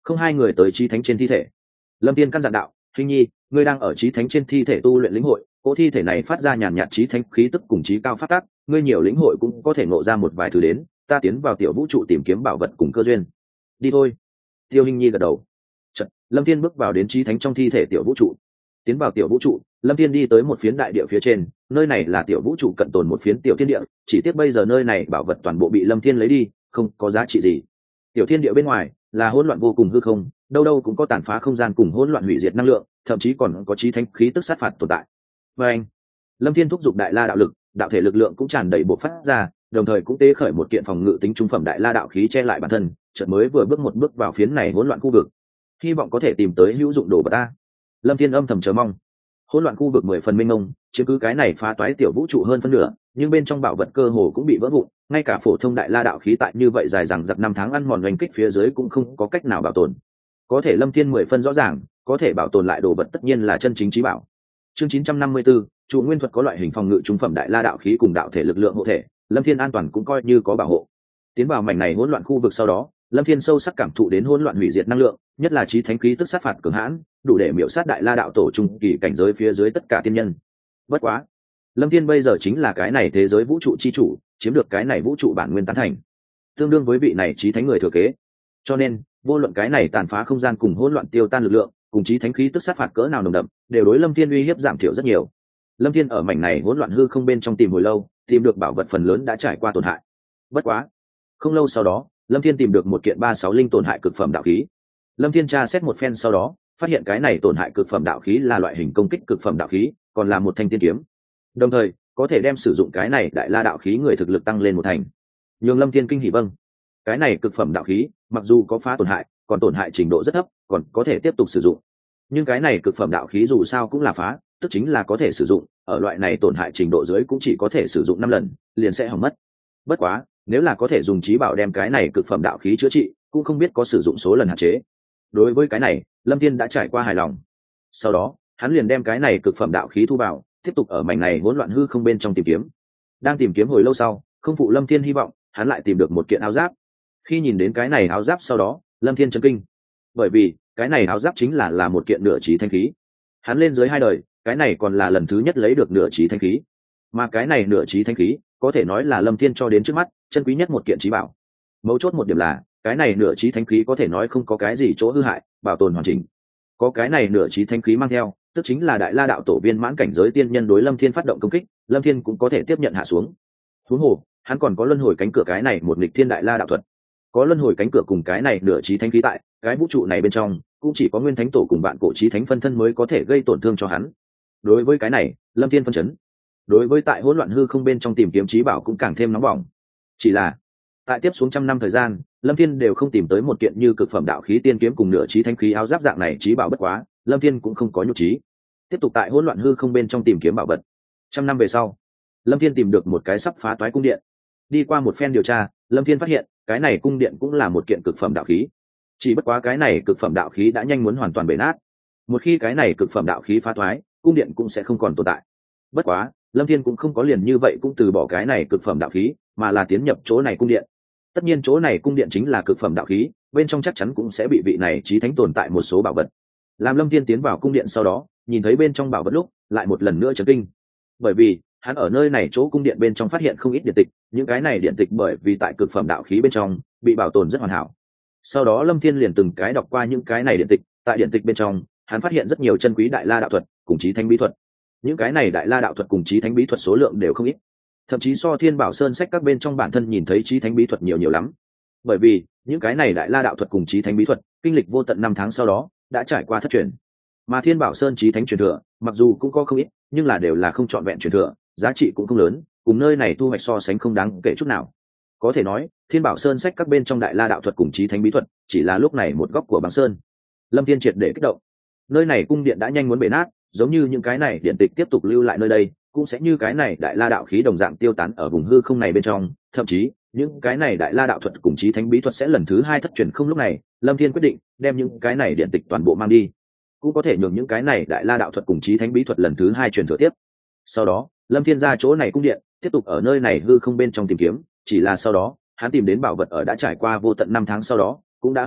không hai người tới chí thánh trên thi thể. Lâm Thiên căn dặn đạo, hình nhi, ngươi đang ở chí thánh trên thi thể tu luyện lĩnh hội, cỗ thi thể này phát ra nhàn nhạt chí thánh khí tức cùng chí cao phát tác, ngươi nhiều lĩnh hội cũng có thể ngộ ra một vài thứ đến, ta tiến vào tiểu vũ trụ tìm kiếm bảo vật cùng cơ duyên. Đi thôi. Tiêu Hình nhi gật đầu. Chợt, Lâm Thiên bước vào đến chí thánh trong thi thể tiểu vũ trụ. Tiến vào tiểu vũ trụ, Lâm Thiên đi tới một phiến đại địa phía trên, nơi này là tiểu vũ trụ cận tồn một phiến tiểu thiên địa, chỉ tiếc bây giờ nơi này bảo vật toàn bộ bị Lâm Thiên lấy đi, không có giá trị gì. Tiểu thiên địa bên ngoài là hỗn loạn vô cùng hư không, đâu đâu cũng có tàn phá không gian cùng hỗn loạn hủy diệt năng lượng, thậm chí còn có chí thánh khí tức sát phạt tồn tại. Và anh, Lâm Thiên thúc giục đại la đạo lực, đạo thể lực lượng cũng tràn đầy bộc phát ra, đồng thời cũng tế khởi một kiện phòng ngự tính trung phẩm đại la đạo khí che lại bản thân, chợt mới vừa bước một bước vào phiến này hỗn loạn khu vực, hy vọng có thể tìm tới hữu dụng đồ vật ta. Lâm Thiên âm thầm chờ mong. Hỗn loạn khu vực mười phần mênh mông, chứ cứ cái này phá toái tiểu vũ trụ hơn phân nửa, nhưng bên trong bảo vật cơ hồ cũng bị vỡ vụn, ngay cả phổ thông đại la đạo khí tại như vậy dài dằng dặc năm tháng ăn mòn oanh kích phía dưới cũng không có cách nào bảo tồn. Có thể Lâm Thiên mười phân rõ ràng, có thể bảo tồn lại đồ vật tất nhiên là chân chính chí bảo. Chương chín trăm năm mươi tư, trụ nguyên thuật có loại hình phòng ngự trung phẩm đại la đạo khí cùng đạo thể lực lượng hộ thể, Lâm Thiên an toàn cũng coi như có bảo hộ. Tiến vào mảnh này hỗn loạn khu vực sau đó, Lâm Thiên sâu sắc cảm thụ đến hỗn loạn hủy diệt năng lượng, nhất là chí thánh khí tức sát phạt cường hãn, đủ để miểu sát đại la đạo tổ trung kỳ cảnh giới phía dưới tất cả tiên nhân. Bất quá, Lâm Thiên bây giờ chính là cái này thế giới vũ trụ chi chủ, chiếm được cái này vũ trụ bản nguyên tán thành, tương đương với vị này chí thánh người thừa kế. Cho nên, vô luận cái này tàn phá không gian cùng hỗn loạn tiêu tan lực lượng, cùng chí thánh khí tức sát phạt cỡ nào nồng đậm, đều đối Lâm Thiên uy hiếp giảm thiểu rất nhiều. Lâm Thiên ở mảnh này hỗn loạn hư không bên trong tìm hồi lâu, tìm được bảo vật phần lớn đã trải qua tổn hại. Bất quá, không lâu sau đó, Lâm Thiên tìm được một kiện ba sáu linh tổn hại cực phẩm đạo khí. Lâm Thiên tra xét một phen sau đó, phát hiện cái này tổn hại cực phẩm đạo khí là loại hình công kích cực phẩm đạo khí, còn là một thanh tiên kiếm. Đồng thời, có thể đem sử dụng cái này đại la đạo khí người thực lực tăng lên một thành. Nhưng Lâm Thiên kinh hỉ vâng, cái này cực phẩm đạo khí, mặc dù có phá tổn hại, còn tổn hại trình độ rất thấp, còn có thể tiếp tục sử dụng. Nhưng cái này cực phẩm đạo khí dù sao cũng là phá, tức chính là có thể sử dụng, ở loại này tổn hại trình độ dưới cũng chỉ có thể sử dụng năm lần, liền sẽ hỏng mất. Bất quá, nếu là có thể dùng chí bảo đem cái này cực phẩm đạo khí chữa trị, cũng không biết có sử dụng số lần hạn chế. Đối với cái này, Lâm Thiên đã trải qua hài lòng. Sau đó, hắn liền đem cái này cực phẩm đạo khí thu vào, tiếp tục ở mảnh này hỗn loạn hư không bên trong tìm kiếm. Đang tìm kiếm hồi lâu sau, không phụ Lâm Thiên hy vọng, hắn lại tìm được một kiện áo giáp. Khi nhìn đến cái này áo giáp sau đó, Lâm Thiên chấn kinh, bởi vì cái này áo giáp chính là là một kiện nửa chí thanh khí. Hắn lên dưới hai đời, cái này còn là lần thứ nhất lấy được nửa chí thanh khí, mà cái này nửa chí thanh khí có thể nói là Lâm Thiên cho đến trước mắt chân quý nhất một kiện chí bảo. Mấu chốt một điểm là cái này nửa chí thánh khí có thể nói không có cái gì chỗ hư hại, bảo tồn hoàn chỉnh. Có cái này nửa chí thánh khí mang theo, tức chính là đại la đạo tổ viên mãn cảnh giới tiên nhân đối Lâm Thiên phát động công kích, Lâm Thiên cũng có thể tiếp nhận hạ xuống. Huống hồ, hắn còn có luân hồi cánh cửa cái này một nghịch thiên đại la đạo thuật. Có luân hồi cánh cửa cùng cái này nửa chí thánh khí tại, cái vũ trụ này bên trong cũng chỉ có nguyên thánh tổ cùng bạn cổ chí thánh phân thân mới có thể gây tổn thương cho hắn. Đối với cái này, Lâm Thiên phân chấn. Đối với tại hỗn loạn hư không bên trong tìm kiếm chí bảo cũng càng thêm nóng bỏng. Chỉ là tại tiếp xuống trăm năm thời gian, Lâm Thiên đều không tìm tới một kiện như cực phẩm đạo khí tiên kiếm cùng nửa chí thánh khí áo giáp dạng này chí bảo. Bất quá, Lâm Thiên cũng không có nhục trí, tiếp tục tại hỗn loạn hư không bên trong tìm kiếm bảo vật. Trăm năm về sau, Lâm Thiên tìm được một cái sắp phá toái cung điện. Đi qua một phen điều tra, Lâm Thiên phát hiện cái này cung điện cũng là một kiện cực phẩm đạo khí. Chỉ bất quá cái này cực phẩm đạo khí đã nhanh muốn hoàn toàn bể nát. Một khi cái này cực phẩm đạo khí phá toái, cung điện cũng sẽ không còn tồn tại. Bất quá, Lâm Thiên cũng không có liền như vậy cũng từ bỏ cái này cực phẩm đạo khí, mà là tiến nhập chỗ này cung điện. Tất nhiên chỗ này cung điện chính là cực phẩm đạo khí, bên trong chắc chắn cũng sẽ bị vị này chí thánh tồn tại một số bảo vật. Làm Lâm Thiên tiến vào cung điện sau đó, nhìn thấy bên trong bảo vật lúc, lại một lần nữa chấn kinh. Bởi vì, hắn ở nơi này chỗ cung điện bên trong phát hiện không ít điện tịch, những cái này điện tịch bởi vì tại cực phẩm đạo khí bên trong bị bảo tồn rất hoàn hảo. Sau đó Lâm Thiên liền từng cái đọc qua những cái này điện tịch, tại điện tịch bên trong, hắn phát hiện rất nhiều chân quý đại la đạo thuật cùng chí thánh bí thuật. Những cái này đại la đạo thuật cùng chí thánh bí thuật số lượng đều không ít, thậm chí so Thiên Bảo Sơn sách các bên trong bản thân nhìn thấy chí thánh bí thuật nhiều nhiều lắm. Bởi vì những cái này đại la đạo thuật cùng chí thánh bí thuật kinh lịch vô tận năm tháng sau đó đã trải qua thất truyền, mà Thiên Bảo Sơn chí thánh truyền thừa mặc dù cũng có không ít, nhưng là đều là không trọn vẹn truyền thừa, giá trị cũng không lớn, cùng nơi này thu hoạch so sánh không đáng kể chút nào. Có thể nói Thiên Bảo Sơn sách các bên trong đại la đạo thuật cùng chí thánh bí thuật chỉ là lúc này một góc của băng sơn. Lâm Thiên triệt để kích động, nơi này cung điện đã nhanh muốn bể nát, giống như những cái này điện tịch tiếp tục lưu lại nơi đây, cũng sẽ như cái này đại la đạo khí đồng dạng tiêu tán ở vùng hư không này bên trong, thậm chí những cái này đại la đạo thuật cùng chí thánh bí thuật sẽ lần thứ hai thất truyền không. Lúc này Lâm Thiên quyết định đem những cái này điện tịch toàn bộ mang đi, cũng có thể nhường những cái này đại la đạo thuật cùng chí thánh bí thuật lần thứ hai truyền thừa tiếp. Sau đó Lâm Thiên ra chỗ này cung điện, tiếp tục ở nơi này hư không bên trong tìm kiếm. Chỉ là sau đó hắn tìm đến bảo vật ở đã trải qua vô tận năm tháng sau đó cũng đã hư hại,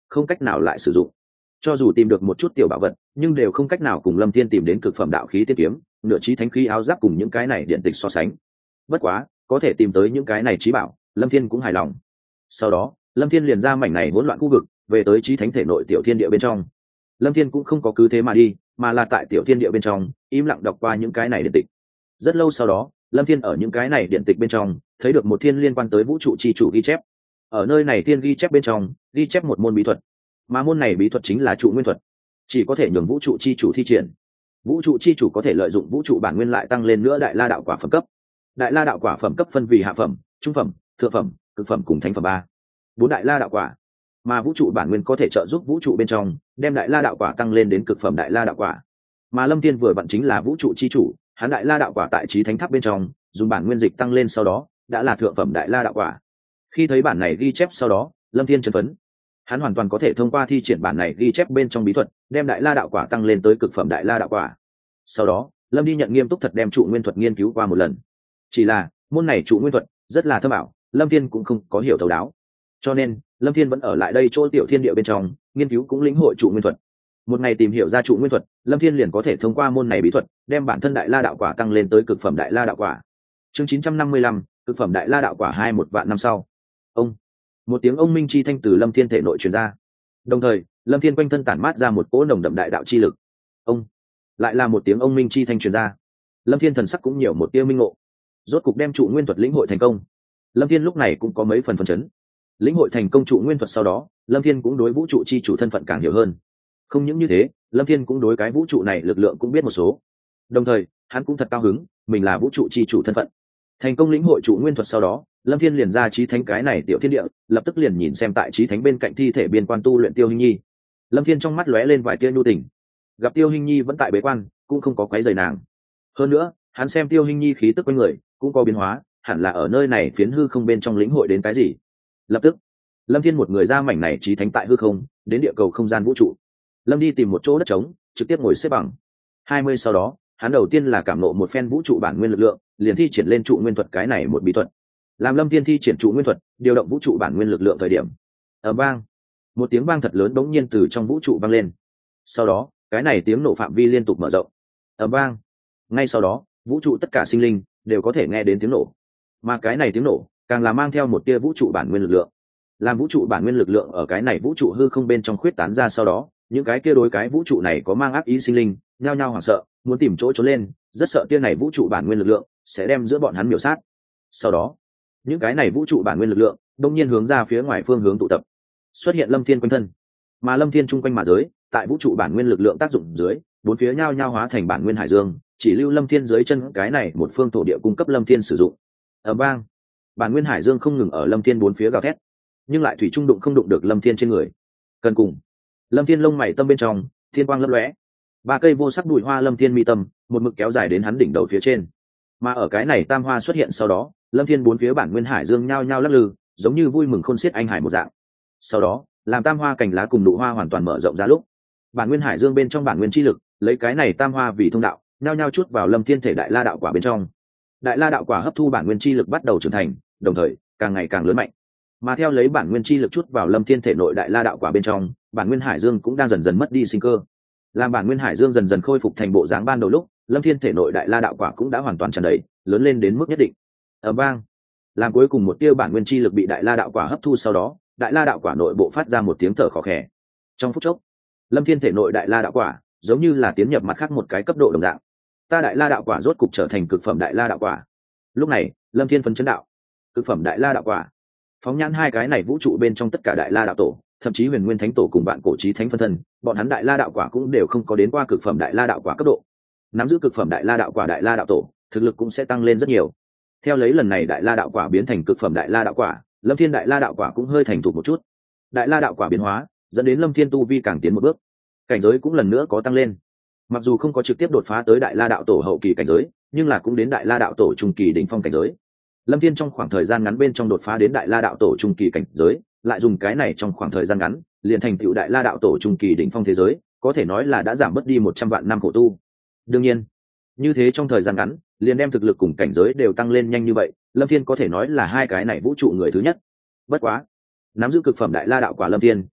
không cách nào lại sử dụng. Cho dù tìm được một chút tiểu bảo vật, nhưng đều không cách nào cùng Lâm Thiên tìm đến cực phẩm đạo khí tiên kiếm, nửa chí thánh khí áo giáp cùng những cái này điện tịch so sánh. Bất quá, có thể tìm tới những cái này chí bảo, Lâm Thiên cũng hài lòng. Sau đó, Lâm Thiên liền ra mảnh này hỗn loạn khu vực, về tới chí thánh thể nội tiểu thiên địa bên trong. Lâm Thiên cũng không có cứ thế mà đi, mà là tại tiểu thiên địa bên trong, im lặng đọc qua những cái này điện tịch. Rất lâu sau đó, Lâm Thiên ở những cái này điện tịch bên trong, thấy được một thiên liên quan tới vũ trụ chi chủ ghi chép. Ở nơi này thiên ghi chép bên trong, ghi chép một môn bí thuật, mà môn này bí thuật chính là trụ nguyên thuật, chỉ có thể nhường vũ trụ chi chủ thi triển. Vũ trụ chi chủ có thể lợi dụng vũ trụ bản nguyên lại tăng lên nữa đại la đạo quả phẩm cấp. Đại la đạo quả phẩm cấp phân vì hạ phẩm, trung phẩm, thượng phẩm, cực phẩm cùng thánh phẩm ba bốn đại la đạo quả, mà vũ trụ bản nguyên có thể trợ giúp vũ trụ bên trong đem đại la đạo quả tăng lên đến cực phẩm đại la đạo quả. Mà Lâm Thiên vừa vặn chính là vũ trụ chi chủ, hắn đại la đạo quả tại chí thánh tháp bên trong dùng bản nguyên dịch tăng lên sau đó đã là thượng phẩm đại la đạo quả. Khi thấy bản này ghi chép sau đó, Lâm Thiên chấn phấn, hắn hoàn toàn có thể thông qua thi triển bản này ghi chép bên trong bí thuật đem đại la đạo quả tăng lên tới cực phẩm đại la đạo quả. Sau đó Lâm đi nhận nghiêm túc thật đem trụ nguyên thuật nghiên cứu qua một lần. Chỉ là môn này trụ nguyên thuật rất là thâm ảo, Lâm Thiên cũng không có hiểu thấu đáo, cho nên Lâm Thiên vẫn ở lại đây chỗ tiểu thiên địa bên trong nghiên cứu cũng lĩnh hội trụ nguyên thuật. Một ngày tìm hiểu ra trụ nguyên thuật, Lâm Thiên liền có thể thông qua môn này bí thuật đem bản thân đại la đạo quả tăng lên tới cực phẩm đại la đạo quả. Chương chín trăm năm mươi lăm, cực phẩm đại la đạo quả hai một vạn năm sau. Ông một tiếng ông minh chi thanh từ Lâm Thiên thể nội truyền ra, đồng thời Lâm Thiên quanh thân tản mát ra một cỗ nồng đậm đại đạo chi lực. Ông lại là một tiếng ông minh chi thanh truyền ra, Lâm Thiên thần sắc cũng nhiều một tia minh ngộ, rốt cục đem trụ nguyên thuật lĩnh hội thành công. Lâm Thiên lúc này cũng có mấy phần phấn chấn. Lĩnh hội thành công trụ nguyên thuật sau đó, Lâm Thiên cũng đối vũ trụ chi chủ thân phận càng hiểu hơn. Không những như thế, Lâm Thiên cũng đối cái vũ trụ này lực lượng cũng biết một số. Đồng thời, hắn cũng thật cao hứng, mình là vũ trụ chi chủ thân phận. Thành công lĩnh hội trụ nguyên thuật sau đó, Lâm Thiên liền ra chí thánh cái này tiểu thiên địa, lập tức liền nhìn xem tại chí thánh bên cạnh thi thể biên quan tu luyện Tiêu Hinh Nhi. Lâm Thiên trong mắt lóe lên vài tia nhu tình. Gặp Tiêu Hinh Nhi vẫn tại bế quan, cũng không có quấy rầy nàng. Hơn nữa, hắn xem Tiêu Hinh Nhi khí tức quanh người cũng có biến hóa, hẳn là ở nơi này phiến hư không bên trong lĩnh hội đến cái gì. Lập tức, Lâm Thiên một người ra mảnh này chí thánh tại hư không, đến địa cầu không gian vũ trụ. Lâm đi tìm một chỗ đất trống, trực tiếp ngồi xếp bằng. hai mươi sau đó, hắn đầu tiên là cảm ngộ một phen vũ trụ bản nguyên lực lượng, liền thi triển lên trụ nguyên thuật cái này một bí thuật. Làm Lâm Thiên thi triển trụ nguyên thuật, điều động vũ trụ bản nguyên lực lượng thời điểm, ở vang, một tiếng vang thật lớn đống nhiên từ trong vũ trụ vang lên. Sau đó, cái này tiếng nổ phạm vi liên tục mở rộng. Ở vang, ngay sau đó, vũ trụ tất cả sinh linh đều có thể nghe đến tiếng nổ. Mà cái này tiếng nổ, càng là mang theo một tia vũ trụ bản nguyên lực lượng. Làm vũ trụ bản nguyên lực lượng ở cái này vũ trụ hư không bên trong khuyết tán ra sau đó, những cái kia đối cái vũ trụ này có mang ác ý sinh linh, nhao nhao hoảng sợ, muốn tìm chỗ trốn lên, rất sợ tia này vũ trụ bản nguyên lực lượng sẽ đem giữa bọn hắn miểu sát. Sau đó, những cái này vũ trụ bản nguyên lực lượng đông nhiên hướng ra phía ngoài phương hướng tụ tập, xuất hiện Lâm Thiên quanh thân. Mà Lâm Thiên chung quanh mà giới, tại vũ trụ bản nguyên lực lượng tác dụng dưới, bốn phía nhao nhao hóa thành bản nguyên hải dương, chỉ lưu Lâm Thiên dưới chân cái này một phương thổ địa cung cấp Lâm Thiên sử dụng. Ở bang, bản nguyên hải dương không ngừng ở Lâm Thiên bốn phía gào thét, nhưng lại thủy trung đụng không đụng được Lâm Thiên trên người. Cần cùng, Lâm Thiên lông mày tâm bên trong thiên quang lấp lóe, ba cây vô sắc bụi hoa Lâm Thiên mi tâm một mực kéo dài đến hắn đỉnh đầu phía trên. Mà ở cái này tam hoa xuất hiện sau đó, Lâm Thiên bốn phía bản nguyên hải dương nhao nhao lắc lư, giống như vui mừng khôn xiết anh hải một dạng. Sau đó, làm tam hoa cành lá cùng nụ hoa hoàn toàn mở rộng ra lúc, bản nguyên hải dương bên trong bản nguyên chi lực lấy cái này tam hoa vì thông đạo, nhao nhao chút vào Lâm Thiên thể đại la đạo quả bên trong. Đại la đạo quả hấp thu bản nguyên chi lực bắt đầu trưởng thành, đồng thời càng ngày càng lớn mạnh. Mà theo lấy bản nguyên chi lực chút vào Lâm Thiên thể nội đại la đạo quả bên trong, bản nguyên hải dương cũng đang dần dần mất đi sinh cơ. Làm bản nguyên hải dương dần dần khôi phục thành bộ dáng ban đầu lúc, Lâm Thiên thể nội đại la đạo quả cũng đã hoàn toàn tràn đầy, lớn lên đến mức nhất định. Ở bang, làm cuối cùng một tia bản nguyên chi lực bị đại la đạo quả hấp thu sau đó, đại la đạo quả nội bộ phát ra một tiếng thở khò khè. Trong phút chốc, Lâm Thiên thể nội đại la đạo quả giống như là tiến nhập mặt khác một cái cấp độ đồng dạng. Ta đại la đạo quả rốt cục trở thành cực phẩm đại la đạo quả. Lúc này, Lâm Thiên phấn chấn đạo, cực phẩm đại la đạo quả. Phóng nhãn hai cái này vũ trụ bên trong tất cả đại la đạo tổ, thậm chí huyền nguyên thánh tổ cùng bạn cổ chí thánh phân thân, bọn hắn đại la đạo quả cũng đều không có đến qua cực phẩm đại la đạo quả cấp độ. Nắm giữ cực phẩm đại la đạo quả đại la đạo tổ, thực lực cũng sẽ tăng lên rất nhiều. Theo lấy lần này đại la đạo quả biến thành cực phẩm đại la đạo quả, Lâm Thiên đại la đạo quả cũng hơi thành thục một chút. Đại la đạo quả biến hóa, dẫn đến Lâm Thiên tu vi càng tiến một bước, cảnh giới cũng lần nữa có tăng lên. Mặc dù không có trực tiếp đột phá tới đại la đạo tổ hậu kỳ cảnh giới, nhưng là cũng đến đại la đạo tổ trung kỳ đỉnh phong cảnh giới. Lâm Thiên trong khoảng thời gian ngắn bên trong đột phá đến đại la đạo tổ trung kỳ cảnh giới, lại dùng cái này trong khoảng thời gian ngắn, liền thành tựu đại la đạo tổ trung kỳ đỉnh phong thế giới, có thể nói là đã giảm bớt đi một trăm vạn năm khổ tu. Đương nhiên, như thế trong thời gian ngắn, liền đem thực lực cùng cảnh giới đều tăng lên nhanh như vậy, Lâm Thiên có thể nói là hai cái này vũ trụ người thứ nhất. Bất quá, nắm giữ cực phẩm đại la đạo quả Lâm Thiên,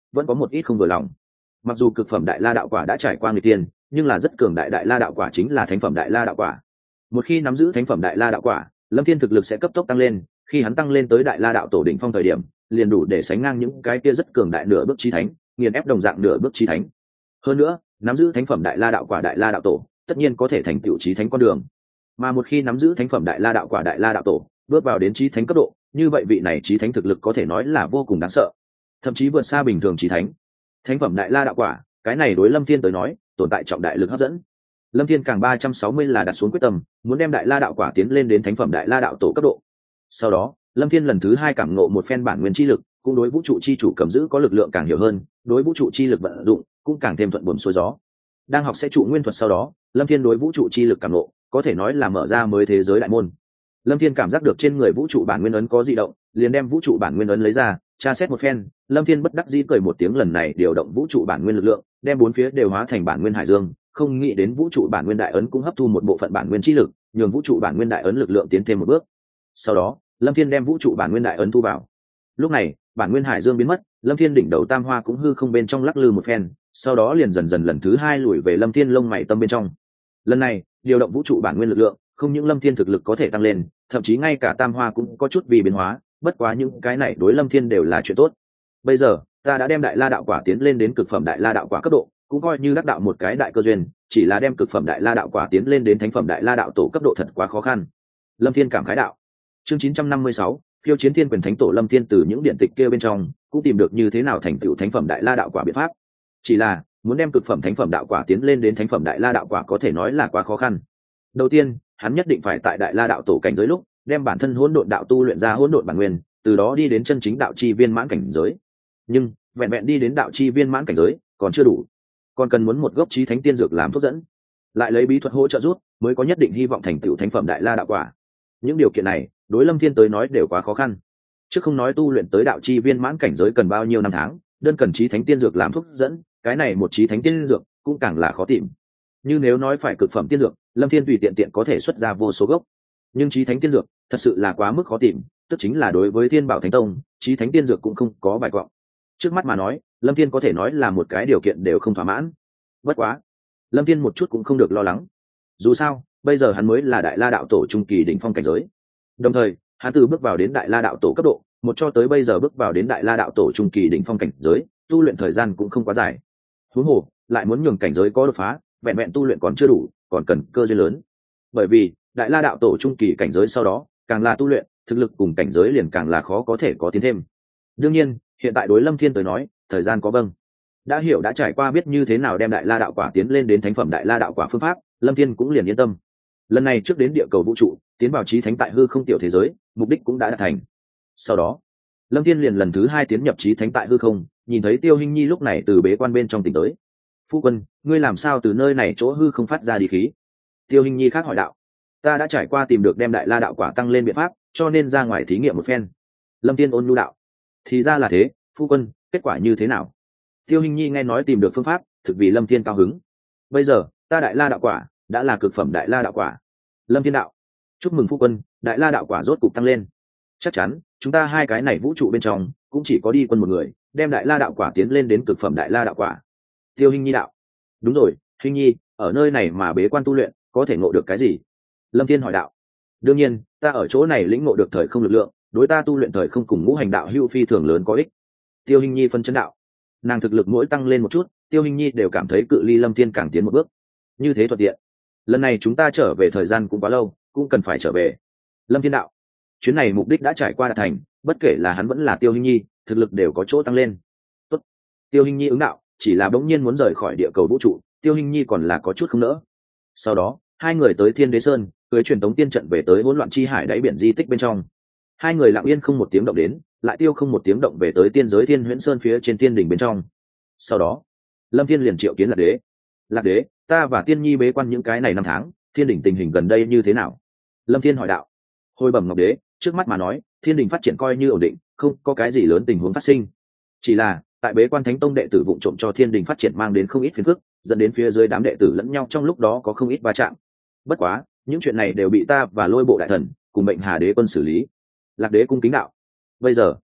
vẫn có một ít không vừa lòng. Mặc dù cực phẩm đại la đạo quả đã trải qua người tiên, nhưng là rất cường đại đại la đạo quả chính là thánh phẩm đại la đạo quả. Một khi nắm giữ thánh phẩm đại la đạo quả, Lâm Thiên thực lực sẽ cấp tốc tăng lên, khi hắn tăng lên tới đại la đạo tổ đỉnh phong thời điểm, liền đủ để sánh ngang những cái kia rất cường đại nửa bước chí thánh, nghiền ép đồng dạng nửa bước chí thánh. Hơn nữa, nắm giữ thánh phẩm đại la đạo quả đại la đạo tổ, tất nhiên có thể thành tựu chí thánh con đường. Mà một khi nắm giữ thánh phẩm đại la đạo quả đại la đạo tổ, bước vào đến chí thánh cấp độ, như vậy vị này chí thánh thực lực có thể nói là vô cùng đáng sợ, thậm chí vượt xa bình thường chí thánh. Thánh phẩm đại la đạo quả, cái này đối Lâm Thiên tới nói, tồn tại trọng đại lực hấp dẫn. Lâm Thiên càng ba trăm sáu mươi là đặt xuống quyết tâm, muốn đem đại la đạo quả tiến lên đến thánh phẩm đại la đạo tổ cấp độ. Sau đó, Lâm Thiên lần thứ hai cảm ngộ một phen bản nguyên chi lực, cũng đối vũ trụ chi chủ cầm giữ có lực lượng càng hiểu hơn, đối vũ trụ chi lực vận dụng cũng càng thêm thuận buồm xuôi gió. Đang học sẽ trụ nguyên thuật sau đó, Lâm Thiên đối vũ trụ chi lực cảm ngộ, có thể nói là mở ra mới thế giới đại môn. Lâm Thiên cảm giác được trên người vũ trụ bản nguyên ấn có dị động, liền đem vũ trụ bản nguyên ấn lấy ra, tra xét một phen. Lâm Thiên bất đắc dĩ cười một tiếng, lần này điều động vũ trụ bản nguyên lực lượng, đem bốn phía đều hóa thành bản nguyên hải dương, không nghĩ đến vũ trụ bản nguyên đại ấn cũng hấp thu một bộ phận bản nguyên chi lực, nhường vũ trụ bản nguyên đại ấn lực lượng tiến thêm một bước. Sau đó, Lâm Thiên đem vũ trụ bản nguyên đại ấn thu vào. Lúc này, bản nguyên hải dương biến mất, Lâm Thiên đỉnh đầu tam hoa cũng hư không bên trong lắc lư một phen, sau đó liền dần dần lần thứ hai lùi về Lâm Thiên lông mày tâm bên trong. Lần này, điều động vũ trụ bản nguyên lực lượng, không những Lâm Thiên thực lực có thể tăng lên, thậm chí ngay cả tam hoa cũng có chút vì biến hóa, bất quá những cái này đối Lâm Thiên đều là chuyện tốt. Bây giờ, ta đã đem đại la đạo quả tiến lên đến cực phẩm đại la đạo quả cấp độ, cũng coi như đắc đạo một cái đại cơ duyên, chỉ là đem cực phẩm đại la đạo quả tiến lên đến thánh phẩm đại la đạo tổ cấp độ thật quá khó khăn. Lâm Thiên cảm khái đạo. Chương chín trăm năm mươi sáu, phiêu chiến thiên quyền thánh tổ. Lâm Thiên từ những điện tịch kia bên trong cũng tìm được như thế nào thành tựu thánh phẩm đại la đạo quả biện pháp. Chỉ là muốn đem cực phẩm thánh phẩm đạo quả tiến lên đến thánh phẩm đại la đạo quả có thể nói là quá khó khăn. Đầu tiên, hắn nhất định phải tại đại la đạo tổ cảnh giới lúc đem bản thân hỗn độn đạo tu luyện ra hỗn độn bản nguyên, từ đó đi đến chân chính đạo chi viên mãn cảnh giới. Nhưng vẹn vẹn đi đến đạo chi viên mãn cảnh giới còn chưa đủ, còn cần muốn một gốc chí thánh tiên dược làm thuốc dẫn, lại lấy bí thuật hỗ trợ rút, mới có nhất định hy vọng thành tựu thánh phẩm đại la đạo quả. Những điều kiện này đối Lâm Thiên tới nói đều quá khó khăn, chứ không nói tu luyện tới đạo chi viên mãn cảnh giới cần bao nhiêu năm tháng, đơn cần chí thánh tiên dược làm thuốc dẫn, cái này một chí thánh tiên dược cũng càng là khó tìm. Như nếu nói phải cực phẩm tiên dược, Lâm Thiên tùy tiện tiện có thể xuất ra vô số gốc, nhưng chí thánh tiên dược thật sự là quá mức khó tìm, tức chính là đối với Thiên Bảo Thánh Tông, chí thánh tiên dược cũng không có bài quọng. Trước mắt mà nói, Lâm Thiên có thể nói là một cái điều kiện đều không thỏa mãn. Bất quá, Lâm Thiên một chút cũng không được lo lắng. Dù sao, bây giờ hắn mới là đại la đạo tổ trung kỳ đỉnh phong cảnh giới. Đồng thời, hắn từ bước vào đến đại la đạo tổ cấp độ, một cho tới bây giờ bước vào đến đại la đạo tổ trung kỳ đỉnh phong cảnh giới, tu luyện thời gian cũng không quá dài. Huống hồ, lại muốn nhường cảnh giới có đột phá, vẹn vẹn tu luyện còn chưa đủ, còn cần cơ duyên lớn. Bởi vì, đại la đạo tổ trung kỳ cảnh giới sau đó, càng là tu luyện, thực lực cùng cảnh giới liền càng là khó có thể có tiến thêm. Đương nhiên, hiện tại đối Lâm Thiên tới nói, thời gian có vâng. Đã hiểu đã trải qua biết như thế nào đem đại la đạo quả tiến lên đến thánh phẩm đại la đạo quả phương pháp, Lâm Thiên cũng liền yên tâm. Lần này trước đến địa cầu vũ trụ, tiến vào chí thánh tại hư không tiểu thế giới, mục đích cũng đã đạt thành. Sau đó, Lâm Thiên liền lần thứ hai tiến nhập chí thánh tại hư không, nhìn thấy Tiêu Hinh Nhi lúc này từ bế quan bên trong tỉnh tới. Phu quân, ngươi làm sao từ nơi này chỗ hư không phát ra đi khí? Tiêu Hinh Nhi khác hỏi đạo. Ta đã trải qua tìm được đem đại la đạo quả tăng lên biện pháp, cho nên ra ngoài thí nghiệm một phen. Lâm Thiên ôn nhu đạo. Thì ra là thế, phu quân, kết quả như thế nào? Tiêu Hinh Nhi nghe nói tìm được phương pháp, thực vì Lâm Thiên cao hứng. Bây giờ, ta đại la đạo quả đã là cực phẩm đại la đạo quả. Lâm Thiên đạo. Chúc mừng phu quân, đại la đạo quả rốt cục tăng lên. Chắc chắn, chúng ta hai cái này vũ trụ bên trong, cũng chỉ có đi quân một người, đem đại la đạo quả tiến lên đến cực phẩm đại la đạo quả. Tiêu Hinh Nhi đạo. Đúng rồi, Hinh Nhi, ở nơi này mà bế quan tu luyện, có thể ngộ được cái gì? Lâm Thiên hỏi đạo. Đương nhiên, ta ở chỗ này lĩnh ngộ được thời không lực lượng, đối ta tu luyện thời không cùng ngũ hành đạo hữu phi thường lớn có ích. Tiêu Hinh Nhi phân chân đạo. Nàng thực lực mỗi tăng lên một chút, Tiêu Hinh Nhi đều cảm thấy cự ly Lâm Thiên càng tiến một bước. Như thế thuận tiện. Lần này chúng ta trở về thời gian cũng quá lâu, cũng cần phải trở về. Lâm Thiên đạo. Chuyến này mục đích đã trải qua đạt thành, bất kể là hắn vẫn là Tiêu Hinh Nhi, thực lực đều có chỗ tăng lên. Tốt. Tiêu Hinh Nhi ứng đạo, chỉ là bỗng nhiên muốn rời khỏi địa cầu vũ trụ, Tiêu Hinh Nhi còn là có chút không nỡ. Sau đó, hai người tới Thiên Đế Sơn, cưới truyền tống tiên trận về tới hỗn loạn chi hải đáy biển di tích bên trong. Hai người lặng yên không một tiếng động đến, lại tiêu không một tiếng động về tới tiên giới Thiên Huyễn Sơn phía trên tiên đỉnh bên trong. Sau đó, Lâm Thiên liền triệu kiến Lạc Đế. Lạc Đế, ta và Tiên Nhi bế quan những cái này năm tháng, thiên đỉnh tình hình gần đây như thế nào? Lâm Thiên hỏi đạo. Hồi bẩm Ngọc Đế, trước mắt mà nói, thiên đỉnh phát triển coi như ổn định, không có cái gì lớn tình huống phát sinh. Chỉ là tại bế quan Thánh Tông đệ tử vụng trộm cho thiên đỉnh phát triển mang đến không ít phiền phức, dẫn đến phía dưới đám đệ tử lẫn nhau trong lúc đó có không ít va chạm. Bất quá, những chuyện này đều bị ta và Lôi Bộ đại thần cùng Mệnh Hà Đế quân xử lý. Lạc Đế cung kính đạo. Bây giờ,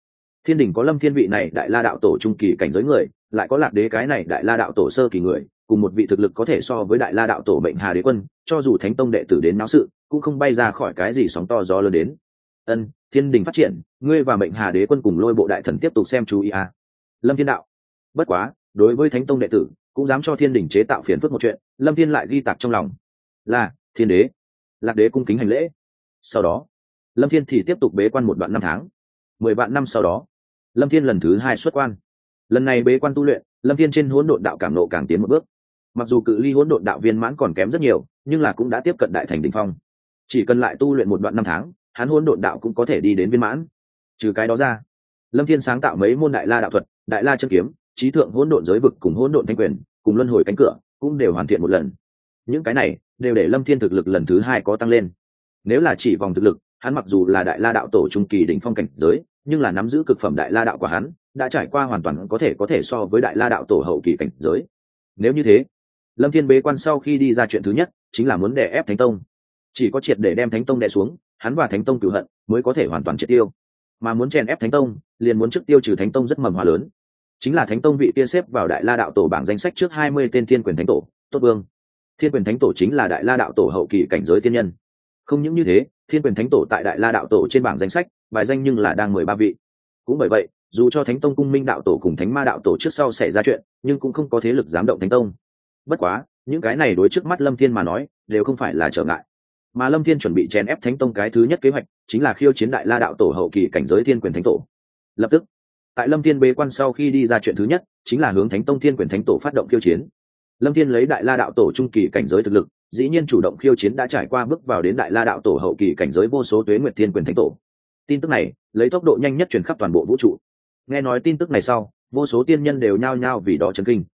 Thiên đình có Lâm Thiên vị này đại la đạo tổ trung kỳ cảnh giới người, lại có Lạc Đế cái này đại la đạo tổ sơ kỳ người, cùng một vị thực lực có thể so với đại la đạo tổ Mệnh Hà Đế Quân, cho dù Thánh Tông đệ tử đến náo sự, cũng không bay ra khỏi cái gì sóng to gió lớn đến. Ân, Thiên đình phát triển, ngươi và Mệnh Hà Đế Quân cùng Lôi Bộ đại thần tiếp tục xem chú ý a. Lâm Thiên đạo. Bất quá, đối với Thánh Tông đệ tử, cũng dám cho Thiên đình chế tạo phiền phức một chuyện, Lâm Thiên lại ghi tạc trong lòng. Là, Thiên đế. Lạc Đế cung kính hành lễ. Sau đó, Lâm Thiên thì tiếp tục bế quan một đoạn năm tháng. Mười vạn năm sau đó, Lâm Thiên lần thứ hai xuất quan. Lần này bế quan tu luyện, Lâm Thiên trên hỗn độn đạo cảm nộ càng tiến một bước. Mặc dù cự ly hỗn độn đạo viên mãn còn kém rất nhiều, nhưng là cũng đã tiếp cận đại thành đỉnh phong. Chỉ cần lại tu luyện một đoạn năm tháng, hắn hỗn độn đạo cũng có thể đi đến viên mãn. Trừ cái đó ra, Lâm Thiên sáng tạo mấy môn đại la đạo thuật, đại la chân kiếm, trí thượng hỗn độn giới vực cùng hỗn độn thanh quyền, cùng luân hồi cánh cửa, cũng đều hoàn thiện một lần. Những cái này đều để Lâm Thiên thực lực lần thứ hai có tăng lên. Nếu là chỉ vòng thực lực, hắn mặc dù là đại la đạo tổ trung kỳ đỉnh phong cảnh giới, nhưng là nắm giữ cực phẩm đại la đạo của hắn, đã trải qua hoàn toàn có thể có thể so với đại la đạo tổ hậu kỳ cảnh giới. Nếu như thế, Lâm Thiên bế quan sau khi đi ra chuyện thứ nhất chính là muốn đè ép Thánh Tông. Chỉ có triệt để đem Thánh Tông đè xuống, hắn và Thánh Tông cửu hận mới có thể hoàn toàn triệt tiêu. Mà muốn chèn ép Thánh Tông, liền muốn trước tiêu trừ Thánh Tông rất mầm hoa lớn. Chính là Thánh Tông vị kia xếp vào đại la đạo tổ bảng danh sách trước hai mươi tên Thiên Quyền Thánh Tổ, Tốt Vương. Thiên Quyền Thánh Tổ chính là đại la đạo tổ hậu kỳ cảnh giới tiên nhân. Không những như thế, Thiên Quyền Thánh Tổ tại đại la đạo tổ trên bảng danh sách, bài danh nhưng là đang mười ba vị. Cũng bởi vậy, dù cho Thánh Tông Cung Minh đạo tổ cùng Thánh Ma đạo tổ trước sau xảy ra chuyện, nhưng cũng không có thế lực dám động Thánh Tông. Bất quá, những cái này đối trước mắt Lâm Thiên mà nói, đều không phải là trở ngại. Mà Lâm Thiên chuẩn bị chèn ép Thánh Tông cái thứ nhất kế hoạch, chính là khiêu chiến đại la đạo tổ hậu kỳ cảnh giới Thiên Quyền Thánh Tổ. Lập tức, tại Lâm Thiên bế quan sau khi đi ra chuyện thứ nhất, chính là hướng Thánh Tông Thiên Quyền Thánh Tổ phát động khiêu chiến. Lâm Thiên lấy đại la đạo tổ trung kỳ cảnh giới thực lực, dĩ nhiên chủ động khiêu chiến đã trải qua bước vào đến đại la đạo tổ hậu kỳ cảnh giới vô số tuế nguyệt Thiên Quyền Thánh Tổ. Tin tức này lấy tốc độ nhanh nhất truyền khắp toàn bộ vũ trụ. Nghe nói tin tức này sau, vô số tiên nhân đều nhao nhao vì đó chấn kinh.